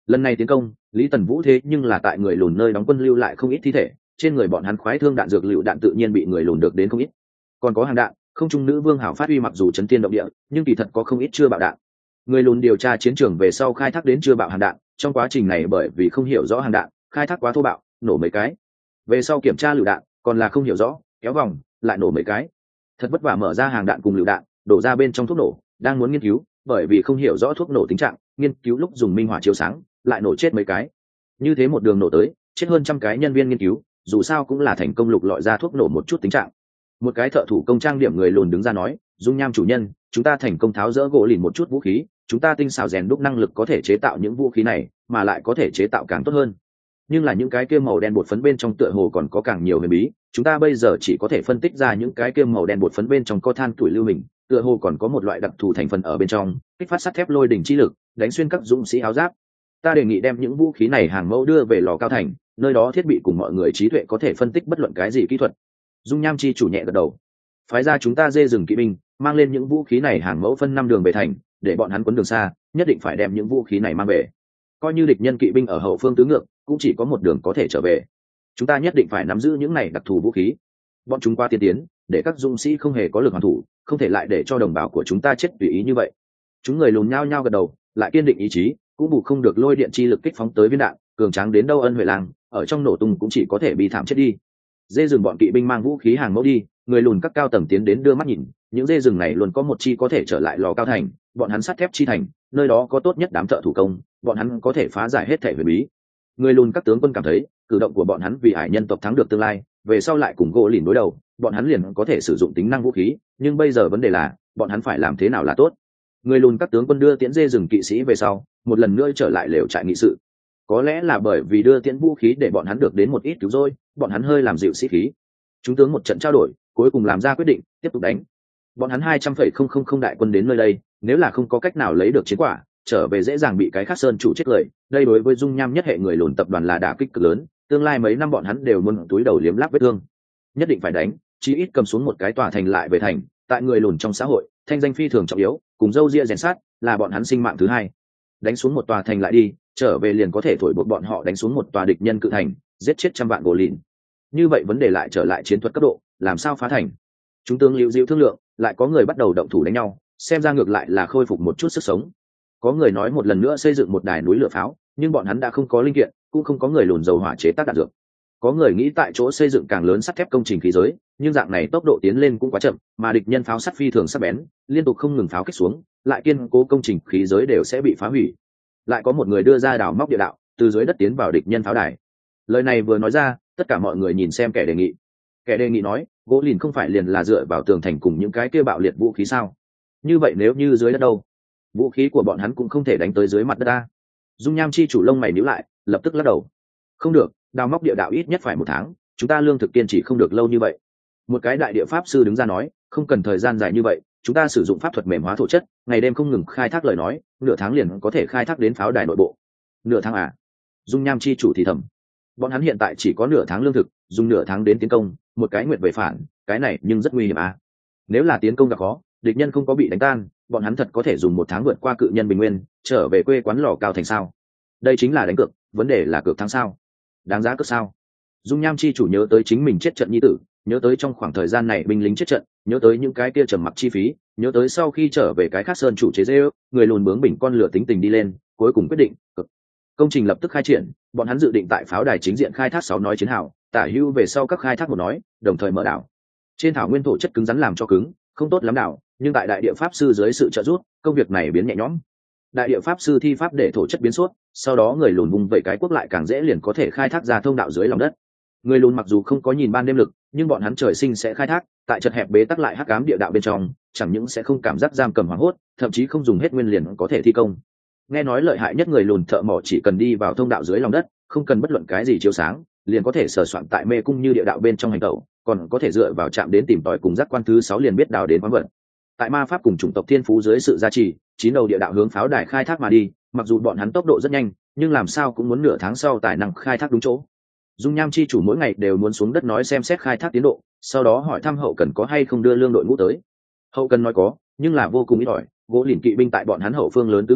Lần này tiến công, Lý Tần Vũ thế nhưng là tại người lùn nơi đóng quân lưu lại không ít thi thể, trên người bọn hắn khoái thương đạn dược lựu đạn tự nhiên bị người lùn được đến không ít. Còn có hàng đạn, không trung nữ vương hảo phát uy mặc dù chấn thiên động địa, nhưng kỳ thật có không ít chưa bạo đạn. Người lùn điều tra chiến trường về sau khai thác đến chưa bạo hàng đạn, trong quá trình này bởi vì không hiểu rõ hàng đạn, khai thác quá thô bạo, nổ mấy cái. Về sau kiểm tra lựu đạn, còn là không hiểu rõ, kéo vòng, lại nổ mấy cái. Thật vất vả mở ra hàng đạn cùng lựu đạn, đổ ra bên trong thuốc nổ, đang muốn nghiên cứu, bởi vì không hiểu rõ thuốc nổ tính trạng, nghiên cứu lúc dùng minh hỏa chiếu sáng, lại nổ chết mấy cái. Như thế một đường nổ tới, chết hơn trăm cái nhân viên nghiên cứu, dù sao cũng là thành công lục lọi ra thuốc nổ một chút tính trạng. Một cái thợ thủ công trang điểm người lùn đứng ra nói, dung nham chủ nhân, chúng ta thành công tháo rỡ gỗ lìn một chút vũ khí, chúng ta tinh xảo rèn đúc năng lực có thể chế tạo những vũ khí này, mà lại có thể chế tạo càng tốt hơn. Nhưng là những cái kia màu đen bột phấn bên trong tựa hồ còn có càng nhiều huyền bí, chúng ta bây giờ chỉ có thể phân tích ra những cái kia màu đen bột phấn bên trong có than tuổi lưu hình, tựa hồ còn có một loại đặc thù thành phần ở bên trong, kích phát sắt thép lôi đỉnh chi lực, đánh xuyên các dũng sĩ áo giáp. Ta đề nghị đem những vũ khí này hàng mẫu đưa về lò cao thành, nơi đó thiết bị cùng mọi người trí tuệ có thể phân tích bất luận cái gì kỹ thuật. Dung nham chi chủ nhẹ gật đầu, phái ra chúng ta dê rừng kỵ binh, mang lên những vũ khí này hàng mẫu phân năm đường về thành, để bọn hắn quấn đường xa, nhất định phải đem những vũ khí này mang về. Coi như địch nhân kỵ binh ở hậu phương tứ ngược, cũng chỉ có một đường có thể trở về. Chúng ta nhất định phải nắm giữ những này đặc thù vũ khí. Bọn chúng qua tiên tiến, để các dũng sĩ không hề có lực hoàn thủ, không thể lại để cho đồng bào của chúng ta chết tùy ý như vậy. Chúng người lùn nhao nhao gật đầu, lại kiên định ý chí, cũng bù không được lôi điện chi lực kích phóng tới viên đạn, cường tráng đến đâu Ân Huệ Lang, ở trong nổ tung cũng chỉ có thể bị thảm chết đi. Dê rừng bọn kỵ binh mang vũ khí hàng mẫu đi, người lùn các cao tầng tiến đến đưa mắt nhìn, những dê rừng này luôn có một chi có thể trở lại lò cao thành, bọn hắn sắt thép chi thành, nơi đó có tốt nhất đám thợ thủ công, bọn hắn có thể phá giải hết thể huyền bí. Người lùn các tướng quân cảm thấy, cử động của bọn hắn vì hải nhân tộc thắng được tương lai, về sau lại cùng gỗ lìn đối đầu, bọn hắn liền có thể sử dụng tính năng vũ khí, nhưng bây giờ vấn đề là, bọn hắn phải làm thế nào là tốt. Người lùn các tướng quân đưa tiễn dê rừng kỵ sĩ về sau, một lần nữa trở lại lều trại nghị sự. Có lẽ là bởi vì đưa tiễn vũ khí để bọn hắn được đến một ít cứu rỗi, bọn hắn hơi làm dịu sĩ khí. Chúng tướng một trận trao đổi, cuối cùng làm ra quyết định, tiếp tục đánh. Bọn hắn hai trăm phẩy không không không đại quân đến nơi đây, nếu là không có cách nào lấy được chiến quả, trở về dễ dàng bị cái khác sơn chủ chết lời. Đây đối với dung nham nhất hệ người lùn tập đoàn là đả kích cực lớn, tương lai mấy năm bọn hắn đều muốn túi đầu liếm láp vết thương. Nhất định phải đánh, chí ít cầm xuống một cái tòa thành lại về thành, tại người lùn trong xã hội, thanh danh phi thường trọng yếu, cùng dâu ria rèn sát, là bọn hắn sinh mạng thứ hai. Đánh xuống một tòa thành lại đi, trở về liền có thể thổi buộc bọn họ đánh xuống một tòa địch nhân cự thành, giết chết trăm vạn gỗ lìn. Như vậy vấn đề lại trở lại chiến thuật cấp độ, làm sao phá thành. Chúng tướng liễu diễu thương lượng, lại có người bắt đầu động thủ đánh nhau, xem ra ngược lại là khôi phục một chút sức sống. Có người nói một lần nữa xây dựng một đài núi lửa pháo, nhưng bọn hắn đã không có linh kiện, cũng không có người lùn dầu hỏa chế tác đạn dược. Có người nghĩ tại chỗ xây dựng càng lớn sắt thép công trình khí giới, nhưng dạng này tốc độ tiến lên cũng quá chậm, mà địch nhân pháo sắt phi thường sắc bén, liên tục không ngừng pháo kích xuống, lại kiên cố công trình khí giới đều sẽ bị phá hủy. Lại có một người đưa ra đào móc địa đạo, từ dưới đất tiến vào địch nhân pháo đài. Lời này vừa nói ra, tất cả mọi người nhìn xem kẻ đề nghị. Kẻ đề nghị nói, gỗ lìn không phải liền là dựa vào tường thành cùng những cái kia bạo liệt vũ khí sao? Như vậy nếu như dưới đất đâu? Vũ khí của bọn hắn cũng không thể đánh tới dưới mặt đất ta. Dung nham chi chủ lông mày nhíu lại, lập tức lắc đầu. Không được, đào móc địa đạo ít nhất phải một tháng, chúng ta lương thực kiên trì không được lâu như vậy. Một cái đại địa pháp sư đứng ra nói, không cần thời gian dài như vậy, chúng ta sử dụng pháp thuật mềm hóa thổ chất, ngày đêm không ngừng khai thác lời nói, nửa tháng liền có thể khai thác đến pháo đài nội bộ. Nửa tháng à? Dung nham chi chủ thì thầm. Bọn hắn hiện tại chỉ có nửa tháng lương thực, dùng nửa tháng đến tiến công, một cái nguyệt về phản, cái này nhưng rất nguy hiểm à? Nếu là tiến công gặp khó, địch nhân không có bị đánh tan, bọn hắn thật có thể dùng một tháng vượt qua cự nhân bình nguyên, trở về quê quán lò cao thành sao? Đây chính là đánh cược, vấn đề là cược thắng sao? Đáng giá cược sao? Dung nham chi chủ nhớ tới chính mình chết trận nhi tử, nhớ tới trong khoảng thời gian này binh lính chết trận, nhớ tới những cái kia trầm mặc chi phí, nhớ tới sau khi trở về cái khác sơn chủ chế dê, người lùn bướng bỉnh con lửa tính tình đi lên, cuối cùng quyết định cực. Công trình lập tức khai triển, bọn hắn dự định tại pháo đài chính diện khai thác sáu nói chiến hào, tả hữu về sau các khai thác một nói, đồng thời mở đảo. Trên thảo nguyên thổ chất cứng rắn làm cho cứng, không tốt lắm đảo, nhưng tại đại địa pháp sư dưới sự trợ giúp, công việc này biến nhẹ nhõm. Đại địa pháp sư thi pháp để thổ chất biến suốt, sau đó người lùn vùng vẩy cái quốc lại càng dễ liền có thể khai thác ra thông đạo dưới lòng đất. Người lùn mặc dù không có nhìn ban đêm lực, nhưng bọn hắn trời sinh sẽ khai thác, tại chật hẹp bế tắc lại hắc ám địa đạo bên trong, chẳng những sẽ không cảm giác giam cầm hoảng hốt, thậm chí không dùng hết nguyên liền có thể thi công. Nghe nói lợi hại nhất người lùn thợ mỏ chỉ cần đi vào thông đạo dưới lòng đất, không cần bất luận cái gì chiếu sáng, liền có thể sờ soạn tại mê cung như địa đạo bên trong hành tẩu, còn có thể dựa vào chạm đến tìm tòi cùng giác quan thứ sáu liền biết đào đến khoáng vật. Tại ma pháp cùng chủng tộc thiên phú dưới sự gia trì, chín đầu địa đạo hướng pháo đài khai thác mà đi, mặc dù bọn hắn tốc độ rất nhanh, nhưng làm sao cũng muốn nửa tháng sau tài năng khai thác đúng chỗ. Dung nham chi chủ mỗi ngày đều muốn xuống đất nói xem xét khai thác tiến độ, sau đó hỏi thăm hậu cần có hay không đưa lương đội ngũ tới. Hậu cần nói có, nhưng là vô cùng ít ỏi, gỗ lìn kỵ binh tại bọn hắn hậu phương lớn tứ ngược,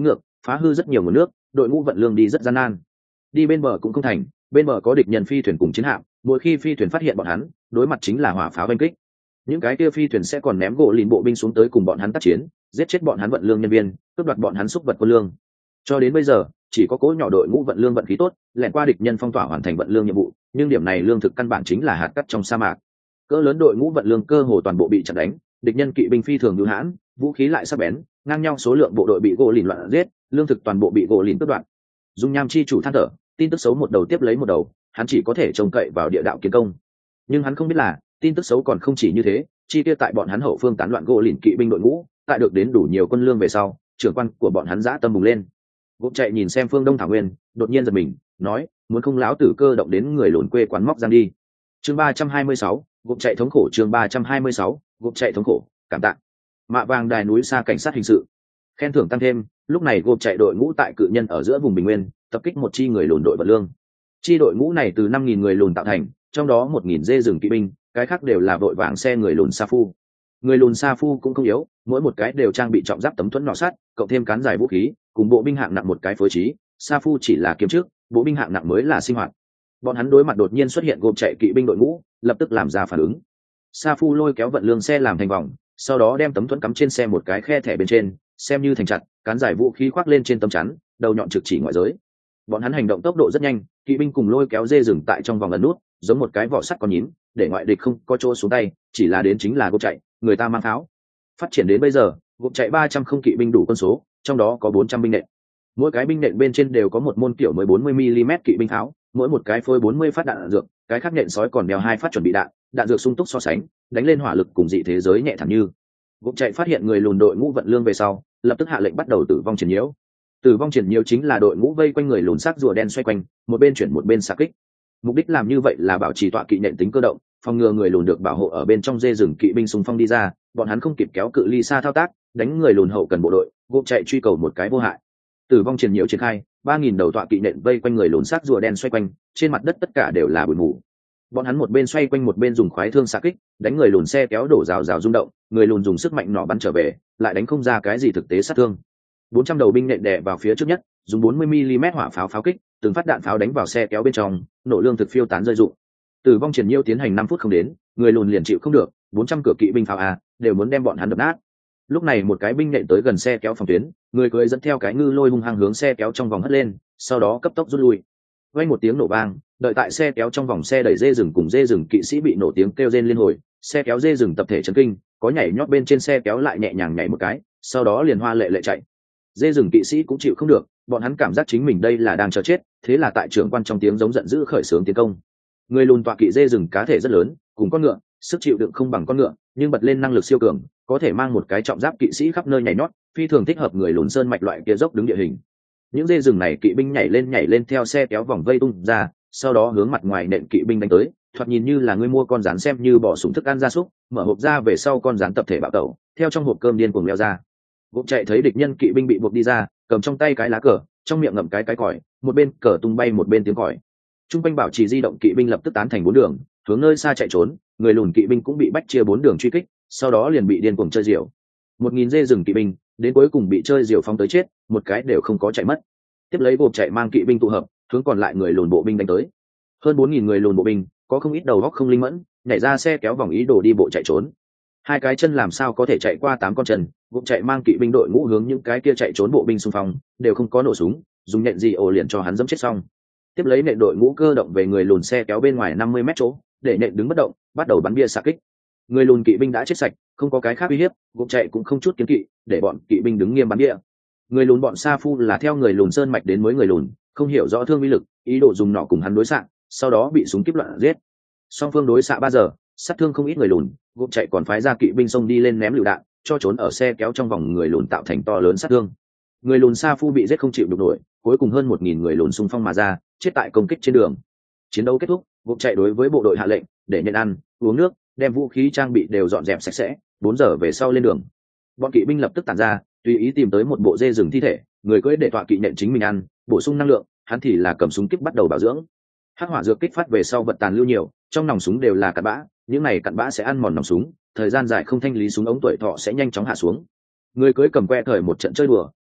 phá hư rất nhiều nguồn nước, đội ngũ vận lương đi rất gian nan. Đi bên bờ cũng không thành, bên bờ có địch nhân phi thuyền cùng chiến hạm, mỗi khi phi thuyền phát hiện bọn hắn, đối mặt chính là hỏa pháo đánh kích. Những cái kia phi thuyền sẽ còn ném gỗ lìn bộ binh xuống tới cùng bọn hắn tác chiến, giết chết bọn hắn vận lương nhân viên, cướp đoạt bọn hắn xúc vật quân lương. Cho đến bây giờ, chỉ có cỗ nhỏ đội ngũ vận lương vận khí tốt, lẻn qua địch nhân phong tỏa hoàn thành vận lương nhiệm vụ, nhưng điểm này lương thực căn bản chính là hạt cát trong sa mạc. Cỡ lớn đội ngũ vận lương cơ hồ toàn bộ bị chặn đánh, địch nhân kỵ binh phi thường hữu hãn, vũ khí lại sắc bén, ngang nhau số lượng bộ đội bị gỗ lìn loạn giết, lương thực toàn bộ bị gỗ lìn cướp đoạt. Dung Nham chi chủ than thở, tin tức xấu một đầu tiếp lấy một đầu, hắn chỉ có thể trông cậy vào địa đạo kiến công. Nhưng hắn không biết là, tin tức xấu còn không chỉ như thế, chi tiêu tại bọn hắn hậu phương tán loạn gỗ lìn kỵ binh đội ngũ, tại được đến đủ nhiều quân lương về sau, trưởng quan của bọn hắn dã tâm bùng lên. Gộp chạy nhìn xem phương Đông Thảo Nguyên, đột nhiên giật mình, nói, muốn không láo tử cơ động đến người lùn quê quán móc giang đi. Chương ba trăm hai mươi sáu, gộp chạy thống khổ. Chương ba trăm hai mươi sáu, gộp chạy thống khổ. Cảm tạ. Mạ vàng đài núi xa cảnh sát hình sự. Khen thưởng tăng thêm, lúc này gộp chạy đội ngũ tại cự nhân ở giữa vùng bình nguyên, tập kích một chi người lùn đội vật lương. Chi đội ngũ này từ năm nghìn người lùn tạo thành, trong đó một nghìn dê rừng kỵ binh, cái khác đều là vội vàng xe người lùn sa phu. Người lùn sa phu cũng không yếu, mỗi một cái đều trang bị trọng giáp tấm thuẫn nỏ sắt, cộng thêm cán dài vũ khí, cùng bộ binh hạng nặng một cái phối trí. Sa phu chỉ là kiếm trước, bộ binh hạng nặng mới là sinh hoạt. Bọn hắn đối mặt đột nhiên xuất hiện gộp chạy kỵ binh đội ngũ, lập tức làm ra phản ứng. Sa phu lôi kéo vận lương xe làm thành vòng, sau đó đem tấm thuẫn cắm trên xe một cái khe thẻ bên trên, xem như thành chặt, cán dài vũ khí khoác lên trên tấm chắn, đầu nhọn trực chỉ ngoại giới. Bọn hắn hành động tốc độ rất nhanh, kỵ binh cùng lôi kéo dê rừng tại trong vòng ẩn nút, giống một cái vỏ sắt con nhím, để ngoại địch không có chỗ xuống tay, chỉ là đến chính là gộp chạy, người ta mang pháo. Phát triển đến bây giờ, gộp chạy ba trăm không kỵ binh đủ quân số, trong đó có bốn trăm binh nện. Mỗi cái binh nện bên trên đều có một môn kiểu mới bốn mươi mi li mét kỵ binh pháo, mỗi một cái phôi bốn mươi phát đạn, đạn dược, cái khác nện sói còn đeo hai phát chuẩn bị đạn, đạn dược sung túc so sánh, đánh lên hỏa lực cùng dị thế giới nhẹ thẳng như. Gộp chạy phát hiện người lùn đội ngũ vận lương về sau, lập tức hạ lệnh bắt đầu tử vong triển nhiễu. Tử vong triển nhiễu chính là đội ngũ vây quanh người lùn xác rùa đen xoay quanh, một bên chuyển một bên xạ kích. Mục đích làm như vậy là bảo trì tọa kỵ nện tính cơ động, phòng ngừa người lùn được bảo hộ ở bên trong dê rừng kỵ binh xung phong đi ra, bọn hắn không kịp kéo cự ly xa thao tác, đánh người lùn hậu cần bộ đội, gộp chạy truy cầu một cái vô hại. Tử vong triển nhiễu triển khai, ba nghìn đầu tọa kỵ nện vây quanh người lùn xác rùa đen xoay quanh, trên mặt đất tất cả đều là bụi mù. Bọn hắn một bên xoay quanh một bên dùng khoái thương xạ kích, đánh người lùn xe kéo đổ rào rào rung động, người lùn dùng sức mạnh nỏ bắn trở về, lại đánh không ra cái gì thực tế sát thương. bốn trăm đầu binh nện đè vào phía trước nhất, dùng bốn mươi mi li mét hỏa pháo pháo kích, từng phát đạn pháo đánh vào xe kéo bên trong, nổ lương thực phiêu tán rơi rụng. Tử vong triển nhiễu tiến hành năm phút không đến, người lùn liền chịu không được, bốn trăm cửa kỵ binh pháo a, đều muốn đem bọn hắn đập nát. Lúc này một cái binh nện tới gần xe kéo phòng tuyến, người cưỡi dẫn theo cái ngư lôi hung hăng hướng xe kéo trong vòng hất lên, sau đó cấp tốc rút lui. Vang một tiếng nổ vang, đợi tại xe kéo trong vòng xe đẩy dê rừng cùng dê rừng kỵ sĩ bị nổ tiếng kêu rên liên hồi, xe kéo dê rừng tập thể chấn kinh, có nhảy nhót bên trên xe kéo lại nhẹ nhàng nhảy một cái, sau đó liền hoa lệ lệ chạy. Dê rừng kỵ sĩ cũng chịu không được, bọn hắn cảm giác chính mình đây là đang chờ chết, thế là tại trưởng quan trong tiếng giống giận dữ khởi xướng tiến công. Người lùn tọa kỵ dê rừng cá thể rất lớn, cùng con ngựa, sức chịu đựng không bằng con ngựa, nhưng bật lên năng lực siêu cường, có thể mang một cái trọng giáp kỵ sĩ khắp nơi nhảy nhót, phi thường thích hợp người lùn sơn mạch loại kia dốc đứng địa hình. Những dê rừng này kỵ binh nhảy lên nhảy lên theo xe kéo vòng vây tung ra, sau đó hướng mặt ngoài nện kỵ binh đánh tới, thoạt nhìn như là người mua con rán xem như bỏ súng thức ăn gia súc, mở hộp ra về sau con rán tập thể bạo tẩu, theo trong hộp cơm điên cuồng leo ra. Gộp chạy thấy địch nhân kỵ binh bị buộc đi ra, cầm trong tay cái lá cờ, trong miệng ngậm cái cái còi, một bên cờ tung bay một bên tiếng còi. Trung quanh bảo trì di động kỵ binh lập tức tán thành bốn đường, hướng nơi xa chạy trốn, người lùn kỵ binh cũng bị bách chia bốn đường truy kích, sau đó liền bị điên cuồng chơi diều. Một nghìn dê rừng kỵ binh, đến cuối cùng bị chơi diều phóng tới chết, một cái đều không có chạy mất. Tiếp lấy gộp chạy mang kỵ binh tụ hợp, hướng còn lại người lùn bộ binh đánh tới. Hơn bốn nghìn người lùn bộ binh, có không ít đầu óc không linh mẫn, nhảy ra xe kéo vòng ý đồ đi bộ chạy trốn. Hai cái chân làm sao có thể chạy qua tám con chân, gộp chạy mang kỵ binh đội ngũ hướng những cái kia chạy trốn bộ binh xung phong, đều không có nổ súng, dùng nện gì ổ liền cho hắn dẫm chết xong. Tiếp lấy nện đội ngũ cơ động về người lùn xe kéo bên ngoài năm mươi mét chỗ, để nện đứng bất động, bắt đầu bắn bia xạ kích. Người lùn kỵ binh đã chết sạch, không có cái khác uy hiếp, gộp chạy cũng không chút kiến kỵ, để bọn kỵ binh đứng nghiêm bắn bia. Người lùn bọn sa phu là theo người lùn sơn mạch đến mới người lùn, không hiểu rõ thương uy lực, ý đồ dùng nỏ cùng hắn đối xạ, sau đó bị súng kíp loạn giết. Song phương đối xạ ba giờ, sát thương không ít người lùn, gộp chạy còn phái ra kỵ binh xông đi lên ném lựu đạn, cho trốn ở xe kéo trong vòng người lùn tạo thành to lớn sát thương. Người lùn sa phu bị giết không chịu được nổi, cuối cùng hơn một nghìn người lùn xung phong mà ra, chết tại công kích trên đường. Chiến đấu kết thúc, gộp chạy đối với bộ đội hạ lệnh để nhận ăn, uống nước, đem vũ khí trang bị đều dọn dẹp sạch sẽ, bốn giờ về sau lên đường. Bọn kỵ binh lập tức tản ra, tùy ý tìm tới một bộ dê rừng thi thể, người cưỡi để tọa kỵ nện chính mình ăn, bổ sung năng lượng, hắn thì là cầm súng kíp bắt đầu bảo dưỡng. Hắc hỏa dược kích phát về sau vật tàn lưu nhiều, trong nòng súng đều là cặn bã, những này cặn bã sẽ ăn mòn nòng súng, thời gian dài không thanh lý súng ống tuổi thọ sẽ nhanh chóng hạ xuống. Người cưỡi cầm que thời một trận chơi đùa,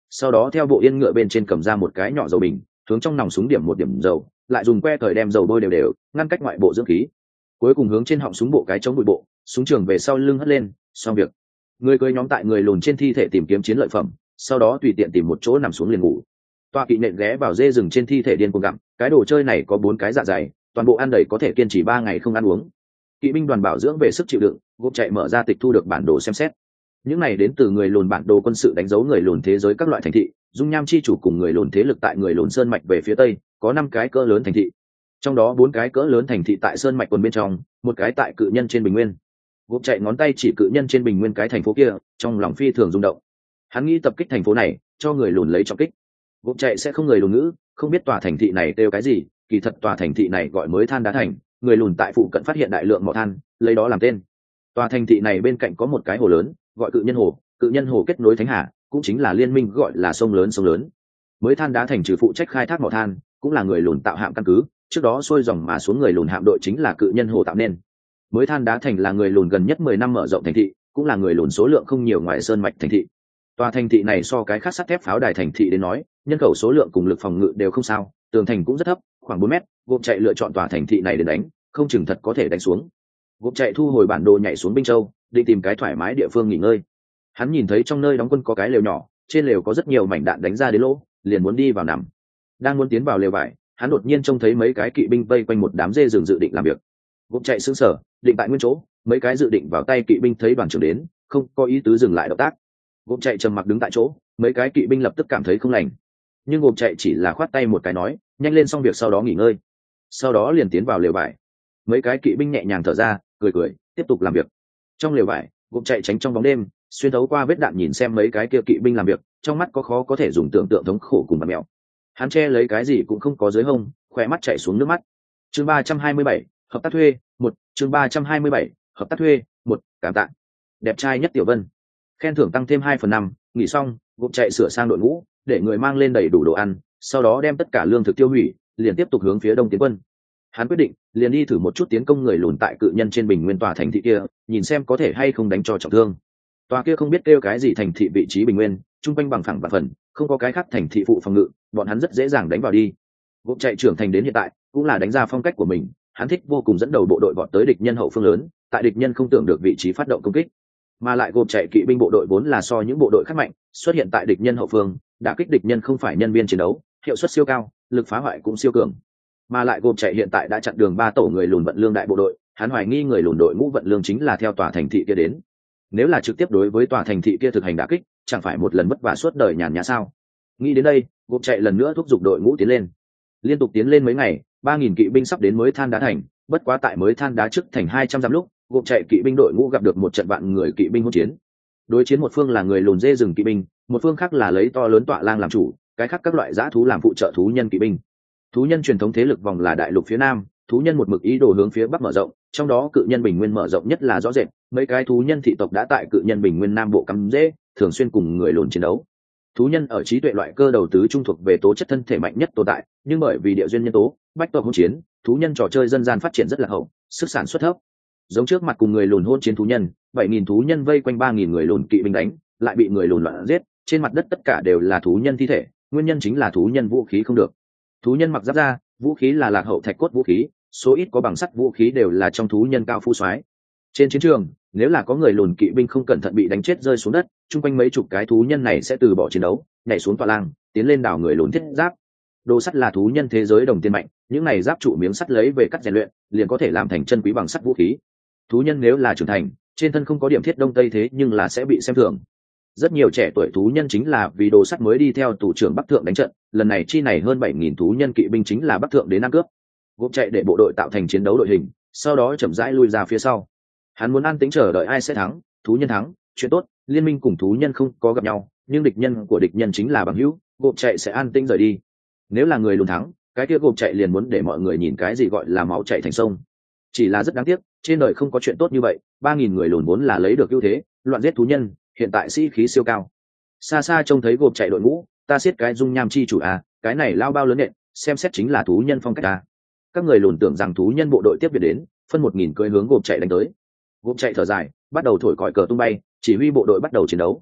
sau đó theo bộ yên ngựa bên trên cầm ra một cái nhỏ dầu bình, hướng trong nòng súng điểm một điểm dầu, lại dùng que thời đem dầu bôi đều đều, ngăn cách ngoại bộ dưỡng khí. Cuối cùng hướng trên họng súng bộ cái chống bụi bộ, súng trường về sau lưng hất lên, xong việc. Người cưới nhóm tại người lùn trên thi thể tìm kiếm chiến lợi phẩm, sau đó tùy tiện tìm một chỗ nằm xuống liền ngủ. Toa kỵ nện ghé vào dê rừng trên thi thể điên cuồng gặm, cái đồ chơi này có bốn cái dạ dày, toàn bộ ăn đầy có thể kiên trì ba ngày không ăn uống. Kỵ binh đoàn bảo dưỡng về sức chịu đựng, gộp chạy mở ra tịch thu được bản đồ xem xét. Những này đến từ người lùn bản đồ quân sự đánh dấu người lùn thế giới các loại thành thị, dung nham chi chủ cùng người lùn thế lực tại người lùn sơn mạch về phía tây, có năm cái cỡ lớn thành thị. Trong đó bốn cái cỡ lớn thành thị tại sơn mạch quần bên trong, một cái tại cự nhân trên bình nguyên. Gộp chạy ngón tay chỉ cự nhân trên bình nguyên cái thành phố kia, trong lòng phi thường rung động. Hắn nghĩ tập kích thành phố này, cho người lùn lấy trọng kích. Gộp chạy sẽ không người lùn ngữ, không biết tòa thành thị này kêu cái gì, kỳ thật tòa thành thị này gọi mới than đá thành, người lùn tại phụ cận phát hiện đại lượng mỏ than, lấy đó làm tên. Tòa thành thị này bên cạnh có một cái hồ lớn, gọi cự nhân hồ, cự nhân hồ kết nối thánh hà, cũng chính là liên minh gọi là sông lớn sông lớn. Mới than đá thành trừ phụ trách khai thác mỏ than, cũng là người lùn tạo hạm căn cứ, trước đó xuôi dòng mà xuống người lùn hạm đội chính là cự nhân hồ tạo nên. Mới than đá thành là người lùn gần nhất mười năm mở rộng thành thị, cũng là người lùn số lượng không nhiều ngoài sơn mạch thành thị. Tòa thành thị này so cái khác sắt thép pháo đài thành thị đến nói, nhân khẩu số lượng cùng lực phòng ngự đều không sao, tường thành cũng rất thấp, khoảng bốn mét, gộp chạy lựa chọn tòa thành thị này để đánh, không chừng thật có thể đánh xuống. Gộp chạy thu hồi bản đồ nhảy xuống Binh Châu, định tìm cái thoải mái địa phương nghỉ ngơi. Hắn nhìn thấy trong nơi đóng quân có cái lều nhỏ, trên lều có rất nhiều mảnh đạn đánh ra đến lỗ, liền muốn đi vào nằm. Đang muốn tiến vào lều vải, hắn đột nhiên trông thấy mấy cái kỵ binh vây quanh một đám dê rừng dự định làm việc. Gộp chạy sững sờ, định tại nguyên chỗ, mấy cái dự định vào tay kỵ binh thấy đoàn trưởng đến, không có ý tứ dừng lại động tác. Gộp chạy trầm mặc đứng tại chỗ, mấy cái kỵ binh lập tức cảm thấy không lành, nhưng gộp chạy chỉ là khoát tay một cái nói, nhanh lên xong việc sau đó nghỉ ngơi. Sau đó liền tiến vào lều vải. Mấy cái kỵ binh nhẹ nhàng thở ra, cười cười, tiếp tục làm việc. Trong lều vải, gộp chạy tránh trong bóng đêm, xuyên thấu qua vết đạn nhìn xem mấy cái kia kỵ binh làm việc, trong mắt có khó có thể dùng tưởng tượng thống khổ cùng mặt mèo. Hắn che lấy cái gì cũng không có dưới hông, khỏe mắt chảy xuống nước mắt. Chương ba trăm hai mươi bảy, hợp tác thuê, một, chương ba trăm hai mươi bảy, hợp tác thuê, một, cảm tạ. Đẹp trai nhất Tiểu Vân. Khen thưởng tăng thêm hai phần năm, nghỉ xong, gộp chạy sửa sang đội ngũ, để người mang lên đầy đủ đồ ăn, sau đó đem tất cả lương thực tiêu hủy, liền tiếp tục hướng phía đông tiến quân. Hắn quyết định, liền đi thử một chút tiến công người lùn tại cự nhân trên bình nguyên tòa thành thị kia, nhìn xem có thể hay không đánh cho trọng thương. Tòa kia không biết kêu cái gì thành thị vị trí bình nguyên, trung quanh bằng phẳng và phần, không có cái khác thành thị phụ phòng ngự, bọn hắn rất dễ dàng đánh vào đi. Gộp chạy trưởng thành đến hiện tại, cũng là đánh ra phong cách của mình, hắn thích vô cùng dẫn đầu bộ đội vọt tới địch nhân hậu phương lớn, tại địch nhân không tưởng được vị trí phát động công kích. Mà lại gộp chạy kỵ binh bộ đội vốn là so những bộ đội khác mạnh, xuất hiện tại địch nhân hậu phương, đả kích địch nhân không phải nhân viên chiến đấu, hiệu suất siêu cao, lực phá hoại cũng siêu cường. Mà lại gộp chạy hiện tại đã chặn đường ba tổ người lùn vận lương đại bộ đội, hắn hoài nghi người lùn đội ngũ vận lương chính là theo tòa thành thị kia đến. Nếu là trực tiếp đối với tòa thành thị kia thực hành đả kích, chẳng phải một lần vất vả suốt đời nhàn nhã sao? Nghĩ đến đây, gộp chạy lần nữa thúc giục đội ngũ tiến lên. Liên tục tiến lên mấy ngày, ba nghìn kỵ binh sắp đến mới than đá thành, bất quá tại mới than đá trước thành hai trăm dặm lúc, gộp chạy kỵ binh đội ngũ gặp được một trận vạn người kỵ binh hỗn chiến. Đối chiến một phương là người lùn dê rừng kỵ binh, một phương khác là lấy to lớn tọa lang làm chủ, cái khác các loại dã thú làm phụ trợ thú nhân kỵ binh. Thú nhân truyền thống thế lực vòng là đại lục phía nam, thú nhân một mực ý đồ hướng phía bắc mở rộng, trong đó cự nhân bình nguyên mở rộng nhất là rõ rệt, mấy cái thú nhân thị tộc đã tại cự nhân bình nguyên nam bộ cắm rễ, thường xuyên cùng người lùn chiến đấu. Thú nhân ở trí tuệ loại cơ đầu tứ trung thuộc về tố chất thân thể mạnh nhất tồn tại, nhưng bởi vì địa duyên nhân tố, bách tộc hỗn chiến, thú nhân trò chơi dân gian phát triển rất là hậu, sức sản xuất thấp. Giống trước mặt cùng người lùn hôn chiến thú nhân, bảy nghìn thú nhân vây quanh ba nghìn người lùn kỵ binh đánh, lại bị người lùn loạn giết, trên mặt đất tất cả đều là thú nhân thi thể, nguyên nhân chính là thú nhân vũ khí không được. Thú nhân mặc giáp ra, vũ khí là lạc hậu thạch cốt vũ khí, số ít có bằng sắt vũ khí đều là trong thú nhân cao phu soái. Trên chiến trường, nếu là có người lùn kỵ binh không cẩn thận bị đánh chết rơi xuống đất, chung quanh mấy chục cái thú nhân này sẽ từ bỏ chiến đấu, nhảy xuống tọa lang, tiến lên đảo người lùn thiết giáp. Đồ sắt là thú nhân thế giới đồng tiền mạnh, những này giáp trụ miếng sắt lấy về cắt rèn luyện, liền có thể làm thành chân quý bằng sắt vũ khí. Thú nhân nếu là trưởng thành, trên thân không có điểm thiết đông tây thế nhưng là sẽ bị xem thường. Rất nhiều trẻ tuổi thú nhân chính là vì đồ sắt mới đi theo tù trưởng Bắc Thượng đánh trận, lần này chi này hơn bảy nghìn thú nhân kỵ binh chính là Bắc Thượng đến ăn cướp. Gộp chạy để bộ đội tạo thành chiến đấu đội hình, sau đó chậm rãi lui ra phía sau. Hắn muốn an tĩnh chờ đợi ai sẽ thắng, thú nhân thắng, chuyện tốt, liên minh cùng thú nhân không có gặp nhau, nhưng địch nhân của địch nhân chính là bằng hữu, gộp chạy sẽ an tĩnh rời đi. Nếu là người lùn thắng, cái kia gộp chạy liền muốn để mọi người nhìn cái gì gọi là máu chảy thành sông. Chỉ là rất đáng tiếc, trên đời không có chuyện tốt như vậy, ba nghìn người lùn vốn là lấy được ưu thế, loạn giết thú nhân, hiện tại sĩ khí siêu cao. Xa xa trông thấy gộp chạy đội ngũ, ta siết cái dung nham chi chủ à, cái này lao bao lớn nện, xem xét chính là thú nhân phong cách à. Các người lùn tưởng rằng thú nhân bộ đội tiếp viện đến, phân một nghìn cưỡi hướng gộp chạy đánh tới. Gộp chạy thở dài, bắt đầu thổi còi cờ tung bay, chỉ huy bộ đội bắt đầu chiến đấu.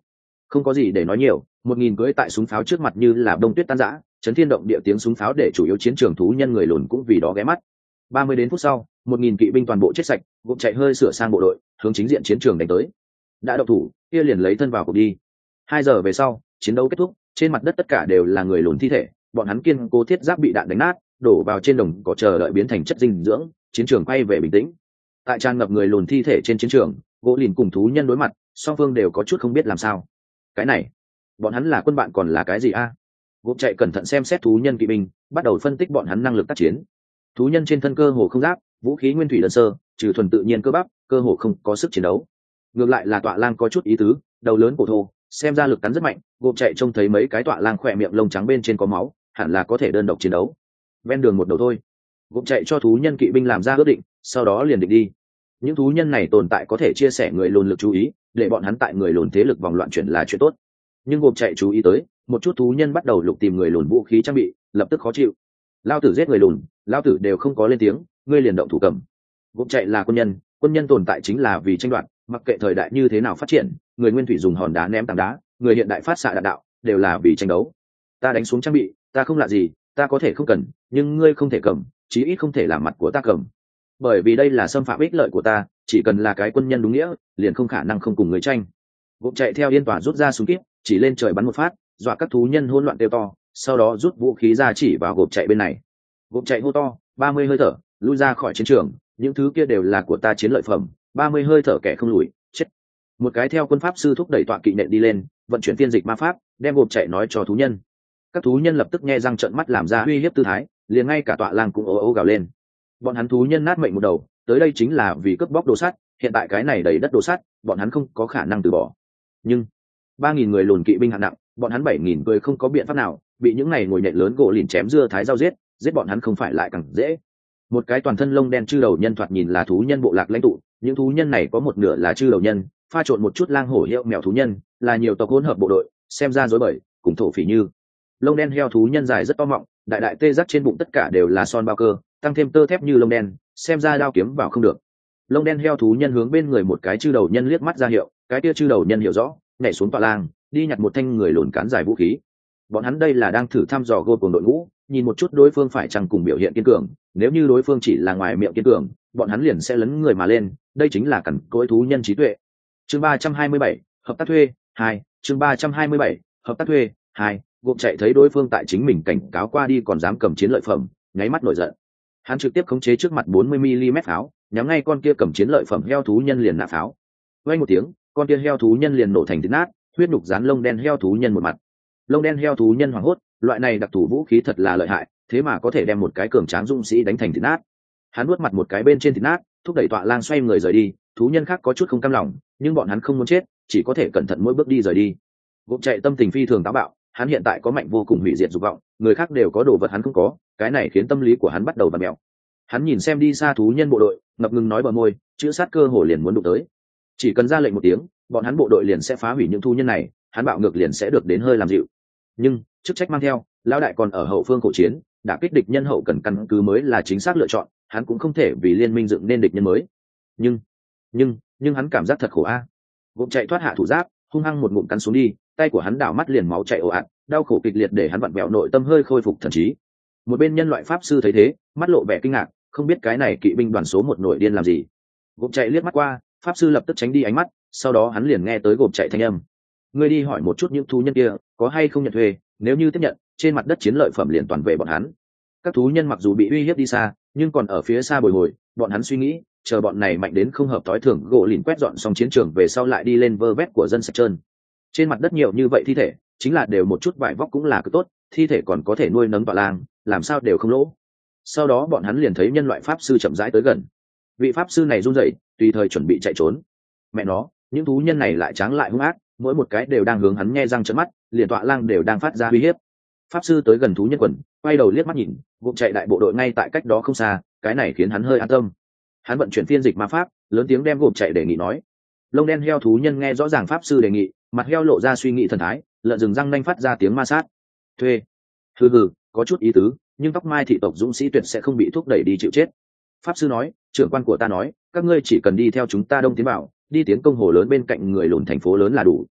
Không có gì để nói nhiều, một nghìn cưỡi tại súng pháo trước mặt như là đông tuyết tan rã, chấn thiên động địa tiếng súng pháo để chủ yếu chiến trường thú nhân người lùn cũng vì đó ghé mắt. Ba mươi đến phút sau, một nghìn kỵ binh toàn bộ chết sạch, gục chạy hơi sửa sang bộ đội, hướng chính diện chiến trường đánh tới. Đã động thủ, kia liền lấy thân vào cuộc đi. Hai giờ về sau, chiến đấu kết thúc, trên mặt đất tất cả đều là người lùn thi thể, bọn hắn kiên cố thiết giáp bị đạn đánh nát, đổ vào trên đồng cỏ chờ đợi biến thành chất dinh dưỡng, chiến trường quay về bình tĩnh. Tại tràn ngập người lùn thi thể trên chiến trường, gỗ lìn cùng thú nhân đối mặt, song phương đều có chút không biết làm sao. Cái này, bọn hắn là quân bạn còn là cái gì a? Gỗ chạy cẩn thận xem xét thú nhân kỵ binh, bắt đầu phân tích bọn hắn năng lực tác chiến. Thú nhân trên thân cơ hồ không giáp, vũ khí nguyên thủy đơn sơ, trừ thuần tự nhiên cơ bắp, cơ hồ không có sức chiến đấu. Ngược lại là tọa lang có chút ý tứ, đầu lớn cổ thô, xem ra lực cắn rất mạnh. Gỗ chạy trông thấy mấy cái tọa lang khỏe miệng lông trắng bên trên có máu, hẳn là có thể đơn độc chiến đấu. Ven đường một đầu thôi. Gỗ chạy cho thú nhân kỵ binh làm ra ước định, sau đó liền định đi. Những thú nhân này tồn tại có thể chia sẻ người lùn lực chú ý, để bọn hắn tại người lùn thế lực vòng loạn chuyển là chuyện tốt. Nhưng gộp chạy chú ý tới, một chút thú nhân bắt đầu lục tìm người lùn vũ khí trang bị, lập tức khó chịu. Lao tử giết người lùn, lao tử đều không có lên tiếng, ngươi liền động thủ cầm. Gộp chạy là quân nhân, quân nhân tồn tại chính là vì tranh đoạt, mặc kệ thời đại như thế nào phát triển, người nguyên thủy dùng hòn đá ném tảng đá, người hiện đại phát xạ đạn đạo, đều là vì tranh đấu. Ta đánh xuống trang bị, ta không lạ gì, ta có thể không cần, nhưng ngươi không thể cầm, chí ít không thể làm mặt của ta cầm. Bởi vì đây là xâm phạm ích lợi của ta, chỉ cần là cái quân nhân đúng nghĩa, liền không khả năng không cùng người tranh. Gộp chạy theo yên tỏa rút ra súng kíp, chỉ lên trời bắn một phát, dọa các thú nhân hỗn loạn kêu to, sau đó rút vũ khí ra chỉ vào gộp chạy bên này. Gộp chạy hô to, ba mươi hơi thở, lui ra khỏi chiến trường, những thứ kia đều là của ta chiến lợi phẩm, ba mươi hơi thở kẻ không lùi, chết. Một cái theo quân pháp sư thúc đẩy tọa kỵ nện đi lên, vận chuyển phiên dịch ma pháp, đem gộp chạy nói cho thú nhân. Các thú nhân lập tức nghe răng trợn mắt làm ra uy hiếp tư thái, liền ngay cả tọa lang cũng ồ ồ gào lên. Bọn hắn thú nhân nát mệnh một đầu, tới đây chính là vì cướp bóc đồ sắt, hiện tại cái này đầy đất đồ sắt, bọn hắn không có khả năng từ bỏ. Nhưng ba nghìn người lùn kỵ binh hạng nặng, bọn hắn bảy nghìn người không có biện pháp nào, bị những này ngồi nhện lớn gỗ lìn chém dưa thái rau giết, giết bọn hắn không phải lại càng dễ. Một cái toàn thân lông đen chư đầu nhân thoạt nhìn là thú nhân bộ lạc lãnh tụ, những thú nhân này có một nửa là chư đầu nhân, pha trộn một chút lang hổ hiệu mèo thú nhân, là nhiều tộc hỗn hợp bộ đội, xem ra rối bời, cùng thổ phỉ như. Lông đen heo thú nhân dài rất to mọng, đại đại tê giác trên bụng tất cả đều là son bao cơ, tăng thêm tơ thép như lông đen, xem ra đao kiếm vào không được. Lông đen heo thú nhân hướng bên người một cái chư đầu nhân liếc mắt ra hiệu, cái kia chư đầu nhân hiểu rõ, nhảy xuống tọa lang, đi nhặt một thanh người lùn cán dài vũ khí. Bọn hắn đây là đang thử thăm dò gôn cùng đội ngũ, nhìn một chút đối phương phải chăng cùng biểu hiện kiên cường, nếu như đối phương chỉ là ngoài miệng kiên cường, bọn hắn liền sẽ lấn người mà lên, đây chính là cẩn cỗi thú nhân trí tuệ. Chương ba trăm hai mươi bảy, hợp tác thuê hai, chương ba trăm hai mươi bảy, hợp tác thuê hai. Gộp chạy thấy đối phương tại chính mình cảnh cáo qua đi còn dám cầm chiến lợi phẩm, nháy mắt nổi giận. Hắn trực tiếp khống chế trước mặt bốn mươi mi li mét pháo, nhắm ngay con kia cầm chiến lợi phẩm heo thú nhân liền nã pháo. Vang một tiếng, con kia heo thú nhân liền nổ thành thịt nát, huyết nhục dán lông đen heo thú nhân một mặt. Lông đen heo thú nhân hoảng hốt, loại này đặc thù vũ khí thật là lợi hại, thế mà có thể đem một cái cường tráng dũng sĩ đánh thành thịt nát. Hắn nuốt mặt một cái bên trên thịt nát, thúc đẩy tọa lang xoay người rời đi. Thú nhân khác có chút không cam lòng, nhưng bọn hắn không muốn chết, chỉ có thể cẩn thận mỗi bước đi rời đi. Gộp chạy tâm tình phi thường táo bạo, hắn hiện tại có mạnh vô cùng hủy diệt dục vọng, người khác đều có đồ vật hắn không có, cái này khiến tâm lý của hắn bắt đầu bặm mèo. Hắn nhìn xem đi xa thú nhân bộ đội, ngập ngừng nói bờ môi, chữ sát cơ hồ liền muốn đụng tới. Chỉ cần ra lệnh một tiếng, bọn hắn bộ đội liền sẽ phá hủy những thú nhân này, hắn bạo ngược liền sẽ được đến hơi làm dịu. Nhưng chức trách mang theo, lão đại còn ở hậu phương cổ chiến, đã kích địch nhân hậu cần căn cứ mới là chính xác lựa chọn, hắn cũng không thể vì liên minh dựng nên địch nhân mới. Nhưng, nhưng, nhưng hắn cảm giác thật khổ a. À. Gộp chạy thoát hạ thủ giáp, hung hăng một ngụm cắn xuống đi, tay của hắn đảo mắt liền máu chảy ồ ạt, đau khổ kịch liệt để hắn vặn vẹo nội tâm hơi khôi phục thần trí. Một bên nhân loại pháp sư thấy thế, mắt lộ vẻ kinh ngạc, không biết cái này kỵ binh đoàn số một nổi điên làm gì. Gộp chạy liếc mắt qua, pháp sư lập tức tránh đi ánh mắt, sau đó hắn liền nghe tới gộp chạy thanh âm. Ngươi đi hỏi một chút những thú nhân kia, có hay không nhận thuê, nếu như tiếp nhận, trên mặt đất chiến lợi phẩm liền toàn về bọn hắn. Các thú nhân mặc dù bị uy hiếp đi xa, nhưng còn ở phía xa bồi hồi, bọn hắn suy nghĩ, chờ bọn này mạnh đến không hợp tối thường gỗ lìn quét dọn xong chiến trường về sau lại đi lên vơ vét của dân sạch trơn. Trên mặt đất nhiều như vậy thi thể, chính là đều một chút vải vóc cũng là cực tốt, thi thể còn có thể nuôi nấng tọa lang, làm sao đều không lỗ. Sau đó bọn hắn liền thấy nhân loại pháp sư chậm rãi tới gần. Vị pháp sư này run rẩy, tùy thời chuẩn bị chạy trốn. Mẹ nó, những thú nhân này lại tráng lại hung ác, mỗi một cái đều đang hướng hắn nhe răng trợn mắt, liền tọa lang đều đang phát ra uy hiếp. Pháp sư tới gần thú nhân quần, quay đầu liếc mắt nhìn, gục chạy đại bộ đội ngay tại cách đó không xa, cái này khiến hắn hơi an tâm. Hắn vận chuyển phiên dịch ma pháp, lớn tiếng đem gục chạy đề nghị nói. Lông đen heo thú nhân nghe rõ ràng pháp sư đề nghị, mặt heo lộ ra suy nghĩ thần thái, lợn rừng răng nanh phát ra tiếng ma sát. Thuê. Hừ hừ, có chút ý tứ, nhưng tóc mai thị tộc dũng sĩ tuyệt sẽ không bị thúc đẩy đi chịu chết. Pháp sư nói, trưởng quan của ta nói, các ngươi chỉ cần đi theo chúng ta đông tiến bảo, đi tiến công hồ lớn bên cạnh người lùn thành phố lớn là đủ.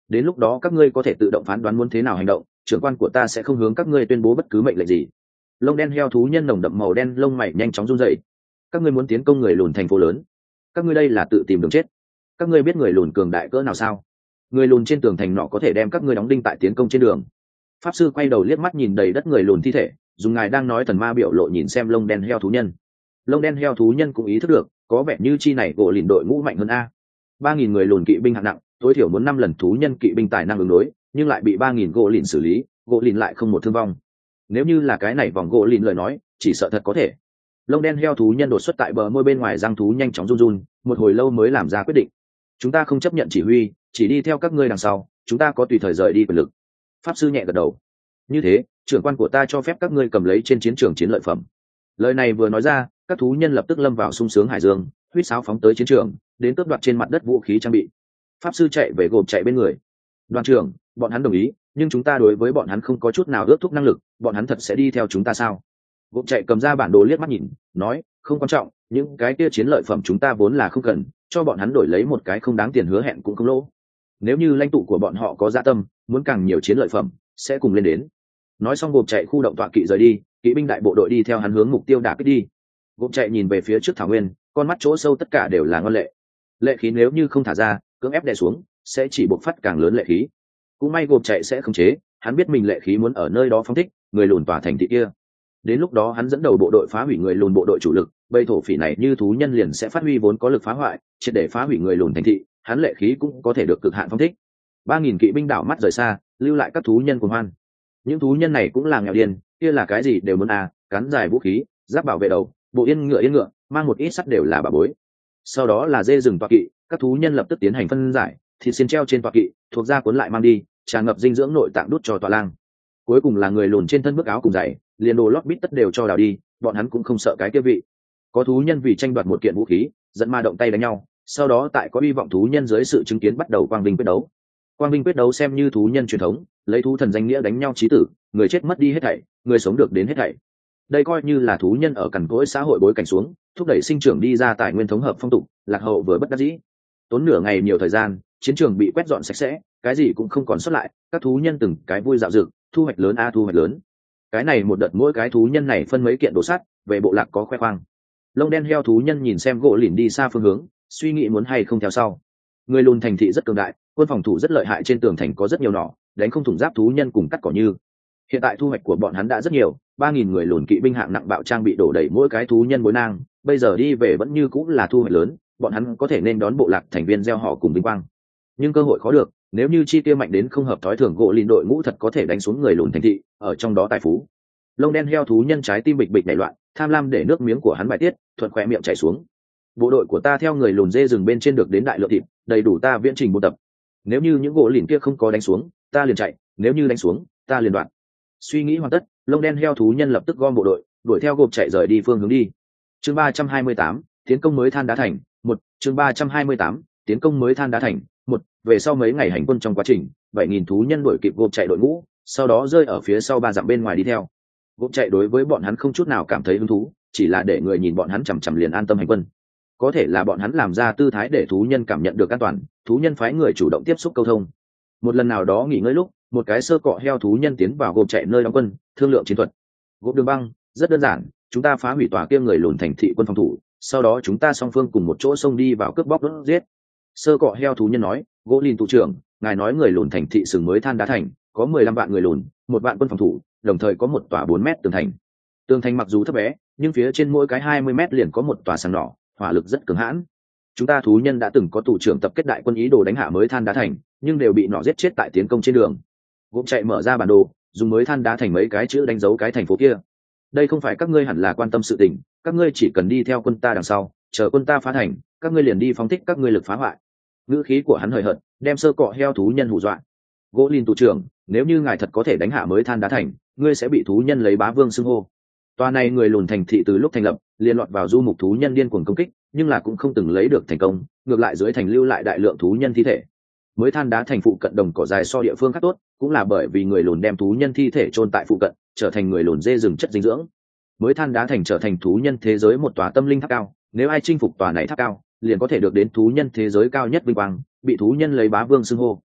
đến lúc đó các ngươi có thể tự động phán đoán muốn thế nào hành động, trưởng quan của ta sẽ không hướng các ngươi tuyên bố bất cứ mệnh lệnh gì. Lông đen heo thú nhân nồng đậm màu đen lông mày nhanh chóng run rẩy. Các ngươi muốn tiến công người lùn thành phố lớn, các ngươi đây là tự tìm đường chết. Các ngươi biết người lùn cường đại cỡ nào sao? Người lùn trên tường thành nọ có thể đem các ngươi đóng đinh tại tiến công trên đường. Pháp sư quay đầu liếc mắt nhìn đầy đất người lùn thi thể, dùng ngài đang nói thần ma biểu lộ nhìn xem lông đen heo thú nhân. Lông đen heo thú nhân cũng ý thức được, có vẻ như chi này gỗ lìn đội ngũ mạnh hơn a. Ba nghìn người lùn kỵ binh hạng nặng, tối thiểu muốn năm lần thú nhân kỵ binh tài năng ứng đối, nhưng lại bị ba nghìn gỗ lìn xử lý, gỗ lìn lại không một thương vong. Nếu như là cái này vòng gỗ lìn lời nói, chỉ sợ thật có thể. Lông đen heo thú nhân đột xuất tại bờ môi bên ngoài răng thú nhanh chóng run run, một hồi lâu mới làm ra quyết định. Chúng ta không chấp nhận chỉ huy, chỉ đi theo các ngươi đằng sau, chúng ta có tùy thời rời đi quyền lực. Pháp sư nhẹ gật đầu. Như thế, trưởng quan của ta cho phép các ngươi cầm lấy trên chiến trường chiến lợi phẩm. Lời này vừa nói ra, các thú nhân lập tức lâm vào sung sướng hải dương, huýt sáo phóng tới chiến trường, đến cướp đoạt trên mặt đất vũ khí trang bị. Pháp sư chạy về gộp chạy bên người. Đoàn trưởng, bọn hắn đồng ý, nhưng chúng ta đối với bọn hắn không có chút nào ước thúc năng lực, bọn hắn thật sẽ đi theo chúng ta sao? Gộp chạy cầm ra bản đồ liếc mắt nhìn, nói, không quan trọng, những cái kia chiến lợi phẩm chúng ta vốn là không cần, cho bọn hắn đổi lấy một cái không đáng tiền hứa hẹn cũng không lỗ. Nếu như lãnh tụ của bọn họ có dạ tâm, muốn càng nhiều chiến lợi phẩm, sẽ cùng lên đến. Nói xong gộp chạy khu động tọa kỵ rời đi, kỵ binh đại bộ đội đi theo hắn hướng mục tiêu đả kích đi. Gộp chạy nhìn về phía trước thảo nguyên, con mắt chỗ sâu tất cả đều là ngân lệ. Lệ khí nếu như không thả ra, cưỡng ép đè xuống, sẽ chỉ bộc phát càng lớn lệ khí. Cũng may gộp chạy sẽ khống chế, hắn biết mình lệ khí muốn ở nơi đó phóng thích, người lùn tỏa thành thị kia. Đến lúc đó hắn dẫn đầu bộ đội phá hủy người lùn bộ đội chủ lực, bầy thổ phỉ này như thú nhân liền sẽ phát huy vốn có lực phá hoại, triệt để phá hủy người lùn thành thị, hắn lệ khí cũng có thể được cực hạn phóng thích. Ba nghìn kỵ binh đảo mắt rời xa, lưu lại các thú nhân cuồng hoan. Những thú nhân này cũng là nghèo điên, kia là cái gì đều muốn à, cắn dài vũ khí, giáp bảo vệ đầu, bộ yên ngựa yên ngựa, mang một ít sắt đều là bà bối. Sau đó là dê rừng tọa kỵ, các thú nhân lập tức tiến hành phân giải, thịt xiên treo trên tọa kỵ, thuộc da cuốn lại mang đi, tràn ngập dinh dưỡng nội tạng đút cho tọa lang. Cuối cùng là người lùn trên thân bước áo cùng giày, liền đồ lót bít tất đều cho đào đi, bọn hắn cũng không sợ cái kia vị. Có thú nhân vì tranh đoạt một kiện vũ khí, dẫn ma động tay đánh nhau, sau đó tại có hy vọng thú nhân dưới sự chứng kiến bắt đầu quang vinh quyết đấu. Quang vinh quyết đấu xem như thú nhân truyền thống, lấy thú thần danh nghĩa đánh nhau chí tử, người chết mất đi hết thảy, người sống được đến hết thảy. Đây coi như là thú nhân ở cằn cỗi xã hội bối cảnh xuống, thúc đẩy sinh trưởng đi ra tài nguyên thống hợp phong tục, lạc hậu vừa bất đắc dĩ. Tốn nửa ngày nhiều thời gian, chiến trường bị quét dọn sạch sẽ, cái gì cũng không còn sót lại, các thú nhân từng cái vui dạo dực, thu hoạch lớn a thu hoạch lớn. Cái này một đợt mỗi cái thú nhân này phân mấy kiện đồ sắt, về bộ lạc có khoe khoang. Lông đen heo thú nhân nhìn xem gỗ lìn đi xa phương hướng, suy nghĩ muốn hay không theo sau. Người lùn thành thị rất cường đại, quân phòng thủ rất lợi hại, trên tường thành có rất nhiều nỏ, đánh không thủng giáp thú nhân cùng cắt cỏ như. Hiện tại thu hoạch của bọn hắn đã rất nhiều, ba nghìn người lùn kỵ binh hạng nặng bạo trang bị đổ đầy mỗi cái thú nhân bối nang, bây giờ đi về vẫn như cũng là thu hoạch lớn, bọn hắn có thể nên đón bộ lạc thành viên gieo họ cùng vinh quang. Nhưng cơ hội khó được, nếu như chi tiêu mạnh đến không hợp thói thường, gỗ lìn đội ngũ thật có thể đánh xuống người lùn thành thị, ở trong đó tài phú. Lông đen heo thú nhân trái tim bịch bịch nảy loạn, tham lam để nước miếng của hắn bài tiết, thuận khỏe miệng chảy xuống. Bộ đội của ta theo người lùn dê rừng bên trên được đến đại lượng thịt, đầy đủ ta viễn trình buôn tập. Nếu như những gỗ lìn kia không có đánh xuống, ta liền chạy, nếu như đánh xuống, ta liền đoạn. Suy nghĩ hoàn tất, lông đen heo thú nhân lập tức gom bộ đội, đuổi theo gộp chạy rời đi phương hướng đi. Chương ba trăm hai mươi tám, tiến công mới than đá thành, một. Chương ba trăm hai mươi tám, tiến công mới than đá thành, một. Về sau mấy ngày hành quân trong quá trình, bảy nghìn thú nhân đuổi kịp gộp chạy đội ngũ, sau đó rơi ở phía sau ba dặm bên ngoài đi theo. Gộp chạy đối với bọn hắn không chút nào cảm thấy hứng thú, chỉ là để người nhìn bọn hắn chằm chằm liền an tâm hành quân. Có thể là bọn hắn làm ra tư thái để thú nhân cảm nhận được an toàn, thú nhân phái người chủ động tiếp xúc câu thông. Một lần nào đó nghỉ ngơi lúc, một cái sơ cọ heo thú nhân tiến vào gộp chạy nơi đóng quân, thương lượng chiến thuật. Gộp đường băng, rất đơn giản, chúng ta phá hủy tòa kia người lùn thành thị quân phòng thủ, sau đó chúng ta song phương cùng một chỗ xông đi vào cướp bóc đốt giết. Sơ cọ heo thú nhân nói, gỗ lìn thủ trưởng, ngài nói người lùn thành thị sừng mới than đá thành, có mười lăm vạn người lùn, một vạn quân phòng thủ, đồng thời có một tòa bốn mét tường thành. Tường thành mặc dù thấp bé, nhưng phía trên mỗi cái hai mươi mét liền có một tòa sàng nỏ, hỏa lực rất cứng hãn. Chúng ta thú nhân đã từng có tù trưởng tập kết đại quân ý đồ đánh hạ mới than đá thành, nhưng đều bị nỏ giết chết tại tiến công trên đường. Gộp chạy mở ra bản đồ, dùng mới than đá thành mấy cái chữ đánh dấu cái thành phố kia. Đây không phải các ngươi hẳn là quan tâm sự tình, các ngươi chỉ cần đi theo quân ta đằng sau, chờ quân ta phá thành, các ngươi liền đi phóng thích các ngươi lực phá hoại. Ngữ khí của hắn hời hợt, đem sơ cọ heo thú nhân hù dọa. Gỗ lìn tù trưởng, nếu như ngài thật có thể đánh hạ mới than đá thành, ngươi sẽ bị thú nhân lấy bá vương xưng hô. Tòa này người lùn thành thị từ lúc thành lập, liên lọt vào du mục thú nhân điên cuồng công kích, nhưng là cũng không từng lấy được thành công, ngược lại dưới thành lưu lại đại lượng thú nhân thi thể. Mới than đá thành phụ cận đồng cỏ dài so địa phương khác tốt, cũng là bởi vì người lùn đem thú nhân thi thể chôn tại phụ cận, trở thành người lùn dê rừng chất dinh dưỡng. Mới than đá thành trở thành thú nhân thế giới một tòa tâm linh tháp cao, nếu ai chinh phục tòa này tháp cao, liền có thể được đến thú nhân thế giới cao nhất vinh quang, bị thú nhân lấy bá vương xưng hô.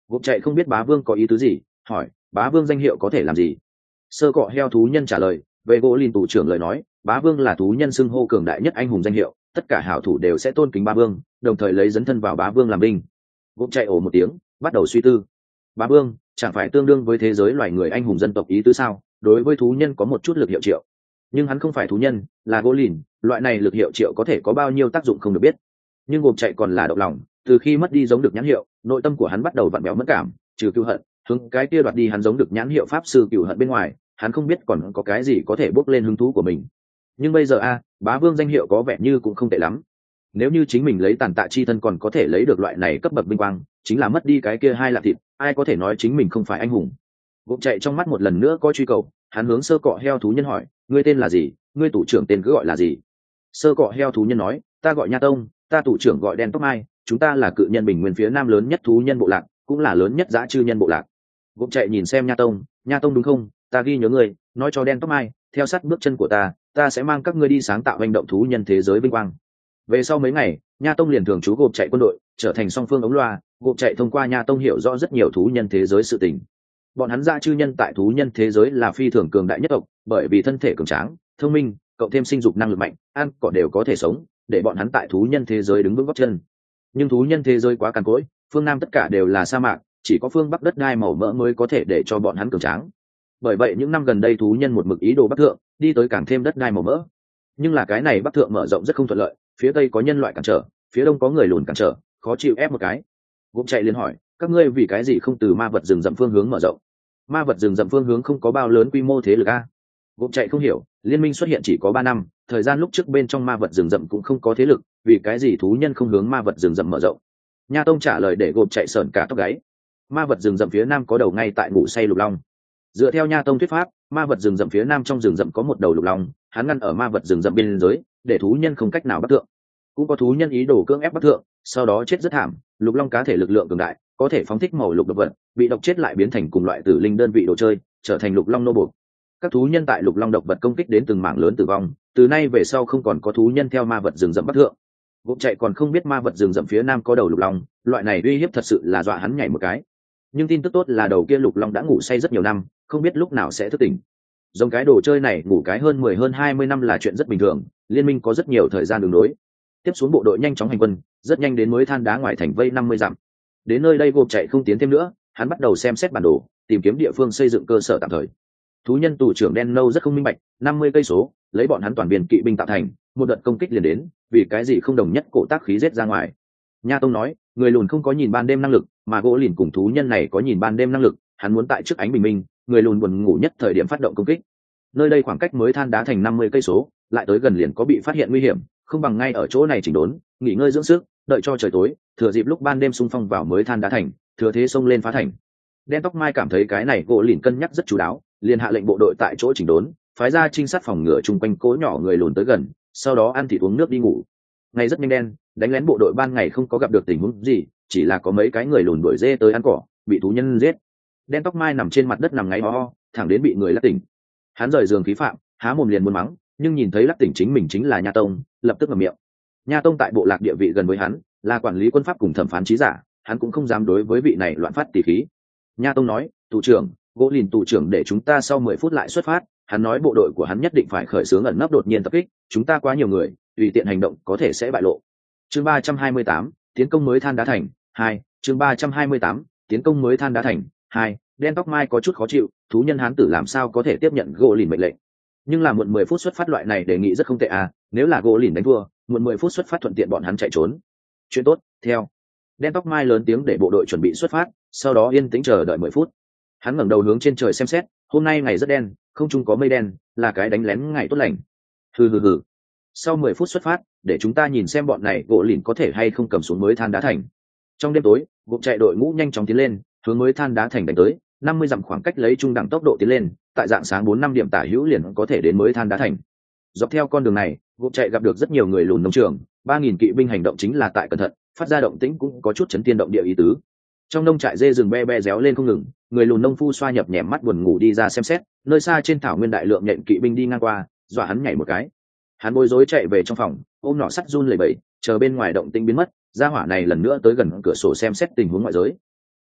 Gộp chạy không biết bá vương có ý tứ gì, hỏi bá vương danh hiệu có thể làm gì. Sơ cọ heo thú nhân trả lời, về gỗ lìn tù trưởng lời nói, bá vương là thú nhân xưng hô cường đại nhất anh hùng danh hiệu, tất cả hảo thủ đều sẽ tôn kính bá vương, đồng thời lấy dấn thân vào bá vương làm binh. Gộp chạy ồ một tiếng, bắt đầu suy tư. Bá vương chẳng phải tương đương với thế giới loài người anh hùng dân tộc ý tứ sao? Đối với thú nhân có một chút lực hiệu triệu, nhưng hắn không phải thú nhân, là gỗ lìn, loại này lực hiệu triệu có thể có bao nhiêu tác dụng không được biết. Nhưng gộp chạy còn là động lòng, từ khi mất đi giống được nhãn hiệu, nội tâm của hắn bắt đầu vặn vẹo mất cảm, trừ cựu hận, hướng cái kia đoạt đi hắn giống được nhãn hiệu pháp sư cựu hận bên ngoài, hắn không biết còn có cái gì có thể bốc lên hứng thú của mình. Nhưng bây giờ a, bá vương danh hiệu có vẻ như cũng không tệ lắm. Nếu như chính mình lấy tàn tạ chi thân còn có thể lấy được loại này cấp bậc vinh quang, chính là mất đi cái kia hai lạng thịt, ai có thể nói chính mình không phải anh hùng. Gộp chạy trong mắt một lần nữa có truy cầu, hắn hướng sơ cọ heo thú nhân hỏi, ngươi tên là gì, ngươi tủ trưởng tên cứ gọi là gì? Sơ cọ heo thú nhân nói, ta gọi Nha Tông, ta tủ trưởng gọi Đen Tóc Mai, chúng ta là cự nhân bình nguyên phía nam lớn nhất thú nhân bộ lạc, cũng là lớn nhất dã chư nhân bộ lạc. Gộp chạy nhìn xem Nha Tông, Nha Tông đúng không, ta ghi nhớ ngươi, nói cho Đen Tóc Mai, theo sát bước chân của ta, ta sẽ mang các ngươi đi sáng tạo hành động thú nhân thế giới vinh quang. Về sau mấy ngày, Nha Tông liền thường trú gộp chạy quân đội, trở thành song phương ống loa, gộp chạy thông qua Nha Tông hiểu rõ rất nhiều thú nhân thế giới sự tình. Bọn hắn dã chư nhân tại thú nhân thế giới là phi thường cường đại nhất tộc, bởi vì thân thể cường tráng, thông minh, cộng thêm sinh dục năng lực mạnh, ăn cỏ đều có thể sống, để bọn hắn tại thú nhân thế giới đứng vững gót chân. Nhưng thú nhân thế giới quá cằn cỗi, phương nam tất cả đều là sa mạc, chỉ có phương bắc đất đai màu mỡ mới có thể để cho bọn hắn cường tráng. Bởi vậy những năm gần đây thú nhân một mực ý đồ bắc thượng, đi tới càng thêm đất đai màu mỡ. Nhưng là cái này bắc thượng mở rộng rất không thuận lợi, phía tây có nhân loại cản trở, phía đông có người lùn cản trở, khó chịu ép một cái. Gộp chạy liền hỏi, các ngươi vì cái gì không từ ma vật rừng rậm phương hướng mở rộng? Ma vật rừng rậm phương hướng không có bao lớn quy mô thế lực a. Gộp chạy không hiểu, liên minh xuất hiện chỉ có ba năm, thời gian lúc trước bên trong ma vật rừng rậm cũng không có thế lực, vì cái gì thú nhân không hướng ma vật rừng rậm mở rộng? Nha Tông trả lời để gộp chạy sởn cả tóc gáy. Ma vật rừng rậm phía nam có đầu ngay tại ngủ say lục long. Dựa theo Nha Tông thuyết pháp, ma vật rừng rậm phía nam trong rừng rậm có một đầu lục long, hắn ngăn ở ma vật rừng rậm biên giới, để thú nhân không cách nào bắt thượng. Cũng có thú nhân ý đồ cưỡng ép bắt thượng, sau đó chết rất thảm. Lục long cá thể lực lượng cường đại, có thể phóng thích màu lục độc vật, bị độc chết lại biến thành cùng loại tử linh đơn vị đồ chơi, trở thành lục long nô buộc. Các thú nhân tại lục long độc vật công kích đến từng mảng lớn tử vong, từ nay về sau không còn có thú nhân theo ma vật rừng rậm bắt thượng. Gộp chạy còn không biết ma vật rừng rậm phía nam có đầu lục long, loại này uy hiếp thật sự là dọa hắn nhảy một cái. Nhưng tin tức tốt là đầu kia lục long đã ngủ say rất nhiều năm, không biết lúc nào sẽ thức tỉnh. Giống cái đồ chơi này ngủ cái hơn mười hơn hai mươi năm là chuyện rất bình thường, liên minh có rất nhiều thời gian đường đối. Tiếp xuống bộ đội nhanh chóng hành quân, rất nhanh đến mới than đá ngoài thành vây năm mươi dặm. Đến nơi đây gộp chạy không tiến thêm nữa, hắn bắt đầu xem xét bản đồ, tìm kiếm địa phương xây dựng cơ sở tạm thời. Thú nhân tù trưởng đen nâu rất không minh bạch, năm mươi cây số, lấy bọn hắn toàn viên kỵ binh tạo thành, một đợt công kích liền đến, vì cái gì không đồng nhất cổ tác khí giết ra ngoài. Nha Tông nói, người lùn không có nhìn ban đêm năng lực, mà gỗ lìn cùng thú nhân này có nhìn ban đêm năng lực, hắn muốn tại trước ánh bình minh, người lùn buồn ngủ nhất thời điểm phát động công kích. Nơi đây khoảng cách mới than đá thành năm mươi cây số, lại tới gần liền có bị phát hiện nguy hiểm, không bằng ngay ở chỗ này chỉnh đốn, nghỉ ngơi dưỡng sức, đợi cho trời tối, thừa dịp lúc ban đêm xung phong vào mới than đá thành, thừa thế xông lên phá thành. Đen Tóc Mai cảm thấy cái này gỗ lìn cân nhắc rất chú đáo, liền hạ lệnh bộ đội tại chỗ chỉnh đốn, phái ra trinh sát phòng ngừa chung quanh cố nhỏ người lùn tới gần, sau đó ăn thịt uống nước đi ngủ. Ngày rất nhanh đen, đánh lén bộ đội ban ngày không có gặp được tình huống gì, chỉ là có mấy cái người lùn đuổi dê tới ăn cỏ, bị thú nhân giết. Đen Tóc Mai nằm trên mặt đất nằm ngáy ho ho, thẳng đến bị người lắc tỉnh. Hắn rời giường khí phạm, há mồm liền muốn mắng, nhưng nhìn thấy lắc tỉnh chính mình chính là Nha Tông, lập tức ngậm miệng. Nha Tông tại bộ lạc địa vị gần với hắn, là quản lý quân pháp cùng thẩm phán trí giả, hắn cũng không dám đối với vị này loạn phát tỉ khí. Nha Tông nói, tù trưởng, gỗ lìn tù trưởng để chúng ta sau mười phút lại xuất phát. Hắn nói bộ đội của hắn nhất định phải khởi xướng ẩn nấp đột nhiên tập kích, chúng ta quá nhiều người, tùy tiện hành động có thể sẽ bại lộ. Chương ba trăm hai mươi tám, tiến công mới than đá thành hai. Chương ba trăm hai mươi tám, tiến công mới than đá thành hai. Đen Tóc Mai có chút khó chịu, thú nhân hán tử làm sao có thể tiếp nhận gỗ lìn mệnh lệnh. Nhưng là muộn mười phút xuất phát loại này đề nghị rất không tệ à, nếu là gỗ lìn đánh thua, muộn mười phút xuất phát thuận tiện bọn hắn chạy trốn. Chuyện tốt, theo. Đen Tóc Mai lớn tiếng để bộ đội chuẩn bị xuất phát, sau đó yên tĩnh chờ đợi mười phút. Hắn ngẩng đầu hướng trên trời xem xét, hôm nay ngày rất đen, không trung có mây đen, là cái đánh lén ngày tốt lành. Hừ hừ hừ. Sau mười phút xuất phát, để chúng ta nhìn xem bọn này gỗ lìn có thể hay không cầm xuống mới than đá thành. Trong đêm tối, gộp chạy đội ngũ nhanh chóng tiến lên, hướng mới than đá thành đánh tới, năm mươi dặm khoảng cách lấy trung đẳng tốc độ tiến lên, tại dạng sáng bốn năm điểm tả hữu liền có thể đến mới than đá thành. Dọc theo con đường này, gộp chạy gặp được rất nhiều người lùn nông trường, ba nghìn kỵ binh hành động chính là tại cẩn thận, phát ra động tĩnh cũng có chút chấn thiên động địa ý tứ. Trong nông trại dê rừng be be réo lên không ngừng, người lùn nông phu xoa nhập nhèm mắt buồn ngủ đi ra xem xét, nơi xa trên thảo nguyên đại lượng nhện kỵ binh đi ngang qua, dọa hắn nhảy một cái. Hắn bối rối chạy về trong phòng, ôm nỏ sắt run lẩy bẩy, chờ bên ngoài động tĩnh biến mất, gia hỏa này lần nữa tới gần cửa sổ xem xét tình huống ngoại giới.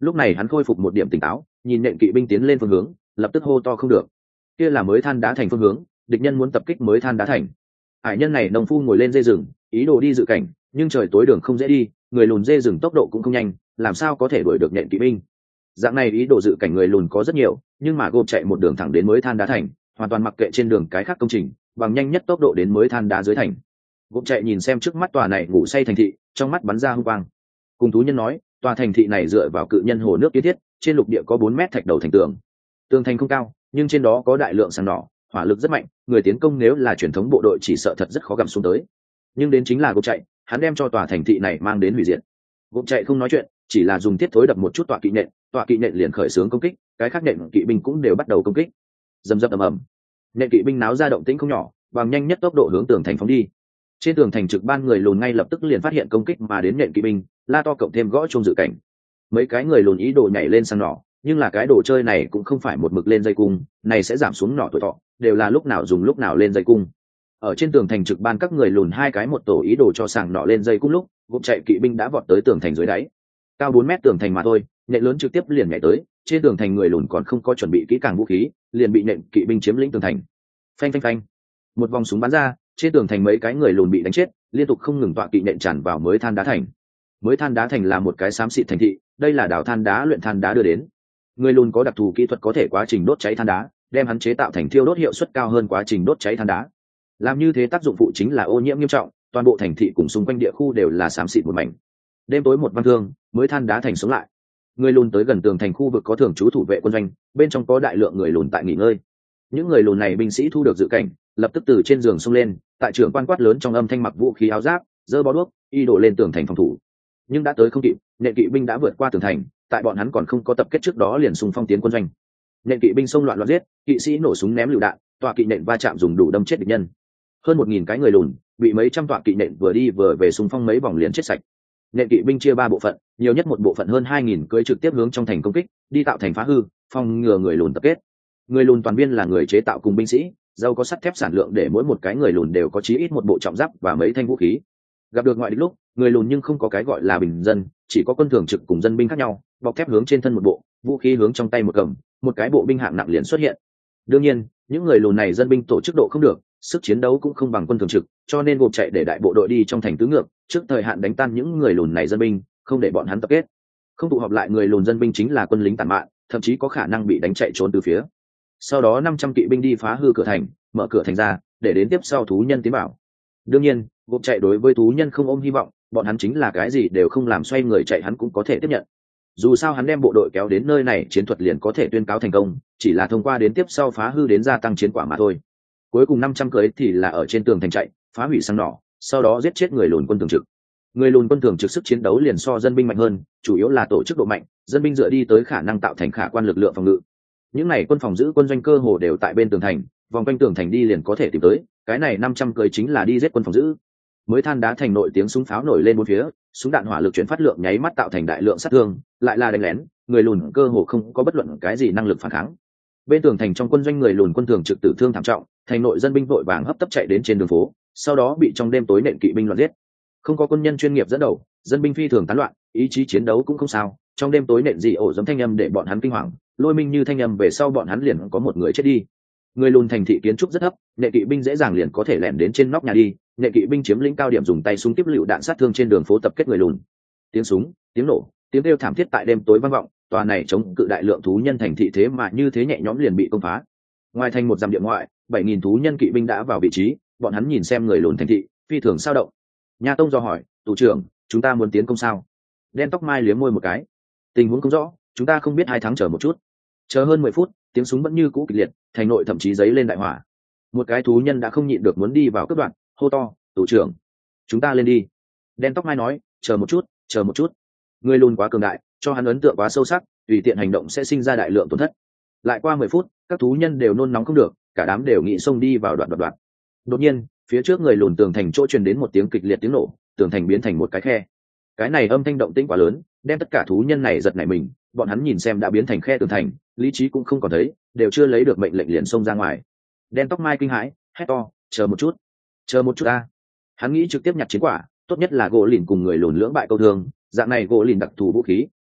Lúc này hắn khôi phục một điểm tỉnh táo, nhìn nện kỵ binh tiến lên phương hướng, lập tức hô to không được. Kia là mới than đá thành phương hướng, địch nhân muốn tập kích mới than đá thành. Hải nhân này nông phu ngồi lên dây rừng, ý đồ đi dự cảnh, nhưng trời tối đường không dễ đi, người lùn dê rừng tốc độ cũng không nhanh, làm sao có thể đuổi được nện kỵ binh. Dạng này ý đồ dự cảnh người lùn có rất nhiều, nhưng mà gộp chạy một đường thẳng đến mới than đá thành, hoàn toàn mặc kệ trên đường cái khác công trình, bằng nhanh nhất tốc độ đến mới than đá dưới thành. Gộp chạy nhìn xem trước mắt tòa này ngủ say thành thị, trong mắt bắn ra hung quang. Cùng thú nhân nói, tòa thành thị này dựa vào cự nhân hồ nước kiến thiết, trên lục địa có bốn mét thạch đầu thành tường. Tường thành không cao, nhưng trên đó có đại lượng sàng nỏ, hỏa lực rất mạnh, người tiến công nếu là truyền thống bộ đội chỉ sợ thật rất khó gặm xuống tới. Nhưng đến chính là gộp chạy, hắn đem cho tòa thành thị này mang đến hủy diệt. Gộp chạy không nói chuyện, chỉ là dùng thiết thối đập một chút tọa kỵ nện, tọa kỵ nện liền khởi xướng công kích, cái khác nện kỵ binh cũng đều bắt đầu công kích. Rầm rầm ầm ầm, nện kỵ binh náo ra động tĩnh không nhỏ, bằng nhanh nhất tốc độ hướng tường thành phóng đi. Trên tường thành trực ban người lùn ngay lập tức liền phát hiện công kích mà đến nện kỵ binh, la to cộng thêm gõ chuông dự cảnh. Mấy cái người lùn ý đồ nhảy lên sang nỏ, nhưng là cái đồ chơi này cũng không phải một mực lên dây cung, này sẽ giảm xuống nỏ tuổi thọ, đều là lúc nào dùng lúc nào lên dây cung. Ở trên tường thành trực ban các người lùn hai cái một tổ ý đồ cho sàng nỏ lên dây cung lúc, gục chạy kỵ binh đã vọt tới tường thành dưới đáy. Cao bốn mét tường thành mà thôi, nện lớn trực tiếp liền nhảy tới, trên tường thành người lùn còn không có chuẩn bị kỹ càng vũ khí, liền bị nện kỵ binh chiếm lĩnh tường thành. Phanh phanh phanh, một vòng súng bắn ra, trên tường thành mấy cái người lùn bị đánh chết, liên tục không ngừng tọa kỵ nện tràn vào mới than đá thành. Mới than đá thành là một cái xám xịt thành thị, đây là đào than đá luyện than đá đưa đến. Người lùn có đặc thù kỹ thuật có thể quá trình đốt cháy than đá, đem hắn chế tạo thành thiêu đốt hiệu suất cao hơn quá trình đốt cháy than đá. Làm như thế tác dụng phụ chính là ô nhiễm nghiêm trọng, toàn bộ thành thị cùng xung quanh địa khu đều là xám xịt một mảnh. Đêm tối một văn thương, mới than đá thành sống lại. Người lùn tới gần tường thành khu vực có thường trú thủ vệ quân doanh, bên trong có đại lượng người lùn tại nghỉ ngơi. Những người lùn này binh sĩ thu được dự cảnh, lập tức từ trên giường xông lên, tại trưởng quan quát lớn trong âm thanh mặc vũ khí áo giáp, giơ bó đuốc, y đổ lên tường thành phòng thủ. Nhưng đã tới không kịp, nện kỵ binh đã vượt qua tường thành, tại bọn hắn còn không có tập kết trước đó liền xung phong tiến quân doanh. Nện kỵ binh xông loạn loạn giết, kỵ sĩ nổ súng ném lựu đạn, tọa kỵ nện va chạm dùng đủ đâm chết địch nhân. Hơn một nghìn cái người lùn bị mấy trăm tọa kỵ nện vừa đi vừa về xung phong mấy vòng liền chết sạch. Nện kỵ binh chia ba bộ phận, nhiều nhất một bộ phận hơn hai nghìn cưỡi trực tiếp hướng trong thành công kích, đi tạo thành phá hư, phòng ngừa người lùn tập kết. Người lùn toàn viên là người chế tạo cùng binh sĩ, giàu có sắt thép sản lượng để mỗi một cái người lùn đều có chí ít một bộ trọng giáp và mấy thanh vũ khí. Gặp được ngoại địch lúc, người lùn nhưng không có cái gọi là bình dân, chỉ có quân thường trực cùng dân binh khác nhau, bọc thép hướng trên thân một bộ, vũ khí hướng trong tay một cầm, một cái bộ binh hạng nặng liền xuất hiện. Đương nhiên, những người lùn này dân binh tổ chức độ không được, sức chiến đấu cũng không bằng quân thường trực, cho nên gộp chạy để đại bộ đội đi trong thành tứ ngược, trước thời hạn đánh tan những người lùn này dân binh, không để bọn hắn tập kết. Không tụ họp lại người lùn dân binh chính là quân lính tàn mạn, thậm chí có khả năng bị đánh chạy trốn từ phía. Sau đó năm trăm kỵ binh đi phá hư cửa thành, mở cửa thành ra, để đến tiếp sau thú nhân tiến vào. Đương nhiên, gộp chạy đối với thú nhân không ôm hy vọng, bọn hắn chính là cái gì đều không làm, xoay người chạy hắn cũng có thể tiếp nhận. Dù sao hắn đem bộ đội kéo đến nơi này, chiến thuật liền có thể tuyên cáo thành công, chỉ là thông qua đến tiếp sau phá hư đến gia tăng chiến quả mà thôi. Cuối cùng năm trăm cưới thì là ở trên tường thành chạy, phá hủy sang nỏ, sau đó giết chết người lùn quân thường trực. Người lùn quân thường trực sức chiến đấu liền so dân binh mạnh hơn, chủ yếu là tổ chức độ mạnh, dân binh dựa đi tới khả năng tạo thành khả quan lực lượng phòng ngự. Những này quân phòng giữ quân doanh cơ hồ đều tại bên tường thành, vòng quanh tường thành đi liền có thể tìm tới, cái này năm trăm cưới chính là đi giết quân phòng giữ. Mới than đá thành nội tiếng súng pháo nổi lên bốn phía, súng đạn hỏa lực chuyển phát lượng nháy mắt tạo thành đại lượng sát thương, lại là đánh lén, người lùn cơ hồ không có bất luận cái gì năng lực phản kháng. Bên tường thành trong quân doanh người lùn quân thường trực tử thương thảm trọng, thành nội dân binh vội vàng hấp tấp chạy đến trên đường phố, sau đó bị trong đêm tối nện kỵ binh loạn giết. Không có quân nhân chuyên nghiệp dẫn đầu, dân binh phi thường tán loạn, ý chí chiến đấu cũng không sao, trong đêm tối nện dị ổ giống thanh âm để bọn hắn kinh hoàng, lôi minh như thanh âm về sau bọn hắn liền có một người chết đi. Người lùn thành thị kiến trúc rất thấp, nện kỵ binh dễ dàng liền có thể lẻn đến trên nóc nhà đi, nện kỵ binh chiếm lĩnh cao điểm dùng tay súng tiếp lựu đạn sát thương trên đường phố tập kết người lùn. Tiếng súng, tiếng nổ, tiếng kêu thảm thiết tại đêm tối vang vọng, tòa này chống cự đại lượng thú nhân thành thị thế mà như thế nhẹ nhõm liền bị công phá. Ngoài thành một dặm địa ngoại, bảy nghìn thú nhân kỵ binh đã vào vị trí, bọn hắn nhìn xem người lùn thành thị, phi thường sao động. Nha Tông do hỏi, "Tù trưởng, chúng ta muốn tiến công sao?" Đen tóc mai liếm môi một cái, "Tình huống không rõ, chúng ta không biết hai tháng chờ một chút." Chờ hơn mười phút, tiếng súng vẫn như cũ kịch liệt, thành nội thậm chí giấy lên đại hỏa. Một cái thú nhân đã không nhịn được muốn đi vào cướp đoạn, hô to, "Tù trưởng, chúng ta lên đi." Đen tóc mai nói, "Chờ một chút, chờ một chút." Người lùn quá cường đại, cho hắn ấn tượng quá sâu sắc, tùy tiện hành động sẽ sinh ra đại lượng tổn thất. Lại qua mười phút, các thú nhân đều nôn nóng không được, cả đám đều nghĩ xông đi vào đoạn đoạn đoạn. Đột nhiên, phía trước người lùn tường thành chỗ truyền đến một tiếng kịch liệt tiếng nổ, tường thành biến thành một cái khe. Cái này âm thanh động tĩnh quá lớn, đem tất cả thú nhân này giật nảy mình, bọn hắn nhìn xem đã biến thành khe tường thành, lý trí cũng không còn thấy, đều chưa lấy được mệnh lệnh liền xông ra ngoài. Đen tóc mai kinh hãi, hét to, "Chờ một chút, chờ một chút a!" Hắn nghĩ trực tiếp nhặt chiến quả, tốt nhất là gỗ lìn cùng người lùn lưỡng bại câu thương, dạng này gỗ lìn đặc thù vũ khí,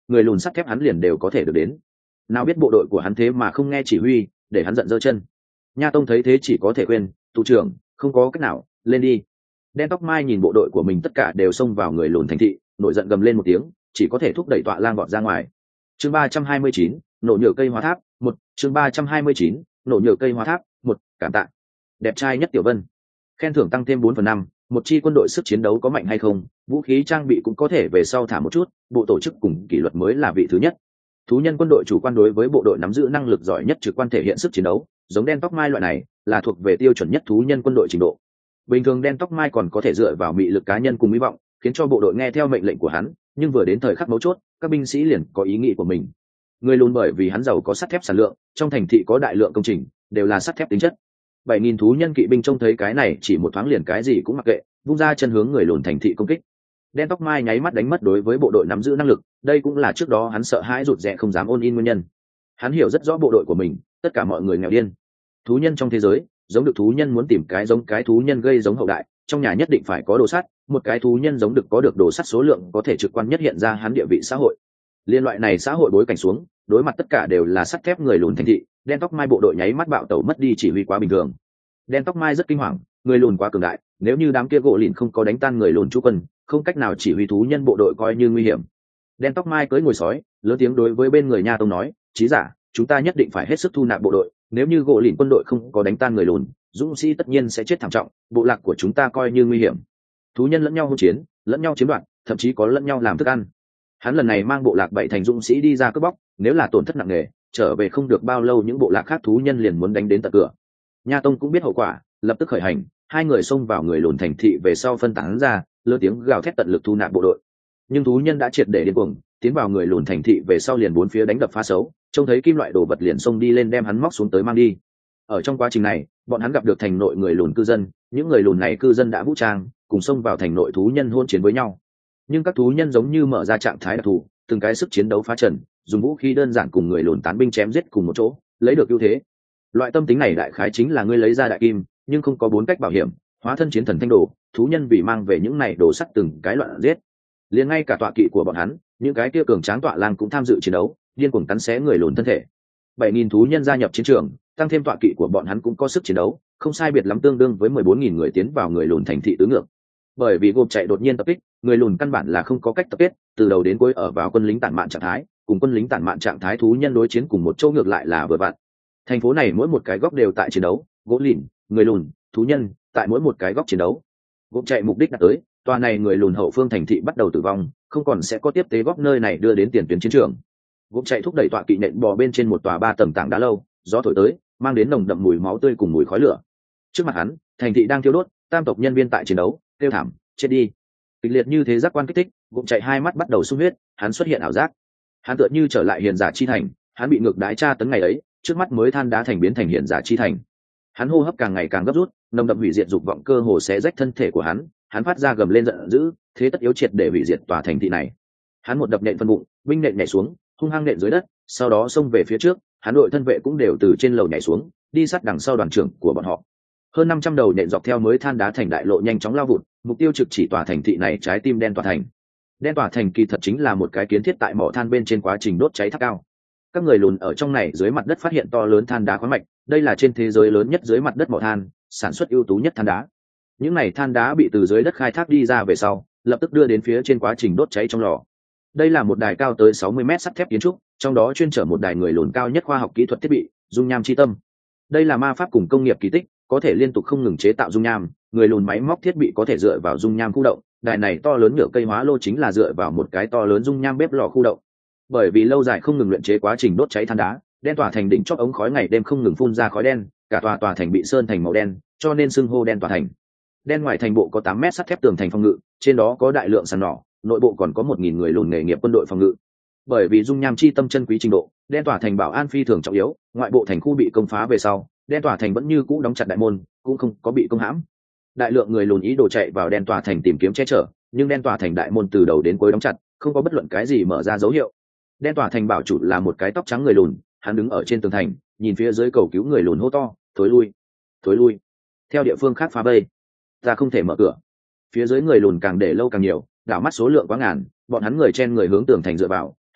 người lùn sắt thép hắn liền đều có thể được đến. Nào biết bộ đội của hắn thế mà không nghe chỉ huy, để hắn giận giơ chân. Nha Tông thấy thế chỉ có thể khuyên, tù trưởng không có cách nào, lên đi. Đen tóc mai nhìn bộ đội của mình tất cả đều xông vào người lùn thành thị, nổi giận gầm lên một tiếng, chỉ có thể thúc đẩy tọa lang vọt ra ngoài. Chương ba trăm hai mươi chín, nổ nhựa cây hóa tháp một. Chương ba trăm hai mươi chín, nổ nhựa cây hóa tháp một. Cảm tạ đẹp trai nhất Tiểu Vân. Khen thưởng tăng thêm bốn phần năm. Một chi quân đội sức chiến đấu có mạnh hay không, vũ khí trang bị cũng có thể về sau thả một chút, bộ tổ chức cùng kỷ luật mới là vị thứ nhất. Thú nhân quân đội chủ quan đối với bộ đội nắm giữ năng lực giỏi nhất trực quan thể hiện sức chiến đấu, giống đen tóc mai loại này là thuộc về tiêu chuẩn nhất thú nhân quân đội trình độ. Bình thường đen tóc mai còn có thể dựa vào mị lực cá nhân cùng hy vọng khiến cho bộ đội nghe theo mệnh lệnh của hắn, nhưng vừa đến thời khắc mấu chốt, các binh sĩ liền có ý nghĩ của mình. Người lùn bởi vì hắn giàu có sắt thép sản lượng, trong thành thị có đại lượng công trình đều là sắt thép tính chất. Bảy nghìn thú nhân kỵ binh trông thấy cái này chỉ một thoáng liền cái gì cũng mặc kệ, vung ra chân hướng người lùn thành thị công kích. Đen tóc mai nháy mắt đánh mất đối với bộ đội nắm giữ năng lực, đây cũng là trước đó hắn sợ hãi rụt rè không dám ôn in nguyên nhân. Hắn hiểu rất rõ bộ đội của mình, tất cả mọi người nghèo điên. Thú nhân trong thế giới, giống được thú nhân muốn tìm cái giống cái thú nhân gây giống hậu đại, trong nhà nhất định phải có đồ sắt, một cái thú nhân giống được có được đồ sắt số lượng có thể trực quan nhất hiện ra hắn địa vị xã hội. Liên loại này xã hội bối cảnh xuống, đối mặt tất cả đều là sắt thép người lùn thành thị, đen tóc mai bộ đội nháy mắt bạo tẩu mất đi chỉ huy quá bình thường. Đen tóc mai rất kinh hoàng, người lùn quá cường đại, nếu như đám kia gỗ lìn không có đánh tan người lùn chú quân, không cách nào chỉ huy thú nhân bộ đội coi như nguy hiểm. Đen tóc mai cưỡi ngồi sói, lớn tiếng đối với bên người Nha Tông nói, chí giả, chúng ta nhất định phải hết sức thu nạp bộ đội, nếu như gỗ lìn quân đội không có đánh tan người lùn, dũng sĩ tất nhiên sẽ chết thảm trọng, bộ lạc của chúng ta coi như nguy hiểm. Thú nhân lẫn nhau hỗn chiến, lẫn nhau chiếm đoạt, thậm chí có lẫn nhau làm thức ăn. Hắn lần này mang bộ lạc bảy thành dũng sĩ đi ra cướp bóc, nếu là tổn thất nặng nề, trở về không được bao lâu những bộ lạc khác thú nhân liền muốn đánh đến tận cửa. Nha Tông cũng biết hậu quả, lập tức khởi hành, hai người xông vào người lùn thành thị về sau phân tán ra, lớn tiếng gào thét tận lực thu nạp bộ đội. Nhưng thú nhân đã triệt để điên cuồng, tiến vào người lùn thành thị về sau liền bốn phía đánh đập phá xấu, trông thấy kim loại đồ vật liền xông đi lên đem hắn móc xuống tới mang đi. Ở trong quá trình này, bọn hắn gặp được thành nội người lùn cư dân, những người lùn này cư dân đã vũ trang, cùng xông vào thành nội thú nhân hôn chiến với nhau. Nhưng các thú nhân giống như mở ra trạng thái đặc thù, từng cái sức chiến đấu phá trần, dùng vũ khí đơn giản cùng người lùn tán binh chém giết cùng một chỗ, lấy được ưu thế. Loại tâm tính này đại khái chính là ngươi lấy ra đại kim, nhưng không có bốn cách bảo hiểm, hóa thân chiến thần thanh đồ, thú nhân vì mang về những này đồ sắt từng cái loạn giết. Liền ngay cả tọa kỵ của bọn hắn, những cái kia cường tráng tọa lang cũng tham dự chiến đấu, điên cuồng cắn xé người lùn thân thể. bảy nghìn thú nhân gia nhập chiến trường, tăng thêm tọa kỵ của bọn hắn cũng có sức chiến đấu, không sai biệt lắm tương đương với mười bốn nghìn người tiến vào người lùn thành thị tứ ngược. Bởi vì gộp chạy đột nhiên tập kích, người lùn căn bản là không có cách tập kết, từ đầu đến cuối ở vào quân lính tản mạn trạng thái, cùng quân lính tản mạn trạng thái thú nhân đối chiến cùng một chỗ ngược lại là vừa vặn. Thành phố này mỗi một cái góc đều tại chiến đấu, gỗ lìn, người lùn, thú nhân, tại mỗi một cái góc chiến đấu. Gộp chạy mục đích đạt tới, tòa này người lùn hậu phương thành thị bắt đầu tử vong, không còn sẽ có tiếp tế góp nơi này đưa đến tiền tuyến chiến trường. Gộp chạy thúc đẩy tọa kỵ nện bò bên trên một tòa ba tầng tảng đá lâu, gió thổi tới, mang đến nồng đậm mùi máu tươi cùng mùi khói lửa. Trước mặt hắn, thành thị đang thiêu đốt, tam tộc nhân viên tại chiến đấu, kêu thảm, chết đi. Kịch liệt như thế giác quan kích thích, gộp chạy hai mắt bắt đầu sung huyết, hắn xuất hiện ảo giác. Hắn tựa như trở lại hiền giả chi thành, hắn bị ngược đái tra tấn ngày ấy, trước mắt mới than đá thành biến thành hiền giả chi thành. Hắn hô hấp càng ngày càng gấp rút, nồng đậm hủy diệt dục vọng cơ hồ xé rách thân thể của hắn, hắn phát ra gầm lên giận dữ, thế tất yếu triệt để hủy diệt tòa thành thị này. Hắn một đập nện phân bụng, binh nện nhảy xuống, hung hăng nện dưới đất, sau đó xông về phía trước, hắn đội thân vệ cũng đều từ trên lầu nhảy xuống, đi sát đằng sau đoàn trưởng của bọn họ. Hơn năm trăm đầu nện dọc theo mới than đá thành đại lộ nhanh chóng lao vụt, mục tiêu trực chỉ tòa thành thị này trái tim đen tòa thành. Đen tòa thành kỳ thật chính là một cái kiến thiết tại mỏ than bên trên quá trình đốt cháy tháp cao. Các người lùn ở trong này dưới mặt đất phát hiện to lớn than đá khoáng mạch, đây là trên thế giới lớn nhất dưới mặt đất mỏ than, sản xuất ưu tú nhất than đá. Những này than đá bị từ dưới đất khai thác đi ra về sau, lập tức đưa đến phía trên quá trình đốt cháy trong lò. Đây là một đài cao tới sáu mươi mét sắt thép kiến trúc, trong đó chuyên chở một đài người lùn cao nhất khoa học kỹ thuật thiết bị, dung nham chi tâm. Đây là ma pháp cùng công nghiệp kỳ tích, có thể liên tục không ngừng chế tạo dung nham, người lùn máy móc thiết bị có thể dựa vào dung nham khu động, đài này to lớn nhựa cây hóa lô chính là dựa vào một cái to lớn dung nham bếp lò khu động. Bởi vì lâu dài không ngừng luyện chế quá trình đốt cháy than đá, đen tòa thành đỉnh chót ống khói ngày đêm không ngừng phun ra khói đen, cả tòa tòa thành bị sơn thành màu đen, cho nên xưng hô đen tòa thành. Đen ngoài thành bộ có tám mét sắt thép tường thành phòng ngự, trên đó có đại lượng sàn nỏ, nội bộ còn có một nghìn người lùn nghề nghiệp quân đội phòng ngự. Bởi vì dung nham chi tâm chân quý trình độ, đen tòa thành bảo an phi thường trọng yếu, ngoại bộ thành khu bị công phá về sau, đen tòa thành vẫn như cũ đóng chặt đại môn, cũng không có bị công hãm. Đại lượng người lùn ý đồ chạy vào đen tòa thành tìm kiếm che chở, nhưng đen tòa thành đại môn từ đầu đến cuối đóng chặt, không có bất luận cái gì mở ra dấu hiệu. Đen tòa thành bảo chủ là một cái tóc trắng người lùn, hắn đứng ở trên tường thành, nhìn phía dưới cầu cứu người lùn hô to, thối lui, thối lui, theo địa phương khác phá vây, ta không thể mở cửa. Phía dưới người lùn càng để lâu càng nhiều, đảo mắt số lượng quá ngàn, bọn hắn người chen người hướng tường thành dựa vào,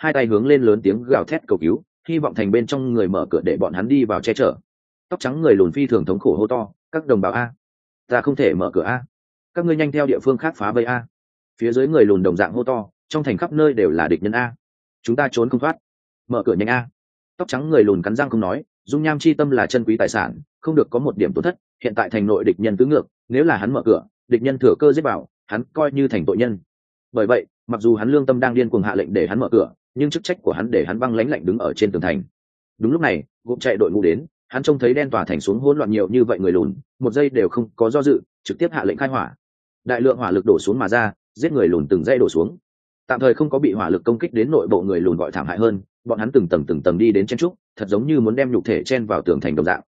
hai tay hướng lên lớn tiếng gào thét cầu cứu, hy vọng thành bên trong người mở cửa để bọn hắn đi vào che chở. Tóc trắng người lùn phi thường thống khổ hô to, các đồng bào a, ta không thể mở cửa a, các ngươi nhanh theo địa phương khác phá vây a. Phía dưới người lùn đồng dạng hô to, trong thành khắp nơi đều là địch nhân a, chúng ta trốn không thoát, mở cửa nhanh a. Tóc trắng người lùn cắn răng không nói, dung nham chi tâm là chân quý tài sản, không được có một điểm tổn thất. Hiện tại thành nội địch nhân tứ ngược, nếu là hắn mở cửa, địch nhân thừa cơ giết vào, hắn coi như thành tội nhân. Bởi vậy, mặc dù hắn lương tâm đang điên cuồng hạ lệnh để hắn mở cửa, nhưng chức trách của hắn để hắn băng lãnh lạnh đứng ở trên tường thành. Đúng lúc này, gộp chạy đội ngũ đến, hắn trông thấy đen tòa thành xuống hỗn loạn nhiều như vậy người lùn, một giây đều không có do dự, trực tiếp hạ lệnh khai hỏa. Đại lượng hỏa lực đổ xuống mà ra, giết người lùn từng dây đổ xuống. Tạm thời không có bị hỏa lực công kích đến nội bộ người lùn gọi thảm hại hơn, bọn hắn từng tầng từng tầng đi đến chen trúc, thật giống như muốn đem nhục thể chen vào tường thành đồng dạng.